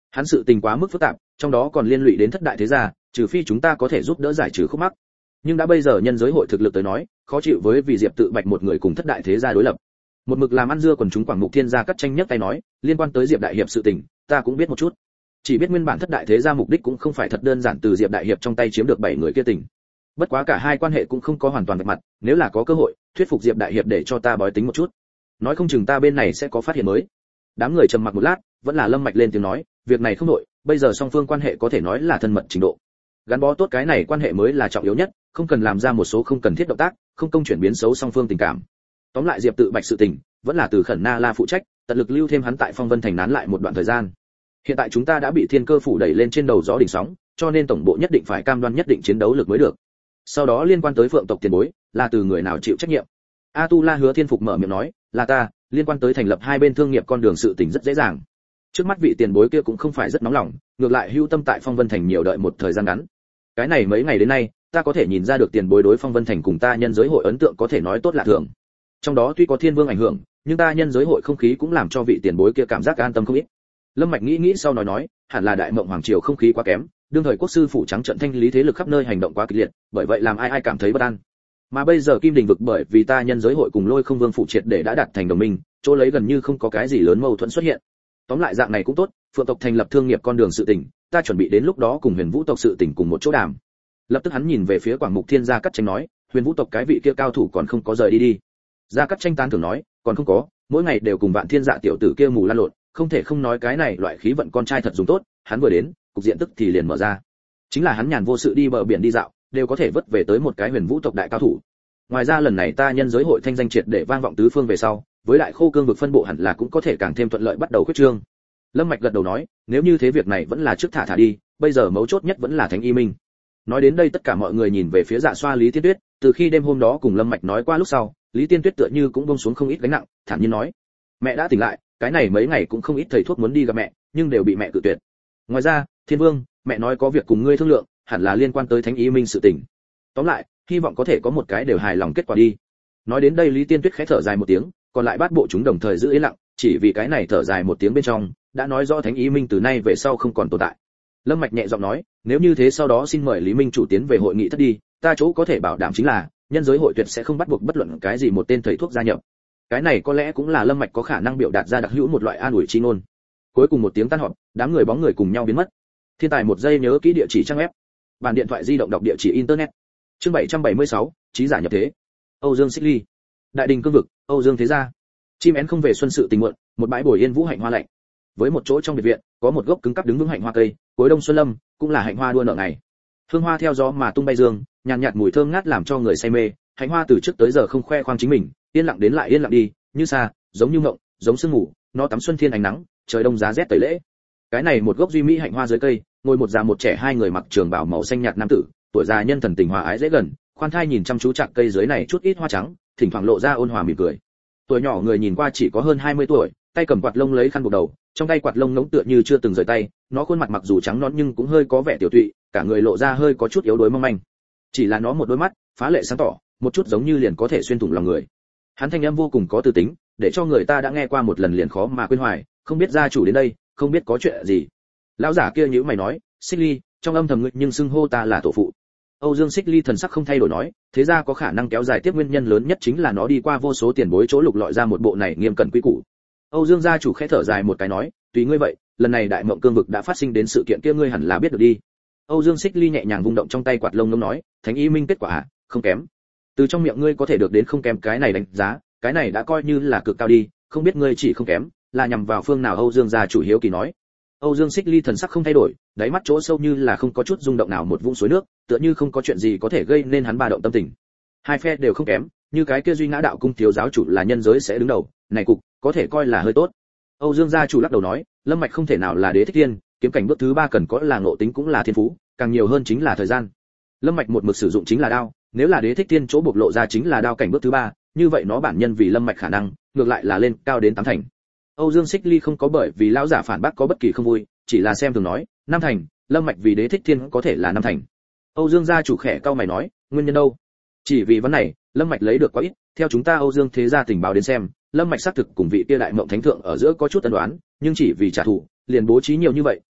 Hắn sự tình quá mức phức tạp, trong đó còn liên lụy đến thất đại thế gia, trừ phi chúng ta có thể giúp đỡ giải trừ khúc mắc. Nhưng đã bây giờ nhân giới hội thực lực tới nói, khó chịu với vì Diệp Tự Bạch một người cùng thất đại thế gia đối lập. Một mực làm ăn dưa quần chúng Quảng Mục Thiên gia cắt tranh nhấc tay nói, liên quan tới Diệp đại hiệp sự tình, ta cũng biết một chút. Chỉ biết nguyên bản thất đại thế gia mục đích cũng không phải thật đơn giản từ Diệp đại hiệp trong tay chiếm được 7 người kia tình. Bất quá cả hai quan hệ cũng không có hoàn toàn vạch mặt, nếu là có cơ hội, thuyết phục Diệp đại hiệp để cho ta bói tính một chút. Nói không chừng ta bên này sẽ có phát hiện mới. Đám người trầm mặc một lát, vẫn là Lâm Mạch lên tiếng nói, việc này không nội, bây giờ song phương quan hệ có thể nói là thân mật trình độ. Gắn bó tốt cái này quan hệ mới là trọng yếu nhất, không cần làm ra một số không cần thiết động tác, không công chuyển biến xấu song phương tình cảm. Tóm lại Diệp Tự Bạch sự tình, vẫn là từ Khẩn Na La phụ trách, tận lực lưu thêm hắn tại Phong Vân Thành nán lại một đoạn thời gian. Hiện tại chúng ta đã bị Thiên Cơ phủ đẩy lên trên đầu gió đỉnh sóng, cho nên tổng bộ nhất định phải cam đoan nhất định chiến đấu lực mới được. Sau đó liên quan tới Phượng tộc tiền bối, là từ người nào chịu trách nhiệm? A Tu La Hứa Thiên Phục mở miệng nói, là ta, liên quan tới thành lập hai bên thương nghiệp con đường sự tình rất dễ dàng. Trước mắt vị tiền bối kia cũng không phải rất nóng lòng, ngược lại hữu tâm tại Phong Vân Thành nhiều đợi một thời gian ngắn. Cái này mấy ngày đến nay, ta có thể nhìn ra được tiền bối đối Phong Vân Thành cùng ta nhân giới hội ấn tượng có thể nói tốt lạ thường. Trong đó tuy có Thiên Vương ảnh hưởng, nhưng ta nhân giới hội không khí cũng làm cho vị tiền bối kia cảm giác an tâm không ít. Lâm Mạch nghĩ sau nói, hẳn là Đại Mộng Hoàng triều không khí quá kém, đương thời quốc sư phủ trắng trận thanh lý thế lực khắp nơi hành động quá kịch liệt, bởi vậy làm ai cảm thấy bất an. Mà bây giờ Kim Đình vực bởi vì ta nhân giới hội cùng Lôi Không Vương phụ triệt để đã đạt thành đồng minh, chỗ lấy gần như không có cái gì lớn mâu thuẫn xuất hiện. Tóm lại dạng này cũng tốt, Phượng tộc thành lập thương nghiệp con đường sự tình, ta chuẩn bị đến lúc đó cùng Huyền Vũ tộc sự tình cùng một chỗ đàm. Lập tức hắn nhìn về phía Quảng Mục Thiên gia cắt tranh nói, Huyền Vũ tộc cái vị kia cao thủ còn không có rời đi. Gia cắt tranh tán thưởng nói, còn không có, mỗi ngày đều cùng Vạn Thiên Dạ tiểu tử kia mù lan lộn, không thể không nói cái này loại khí vận con trai thật dùng tốt, hắn vừa đến, cục diện tức thì liền mở ra. Chính là hắn nhàn vô sự đi bờ biển đi dạo, đều có thể vớt về tới một cái Huyền Vũ tộc đại cao thủ. Ngoài ra lần này ta nhân giới hội thanh danh triệt để vang vọng tứ phương về sau, với lại Khô Cương vực phân bộ hẳn là cũng có thể càng thêm thuận lợi bắt đầu khuyết trương. Lâm Mạch gật đầu nói, nếu như thế việc này vẫn là trước thả đi, bây giờ mấu chốt nhất vẫn là Thánh Y Minh. Nói đến đây tất cả mọi người nhìn về phía Dạ Xoa Lý Tiên Tuyết, từ khi đêm hôm đó cùng Lâm Mạch nói qua lúc sau, Lý Tiên Tuyết tựa như cũng buông xuống không ít gánh nặng, thản nhiên nói, mẹ đã tỉnh lại, cái này mấy ngày cũng không ít thầy thuốc muốn đi gặp mẹ, nhưng đều bị mẹ cự tuyệt. Ngoài ra, Thiên Vương, mẹ nói có việc cùng ngươi thương lượng, hẳn là liên quan tới Thánh Y Minh sự tình. Tóm lại, hy vọng có thể có một cái đều hài lòng kết quả đi. Nói đến đây Lý Tiên Tuyết khẽ thở dài một tiếng, còn lại bát bộ chúng đồng thời giữ yên lặng, chỉ vì cái này thở dài một tiếng bên trong, đã nói rõ Thánh Y Minh từ nay về sau không còn tồn tại. Lâm Mạch nhẹ giọng nói, nếu như thế sau đó xin mời Lý Minh chủ tiến về hội nghị thất đi, ta chỗ có thể bảo đảm chính là, nhân giới hội tuyệt sẽ không bắt buộc bất luận cái gì một tên thầy thuốc gia nhập. Cái này có lẽ cũng là Lâm Mạch có khả năng biểu đạt ra đặc hữu một loại an ủi chi ngôn. Cuối cùng một tiếng tan họp, đám người bóng người cùng nhau biến mất. Thiên tài một giây nhớ kỹ địa chỉ trang web. Bàn điện thoại di động đọc địa chỉ internet. Chương 776, trí giả nhập thế. Âu Dương Xích Ly. Đại đình cương vực, Âu Dương thế gia. Chim én không về xuân sự tình muộn, một bãi bồi yên vũ hạnh hoa lạnh. Với một chỗ trong biệt viện, có một gốc cứng cáp đứng vững hạnh hoa cây, cuối đông xuân lâm, cũng là hạnh hoa đua nở ngày. Hương hoa theo gió mà tung bay dương, nhàn nhạt mùi thơm ngát làm cho người say mê, hạnh hoa từ trước tới giờ không khoe khoang chính mình, yên lặng đến lại yên lặng đi, như xa, giống như ngộng, giống sương ngủ, nó tắm xuân thiên ánh nắng, trời đông giá rét tẩy lễ. Cái này một gốc duy mỹ hạnh hoa dưới cây, ngồi một già một trẻ hai người mặc trường bào màu xanh nhạt nam tử, tuổi già nhân thần tình hòa ái dễ gần, khoan thai nhìn chăm chú chạc cây dưới này chút ít hoa trắng, thỉnh thoảng lộ ra ôn hòa mỉm cười. Tuổi nhỏ người nhìn qua chỉ có hơn 20 tuổi, tay cầm quạt lông lấy khăn buộc đầu, trong tay quạt lông ngỗng tựa như chưa từng rời tay, nó khuôn mặt mặc dù trắng nõn nhưng cũng hơi có vẻ tiểu tụy, cả người lộ ra hơi có chút yếu đuối mong manh. Chỉ là nó một đôi mắt, phá lệ sáng tỏ, một chút giống như liền có thể xuyên thủng lòng người. Hắn thanh âm vô cùng có tư tính, để cho người ta đã nghe qua một lần liền khó mà quên hoài, không biết gia chủ đến đây, không biết có chuyện gì. Lão giả kia nhíu mày nói, Xích Ly, trong âm thầm ngươi nhưng xưng hô ta là tổ phụ. Âu Dương Xích Ly thần sắc không thay đổi nói, thế ra có khả năng kéo dài tiếp nguyên nhân lớn nhất chính là nó đi qua vô số tiền bối chỗ lục lọi ra một bộ này nghiêm cẩn quy củ. Âu Dương gia chủ khẽ thở dài một cái nói, tùy ngươi vậy, lần này đại mộng cương vực đã phát sinh đến sự kiện kia ngươi hẳn là biết được đi. Âu Dương Xích Ly nhẹ nhàng vung động trong tay quạt lông ngỗng nói, Thánh Y Minh kết quả à, không kém. Từ trong miệng ngươi có thể được đến không kém cái này đánh giá, cái này đã coi như là cực cao đi, không biết ngươi chỉ không kém, là nhằm vào phương nào? Âu Dương gia chủ hiếu kỳ nói. Âu Dương Xích Ly thần sắc không thay đổi, đáy mắt chỗ sâu như là không có chút rung động nào một vũng suối nước, tựa như không có chuyện gì có thể gây nên hắn ba động tâm tình. Hai phe đều không kém, như cái kia Duy Ngã đạo cung thiếu giáo chủ là nhân giới sẽ đứng đầu, này cục có thể coi là hơi tốt. Âu Dương gia chủ lắc đầu nói, Lâm Mạch không thể nào là đế thích thiên, kiếm cảnh bước thứ 3 cần có là ngộ tính cũng là thiên phú, càng nhiều hơn chính là thời gian. Lâm Mạch một mực sử dụng chính là đao, nếu là đế thích thiên chỗ bộc lộ ra chính là đao cảnh bước thứ 3, như vậy nó bản nhân vì Lâm Mạch khả năng, ngược lại là lên cao đến 8 thành. Âu Dương Xích Ly không có bởi vì lão giả phản bác có bất kỳ không vui, chỉ là xem thường nói, 5 thành, Lâm Mạch vì đế thích thiên có thể là 5 thành. Âu Dương gia chủ khẽ cau mày nói, nguyên nhân đâu? Chỉ vì vấn này, Lâm Mạch lấy được quá ít, theo chúng ta Âu Dương thế gia tình báo đến xem, Lâm Mạch xác thực cùng vị kia đại mộng thánh thượng ở giữa có chút ân đoán, nhưng chỉ vì trả thù, liền bố trí nhiều như vậy,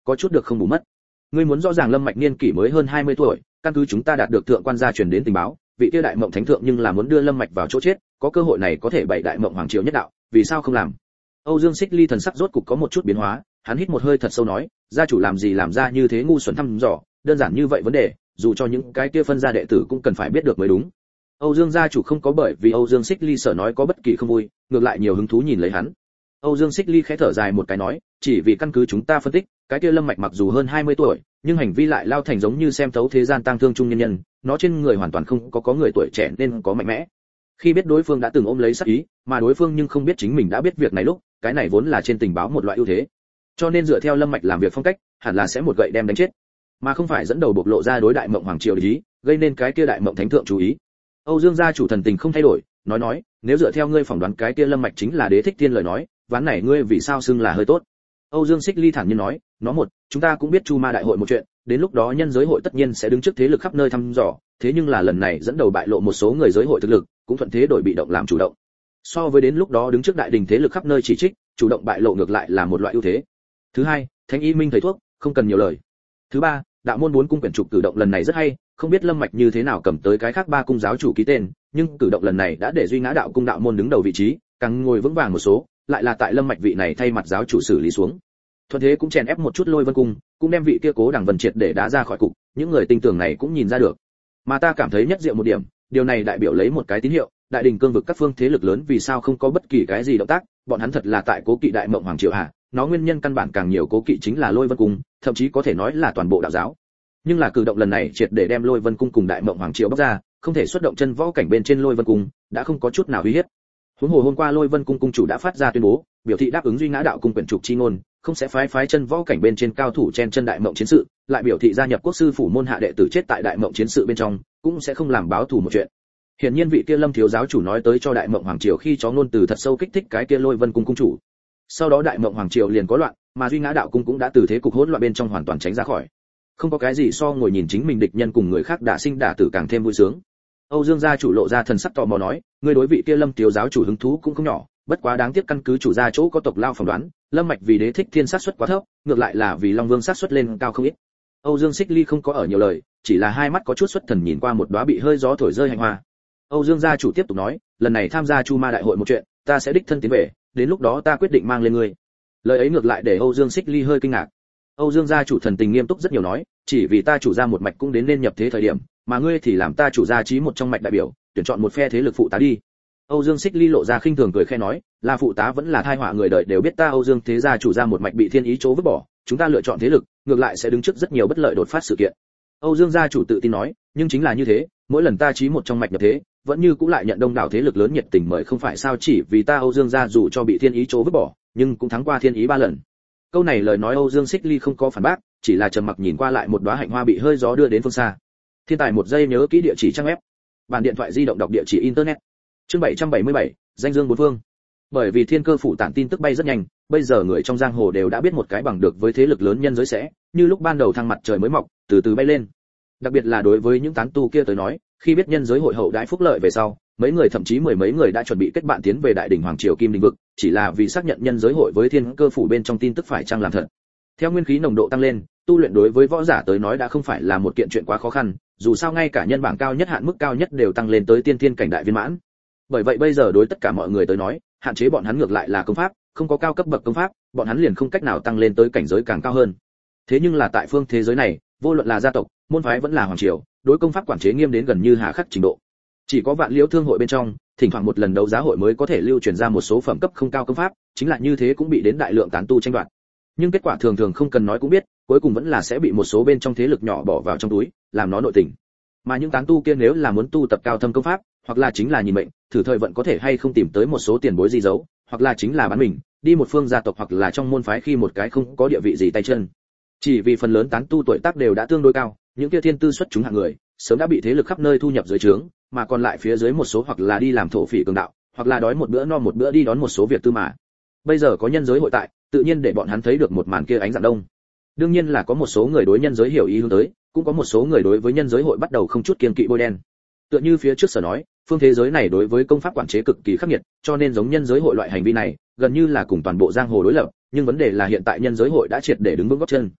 có chút được không bù mất. Ngươi muốn rõ ràng Lâm Mạch niên kỷ mới hơn 20 tuổi, căn cứ chúng ta đạt được thượng quan gia truyền đến tình báo, vị kia đại mộng thánh thượng nhưng là muốn đưa Lâm Mạch vào chỗ chết, có cơ hội này có thể bày đại mộng hoàng triều nhất đạo, vì sao không làm? Âu Dương Xích Ly thần sắc rốt cục có một chút biến hóa, hắn hít một hơi thật sâu nói, gia chủ làm gì làm ra như thế ngu xuẩn thăm dò, đơn giản như vậy vấn đề, dù cho những cái kia phân gia đệ tử cũng cần phải biết được mới đúng. Âu Dương gia chủ không có bởi vì Âu Dương Xích Ly sở nói có bất kỳ không vui, ngược lại nhiều hứng thú nhìn lấy hắn. Âu Dương Xích Ly khẽ thở dài một cái nói, chỉ vì căn cứ chúng ta phân tích, cái kia Lâm Mạch mặc dù hơn 20 tuổi, nhưng hành vi lại lao thành giống như xem thấu thế gian tang thương trung nhân nhân, nó trên người hoàn toàn không có người tuổi trẻ nên có mạnh mẽ. Khi biết đối phương đã từng ôm lấy sát ý, mà đối phương nhưng không biết chính mình đã biết việc này lúc, cái này vốn là trên tình báo một loại ưu thế. Cho nên dựa theo Lâm Mạch làm việc phong cách, hẳn là sẽ một gậy đem đánh chết, mà không phải dẫn đầu bộc lộ ra đối đại mộng hoàng triều ý, gây nên cái kia đại mộng thánh thượng chú ý. Âu Dương gia chủ thần tình không thay đổi, nói, nếu dựa theo ngươi phỏng đoán cái kia Lâm Mạch chính là Đế Thích Thiên lời nói, ván này ngươi vì sao xưng là hơi tốt. Âu Dương Xích Ly thản nhiên nói, chúng ta cũng biết Chu Ma đại hội một chuyện, đến lúc đó nhân giới hội tất nhiên sẽ đứng trước thế lực khắp nơi thăm dò, thế nhưng là lần này dẫn đầu bại lộ một số người giới hội thực lực, cũng thuận thế đổi bị động làm chủ động. So với đến lúc đó đứng trước đại đình thế lực khắp nơi chỉ trích, chủ động bại lộ ngược lại là một loại ưu thế. Thứ hai, Thánh Y Minh thầy thuốc, không cần nhiều lời. Thứ ba, đạo môn 4 cung quyển trục cử động lần này rất hay, không biết Lâm Mạch như thế nào cầm tới cái khác 3 cung giáo chủ ký tên, nhưng cử động lần này đã để Duy Ngã đạo cung đạo môn đứng đầu vị trí, càng ngồi vững vàng một số, lại là tại Lâm Mạch vị này thay mặt giáo chủ xử lý xuống. Thuận thế cũng chèn ép một chút Lôi Vân cung, cũng đem vị kia Cố Đằng Vân triệt để đá ra khỏi cục, những người tinh tường này cũng nhìn ra được. Mà ta cảm thấy nhất diệu một điểm, điều này đại biểu lấy một cái tín hiệu, đại đình cương vực các phương thế lực lớn vì sao không có bất kỳ cái gì động tác, bọn hắn thật là tại cố kỵ đại mộng hoàng triều à? Nó nguyên nhân căn bản càng nhiều cố kỵ chính là Lôi Vân cung, thậm chí có thể nói là toàn bộ đạo giáo. Nhưng là cử động lần này triệt để đem Lôi Vân cung cùng đại mộng hoàng triều bóc ra, không thể xuất động chân võ cảnh bên trên Lôi Vân cung, đã không có chút nào uy hiếp. Huống hồ hôm qua Lôi Vân cung cung chủ đã phát ra tuyên bố, biểu thị đáp ứng Duy Ngã đạo cung quyển trục chi ngôn, không sẽ phái chân võ cảnh bên trên cao thủ chen chân đại mộng chiến sự, lại biểu thị gia nhập quốc sư phủ môn hạ đệ tử chết tại đại mộng chiến sự bên trong, cũng sẽ không làm báo thù một chuyện. Hiển nhiên vị kia Lâm thiếu giáo chủ nói tới cho đại mộng hoàng triều khi chó ngôn từ thật sâu kích thích cái kia Lôi Vân cung cung chủ. Sau đó đại mộng hoàng triều liền có loạn, mà Duy Ngã đạo cung cũng đã từ thế cục hỗn loạn bên trong hoàn toàn tránh ra khỏi. Không có cái gì so ngồi nhìn chính mình địch nhân cùng người khác đả sinh đả tử càng thêm vui sướng. Âu Dương gia chủ lộ ra thần sắc tò mò nói, ngươi đối vị kia Lâm thiếu giáo chủ hứng thú cũng không nhỏ, bất quá đáng tiếc căn cứ chủ gia chỗ có tộc lao phỏng đoán, Lâm Mạch vì Đế Thích Thiên sát suất quá thấp, ngược lại là vì Long Vương sát suất lên cao không ít. Âu Dương Xích Ly không có ở nhiều lời, chỉ là hai mắt có chút xuất thần nhìn qua một đóa bị hơi gió thổi rơi hạnh hoa. Âu Dương gia chủ tiếp tục nói, lần này tham gia Chu Ma đại hội một chuyện, ta sẽ đích thân tiến về, đến lúc đó ta quyết định mang lên ngươi. Lời ấy ngược lại để Âu Dương Xích Ly hơi kinh ngạc. Âu Dương gia chủ thần tình nghiêm túc rất nhiều nói, chỉ vì ta chủ gia một mạch cũng đến nên nhập thế thời điểm, mà ngươi thì làm ta chủ gia chí một trong mạch đại biểu, tuyển chọn một phe thế lực phụ tá đi. Âu Dương Xích Ly lộ ra khinh thường cười khẽ nói, là phụ tá vẫn là tai họa người đời đều biết ta Âu Dương thế gia chủ gia một mạch bị thiên ý chỗ vứt bỏ, chúng ta lựa chọn thế lực, ngược lại sẽ đứng trước rất nhiều bất lợi đột phát sự kiện. Âu Dương gia chủ tự tin nói, nhưng chính là như thế, mỗi lần ta chí một trong mạch nhập thế, vẫn như cũng lại nhận đông đảo thế lực lớn nhiệt tình mời không phải sao, chỉ vì ta Âu Dương gia dù cho bị thiên ý chỗ vứt bỏ, nhưng cũng thắng qua thiên ý 3 lần. Câu này lời nói Âu Dương Xích Ly không có phản bác, chỉ là trầm mặc nhìn qua lại một đóa hạnh hoa bị hơi gió đưa đến phương xa. Thiên tài một giây nhớ kỹ địa chỉ trang web. Bản điện thoại di động đọc địa chỉ internet. Chương 777, danh dương bốn phương. Bởi vì thiên cơ phủ tản tin tức bay rất nhanh, bây giờ người trong giang hồ đều đã biết một cái bằng được với thế lực lớn nhân giới sẽ, như lúc ban đầu thăng mặt trời mới mọc, từ từ bay lên. Đặc biệt là đối với những tán tu kia tới nói, khi biết nhân giới hội hậu đãi phúc lợi về sau, mấy người thậm chí mười mấy người đã chuẩn bị kết bạn tiến về đại đỉnh hoàng triều kim đình vực, chỉ là vì xác nhận nhân giới hội với thiên cơ phủ bên trong tin tức phải chăng làm thật. Theo nguyên khí nồng độ tăng lên, tu luyện đối với võ giả tới nói đã không phải là một kiện chuyện quá khó khăn, dù sao ngay cả nhân bảng cao nhất hạn mức cao nhất đều tăng lên tới tiên thiên cảnh đại viên mãn. Bởi vậy bây giờ đối tất cả mọi người tới nói, hạn chế bọn hắn ngược lại là công pháp, không có cao cấp bậc công pháp, bọn hắn liền không cách nào tăng lên tới cảnh giới càng cao hơn. Thế nhưng là tại phương thế giới này, vô luận là gia tộc, môn phái vẫn là hoàng triều, đối công pháp quản chế nghiêm đến gần như hà khắc trình độ. Chỉ có Vạn Liễu thương hội bên trong, thỉnh thoảng một lần đấu giá hội mới có thể lưu truyền ra một số phẩm cấp không cao công pháp, chính là như thế cũng bị đến đại lượng tán tu tranh đoạt. Nhưng kết quả thường thường không cần nói cũng biết, cuối cùng vẫn là sẽ bị một số bên trong thế lực nhỏ bỏ vào trong túi, làm nó nội tình. Mà những tán tu kia nếu là muốn tu tập cao thâm công pháp, hoặc là chính là nhìn mệnh, thử thời vận có thể hay không tìm tới một số tiền bối gì giấu, hoặc là chính là bán mình, đi một phương gia tộc hoặc là trong môn phái khi một cái không có địa vị gì tay chân. Chỉ vì phần lớn tán tu tuổi tác đều đã tương đối cao, những kia thiên tư xuất chúng hạng người, sớm đã bị thế lực khắp nơi thu nhập dưới trướng, mà còn lại phía dưới một số hoặc là đi làm thổ phỉ cường đạo, hoặc là đói một bữa no một bữa đi đón một số việc tư mà. Bây giờ có nhân giới hội tại, tự nhiên để bọn hắn thấy được một màn kia ánh dạng đông. Đương nhiên là có một số người đối nhân giới hiểu ý hướng tới, cũng có một số người đối với nhân giới hội bắt đầu không chút kiêng kỵ bôi đen. Tựa như phía trước sở nói, phương thế giới này đối với công pháp quản chế cực kỳ khắc nghiệt, cho nên giống nhân giới hội loại hành vi này, gần như là cùng toàn bộ giang hồ đối lập, nhưng vấn đề là hiện tại nhân giới hội đã triệt để đứng vững gót chân.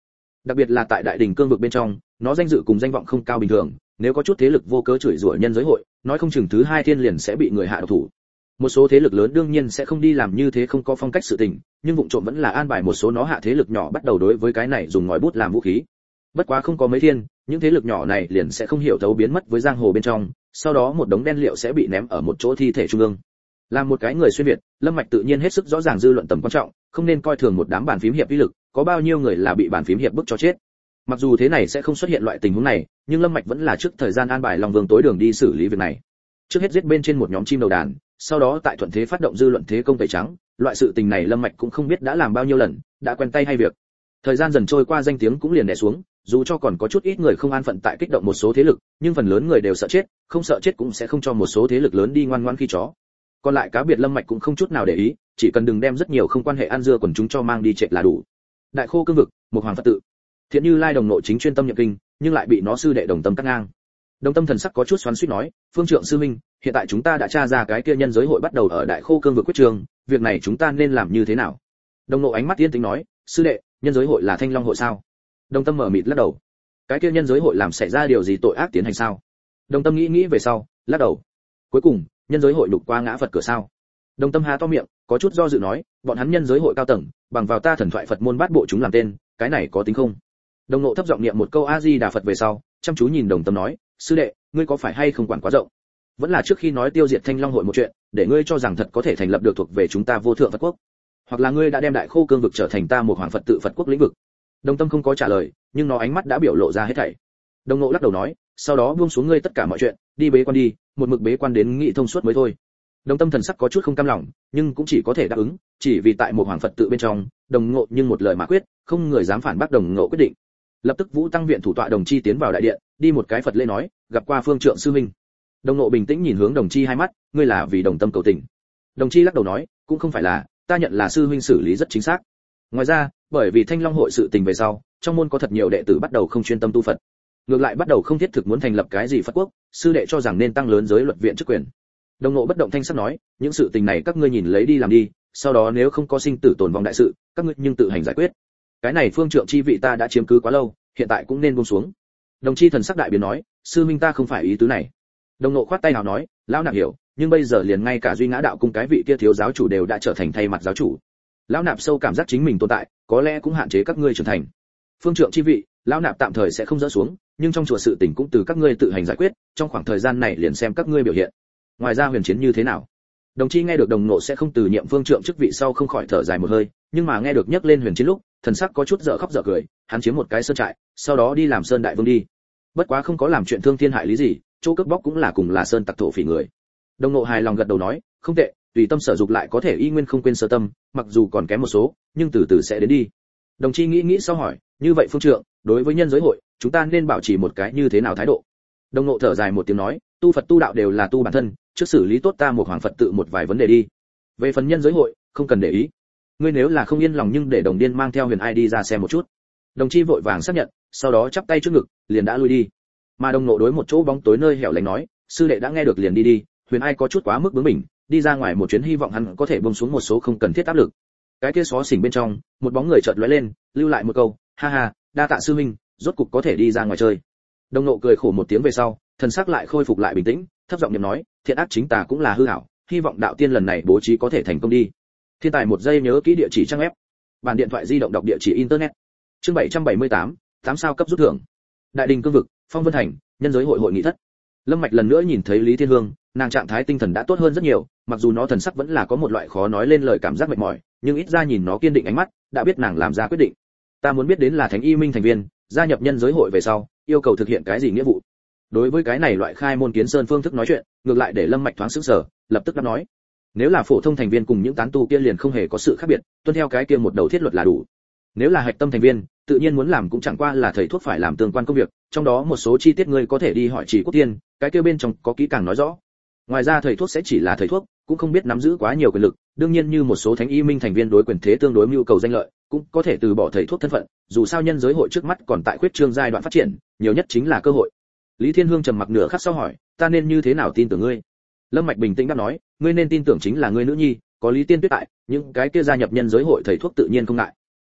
Đặc biệt là tại đại đình cương vực bên trong, nó danh dự cùng danh vọng không cao bình thường, nếu có chút thế lực vô cớ chửi rủa nhân giới hội, nói không chừng thứ hai thiên liền sẽ bị người hạ độc thủ. Một số thế lực lớn đương nhiên sẽ không đi làm như thế không có phong cách sự tình, nhưng vụng trộm vẫn là an bài một số nó hạ thế lực nhỏ bắt đầu đối với cái này dùng ngòi bút làm vũ khí. Bất quá không có mấy thiên, những thế lực nhỏ này liền sẽ không hiểu thấu biến mất với giang hồ bên trong, sau đó một đống đen liệu sẽ bị ném ở một chỗ thi thể trung ương. Làm một cái người xuyên việt, Lâm Mạch tự nhiên hết sức rõ ràng dư luận tầm quan trọng, không nên coi thường một đám bàn phím hiệp uy lực, có bao nhiêu người là bị bàn phím hiệp bức cho chết. Mặc dù thế này sẽ không xuất hiện loại tình huống này, nhưng Lâm Mạch vẫn là trước thời gian an bài Long Vương tối đường đi xử lý việc này. Trước hết giết bên trên một nhóm chim đầu đàn, sau đó tại thuận thế phát động dư luận thế công tẩy trắng, loại sự tình này Lâm Mạch cũng không biết đã làm bao nhiêu lần, đã quen tay hay việc. Thời gian dần trôi qua danh tiếng cũng liền đè xuống, dù cho còn có chút ít người không an phận tại kích động một số thế lực, nhưng phần lớn người đều sợ chết, không sợ chết cũng sẽ không cho một số thế lực lớn đi ngoan ngoãn khi chó. Còn lại cá biệt Lâm Mạch cũng không chút nào để ý, chỉ cần đừng đem rất nhiều không quan hệ ăn dưa quần chúng cho mang đi trệt là đủ. Đại Khô cương vực, một hoàng Phật tự. Thiện Như Lai đồng nội chính chuyên tâm nhập kinh, nhưng lại bị nó sư đệ Đồng Tâm cắt ngang. Đồng Tâm thần sắc có chút xoắn xuýt nói, "Phương Trượng sư huynh, hiện tại chúng ta đã tra ra cái kia nhân giới hội bắt đầu ở Đại Khô cương vực quyết trường, việc này chúng ta nên làm như thế nào?" Đồng nội ánh mắt yên tĩnh nói, "Sư đệ, nhân giới hội là Thanh Long hội sao?" Đồng Tâm mở mịt lắc đầu. "Cái kia nhân giới hội làm xảy ra điều gì tội ác tiến hành sao?" Đồng Tâm nghĩ nghĩ về sau, lắc đầu. "Cuối cùng, nhân giới hội đục qua ngã Phật cửa sao?" Đồng Tâm há to miệng, có chút do dự nói, "Bọn hắn nhân giới hội cao tầng, bằng vào ta thần thoại Phật môn bát bộ chúng làm tên, cái này có tính không?" Đồng Ngộ thấp giọng niệm một câu A Di Đà Phật về sau, chăm chú nhìn Đồng Tâm nói, "Sư đệ, ngươi có phải hay không quản quá rộng? Vẫn là trước khi nói tiêu diệt Thanh Long hội một chuyện, để ngươi cho rằng thật có thể thành lập được thuộc về chúng ta vô thượng Phật quốc, hoặc là ngươi đã đem Đại Khô cương vực trở thành ta một hoàng Phật tự Phật quốc lĩnh vực?" Đồng Tâm không có trả lời, nhưng nó ánh mắt đã biểu lộ ra hết thảy. Đồng Ngộ lắc đầu nói, "Sau đó buông xuống ngươi tất cả mọi chuyện, đi bế quan đi, một mực bế quan đến nghị thông suốt mới thôi." Đồng Tâm thần sắc có chút không cam lòng, nhưng cũng chỉ có thể đáp ứng, chỉ vì tại một hoàng Phật tự bên trong, Đồng Ngộ nhưng một lời mà quyết, không người dám phản bác Đồng Ngộ quyết định. Lập tức Vũ Tăng viện thủ tọa Đồng Chi tiến vào đại điện, đi một cái Phật lễ nói, "Gặp qua Phương Trượng sư huynh." Đồng Ngộ bình tĩnh nhìn hướng Đồng Chi hai mắt, "Ngươi là vì Đồng Tâm cầu tình?" Đồng Chi lắc đầu nói, "Cũng không phải là, ta nhận là sư huynh xử lý rất chính xác. Ngoài ra, bởi vì Thanh Long hội sự tình về sau, trong môn có thật nhiều đệ tử bắt đầu không chuyên tâm tu Phật, ngược lại bắt đầu không thiết thực muốn thành lập cái gì Phật quốc, sư đệ cho rằng nên tăng lớn giới luật viện chức quyền." Đồng Ngộ bất động thanh sắc nói, "Những sự tình này các ngươi nhìn lấy đi làm đi, sau đó nếu không có sinh tử tồn vong đại sự, các ngươi nhưng tự hành giải quyết. Cái này Phương Trượng chi vị ta đã chiếm cứ quá lâu, hiện tại cũng nên buông xuống." Đồng Chi thần sắc đại biến nói, "Sư huynh ta không phải ý tứ này." Đồng Ngộ khoát tay nào nói, "Lão nạp hiểu, nhưng bây giờ liền ngay cả Duy Ngã đạo cung cái vị kia thiếu giáo chủ đều đã trở thành thay mặt giáo chủ. Lão nạp sâu cảm giác chính mình tồn tại, có lẽ cũng hạn chế các ngươi trưởng thành. Phương Trượng chi vị, lão nạp tạm thời sẽ không dỡ xuống, nhưng trong chùa sự tình cũng từ các ngươi tự hành giải quyết, trong khoảng thời gian này liền xem các ngươi biểu hiện. Ngoài ra huyền chiến như thế nào?" Đồng Chi nghe được Đồng Ngộ sẽ không từ nhiệm Phương Trượng chức vị sau không khỏi thở dài một hơi, nhưng mà nghe được nhắc lên huyền chiến lúc, thần sắc có chút dở khóc dở cười, hắn chiếm một cái sơn trại, sau đó đi làm sơn đại vương đi. Bất quá không có làm chuyện thương thiên hại lý gì, chỗ cướp bóc cũng là cùng là sơn tặc thổ phỉ người. Đồng Ngộ hài lòng gật đầu nói, "Không tệ, tùy tâm sở dục lại có thể y nguyên không quên sơ tâm, mặc dù còn kém một số, nhưng từ từ sẽ đến đi." Đồng Chi nghĩ nghĩ sau hỏi, "Như vậy Phương Trượng, đối với nhân giới hội, chúng ta nên bảo trì một cái như thế nào thái độ?" Đồng Ngộ thở dài một tiếng nói, "Tu Phật tu đạo đều là tu bản thân, trước xử lý tốt ta một hoàng Phật tự một vài vấn đề đi. Về phần nhân giới hội, không cần để ý. Ngươi nếu là không yên lòng nhưng để Đồng Điên mang theo Huyền Ai đi ra xem một chút." Đồng Chi vội vàng xác nhận, sau đó chắp tay trước ngực, liền đã lui đi. Mà Đồng Ngộ đối một chỗ bóng tối nơi hẻo lánh nói, "Sư đệ đã nghe được liền đi đi, Huyền Ai có chút quá mức bướng bỉnh, đi ra ngoài một chuyến hy vọng hắn có thể buông xuống một số không cần thiết áp lực." Cái kia xó xỉnh bên trong, một bóng người chợt lóe lên, lưu lại một câu, "Ha ha, đa tạ sư huynh, rốt cục có thể đi ra ngoài chơi." Đồng Ngộ cười khổ một tiếng về sau, thần sắc lại khôi phục lại bình tĩnh, thấp giọng niệm nói, "Thiện ác chính tà cũng là hư ảo, hy vọng đạo tiên lần này bố trí có thể thành công đi." Thiên tài một giây nhớ kỹ địa chỉ trang web. Bản điện thoại di động đọc địa chỉ internet. Chương 778, 8 sao cấp rút thưởng. Đại đình cương vực, Phong Vân Thành, nhân giới hội hội nghị thất. Lâm Mạch lần nữa nhìn thấy Lý Thiên Hương, nàng trạng thái tinh thần đã tốt hơn rất nhiều, mặc dù nó thần sắc vẫn là có một loại khó nói lên lời cảm giác mệt mỏi, nhưng ít ra nhìn nó kiên định ánh mắt, đã biết nàng làm ra quyết định. "Ta muốn biết đến là Thánh Y Minh thành viên, gia nhập nhân giới hội về sau, yêu cầu thực hiện cái gì nghĩa vụ?" Đối với cái này loại khai môn kiến sơn phương thức nói chuyện, ngược lại để Lâm Mạch thoáng sửng sở, lập tức đáp nói, "Nếu là phổ thông thành viên cùng những tán tu kia liền không hề có sự khác biệt, tuân theo cái kia một đầu thiết luật là đủ. Nếu là hạch tâm thành viên, tự nhiên muốn làm cũng chẳng qua là thầy thuốc phải làm tương quan công việc, trong đó một số chi tiết ngươi có thể đi hỏi Chỉ Quốc Tiên, cái kia bên trong có kỹ càng nói rõ. Ngoài ra thầy thuốc sẽ chỉ là thầy thuốc, cũng không biết nắm giữ quá nhiều quyền lực, đương nhiên như một số Thánh Y Minh thành viên đối quyền thế tương đối mưu cầu danh lợi, cũng có thể từ bỏ thầy thuốc thân phận, dù sao nhân giới hội trước mắt còn tại khuyết trương giai đoạn phát triển, nhiều nhất chính là cơ hội." Lý Thiên Hương trầm mặc nửa khắc sau hỏi, "Ta nên như thế nào tin tưởng ngươi?" Lâm Mạch bình tĩnh đáp nói, "Ngươi nên tin tưởng chính là ngươi nữ nhi, có Lý Tiên Tuyết tại, những cái kia gia nhập nhân giới hội thầy thuốc tự nhiên không ngại."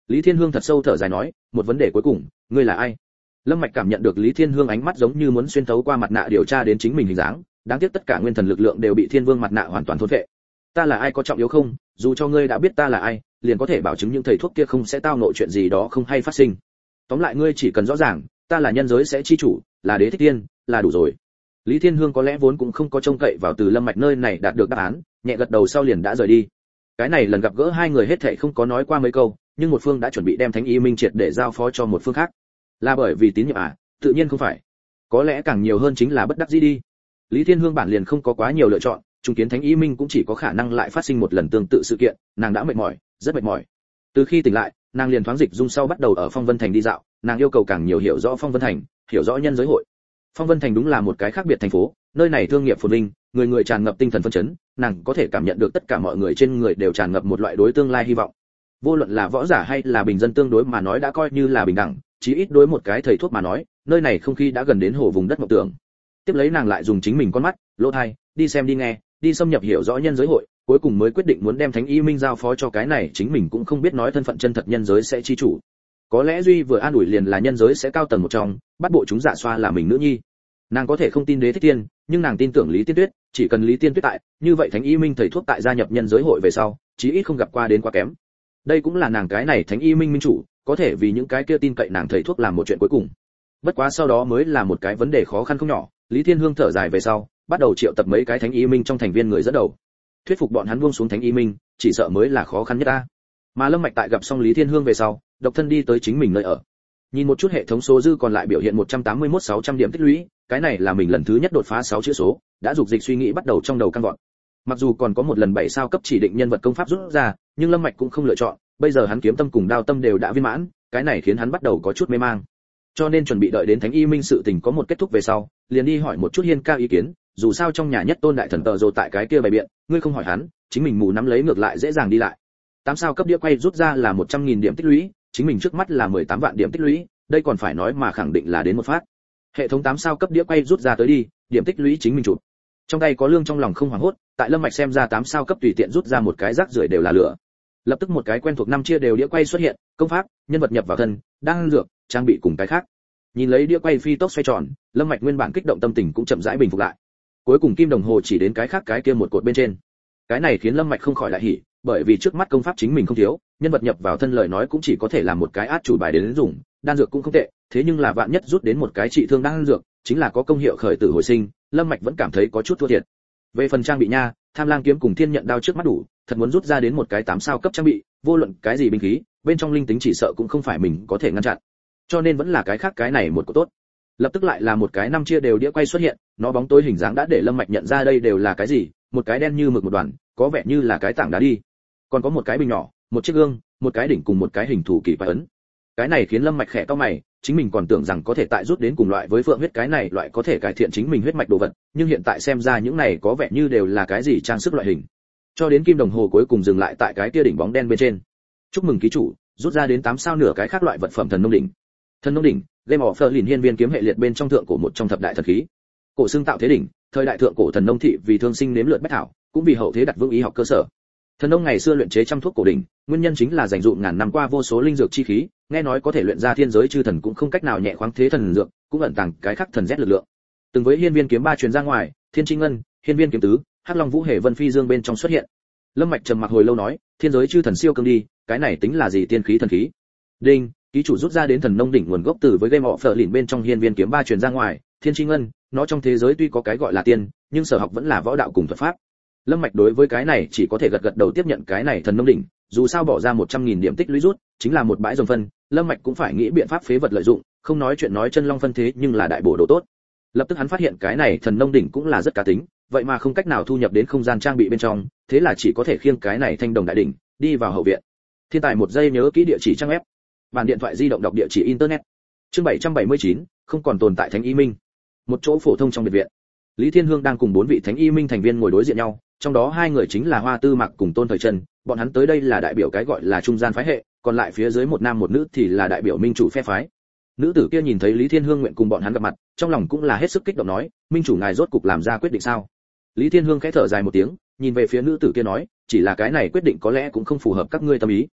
Lý Thiên Hương thật sâu thở dài nói, một vấn đề cuối cùng, ngươi là ai? Lâm Mạch cảm nhận được Lý Thiên Hương ánh mắt giống như muốn xuyên thấu qua mặt nạ điều tra đến chính mình hình dáng, đáng tiếc tất cả nguyên thần lực lượng đều bị Thiên Vương mặt nạ hoàn toàn thôn phệ. Ta là ai có trọng yếu không, dù cho ngươi đã biết ta là ai, liền có thể bảo chứng những thầy thuốc kia không sẽ tao ngộ chuyện gì đó không hay phát sinh. Tóm lại ngươi chỉ cần rõ ràng, ta là nhân giới sẽ chi chủ, là đế thích tiên, là đủ rồi. Lý Thiên Hương có lẽ vốn cũng không có trông cậy vào từ Lâm Mạch nơi này đạt được đáp án, nhẹ gật đầu sau liền đã rời đi. Cái này lần gặp gỡ hai người hết thảy không có nói qua mấy câu, nhưng một phương đã chuẩn bị đem Thánh Y Minh triệt để giao phó cho một phương khác. Là bởi vì tín nhiệm à? Tự nhiên không phải. Có lẽ càng nhiều hơn chính là bất đắc dĩ đi. Lý Thiên Hương bản liền không có quá nhiều lựa chọn, chứng kiến Thánh Y Minh cũng chỉ có khả năng lại phát sinh một lần tương tự sự kiện, nàng đã mệt mỏi, rất mệt mỏi. Từ khi tỉnh lại, nàng liền thoáng dịch dung sau bắt đầu ở Phong Vân Thành đi dạo, nàng yêu cầu càng nhiều hiểu rõ Phong Vân Thành, hiểu rõ nhân giới hội. Phong Vân Thành đúng là một cái khác biệt thành phố, nơi này thương nghiệp phồn vinh, người người tràn ngập tinh thần phấn chấn, nàng có thể cảm nhận được tất cả mọi người trên người đều tràn ngập một loại đối tương lai hy vọng. Vô luận là võ giả hay là bình dân tương đối mà nói đã coi như là bình đẳng, chí ít đối một cái thầy thuốc mà nói, nơi này không khí đã gần đến hồ vùng đất mộng tưởng. Tiếp lấy nàng lại dùng chính mình con mắt, lỗ tai, đi xem đi nghe, đi xâm nhập hiểu rõ nhân giới hội, cuối cùng mới quyết định muốn đem Thánh Y Minh giao phó cho cái này chính mình cũng không biết nói thân phận chân thật nhân giới sẽ chi chủ. Có lẽ duy vừa an ủi liền là nhân giới sẽ cao tầng một trong, bắt bộ chúng dạ xoa là mình nữ nhi. Nàng có thể không tin đế thích tiên, nhưng nàng tin tưởng Lý Tiên Tuyết, chỉ cần Lý Tiên Tuyết tại, như vậy Thánh Y Minh thầy thuốc tại gia nhập nhân giới hội về sau, chí ít không gặp qua đến quá kém. Đây cũng là nàng cái này Thánh Y Minh minh chủ, có thể vì những cái kia tin cậy nàng thầy thuốc làm một chuyện cuối cùng. Bất quá sau đó mới là một cái vấn đề khó khăn không nhỏ, Lý Thiên Hương thở dài về sau, bắt đầu triệu tập mấy cái Thánh Y Minh trong thành viên người dẫn đầu. Thuyết phục bọn hắn buông xuống Thánh Y Minh, chỉ sợ mới là khó khăn nhất a. Mà Lâm Mạch tại gặp xong Lý Thiên Hương về sau, độc thân đi tới chính mình nơi ở. Nhìn một chút hệ thống số dư còn lại biểu hiện 181.600 điểm tích lũy, cái này là mình lần thứ nhất đột phá 6 chữ số, đã dục dịch suy nghĩ bắt đầu trong đầu căng gọn. Mặc dù còn có một lần 7 sao cấp chỉ định nhân vật công pháp rút ra, nhưng Lâm Mạch cũng không lựa chọn, bây giờ hắn kiếm tâm cùng đao tâm đều đã viên mãn, cái này khiến hắn bắt đầu có chút mê mang. Cho nên chuẩn bị đợi đến Thánh Y Minh sự tình có một kết thúc về sau, liền đi hỏi một chút Hiên ca ý kiến, dù sao trong nhà nhất tôn đại thần tờ rồi tại cái kia bày biện, ngươi không hỏi hắn, chính mình mù nắm lấy ngược lại dễ dàng đi lại. 8 sao cấp đĩa quay rút ra là 100.000 điểm tích lũy, chính mình trước mắt là 18 vạn điểm tích lũy, đây còn phải nói mà khẳng định là đến một phát. Hệ thống 8 sao cấp đĩa quay rút ra tới đi, điểm tích lũy chính mình chụp. Trong tay có lương trong lòng không hoảng hốt, tại Lâm Mạch xem ra 8 sao cấp tùy tiện rút ra một cái rác rưởi đều là lửa. Lập tức một cái quen thuộc năm chia đều đĩa quay xuất hiện, công pháp, nhân vật nhập vào thân, đang dược, trang bị cùng cái khác. Nhìn lấy đĩa quay phi tốc xoay tròn, Lâm Mạch nguyên bản kích động tâm tình cũng chậm rãi bình phục lại. Cuối cùng kim đồng hồ chỉ đến cái khác cái kia một cột bên trên. Cái này khiến Lâm Mạch không khỏi lại hỉ, bởi vì trước mắt công pháp chính mình không thiếu, nhân vật nhập vào thân lời nói cũng chỉ có thể làm một cái át chủ bài đến dùng, đan dược cũng không tệ, thế nhưng là vạn nhất rút đến một cái trị thương đan dược, chính là có công hiệu khởi tử hồi sinh, Lâm Mạch vẫn cảm thấy có chút thua thiệt. Về phần trang bị nha, Tham Lang kiếm cùng Thiên Nhận đao trước mắt đủ, thật muốn rút ra đến một cái 8 sao cấp trang bị, vô luận cái gì binh khí, bên trong linh tính chỉ sợ cũng không phải mình có thể ngăn chặn. Cho nên vẫn là cái khác cái này một cột tốt. Lập tức lại là một cái năm chia đều đĩa quay xuất hiện, nó bóng tối hình dáng đã để Lâm Mạch nhận ra đây đều là cái gì, một cái đen như mực một đoàn, có vẻ như là cái tảng đá đi. Còn có một cái bình nhỏ, một chiếc gương, một cái đỉnh cùng một cái hình thủ kỳ quái ấn. Cái này khiến Lâm Mạch khẽ cau mày, chính mình còn tưởng rằng có thể tại rút đến cùng loại với phượng huyết cái này loại có thể cải thiện chính mình huyết mạch đồ vật, nhưng hiện tại xem ra những này có vẻ như đều là cái gì trang sức loại hình. Cho đến kim đồng hồ cuối cùng dừng lại tại cái kia đỉnh bóng đen bên trên. Chúc mừng ký chủ, rút ra đến 8 sao nửa cái khác loại vật phẩm thần nông đỉnh. Thần nông đỉnh, Game of Thrones hiên viên kiếm hệ liệt bên trong thượng cổ một trong thập đại thần khí. Cổ xương tạo thế đỉnh, thời đại thượng cổ thần nông thị vì thương sinh nếm lượt bách thảo, cũng vì hậu thế đặt vững y học cơ sở. Thần nông ngày xưa luyện chế trăm thuốc cổ đỉnh, nguyên nhân chính là dành dụm ngàn năm qua vô số linh dược chi khí, nghe nói có thể luyện ra thiên giới chư thần cũng không cách nào nhẹ khoáng thế thần dược, cũng ẩn tàng cái khắc thần rét lực lượng. Từng với hiên viên kiếm ba truyền ra ngoài, Thiên Trinh Ngân, hiên viên kiếm tứ, Hắc Long Vũ Hề Vân Phi Dương bên trong xuất hiện. Lâm Mạch trầm mặc hồi lâu nói, thiên giới chư thần siêu cường đi, cái này tính là gì tiên khí thần khí? Đinh, ký chủ rút ra đến thần nông đỉnh nguồn gốc từ với Game of Thrones bên trong hiên viên kiếm ba truyền ra ngoài, Thiên Trinh Ngân, nó trong thế giới tuy có cái gọi là tiên, nhưng sở học vẫn là võ đạo cùng thuật pháp. Lâm Mạch đối với cái này chỉ có thể gật gật đầu tiếp nhận cái này thần nông đỉnh, dù sao bỏ ra 100.000 điểm tích lũy rút, chính là một bãi rồng phân, Lâm Mạch cũng phải nghĩ biện pháp phế vật lợi dụng, không nói chuyện nói chân long phân thế nhưng là đại bổ đồ tốt. Lập tức hắn phát hiện cái này thần nông đỉnh cũng là rất cá tính, vậy mà không cách nào thu nhập đến không gian trang bị bên trong, thế là chỉ có thể khiêng cái này thanh đồng đại đỉnh, đi vào hậu viện. Thiên tài một giây nhớ kỹ địa chỉ trang web. Bản điện thoại di động đọc địa chỉ internet. Chương 779, không còn tồn tại Thánh Y Minh. Một chỗ phổ thông trong biệt viện. Lý Thiên Hương đang cùng 4 vị Thánh Y Minh thành viên ngồi đối diện nhau, trong đó 2 người chính là Hoa Tư Mặc cùng Tôn Thời Trần, bọn hắn tới đây là đại biểu cái gọi là trung gian phái hệ, còn lại phía dưới một nam một nữ thì là đại biểu minh chủ phe phái. Nữ tử kia nhìn thấy Lý Thiên Hương nguyện cùng bọn hắn gặp mặt, trong lòng cũng là hết sức kích động nói, minh chủ ngài rốt cục làm ra quyết định sao? Lý Thiên Hương khẽ thở dài một tiếng, nhìn về phía nữ tử kia nói, chỉ là cái này quyết định có lẽ cũng không phù hợp các ngươi tâm ý.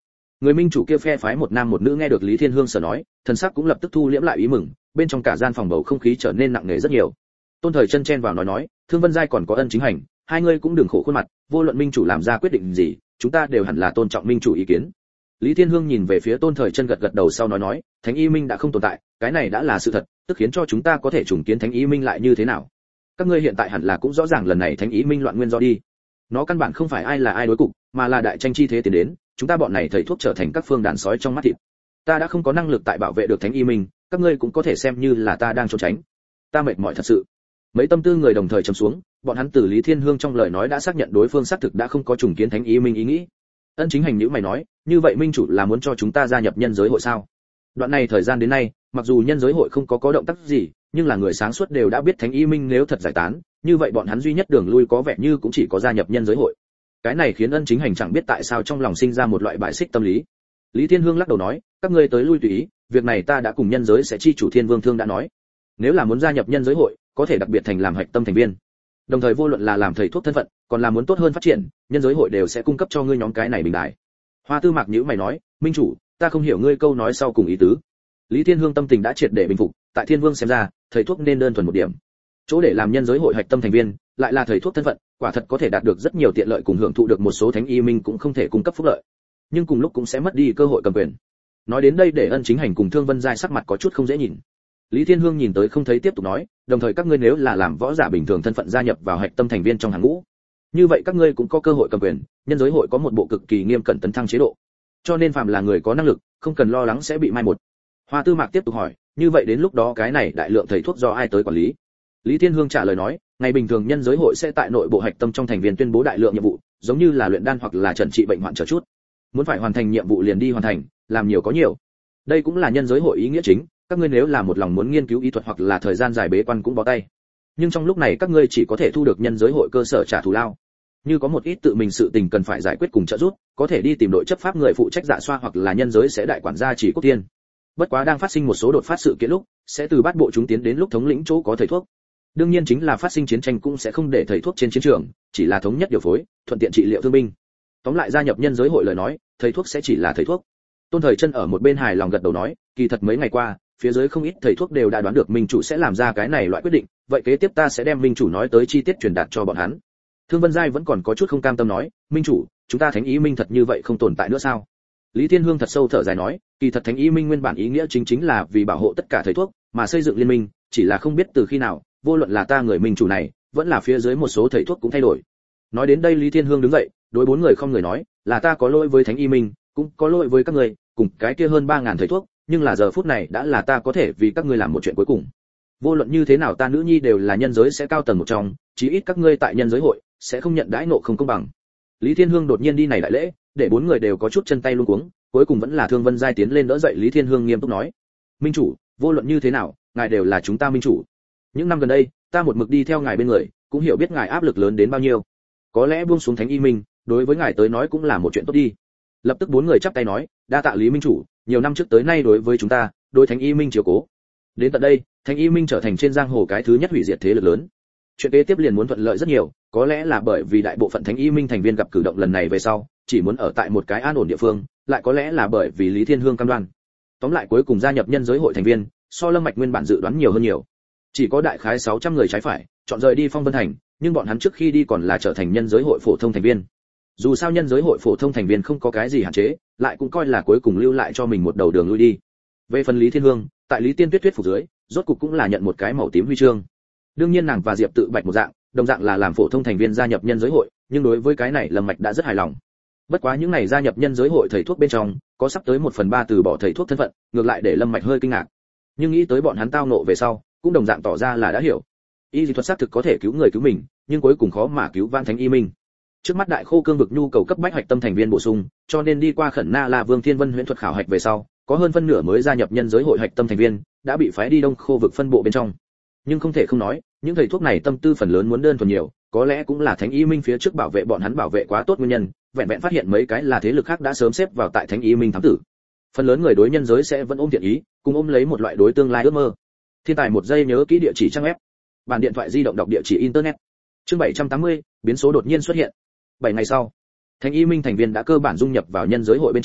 Người minh chủ kia phe phái một nam một nữ nghe được Lý Thiên Hương sở nói, thần sắc cũng lập tức thu liễm lại ý mừng, bên trong cả gian phòng bầu không khí trở nên nặng nề rất nhiều. Tôn Thời Chân chen vào nói, Thương Vân Giai còn có Ân Chính Hành, hai người cũng đừng khổ khuôn mặt, vô luận minh chủ làm ra quyết định gì, chúng ta đều hẳn là tôn trọng minh chủ ý kiến. Lý Thiên Hương nhìn về phía Tôn Thời Chân gật gật đầu sau nói, Thánh Y Minh đã không tồn tại, cái này đã là sự thật, tức khiến cho chúng ta có thể trùng kiến Thánh Y Minh lại như thế nào. Các ngươi hiện tại hẳn là cũng rõ ràng lần này Thánh Y Minh loạn nguyên do đi. Nó căn bản không phải ai là ai đối cục, mà là đại tranh chi thế tiến đến, chúng ta bọn này thầy thuốc trở thành các phương đàn sói trong mắt thịt. Ta đã không có năng lực tại bảo vệ được Thánh Y Minh, các ngươi cũng có thể xem như là ta đang trốn tránh. Ta mệt mỏi thật sự. Mấy tâm tư người đồng thời trầm xuống, bọn hắn từ Lý Thiên Hương trong lời nói đã xác nhận đối phương xác thực đã không có trùng kiến Thánh Y Minh ý nghĩ. Ân Chính Hành nhíu mày nói, như vậy minh chủ là muốn cho chúng ta gia nhập nhân giới hội sao? Đoạn này thời gian đến nay, mặc dù nhân giới hội không có động tác gì, nhưng là người sáng suốt đều đã biết Thánh Y Minh nếu thật giải tán, như vậy bọn hắn duy nhất đường lui có vẻ như cũng chỉ có gia nhập nhân giới hội. Cái này khiến Ân Chính Hành chẳng biết tại sao trong lòng sinh ra một loại bại xích tâm lý. Lý Thiên Hương lắc đầu nói, các ngươi tới lui tùy ý, việc này ta đã cùng nhân giới sẽ chi chủ Thiên Vương Thương đã nói. Nếu là muốn gia nhập nhân giới hội, có thể đặc biệt thành làm hạch tâm thành viên. Đồng thời vô luận là làm thầy thuốc thân phận, còn là muốn tốt hơn phát triển, nhân giới hội đều sẽ cung cấp cho ngươi nhóm cái này bình đại. Hoa Tư Mạc nhíu mày nói, minh chủ, ta không hiểu ngươi câu nói sau cùng ý tứ. Lý Thiên Hương tâm tình đã triệt để bình phục, tại Thiên Vương xem ra, thầy thuốc nên đơn thuần một điểm. Chỗ để làm nhân giới hội hạch tâm thành viên, lại là thầy thuốc thân phận, quả thật có thể đạt được rất nhiều tiện lợi cùng hưởng thụ được một số Thánh Y Minh cũng không thể cung cấp phúc lợi, nhưng cùng lúc cũng sẽ mất đi cơ hội cầm quyền. Nói đến đây để Ân Chính Hành cùng Thương Vân Giai sắc mặt có chút không dễ nhìn. Lý Thiên Hương nhìn tới không thấy tiếp tục nói, đồng thời các ngươi nếu là làm võ giả bình thường thân phận gia nhập vào hạch tâm thành viên trong hàng ngũ, như vậy các ngươi cũng có cơ hội cầm quyền, nhân giới hội có một bộ cực kỳ nghiêm cẩn tấn thăng chế độ, cho nên phàm là người có năng lực, không cần lo lắng sẽ bị mai một. Hoa Tư Mạc tiếp tục hỏi, như vậy đến lúc đó cái này đại lượng thầy thuốc do ai tới quản lý? Lý Thiên Hương trả lời nói, ngày bình thường nhân giới hội sẽ tại nội bộ hạch tâm trong thành viên tuyên bố đại lượng nhiệm vụ, giống như là luyện đan hoặc là trần trị bệnh hoạn chờ chút. Muốn phải hoàn thành nhiệm vụ liền đi hoàn thành, làm nhiều có nhiều. Đây cũng là nhân giới hội ý nghĩa chính, các ngươi nếu là một lòng muốn nghiên cứu y thuật hoặc là thời gian dài bế quan cũng bó tay. Nhưng trong lúc này các ngươi chỉ có thể thu được nhân giới hội cơ sở trả thù lao. Như có một ít tự mình sự tình cần phải giải quyết cùng trợ giúp, có thể đi tìm đội chấp pháp người phụ trách dạ xoa hoặc là nhân giới sẽ đại quản gia chỉ quốc tiên. Bất quá đang phát sinh một số đột phát sự kiện lúc, sẽ từ bát bộ chúng tiến đến lúc thống lĩnh chỗ có thầy thuốc. Đương nhiên chính là phát sinh chiến tranh cũng sẽ không để thầy thuốc trên chiến trường, chỉ là thống nhất điều phối, thuận tiện trị liệu thương binh. Tóm lại gia nhập nhân giới hội lời nói, thầy thuốc sẽ chỉ là thầy thuốc. Tôn Thời Chân ở một bên hài lòng gật đầu nói, kỳ thật mấy ngày qua, phía dưới không ít thầy thuốc đều đã đoán được minh chủ sẽ làm ra cái này loại quyết định, vậy kế tiếp ta sẽ đem minh chủ nói tới chi tiết truyền đạt cho bọn hắn. Thương Vân Giai vẫn còn có chút không cam tâm nói, minh chủ, chúng ta Thánh Y Minh thật như vậy không tồn tại nữa sao? Lý Thiên Hương thật sâu thở dài nói, kỳ thật Thánh Y Minh nguyên bản ý nghĩa chính là vì bảo hộ tất cả thầy thuốc, mà xây dựng liên minh, chỉ là không biết từ khi nào, vô luận là ta người minh chủ này, vẫn là phía dưới một số thầy thuốc cũng thay đổi. Nói đến đây Lý Thiên Hương đứng dậy, đối bốn người không người nói, là ta có lỗi với Thánh Y Minh, cũng có lỗi với các người, cùng cái kia hơn 3000 thầy thuốc, nhưng là giờ phút này đã là ta có thể vì các ngươi làm một chuyện cuối cùng. Vô luận như thế nào ta nữ nhi đều là nhân giới sẽ cao tầng một trong, chí ít các ngươi tại nhân giới hội sẽ không nhận đãi nộ không công bằng. Lý Thiên Hương đột nhiên đi này đại lễ, để bốn người đều có chút chân tay luống cuống, cuối cùng vẫn là Thương Vân Giai tiến lên đỡ dậy Lý Thiên Hương nghiêm túc nói: "Minh chủ, vô luận như thế nào, ngài đều là chúng ta minh chủ. Những năm gần đây, ta một mực đi theo ngài bên người, cũng hiểu biết ngài áp lực lớn đến bao nhiêu. Có lẽ buông xuống Thánh Y Minh, đối với ngài tới nói cũng là một chuyện tốt đi." Lập tức bốn người chắp tay nói: "Đa tạ Lý minh chủ, nhiều năm trước tới nay đối với chúng ta, đối Thánh Y Minh chiếu cố. Đến tận đây, Thánh Y Minh trở thành trên giang hồ cái thứ nhất hủy diệt thế lực lớn. Chuyện kế tiếp liền muốn thuận lợi rất nhiều, có lẽ là bởi vì đại bộ phận Thánh Y Minh thành viên gặp cử động lần này về sau, chỉ muốn ở tại một cái an ổn địa phương, lại có lẽ là bởi vì Lý Thiên Hương cam đoan. Tóm lại cuối cùng gia nhập nhân giới hội thành viên, so Lâm Mạch nguyên bản dự đoán nhiều hơn nhiều. Chỉ có đại khái 600 người trái phải, chọn rời đi Phong Vân Thành, nhưng bọn hắn trước khi đi còn là trở thành nhân giới hội phổ thông thành viên. Dù sao nhân giới hội phổ thông thành viên không có cái gì hạn chế, lại cũng coi là cuối cùng lưu lại cho mình một đầu đường lui đi. Về phần Lý Thiên Hương, tại Lý Tiên Tuyết thuyết phục dưới, rốt cục cũng là nhận một cái màu tím huy chương. Đương nhiên nàng và Diệp Tự Bạch một dạng, đồng dạng là làm phổ thông thành viên gia nhập nhân giới hội, nhưng đối với cái này Lâm Mạch đã rất hài lòng. Bất quá những này gia nhập nhân giới hội thầy thuốc bên trong, có sắp tới 1/3 từ bỏ thầy thuốc thân phận, ngược lại để Lâm Mạch hơi kinh ngạc. Nhưng nghĩ tới bọn hắn tao nộ về sau, cũng đồng dạng tỏ ra là đã hiểu. Y dị thuật xác thực có thể cứu người cứu mình, nhưng cuối cùng khó mà cứu vãn Thánh Y Minh. Trước mắt đại khô cương vực nhu cầu cấp bách hoạch tâm thành viên bổ sung, cho nên đi qua Khẩn Na La Vương Thiên Vân huyễn thuật khảo hạch về sau, có hơn phân nửa mới gia nhập nhân giới hội hoạch tâm thành viên, đã bị phái đi đông khô vực phân bộ bên trong. Nhưng không thể không nói, những thầy thuốc này tâm tư phần lớn muốn đơn thuần nhiều, có lẽ cũng là Thánh Y Minh phía trước bảo vệ bọn hắn bảo vệ quá tốt nguyên nhân, vẹn vẹn phát hiện mấy cái là thế lực khác đã sớm xếp vào tại Thánh Y Minh thám tử. Phần lớn người đối nhân giới sẽ vẫn ôm thiện ý, cùng ôm lấy một loại đối tương lai ước mơ. Thiên tài một giây nhớ kỹ địa chỉ trang web. Bản điện thoại di động đọc địa chỉ internet. Chương 780, biến số đột nhiên xuất hiện. 7 ngày sau, Thánh Y Minh thành viên đã cơ bản dung nhập vào nhân giới hội bên trong,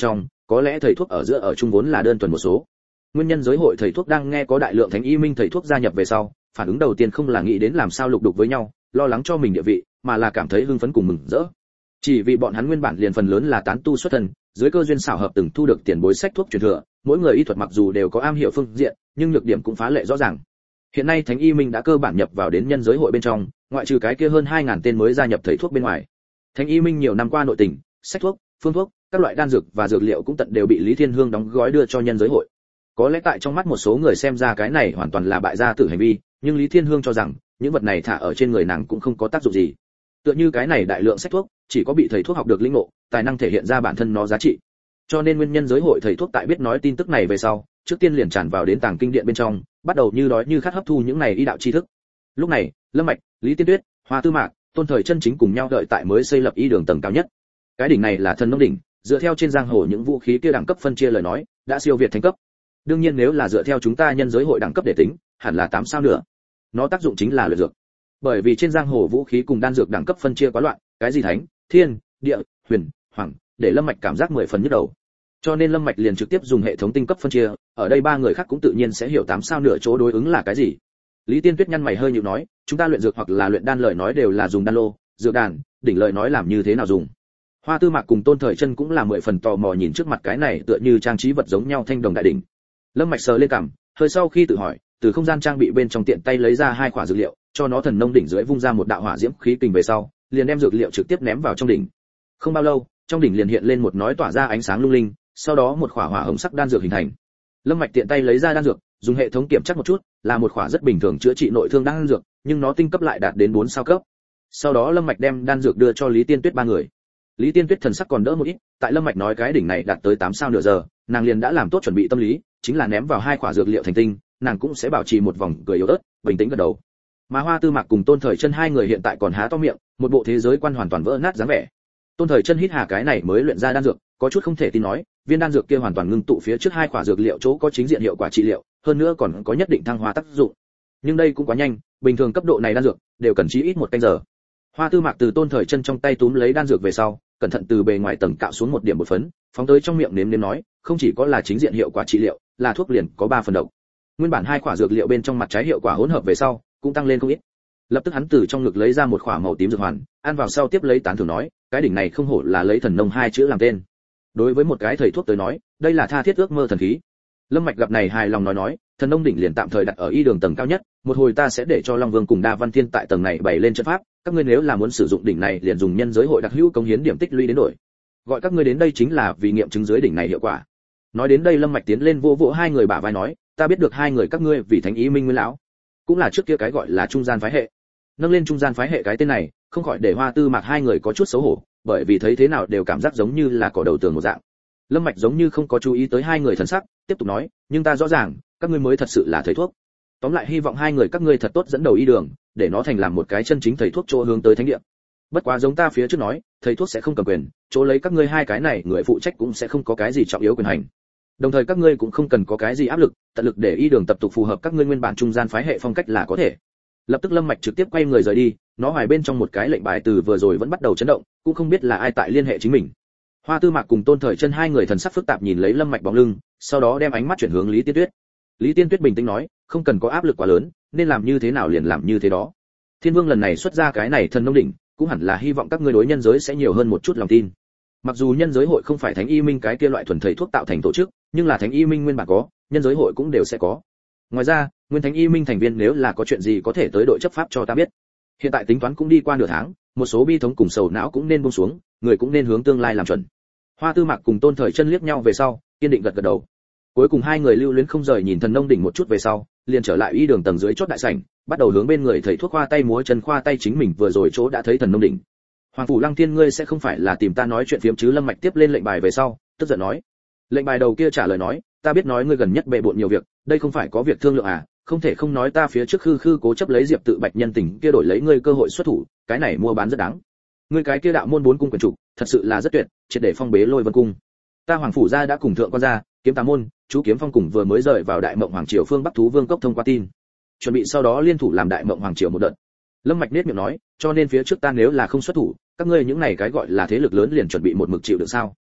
có lẽ thầy thuốc ở giữa ở chung vốn là đơn thuần một số. Nguyên nhân giới hội thầy thuốc đang nghe có đại lượng thánh y minh thầy thuốc gia nhập về sau, phản ứng đầu tiên không là nghĩ đến làm sao lục đục với nhau, lo lắng cho mình địa vị, mà là cảm thấy hưng phấn cùng mừng rỡ. Chỉ vì bọn hắn nguyên bản liền phần lớn là tán tu xuất thân, dưới cơ duyên xảo hợp từng thu được tiền bối sách thuốc truyền thừa, mỗi người y thuật mặc dù đều có am hiểu phương diện, nhưng nhược điểm cũng phá lệ rõ ràng. Hiện nay thánh y minh đã cơ bản nhập vào đến nhân giới hội bên trong, ngoại trừ cái kia hơn 2000 tên mới gia nhập thầy thuốc bên ngoài. Thánh y minh nhiều năm qua nội tình, sách thuốc, phương thuốc, các loại đan dược và dược liệu cũng tận đều bị Lý Thiên Hương đóng gói đưa cho nhân giới hội. Có lẽ tại trong mắt một số người xem ra cái này hoàn toàn là bại gia tử hành vi, nhưng Lý Thiên Hương cho rằng, những vật này thả ở trên người nàng cũng không có tác dụng gì. Tựa như cái này đại lượng sách thuốc, chỉ có bị thầy thuốc học được linh ngộ, tài năng thể hiện ra bản thân nó giá trị. Cho nên nguyên nhân giới hội thầy thuốc tại biết nói tin tức này về sau, trước tiên liền tràn vào đến tàng kinh điện bên trong, bắt đầu như đói như khát hấp thu những này y đạo tri thức. Lúc này, Lâm Mạch, Lý Tiên Tuyết, Hoa Tư Mạc, Tôn Thời Chân chính cùng nhau đợi tại mới xây lập y đường tầng cao nhất. Cái đỉnh này là thần nông đỉnh, dựa theo trên giang hồ những vũ khí kia đẳng cấp phân chia lời nói, đã siêu việt thánh cấp. Đương nhiên nếu là dựa theo chúng ta nhân giới hội đẳng cấp để tính, hẳn là 8 sao nữa. Nó tác dụng chính là luyện dược. Bởi vì trên giang hồ vũ khí cùng đan dược đẳng cấp phân chia quá loạn, cái gì thánh, thiên, địa, huyền, hoàng, để Lâm Mạch cảm giác 10 phần nhức đầu. Cho nên Lâm Mạch liền trực tiếp dùng hệ thống tinh cấp phân chia, ở đây ba người khác cũng tự nhiên sẽ hiểu 8 sao nửa chỗ đối ứng là cái gì. Lý Tiên Tuyết nhăn mày hơi nhíu nói, chúng ta luyện dược hoặc là luyện đan lời nói đều là dùng đan lô, dược đàn, đỉnh lời nói làm như thế nào dùng. Hoa Tư Mạc cùng Tôn Thời Chân cũng là 10 phần tò mò nhìn trước mặt cái này tựa như trang trí vật giống nhau thanh đồng đại đỉnh. Lâm Mạch sờ lên cằm, hơi sau khi tự hỏi, từ không gian trang bị bên trong tiện tay lấy ra 2 quả dược liệu, cho nó thần nông đỉnh dưới vung ra một đạo hỏa diễm khí kình về sau, liền đem dược liệu trực tiếp ném vào trong đỉnh. Không bao lâu, trong đỉnh liền hiện lên một nói tỏa ra ánh sáng lung linh, sau đó một quả hỏa hồng sắc đan dược hình thành. Lâm Mạch tiện tay lấy ra đan dược, dùng hệ thống kiểm tra một chút, là một quả rất bình thường chữa trị nội thương đan dược, nhưng nó tinh cấp lại đạt đến 4 sao cấp. Sau đó Lâm Mạch đem đan dược đưa cho Lý Tiên Tuyết ba người. Lý Tiên Tuyết thần sắc còn đỡ một ít, tại Lâm Mạch nói cái đỉnh này đạt tới 8 sao nửa giờ, nàng liền đã làm tốt chuẩn bị tâm lý, chính là ném vào 2 quả dược liệu thành tinh, nàng cũng sẽ bảo trì một vòng cười yếu ớt, bình tĩnh gật đầu. Mà Hoa Tư Mạc cùng Tôn Thời Chân hai người hiện tại còn há to miệng, một bộ thế giới quan hoàn toàn vỡ nát dáng vẻ. Tôn Thời Chân hít hà cái này mới luyện ra đan dược, có chút không thể tin nói, viên đan dược kia hoàn toàn ngưng tụ phía trước 2 quả dược liệu chỗ có chính diện hiệu quả trị liệu, hơn nữa còn có nhất định thăng hoa tác dụng. Nhưng đây cũng quá nhanh, bình thường cấp độ này đan dược đều cần chí ít 1 canh giờ. Hoa Tư Mạc từ Tôn Thời Chân trong tay túm lấy đan dược về sau, cẩn thận từ bề ngoài tầng cạo xuống một điểm bột phấn, phóng tới trong miệng nếm nếm nói, không chỉ có là chính diện hiệu quả trị liệu, là thuốc liền có 3 phần độc. Nguyên bản 2 quả dược liệu bên trong mặt trái hiệu quả hỗn hợp về sau, cũng tăng lên không ít. Lập tức hắn từ trong ngực lấy ra một quả màu tím dược hoàn, ăn vào sau tiếp lấy tán thưởng nói, cái đỉnh này không hổ là lấy thần nông 2 chữ làm tên. Đối với một cái thầy thuốc tới nói, đây là tha thiết ước mơ thần khí. Lâm Mạch gặp này hài lòng nói, thần nông đỉnh liền tạm thời đặt ở y đường tầng cao nhất, một hồi ta sẽ để cho Long Vương cùng Đa Văn Thiên tại tầng này bày lên trận pháp, các ngươi nếu là muốn sử dụng đỉnh này liền dùng nhân giới hội đặc hữu công hiến điểm tích lũy đến đổi. Gọi các ngươi đến đây chính là vì nghiệm chứng dưới đỉnh này hiệu quả. Nói đến đây Lâm Mạch tiến lên vỗ vỗ hai người bả vai nói, ta biết được hai người các ngươi vì thánh ý minh nguyên lão, cũng là trước kia cái gọi là trung gian phái hệ. Nâng lên trung gian phái hệ cái tên này, không khỏi để Hoa Tư Mạc hai người có chút xấu hổ, bởi vì thấy thế nào đều cảm giác giống như là cỏ đầu tường một dạng. Lâm Mạch giống như không có chú ý tới hai người thần sắc, tiếp tục nói, nhưng ta rõ ràng, các ngươi mới thật sự là thầy thuốc. Tóm lại hy vọng hai người các ngươi thật tốt dẫn đầu y đường, để nó thành làm một cái chân chính thầy thuốc chỗ hướng tới thánh địa. Bất quá giống ta phía trước nói, thầy thuốc sẽ không cầm quyền, chỗ lấy các ngươi hai cái này người phụ trách cũng sẽ không có cái gì trọng yếu quyền hành. Đồng thời các ngươi cũng không cần có cái gì áp lực, tận lực để y đường tập tục phù hợp các ngươi nguyên bản trung gian phái hệ phong cách là có thể. Lập tức Lâm Mạch trực tiếp quay người rời đi, nó hoài bên trong một cái lệnh bài từ vừa rồi vẫn bắt đầu chấn động, cũng không biết là ai tại liên hệ chính mình. Hoa Tư Mạc cùng Tôn Thời Chân hai người thần sắc phức tạp nhìn lấy Lâm Mạch bóng lưng, sau đó đem ánh mắt chuyển hướng Lý Tiên Tuyết. Lý Tiên Tuyết bình tĩnh nói, không cần có áp lực quá lớn, nên làm như thế nào liền làm như thế đó. Thiên Vương lần này xuất ra cái này thần nông đỉnh, cũng hẳn là hy vọng các ngươi đối nhân giới sẽ nhiều hơn một chút lòng tin. Mặc dù nhân giới hội không phải thánh y minh cái kia loại thuần thầy thuốc tạo thành tổ chức, nhưng là thánh y minh nguyên bản có, nhân giới hội cũng đều sẽ có. Ngoài ra, nguyên thánh y minh thành viên nếu là có chuyện gì có thể tới đội chấp pháp cho ta biết. Hiện tại tính toán cũng đi qua nửa tháng, một số bi thống cùng sầu não cũng nên buông xuống, người cũng nên hướng tương lai làm chuẩn. Hoa Tư Mạc cùng Tôn Thời Chân liếc nhau về sau, kiên định gật gật đầu. Cuối cùng hai người lưu luyến không rời nhìn thần nông đỉnh một chút về sau, liền trở lại y đường tầng dưới chót đại sảnh, bắt đầu hướng bên người thầy thuốc khoa tay múa chân khoa tay chính mình vừa rồi chỗ đã thấy thần nông đỉnh. Hoàng phủ Lăng Thiên, ngươi sẽ không phải là tìm ta nói chuyện phiếm chứ? Lâm Mạch tiếp lên lệnh bài về sau, tức giận nói. Lệnh bài đầu kia trả lời nói, ta biết nói ngươi gần nhất bệ bội nhiều việc, đây không phải có việc thương lượng à, không thể không nói ta phía trước khư cố chấp lấy Diệp Tự Bạch nhân tình kia đổi lấy ngươi cơ hội xuất thủ, cái này mua bán rất đáng. Ngươi cái kia đạo môn 4 cung quyền chủ, thật sự là rất tuyệt, triệt để phong bế Lôi Vân cung. Ta Hoàng phủ gia đã cùng thượng quan gia, Kiếm Tà môn, chú Kiếm Phong cùng vừa mới rời vào Đại Mộng Hoàng triều phương Bắc Thú Vương cốc thông qua tin, chuẩn bị sau đó liên thủ làm Đại Mộng Hoàng triều một đợt. Lâm Mạch nhếch miệng nói, cho nên phía trước ta nếu là không xuất thủ, các ngươi những này cái gọi là thế lực lớn liền chuẩn bị một mực chịu được sao?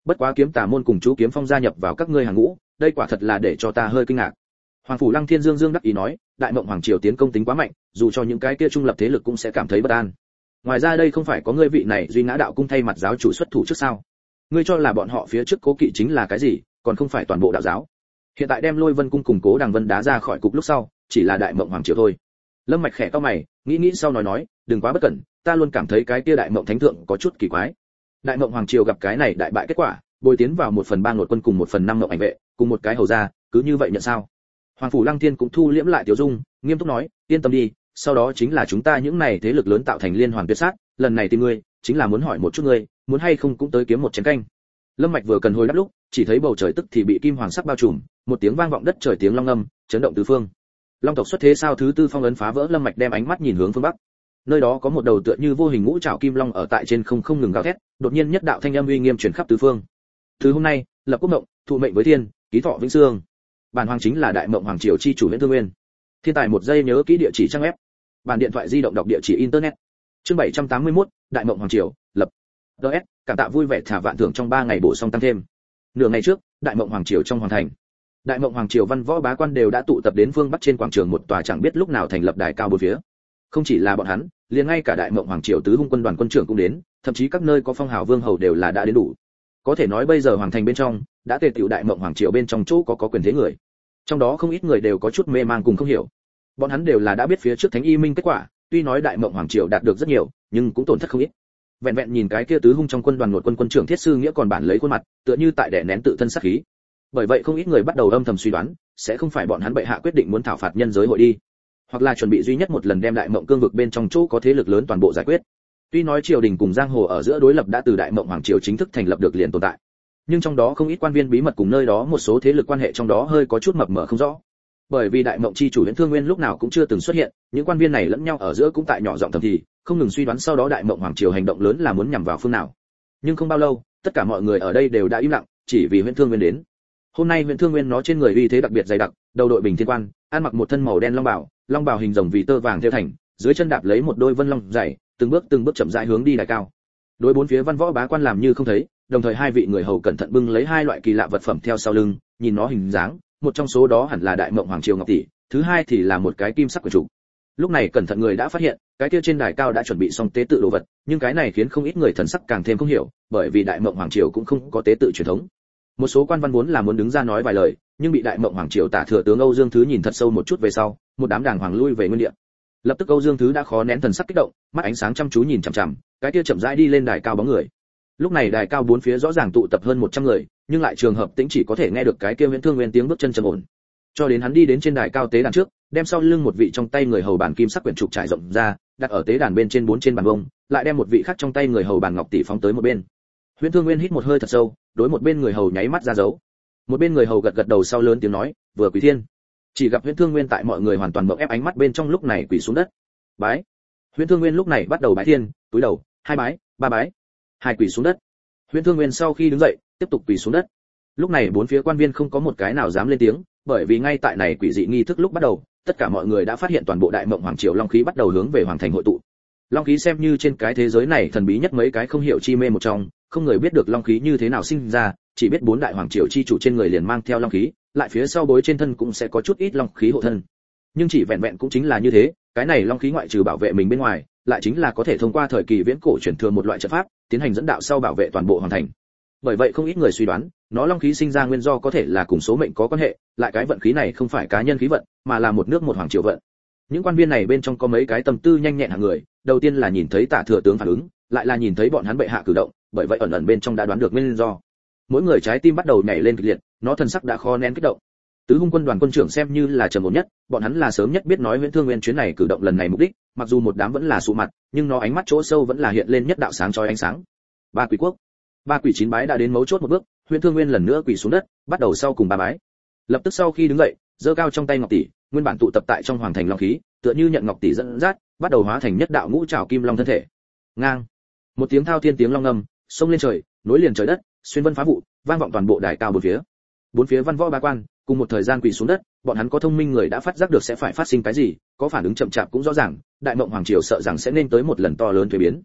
bất quá kiếm tà môn cùng chú kiếm phong gia nhập vào các ngươi hàng ngũ, đây quả thật là để cho ta hơi kinh ngạc. Hoàng phủ Lăng Thiên dương đắc ý nói, đại mộng hoàng triều tiến công tính quá mạnh, dù cho những cái kia trung lập thế lực cũng sẽ cảm thấy bất an. Ngoài ra đây không phải có ngươi vị này duy ngã đạo cung thay mặt giáo chủ xuất thủ trước sao? Ngươi cho là bọn họ phía trước cố kỵ chính là cái gì, còn không phải toàn bộ đạo giáo. Hiện tại đem Lôi Vân cung cùng Cố Đằng Vân đá ra khỏi cục lúc sau, chỉ là đại mộng hoàng triều thôi. Lâm Mạch khẽ cau mày, nghĩ sau nói, đừng quá bất cẩn, ta luôn cảm thấy cái kia đại mộng thánh thượng có chút kỳ quái. Đại mộng hoàng triều gặp cái này đại bại kết quả, bồi tiến vào 1/3 nội quân cùng 1/5 mộng ảnh vệ, cùng một cái hầu gia, cứ như vậy nhận sao? Hoàng phủ Lăng Thiên cũng thu liễm lại tiểu dung, nghiêm túc nói, yên tâm đi, sau đó chính là chúng ta những này thế lực lớn tạo thành liên hoàn tuyệt sát, lần này tìm ngươi, chính là muốn hỏi một chút ngươi, muốn hay không cũng tới kiếm một chén canh. Lâm Mạch vừa cần hồi đáp lúc, chỉ thấy bầu trời tức thì bị kim hoàng sắc bao trùm, một tiếng vang vọng đất trời tiếng long ngâm, chấn động tứ phương. Long tộc xuất thế sao thứ tư phong ấn phá vỡ, Lâm Mạch đem ánh mắt nhìn hướng phương bắc. Nơi đó có một đầu tựa như vô hình ngũ trảo kim long ở tại trên không ngừng gào thét, đột nhiên nhất đạo thanh âm uy nghiêm truyền khắp tứ phương. Từ hôm nay, lập quốc mộng, thụ mệnh với thiên, ký thọ vĩnh xương. Bản hoàng chính là đại mộng hoàng triều chi chủ Huyễn Thương Nguyên. Thiên tài một giây nhớ kỹ địa chỉ trang web. Bản điện thoại di động đọc địa chỉ internet. Chương 781, đại mộng hoàng triều, lập. DS, cảm tạ vui vẻ thả vạn thưởng trong 3 ngày bổ sung tăng thêm. Nửa ngày trước, đại mộng hoàng triều trong hoàng thành. Đại mộng hoàng triều văn võ bá quan đều đã tụ tập đến phương bắc trên quảng trường một tòa chẳng biết lúc nào thành lập đài cao bốn phía. Không chỉ là bọn hắn, liền ngay cả đại mộng hoàng triều tứ hung quân đoàn quân trưởng cũng đến, thậm chí các nơi có phong hào vương hầu đều là đã đến đủ. Có thể nói bây giờ hoàng thành bên trong đã tề tựu đại mộng hoàng triều bên trong chỗ có quyền thế người. Trong đó không ít người đều có chút mê mang cùng không hiểu. Bọn hắn đều là đã biết phía trước Thánh Y Minh kết quả, tuy nói đại mộng hoàng triều đạt được rất nhiều, nhưng cũng tổn thất không ít. Vẹn vẹn nhìn cái kia tứ hung trong quân đoàn nội quân trưởng Thiết Sư Nghĩa còn bản lấy khuôn mặt, tựa như tại đè nén tự thân sát khí. Bởi vậy không ít người bắt đầu âm thầm suy đoán, sẽ không phải bọn hắn bệ hạ quyết định muốn thảo phạt nhân giới hội đi, hoặc là chuẩn bị duy nhất một lần đem đại mộng cương vực bên trong chỗ có thế lực lớn toàn bộ giải quyết. Tuy nói triều đình cùng giang hồ ở giữa đối lập đã từ đại mộng hoàng triều chính thức thành lập được liền tồn tại, nhưng trong đó không ít quan viên bí mật cùng nơi đó một số thế lực quan hệ trong đó hơi có chút mập mờ không rõ. Bởi vì đại mộng chi chủ Huyễn Thương Nguyên lúc nào cũng chưa từng xuất hiện, những quan viên này lẫn nhau ở giữa cũng tại nhỏ giọng thầm thì, không ngừng suy đoán sau đó đại mộng hoàng triều hành động lớn là muốn nhằm vào phương nào. Nhưng không bao lâu, tất cả mọi người ở đây đều đã im lặng, chỉ vì Huyễn Thương Nguyên đến. Hôm nay Huyễn Thương Nguyên nó trên người uy thế đặc biệt dày đặc, đầu đội bình thiên quan, ăn mặc một thân màu đen long bào hình rồng vì tơ vàng thêu thành, dưới chân đạp lấy một đôi vân long dày, từng bước chậm rãi hướng đi đài cao. Đối bốn phía văn võ bá quan làm như không thấy, đồng thời hai vị người hầu cẩn thận bưng lấy hai loại kỳ lạ vật phẩm theo sau lưng, nhìn nó hình dáng, một trong số đó hẳn là đại mộng hoàng triều ngọc tỷ, thứ hai thì là một cái kim sắc quyển trục. Lúc này cẩn thận người đã phát hiện, cái kia trên đài cao đã chuẩn bị xong tế tự đồ vật, nhưng cái này khiến không ít người thần sắc càng thêm không hiểu, bởi vì đại mộng hoàng triều cũng không có tế tự truyền thống. Một số quan văn vốn là muốn đứng ra nói vài lời, nhưng bị đại mộng hoàng triều tả thừa tướng Âu Dương Thứ nhìn thật sâu một chút về sau, một đám đàng hoàng lui về nguyên địa. Lập tức Âu Dương Thứ đã khó nén thần sắc kích động, mắt ánh sáng chăm chú nhìn chằm chằm, cái kia chậm rãi đi lên đài cao bóng người. Lúc này đài cao bốn phía rõ ràng tụ tập hơn 100 người, nhưng lại trường hợp tĩnh chỉ có thể nghe được cái kia Huyễn Thương Nguyên tiếng bước chân trầm ổn. Cho đến hắn đi đến trên đài cao tế đàn trước, đem sau lưng một vị trong tay người hầu bàn kim sắc quyển trục trải rộng ra, đặt ở tế đàn bên trên 4 trên bàn vông, lại đem một vị khác trong tay người hầu bàn ngọc tỷ phóng tới một bên. Huyễn Thương Nguyên hít một hơi thật sâu, đối một bên người hầu nháy mắt ra dấu. Một bên người hầu gật đầu sau lớn tiếng nói, vừa quỳ thiên. Chỉ gặp Huyễn Thương Nguyên tại mọi người hoàn toàn bỗng ép ánh mắt bên trong lúc này quỳ xuống đất. Bái. Huyễn Thương Nguyên lúc này bắt đầu bái thiên, cúi đầu, 2 bái, 3 bái. 2 quỳ xuống đất. Huyễn Thương Nguyên sau khi đứng dậy, tiếp tục quỳ xuống đất. Lúc này bốn phía quan viên không có một cái nào dám lên tiếng, bởi vì ngay tại này quỷ dị nghi thức lúc bắt đầu, tất cả mọi người đã phát hiện toàn bộ đại mộng hoàng triều long khí bắt đầu hướng về hoàng thành hội tụ. Long khí xem như trên cái thế giới này thần bí nhất mấy cái không hiểu chi mê một trong, không người biết được long khí như thế nào sinh ra, chỉ biết 4 đại hoàng triều chi chủ trên người liền mang theo long khí, lại phía sau bối trên thân cũng sẽ có chút ít long khí hộ thân. Nhưng chỉ vẹn vẹn cũng chính là như thế, cái này long khí ngoại trừ bảo vệ mình bên ngoài, lại chính là có thể thông qua thời kỳ viễn cổ truyền thừa một loại trận pháp, tiến hành dẫn đạo sau bảo vệ toàn bộ hoàng thành. Bởi vậy không ít người suy đoán, nó long khí sinh ra nguyên do có thể là cùng số mệnh có quan hệ, lại cái vận khí này không phải cá nhân khí vận, mà là một nước một hoàng triều vận. Những quan viên này bên trong có mấy cái tâm tư nhanh nhẹn hạng người, đầu tiên là nhìn thấy Tả thừa tướng phản ứng, lại là nhìn thấy bọn hắn bệ hạ cử động, bởi vậy ẩn ẩn bên trong đã đoán được nguyên do. Mỗi người trái tim bắt đầu nhảy lên kịch liệt, nó thần sắc đã khó nén kích động. Tứ hung quân đoàn quân trưởng xem như là trầm ổn nhất, bọn hắn là sớm nhất biết nói Huyễn Thương Nguyên chuyến này cử động lần này mục đích, mặc dù một đám vẫn là sụ mặt, nhưng nó ánh mắt chỗ sâu vẫn là hiện lên nhất đạo sáng chói ánh sáng. Ba quỷ quốc, ba quỷ 9 bái đã đến mấu chốt một bước, Huyễn Thương Nguyên lần nữa quỳ xuống đất, bắt đầu sau cùng 3 bái. Lập tức sau khi đứng dậy, giơ cao trong tay ngọc tỷ, nguyên bản tụ tập tại trong hoàng thành long khí, tựa như nhận ngọc tỷ dẫn dắt, bắt đầu hóa thành nhất đạo ngũ trảo kim long thân thể. Ngang. Một tiếng thao thiên tiếng long ngâm, xông lên trời, nối liền trời đất, xuyên vân phá vụ, vang vọng toàn bộ đài cao bốn phía. Bốn phía văn võ bá quan, cùng một thời gian quỳ xuống đất, bọn hắn có thông minh người đã phát giác được sẽ phải phát sinh cái gì, có phản ứng chậm chạp cũng rõ ràng, đại mộng hoàng triều sợ rằng sẽ nên tới một lần to lớn thay biến.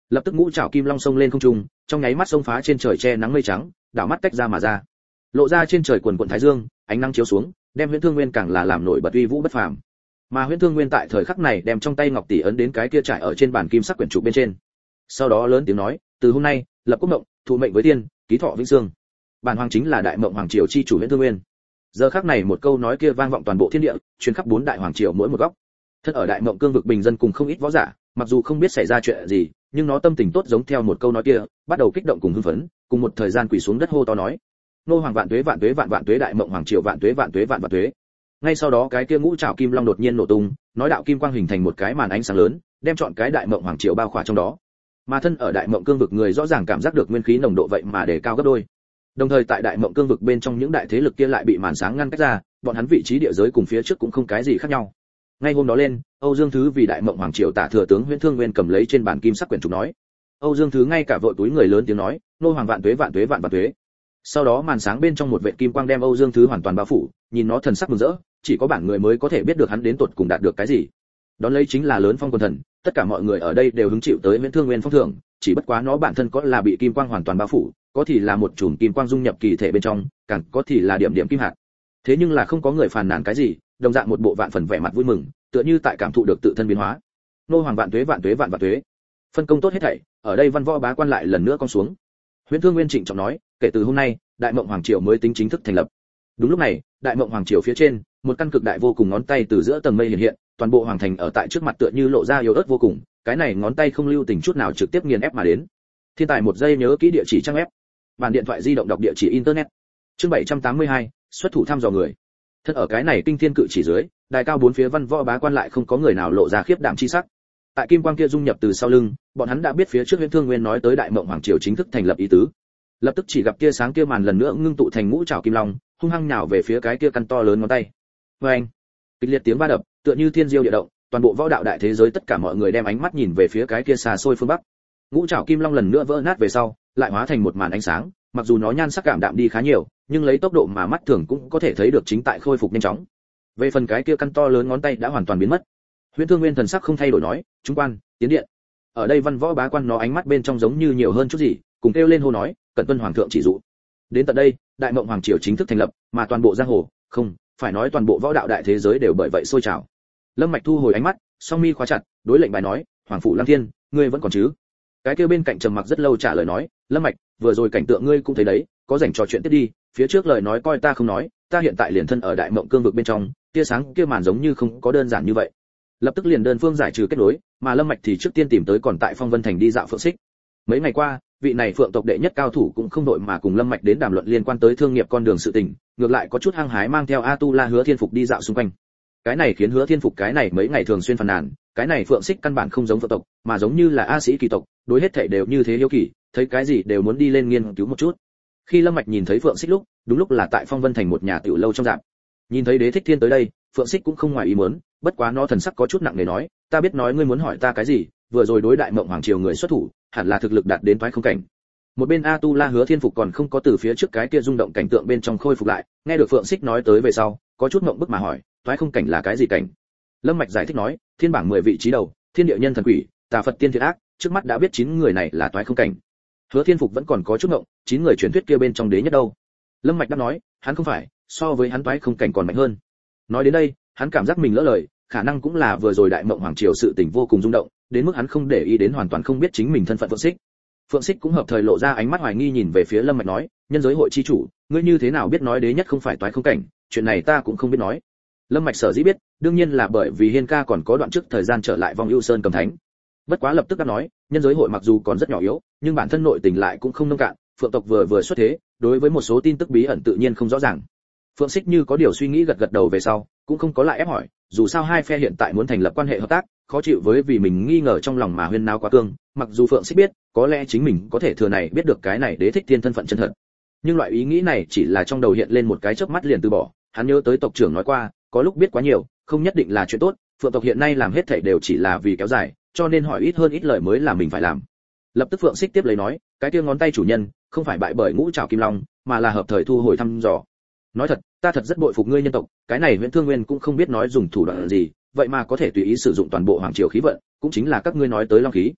Lập tức ngũ trảo kim long xông lên không trung, trong nháy mắt xông phá trên trời che nắng mây trắng, đảo mắt tách ra mà ra. Lộ ra trên trời quần quần thái dương, ánh nắng chiếu xuống, đem Huyễn Thương Nguyên càng là làm nổi bật uy vũ bất phàm. Mà Huyễn Thương Nguyên tại thời khắc này đem trong tay ngọc tỷ ấn đến cái kia trải ở trên bàn kim sắc quyển trục bên trên. Sau đó lớn tiếng nói, từ hôm nay, lập quốc mộng, thụ mệnh với tiên, ký thọ vĩnh xương. Bản hoàng chính là đại mộng hoàng triều chi chủ Huyễn Thương Nguyên. Giờ khắc này một câu nói kia vang vọng toàn bộ thiên địa, truyền khắp 4 đại hoàng triều mỗi một góc. Thân ở đại mộng cương vực bình dân cùng không ít võ giả, mặc dù không biết xảy ra chuyện gì, nhưng nó tâm tình tốt giống theo một câu nói kia, bắt đầu kích động cùng hưng phấn, cùng một thời gian quỳ xuống đất hô to nói: nô hoàng vạn tuế vạn tuế vạn vạn tuế, đại mộng hoàng triều vạn tuế vạn tuế vạn vạn tuế. Ngay sau đó cái kia ngũ trảo kim long đột nhiên nổ tung, nói đạo kim quang hình thành một cái màn ánh sáng lớn, đem trọn cái đại mộng hoàng triều bao khỏa trong đó. Mà thân ở đại mộng cương vực người rõ ràng cảm giác được nguyên khí nồng độ vậy mà để cao gấp đôi. Đồng thời tại đại mộng cương vực bên trong những đại thế lực kia lại bị màn sáng ngăn cách ra, bọn hắn vị trí địa giới cùng phía trước cũng không cái gì khác nhau. Ngay hôm đó lên, Âu Dương Thứ vì đại mộng hoàng triều tả thừa tướng Huyễn Thương Nguyên cầm lấy trên bàn kim sắc quyển trục nói. Âu Dương Thứ ngay cả vội túi người lớn tiếng nói, nô hoàng vạn tuế vạn tuế vạn vạn tuế. Sau đó màn sáng bên trong một vệt kim quang đem Âu Dương Thứ hoàn toàn bao phủ, nhìn nó thần sắc mừng rỡ, chỉ có bản người mới có thể biết được hắn đến tuột cùng đạt được cái gì. Đón lấy chính là lớn phong quần thần, tất cả mọi người ở đây đều hứng chịu tới Huyễn Thương Nguyên phong thưởng, chỉ bất quá nó bản thân có là bị kim quang hoàn toàn bao phủ, có thì là một chùm kim quang dung nhập kỳ thể bên trong, càng có thì là điểm điểm kim hạt. Thế nhưng là không có người phàn nàn cái gì, đồng dạng một bộ vạn phần vẻ mặt vui mừng, tựa như tại cảm thụ được tự thân biến hóa. Nô hoàng vạn tuế vạn tuế vạn vạn tuế. Phân công tốt hết thảy, ở đây văn võ bá quan lại lần nữa con xuống. Huyễn Thương Nguyên trịnh trọng nói, kể từ hôm nay, đại mộng hoàng triều mới tính chính thức thành lập. Đúng lúc này, đại mộng hoàng triều phía trên, một căn cực đại vô cùng ngón tay từ giữa tầng mây hiện hiện, toàn bộ hoàng thành ở tại trước mặt tựa như lộ ra yếu ớt vô cùng, cái này ngón tay không lưu tình chút nào trực tiếp nghiền ép mà đến. Thiên tài một giây nhớ kỹ địa chỉ trang web. Bản điện thoại di động đọc địa chỉ internet. Chương 782, xuất thủ thăm dò người. Thân ở cái này kinh thiên cự chỉ dưới, đài cao bốn phía văn võ bá quan lại không có người nào lộ ra khiếp đảm chi sắc. Tại kim quang kia dung nhập từ sau lưng, bọn hắn đã biết phía trước Huyễn Thương Nguyên nói tới đại mộng hoàng triều chính thức thành lập ý tứ. Lập tức chỉ gặp tia sáng kia màn lần nữa ngưng tụ thành ngũ trảo kim long, hung hăng nhào về phía cái kia căn to lớn ngón tay. Oeng! Kịch liệt tiếng va đập, tựa như thiên diêu địa động, toàn bộ võ đạo đại thế giới tất cả mọi người đem ánh mắt nhìn về phía cái kia xa xôi phương bắc. Ngũ trảo kim long lần nữa vỡ nát về sau, lại hóa thành một màn ánh sáng, mặc dù nó nhan sắc cảm đạm đi khá nhiều, nhưng lấy tốc độ mà mắt thường cũng có thể thấy được chính tại khôi phục nhanh chóng. Về phần cái kia căn to lớn ngón tay đã hoàn toàn biến mất. Huyễn Thương Nguyên thần sắc không thay đổi nói, "Trung quan, tiến điện." Ở đây văn võ bá quan nó ánh mắt bên trong giống như nhiều hơn chút gì, cùng kêu lên hô nói, "Cẩn tuân hoàng thượng chỉ dụ." Đến tận đây, đại mộng hoàng triều chính thức thành lập, mà toàn bộ giang hồ, không, phải nói toàn bộ võ đạo đại thế giới đều bởi vậy sôi trào. Lâm Mạch thu hồi ánh mắt, song mi khóa chặt, đối lệnh bài nói, "Hoàng phủ Lăng Thiên, ngươi vẫn còn chứ?" Cái kia bên cạnh trầm mặc rất lâu trả lời nói, "Lâm Mạch, vừa rồi cảnh tượng ngươi cũng thấy đấy, có rảnh trò chuyện tiếp đi, phía trước lời nói coi ta không nói, ta hiện tại liền thân ở đại mộng cương vực bên trong, tia sáng kia màn giống như không có đơn giản như vậy." Lập tức liền đơn phương giải trừ kết nối, mà Lâm Mạch thì trước tiên tìm tới còn tại Phong Vân Thành đi dạo Phượng Xích. Mấy ngày qua, vị này Phượng tộc đệ nhất cao thủ cũng không đội mà cùng Lâm Mạch đến đàm luận liên quan tới thương nghiệp con đường sự tình, ngược lại có chút hăng hái mang theo A Tu La Hứa Thiên Phục đi dạo xung quanh. Cái này khiến Hứa Thiên Phục cái này mấy ngày thường xuyên phàn nàn, cái này Phượng Xích căn bản không giống Phượng tộc, mà giống như là A Sĩ kỳ tộc, đối hết thảy đều như thế hiếu kỳ, thấy cái gì đều muốn đi lên nghiên cứu một chút. Khi Lâm Mạch nhìn thấy Phượng Xích lúc, đúng lúc là tại Phong Vân Thành một nhà tiểu lâu trong rạp. Nhìn thấy Đế Thích Thiên tới đây, Phượng Xích cũng không ngoài ý muốn, bất quá nó thần sắc có chút nặng nề nói, "Ta biết nói ngươi muốn hỏi ta cái gì, vừa rồi đối đại mộng hoàng triều người xuất thủ, hẳn là thực lực đạt đến toái không cảnh." Một bên A Tu La Hứa Thiên Phục còn không có từ phía trước cái kia rung động cảnh tượng bên trong khôi phục lại, nghe được Phượng Xích nói tới về sau, có chút ngượng bức mà hỏi, "Toái không cảnh là cái gì cảnh?" Lâm Mạch giải thích nói, "Thiên bảng 10 vị trí đầu, thiên địa nhân thần quỷ, tà Phật tiên thiện ác, trước mắt đã biết 9 người này là toái không cảnh." Hứa Thiên Phục vẫn còn có chút ngượng, 9 người truyền thuyết kia bên trong đế nhất đâu? Lâm Mạch đáp nói, "Hắn không phải, so với hắn toái không cảnh còn mạnh hơn." Nói đến đây, hắn cảm giác mình lỡ lời, khả năng cũng là vừa rồi đại mộng hoàng triều sự tình vô cùng rung động, đến mức hắn không để ý đến hoàn toàn không biết chính mình thân phận Phượng Xích. Phượng Xích cũng hợp thời lộ ra ánh mắt hoài nghi nhìn về phía Lâm Mạch nói, "Nhân giới hội chi chủ, ngươi như thế nào biết nói đế nhất không phải toái không cảnh, chuyện này ta cũng không biết nói." Lâm Mạch sở dĩ biết, đương nhiên là bởi vì Hiên ca còn có đoạn trước thời gian trở lại Vong Ưu Sơn cầm thánh. Bất quá lập tức đã nói, nhân giới hội mặc dù còn rất nhỏ yếu, nhưng bản thân nội tình lại cũng không nông cạn, Phượng tộc vừa xuất thế, đối với một số tin tức bí ẩn tự nhiên không rõ ràng. Phượng Xích như có điều suy nghĩ gật gật đầu về sau, cũng không có lại ép hỏi, dù sao hai phe hiện tại muốn thành lập quan hệ hợp tác, khó chịu với vì mình nghi ngờ trong lòng mà huyên náo quá cương, mặc dù Phượng Xích biết, có lẽ chính mình có thể thừa này biết được cái này Đế Thích Thiên thân phận chân thật. Nhưng loại ý nghĩ này chỉ là trong đầu hiện lên một cái chớp mắt liền từ bỏ, hắn nhớ tới tộc trưởng nói qua, có lúc biết quá nhiều, không nhất định là chuyện tốt, Phượng tộc hiện nay làm hết thảy đều chỉ là vì kéo dài, cho nên hỏi ít hơn ít lời mới là mình phải làm. Lập tức Phượng Xích tiếp lấy nói, cái kia ngón tay chủ nhân, không phải bại bởi ngũ trảo kim long, mà là hợp thời thu hồi thăm dò. Nói thật, ta thật rất bội phục ngươi nhân tộc, cái này Huyễn Thương Nguyên cũng không biết nói dùng thủ đoạn gì, vậy mà có thể tùy ý sử dụng toàn bộ hoàng triều khí vận, cũng chính là các ngươi nói tới long khí.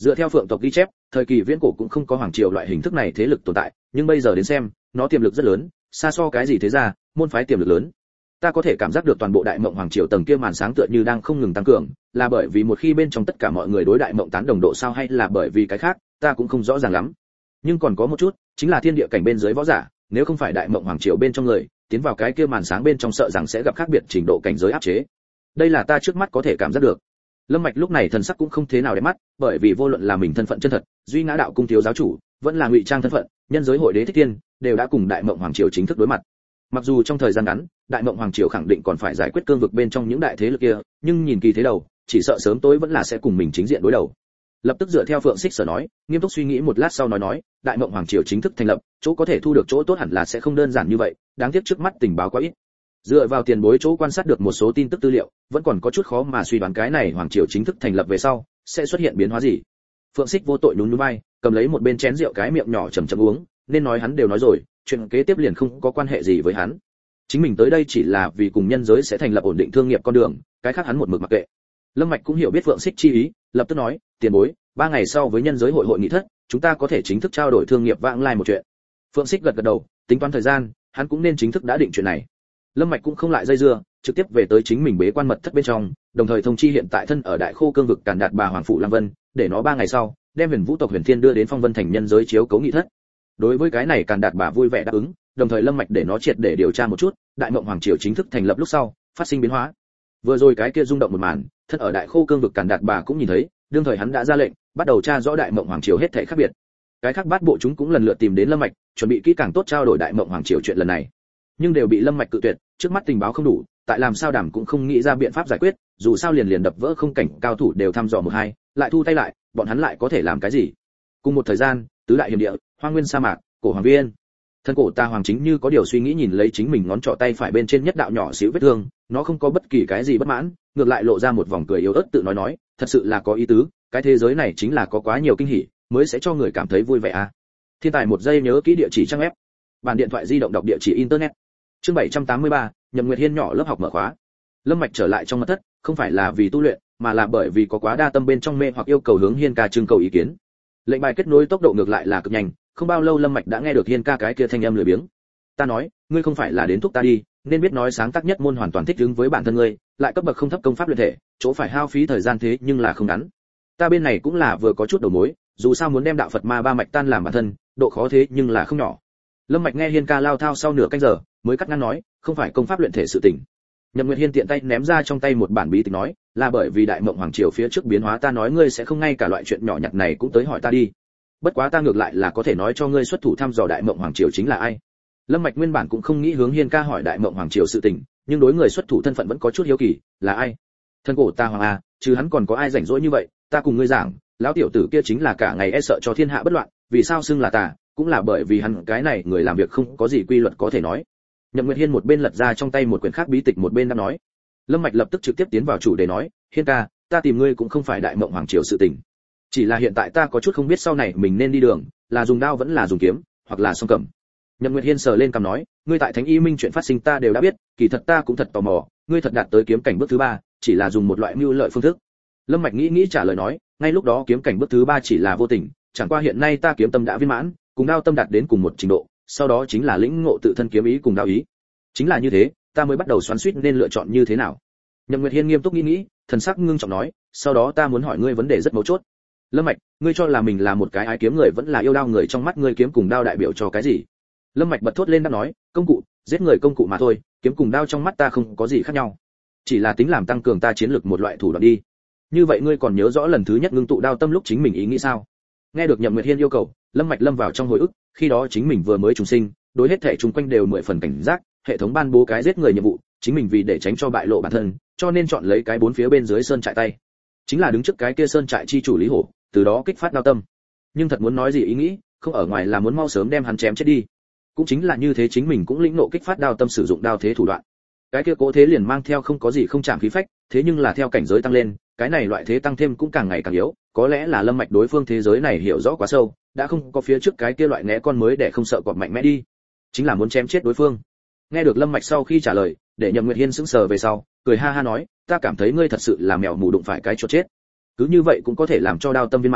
Dựa theo Phượng tộc ghi chép, thời kỳ viễn cổ cũng không có hoàng triều loại hình thức này thế lực tồn tại, nhưng bây giờ đến xem, nó tiềm lực rất lớn, xa so cái gì thế gia, môn phái tiềm lực lớn. Ta có thể cảm giác được toàn bộ Đại Mộng Hoàng triều tầng kia màn sáng tựa như đang không ngừng tăng cường, là bởi vì một khi bên trong tất cả mọi người đối Đại Mộng tán đồng độ sao hay là bởi vì cái khác, ta cũng không rõ ràng lắm. Nhưng còn có một chút, chính là thiên địa cảnh bên dưới võ giả, nếu không phải Đại Mộng Hoàng triều bên trong người, tiến vào cái kia màn sáng bên trong sợ rằng sẽ gặp khác biệt trình độ cảnh giới áp chế. Đây là ta trước mắt có thể cảm giác được. Lâm Mạch lúc này thần sắc cũng không thế nào đẹp mắt, bởi vì vô luận là mình thân phận chân thật, Duy Ngã đạo cung thiếu giáo chủ, vẫn là ngụy trang thân phận, nhân giới hội đế thích tiên, đều đã cùng Đại Mộng Hoàng triều chính thức đối mặt. Mặc dù trong thời gian ngắn, Đại Mộng Hoàng triều khẳng định còn phải giải quyết cương vực bên trong những đại thế lực kia, nhưng nhìn kỳ thế đầu, chỉ sợ sớm tối vẫn là sẽ cùng mình chính diện đối đầu. Lập tức dựa theo Phượng Xích sở nói, nghiêm túc suy nghĩ một lát sau nói, Đại Mộng Hoàng triều chính thức thành lập, chỗ có thể thu được chỗ tốt hẳn là sẽ không đơn giản như vậy, đáng tiếc trước mắt tình báo quá ít. Dựa vào tiền bối chỗ quan sát được một số tin tức tư liệu, vẫn còn có chút khó mà suy đoán cái này hoàng triều chính thức thành lập về sau sẽ xuất hiện biến hóa gì. Phượng Xích vô tội nhún nhún vai, cầm lấy một bên chén rượu cái miệng nhỏ chậm chậm uống, nên nói hắn đều nói rồi, chuyện kế tiếp liền không có quan hệ gì với hắn. Chính mình tới đây chỉ là vì cùng nhân giới sẽ thành lập ổn định thương nghiệp con đường, cái khác hắn một mực mặc kệ. Lâm Mạch cũng hiểu biết Phượng Xích chi ý, lập tức nói, tiền bối, 3 ngày sau với nhân giới hội nghị thất, chúng ta có thể chính thức trao đổi thương nghiệp vãng lai một chuyện. Phượng Xích gật gật đầu, tính toán thời gian, hắn cũng nên chính thức đã định chuyện này. Lâm Mạch cũng không lại dây dưa, trực tiếp về tới chính mình bế quan mật thất bên trong, đồng thời thông chi hiện tại thân ở Đại Khô cương vực Càn Đạt bà hoàng phụ Lăng Vân, để nó 3 ngày sau đem Huyền Vũ tộc Huyền Thiên đưa đến Phong Vân thành nhân giới chiếu cấu nghị thất. Đối với cái này Càn Đạt bà vui vẻ đáp ứng, đồng thời Lâm Mạch để nó triệt để điều tra một chút, Đại Mộng Hoàng triều chính thức thành lập lúc sau, phát sinh biến hóa. Vừa rồi cái kia rung động một màn, thân ở Đại Khô cương vực Càn Đạt bà cũng nhìn thấy, đương thời hắn đã ra lệnh, bắt đầu tra rõ Đại Mộng Hoàng triều hết thảy khác biệt. Cái khác bát bộ chúng cũng lần lượt tìm đến Lâm Mạch, chuẩn bị kỹ càng tốt trao đổi Đại Mộng Hoàng triều chuyện lần này. Nhưng đều bị Lâm Mạch cự tuyệt, trước mắt tình báo không đủ, tại làm sao đảm cũng không nghĩ ra biện pháp giải quyết, dù sao liền đập vỡ không cảnh cao thủ đều thăm dò một hai, lại thu tay lại, bọn hắn lại có thể làm cái gì? Cùng một thời gian, tứ đại hiểm địa, Hoang Nguyên sa mạc, Cổ Hoàng Viên. Thân cổ ta hoàng chính như có điều suy nghĩ nhìn lấy chính mình ngón trỏ tay phải bên trên nhất đạo nhỏ xíu vết thương, nó không có bất kỳ cái gì bất mãn, ngược lại lộ ra một vòng cười yếu ớt tự nói, thật sự là có ý tứ, cái thế giới này chính là có quá nhiều kinh hỉ, mới sẽ cho người cảm thấy vui vẻ a. Thiên tài một giây nhớ kỹ địa chỉ trang web. Bản điện thoại di động đọc địa chỉ internet. Chương 783, Nhậm Nguyệt Hiên nhỏ lớp học mở khóa. Lâm Mạch trở lại trong mật thất, không phải là vì tu luyện, mà là bởi vì có quá đa tâm bên trong mê hoặc yêu cầu hướng Hiên ca trưng cầu ý kiến. Lệnh bài kết nối tốc độ ngược lại là cực nhanh, không bao lâu Lâm Mạch đã nghe được Hiên ca cái kia thanh âm lười biếng. Ta nói, ngươi không phải là đến thúc ta đi, nên biết nói sáng tác nhất môn hoàn toàn thích ứng với bản thân ngươi, lại cấp bậc không thấp công pháp luyện thể, chỗ phải hao phí thời gian thế nhưng là không ngắn. Ta bên này cũng là vừa có chút đầu mối, dù sao muốn đem đạo Phật ma ba mạch tan làm bản thân, độ khó thế nhưng là không nhỏ. Lâm Mạch nghe Hiên ca lao thao sau nửa canh giờ, mới cắt ngang nói, không phải công pháp luyện thể sự tình. Nhậm Nguyệt Hiên tiện tay ném ra trong tay một bản bí tịch nói, là bởi vì Đại Mộng Hoàng triều phía trước biến hóa ta nói ngươi sẽ không ngay cả loại chuyện nhỏ nhặt này cũng tới hỏi ta đi. Bất quá ta ngược lại là có thể nói cho ngươi xuất thủ thăm dò Đại Mộng Hoàng triều chính là ai. Lâm Mạch nguyên bản cũng không nghĩ hướng Hiên ca hỏi Đại Mộng Hoàng triều sự tình, nhưng đối người xuất thủ thân phận vẫn có chút hiếu kỳ, là ai? Thân cổ ta hoàng a, chứ hắn còn có ai rảnh rỗi như vậy, ta cùng ngươi giảng, lão tiểu tử kia chính là cả ngày e sợ cho thiên hạ bất loạn, vì sao xưng là ta, cũng là bởi vì hắn cái này người làm việc không có gì quy luật có thể nói. Nhậm Nguyệt Hiên một bên lật ra trong tay một quyển khác bí tịch một bên đang nói. Lâm Mạch lập tức trực tiếp tiến vào chủ đề nói, Hiên ca, ta tìm ngươi cũng không phải Đại Mộng Hoàng triều sự tình, chỉ là hiện tại ta có chút không biết sau này mình nên đi đường, là dùng đao vẫn là dùng kiếm, hoặc là song cầm. Nhậm Nguyệt Hiên sờ lên cằm nói, ngươi tại Thánh Y Minh chuyện phát sinh ta đều đã biết, kỳ thật ta cũng thật tò mò, ngươi thật đạt tới kiếm cảnh bước thứ 3, chỉ là dùng một loại mưu lợi phương thức. Lâm Mạch nghĩ trả lời nói, ngay lúc đó kiếm cảnh bước thứ 3 chỉ là vô tình, chẳng qua hiện nay ta kiếm tâm đã viên mãn, cùng đao tâm đạt đến cùng một trình độ, sau đó chính là lĩnh ngộ tự thân kiếm ý cùng đao ý. Chính là như thế, ta mới bắt đầu xoắn xuýt nên lựa chọn như thế nào. Nhậm Nguyệt Hiên nghiêm túc nghĩ, thần sắc ngưng trọng nói, sau đó ta muốn hỏi ngươi vấn đề rất mấu chốt. Lâm Mạch, ngươi cho là mình là một cái ái kiếm người vẫn là yêu đao người, trong mắt ngươi kiếm cùng đao đại biểu cho cái gì? Lâm Mạch bật thốt lên đáp nói, công cụ, giết người công cụ mà thôi, kiếm cùng đao trong mắt ta không có gì khác nhau, chỉ là tính làm tăng cường ta chiến lực một loại thủ đoạn đi. Như vậy ngươi còn nhớ rõ lần thứ nhất ngưng tụ đao tâm lúc chính mình ý nghĩ sao? Nghe được Nhậm Nguyệt Hiên yêu cầu, Lâm Mạch lâm vào trong hồi ức, khi đó chính mình vừa mới trùng sinh, đối hết thảy xung quanh đều 10 phần cảnh giác, hệ thống ban bố cái giết người nhiệm vụ, chính mình vì để tránh cho bại lộ bản thân, cho nên chọn lấy cái bốn phía bên dưới sơn trại tay. Chính là đứng trước cái kia sơn trại chi chủ Lý Hổ, từ đó kích phát đao tâm. Nhưng thật muốn nói gì ý nghĩ, không ở ngoài là muốn mau sớm đem hắn chém chết đi. Cũng chính là như thế chính mình cũng lĩnh ngộ kích phát đao tâm sử dụng đao thế thủ đoạn. Cái kia cố thế liền mang theo không có gì không chạm khí phách, thế nhưng là theo cảnh giới tăng lên, cái này loại thế tăng thêm cũng càng ngày càng yếu, có lẽ là Lâm Mạch đối phương thế giới này hiểu rõ quá sâu, đã không có phía trước cái kia loại né con mới để không sợ cọp mạnh mẽ đi, chính là muốn chém chết đối phương. Nghe được Lâm Mạch sau khi trả lời, để Nhậm Nguyệt Hiên sững sờ về sau, cười ha ha nói, ta cảm thấy ngươi thật sự là mèo mù đụng phải cái chuột chết. Cứ như vậy cũng có thể làm cho đao tâm viên mãn,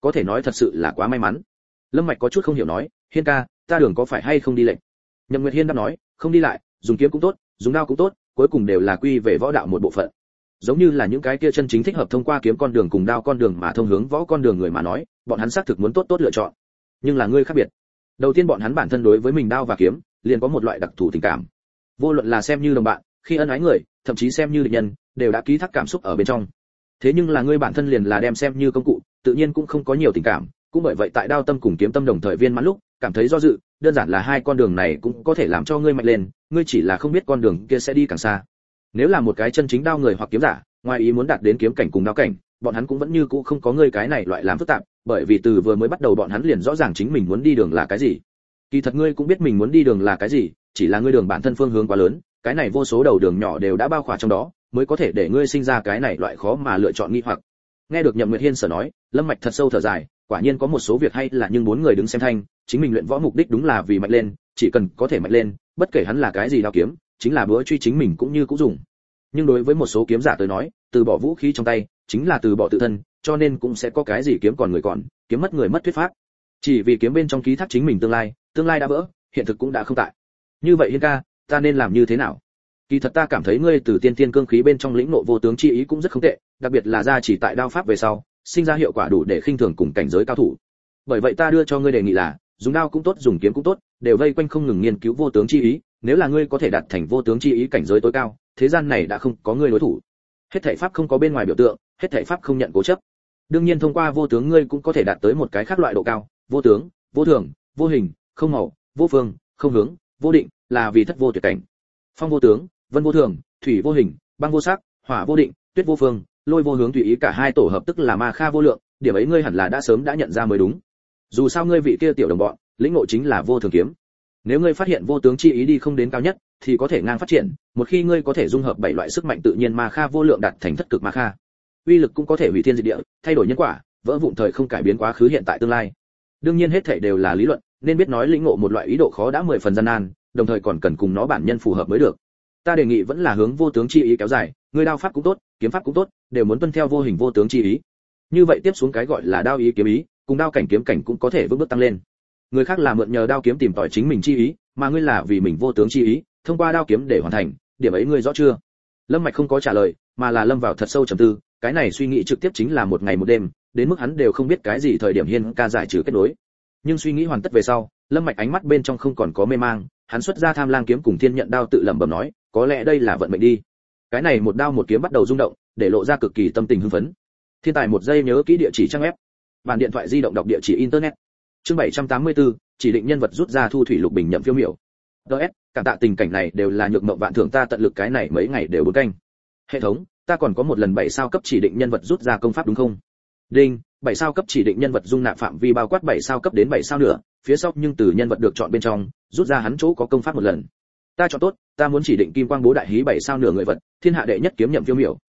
có thể nói thật sự là quá may mắn. Lâm Mạch có chút không hiểu nói, Hiên ca, ta đường có phải hay không đi lệnh? Nhậm Nguyệt Hiên đáp nói, không đi lại, dùng kiếm cũng tốt, dùng đao cũng tốt, cuối cùng đều là quy về võ đạo một bộ phận. Giống như là những cái kia chân chính thích hợp thông qua kiếm con đường cùng đao con đường mà thông hướng võ con đường người mà nói, bọn hắn xác thực muốn tốt tốt lựa chọn. Nhưng là ngươi khác biệt. Đầu tiên bọn hắn bản thân đối với mình đao và kiếm, liền có một loại đặc thù tình cảm. Vô luận là xem như đồng bạn, khi ân ái người, thậm chí xem như địch nhân, đều đã ký thác cảm xúc ở bên trong. Thế nhưng là ngươi bản thân liền là đem xem như công cụ, tự nhiên cũng không có nhiều tình cảm, cũng bởi vậy tại đao tâm cùng kiếm tâm đồng thời viên mãn lúc, cảm thấy do dự, đơn giản là hai con đường này cũng có thể làm cho ngươi mạnh lên, ngươi chỉ là không biết con đường kia sẽ đi càng xa. Nếu là một cái chân chính đao người hoặc kiếm giả, ngoài ý muốn đạt đến kiếm cảnh cùng đao cảnh, bọn hắn cũng vẫn như cũ không có ngươi cái này loại làm phức tạp, bởi vì từ vừa mới bắt đầu bọn hắn liền rõ ràng chính mình muốn đi đường là cái gì. Kỳ thật ngươi cũng biết mình muốn đi đường là cái gì, chỉ là ngươi đường bản thân phương hướng quá lớn, cái này vô số đầu đường nhỏ đều đã bao khỏa trong đó, mới có thể để ngươi sinh ra cái này loại khó mà lựa chọn nghi hoặc. Nghe được Nhậm Nguyệt Hiên sở nói, Lâm Mạch thật sâu thở dài, quả nhiên có một số việc hay là nhưng bốn người đứng xem thanh, chính mình luyện võ mục đích đúng là vì mạnh lên, chỉ cần có thể mạnh lên, bất kể hắn là cái gì đao kiếm, chính là búa truy chính mình cũng như cũng dùng. Nhưng đối với một số kiếm giả tới nói, từ bỏ vũ khí trong tay, chính là từ bỏ tự thân, cho nên cũng sẽ có cái gì kiếm còn người còn, kiếm mất người mất thuyết pháp. Chỉ vì kiếm bên trong ký thác chính mình tương lai đã vỡ, hiện thực cũng đã không tại. Như vậy Hiên ca, ta nên làm như thế nào? Kỳ thật ta cảm thấy ngươi từ tiên tiên cương khí bên trong lĩnh ngộ vô tướng chi ý cũng rất không tệ, đặc biệt là ra chỉ tại đao pháp về sau, sinh ra hiệu quả đủ để khinh thường cùng cảnh giới cao thủ. Bởi vậy ta đưa cho ngươi đề nghị là, dùng đao cũng tốt, dùng kiếm cũng tốt, đều vây quanh không ngừng nghiên cứu vô tướng chi ý, nếu là ngươi có thể đạt thành vô tướng chi ý cảnh giới tối cao, thế gian này đã không có ngươi đối thủ. Hết thảy pháp không có bên ngoài biểu tượng, hết thảy pháp không nhận cố chấp. Đương nhiên thông qua vô tướng ngươi cũng có thể đạt tới một cái khác loại độ cao, vô tướng, vô thường, vô hình, không màu, vô phương, không hướng, vô định, là vì thất vô tuyệt cảnh. Phong vô tướng, vân vô thường, thủy vô hình, băng vô sắc, hỏa vô định, tuyết vô phương, lôi vô hướng, tùy ý cả hai tổ hợp tức là ma kha vô lượng, điểm ấy ngươi hẳn là đã sớm đã nhận ra mới đúng. Dù sao ngươi vị kia tiểu đồng bọn, lĩnh ngộ chính là vô thường kiếm. Nếu ngươi phát hiện vô tướng chi ý đi không đến cao nhất, thì có thể ngang phát triển, một khi ngươi có thể dung hợp bảy loại sức mạnh tự nhiên ma kha vô lượng đạt thành thất cực ma kha. Uy lực cũng có thể hủy thiên diệt địa, thay đổi nhân quả, vỡ vụn thời không cải biến quá khứ hiện tại tương lai. Đương nhiên hết thảy đều là lý luận, nên biết nói lĩnh ngộ một loại ý độ khó đã 10 phần gian nan, đồng thời còn cần cùng nó bản nhân phù hợp mới được. Ta đề nghị vẫn là hướng vô tướng chi ý kéo dài, ngươi đao pháp cũng tốt, kiếm pháp cũng tốt, đều muốn tuân theo vô hình vô tướng chi ý. Như vậy tiếp xuống cái gọi là đao ý kiếm ý, cùng đao cảnh kiếm cảnh cũng có thể vững bước tăng lên. Người khác là mượn nhờ đao kiếm tìm tòi chính mình chi ý, mà ngươi là vì mình vô tướng chi ý, thông qua đao kiếm để hoàn thành, điểm ấy ngươi rõ chưa? Lâm Mạch không có trả lời, mà là lâm vào thật sâu trầm tư, cái này suy nghĩ trực tiếp chính là một ngày một đêm, đến mức hắn đều không biết cái gì thời điểm Hiên ca giải trừ kết nối. Nhưng suy nghĩ hoàn tất về sau, Lâm Mạch ánh mắt bên trong không còn có mê mang, hắn xuất ra Tham Lang kiếm cùng Thiên Nhận đao tự lẩm bẩm nói, có lẽ đây là vận mệnh đi. Cái này một đao một kiếm bắt đầu rung động, để lộ ra cực kỳ tâm tình hưng phấn. Thiên tài một giây nhớ kỹ địa chỉ trang web. Bản điện thoại di động đọc địa chỉ internet. Chương 784, chỉ định nhân vật rút ra thu thủy lục bình nhậm phiêu miểu. DS, cảm tạ tình cảnh này đều là nhược mộng vạn thưởng ta tận lực cái này mấy ngày đều bốn canh. Hệ thống, ta còn có một lần 7 sao cấp chỉ định nhân vật rút ra công pháp đúng không? Đinh, 7 sao cấp chỉ định nhân vật dung nạp phạm vi bao quát 7 sao cấp đến 7 sao nữa, phía sau nhưng từ nhân vật được chọn bên trong, rút ra hắn chỗ có công pháp một lần. Ta chọn tốt, ta muốn chỉ định kim quang bố đại hí 7 sao nửa người vật, thiên hạ đệ nhất kiếm nhậm phiêu miểu,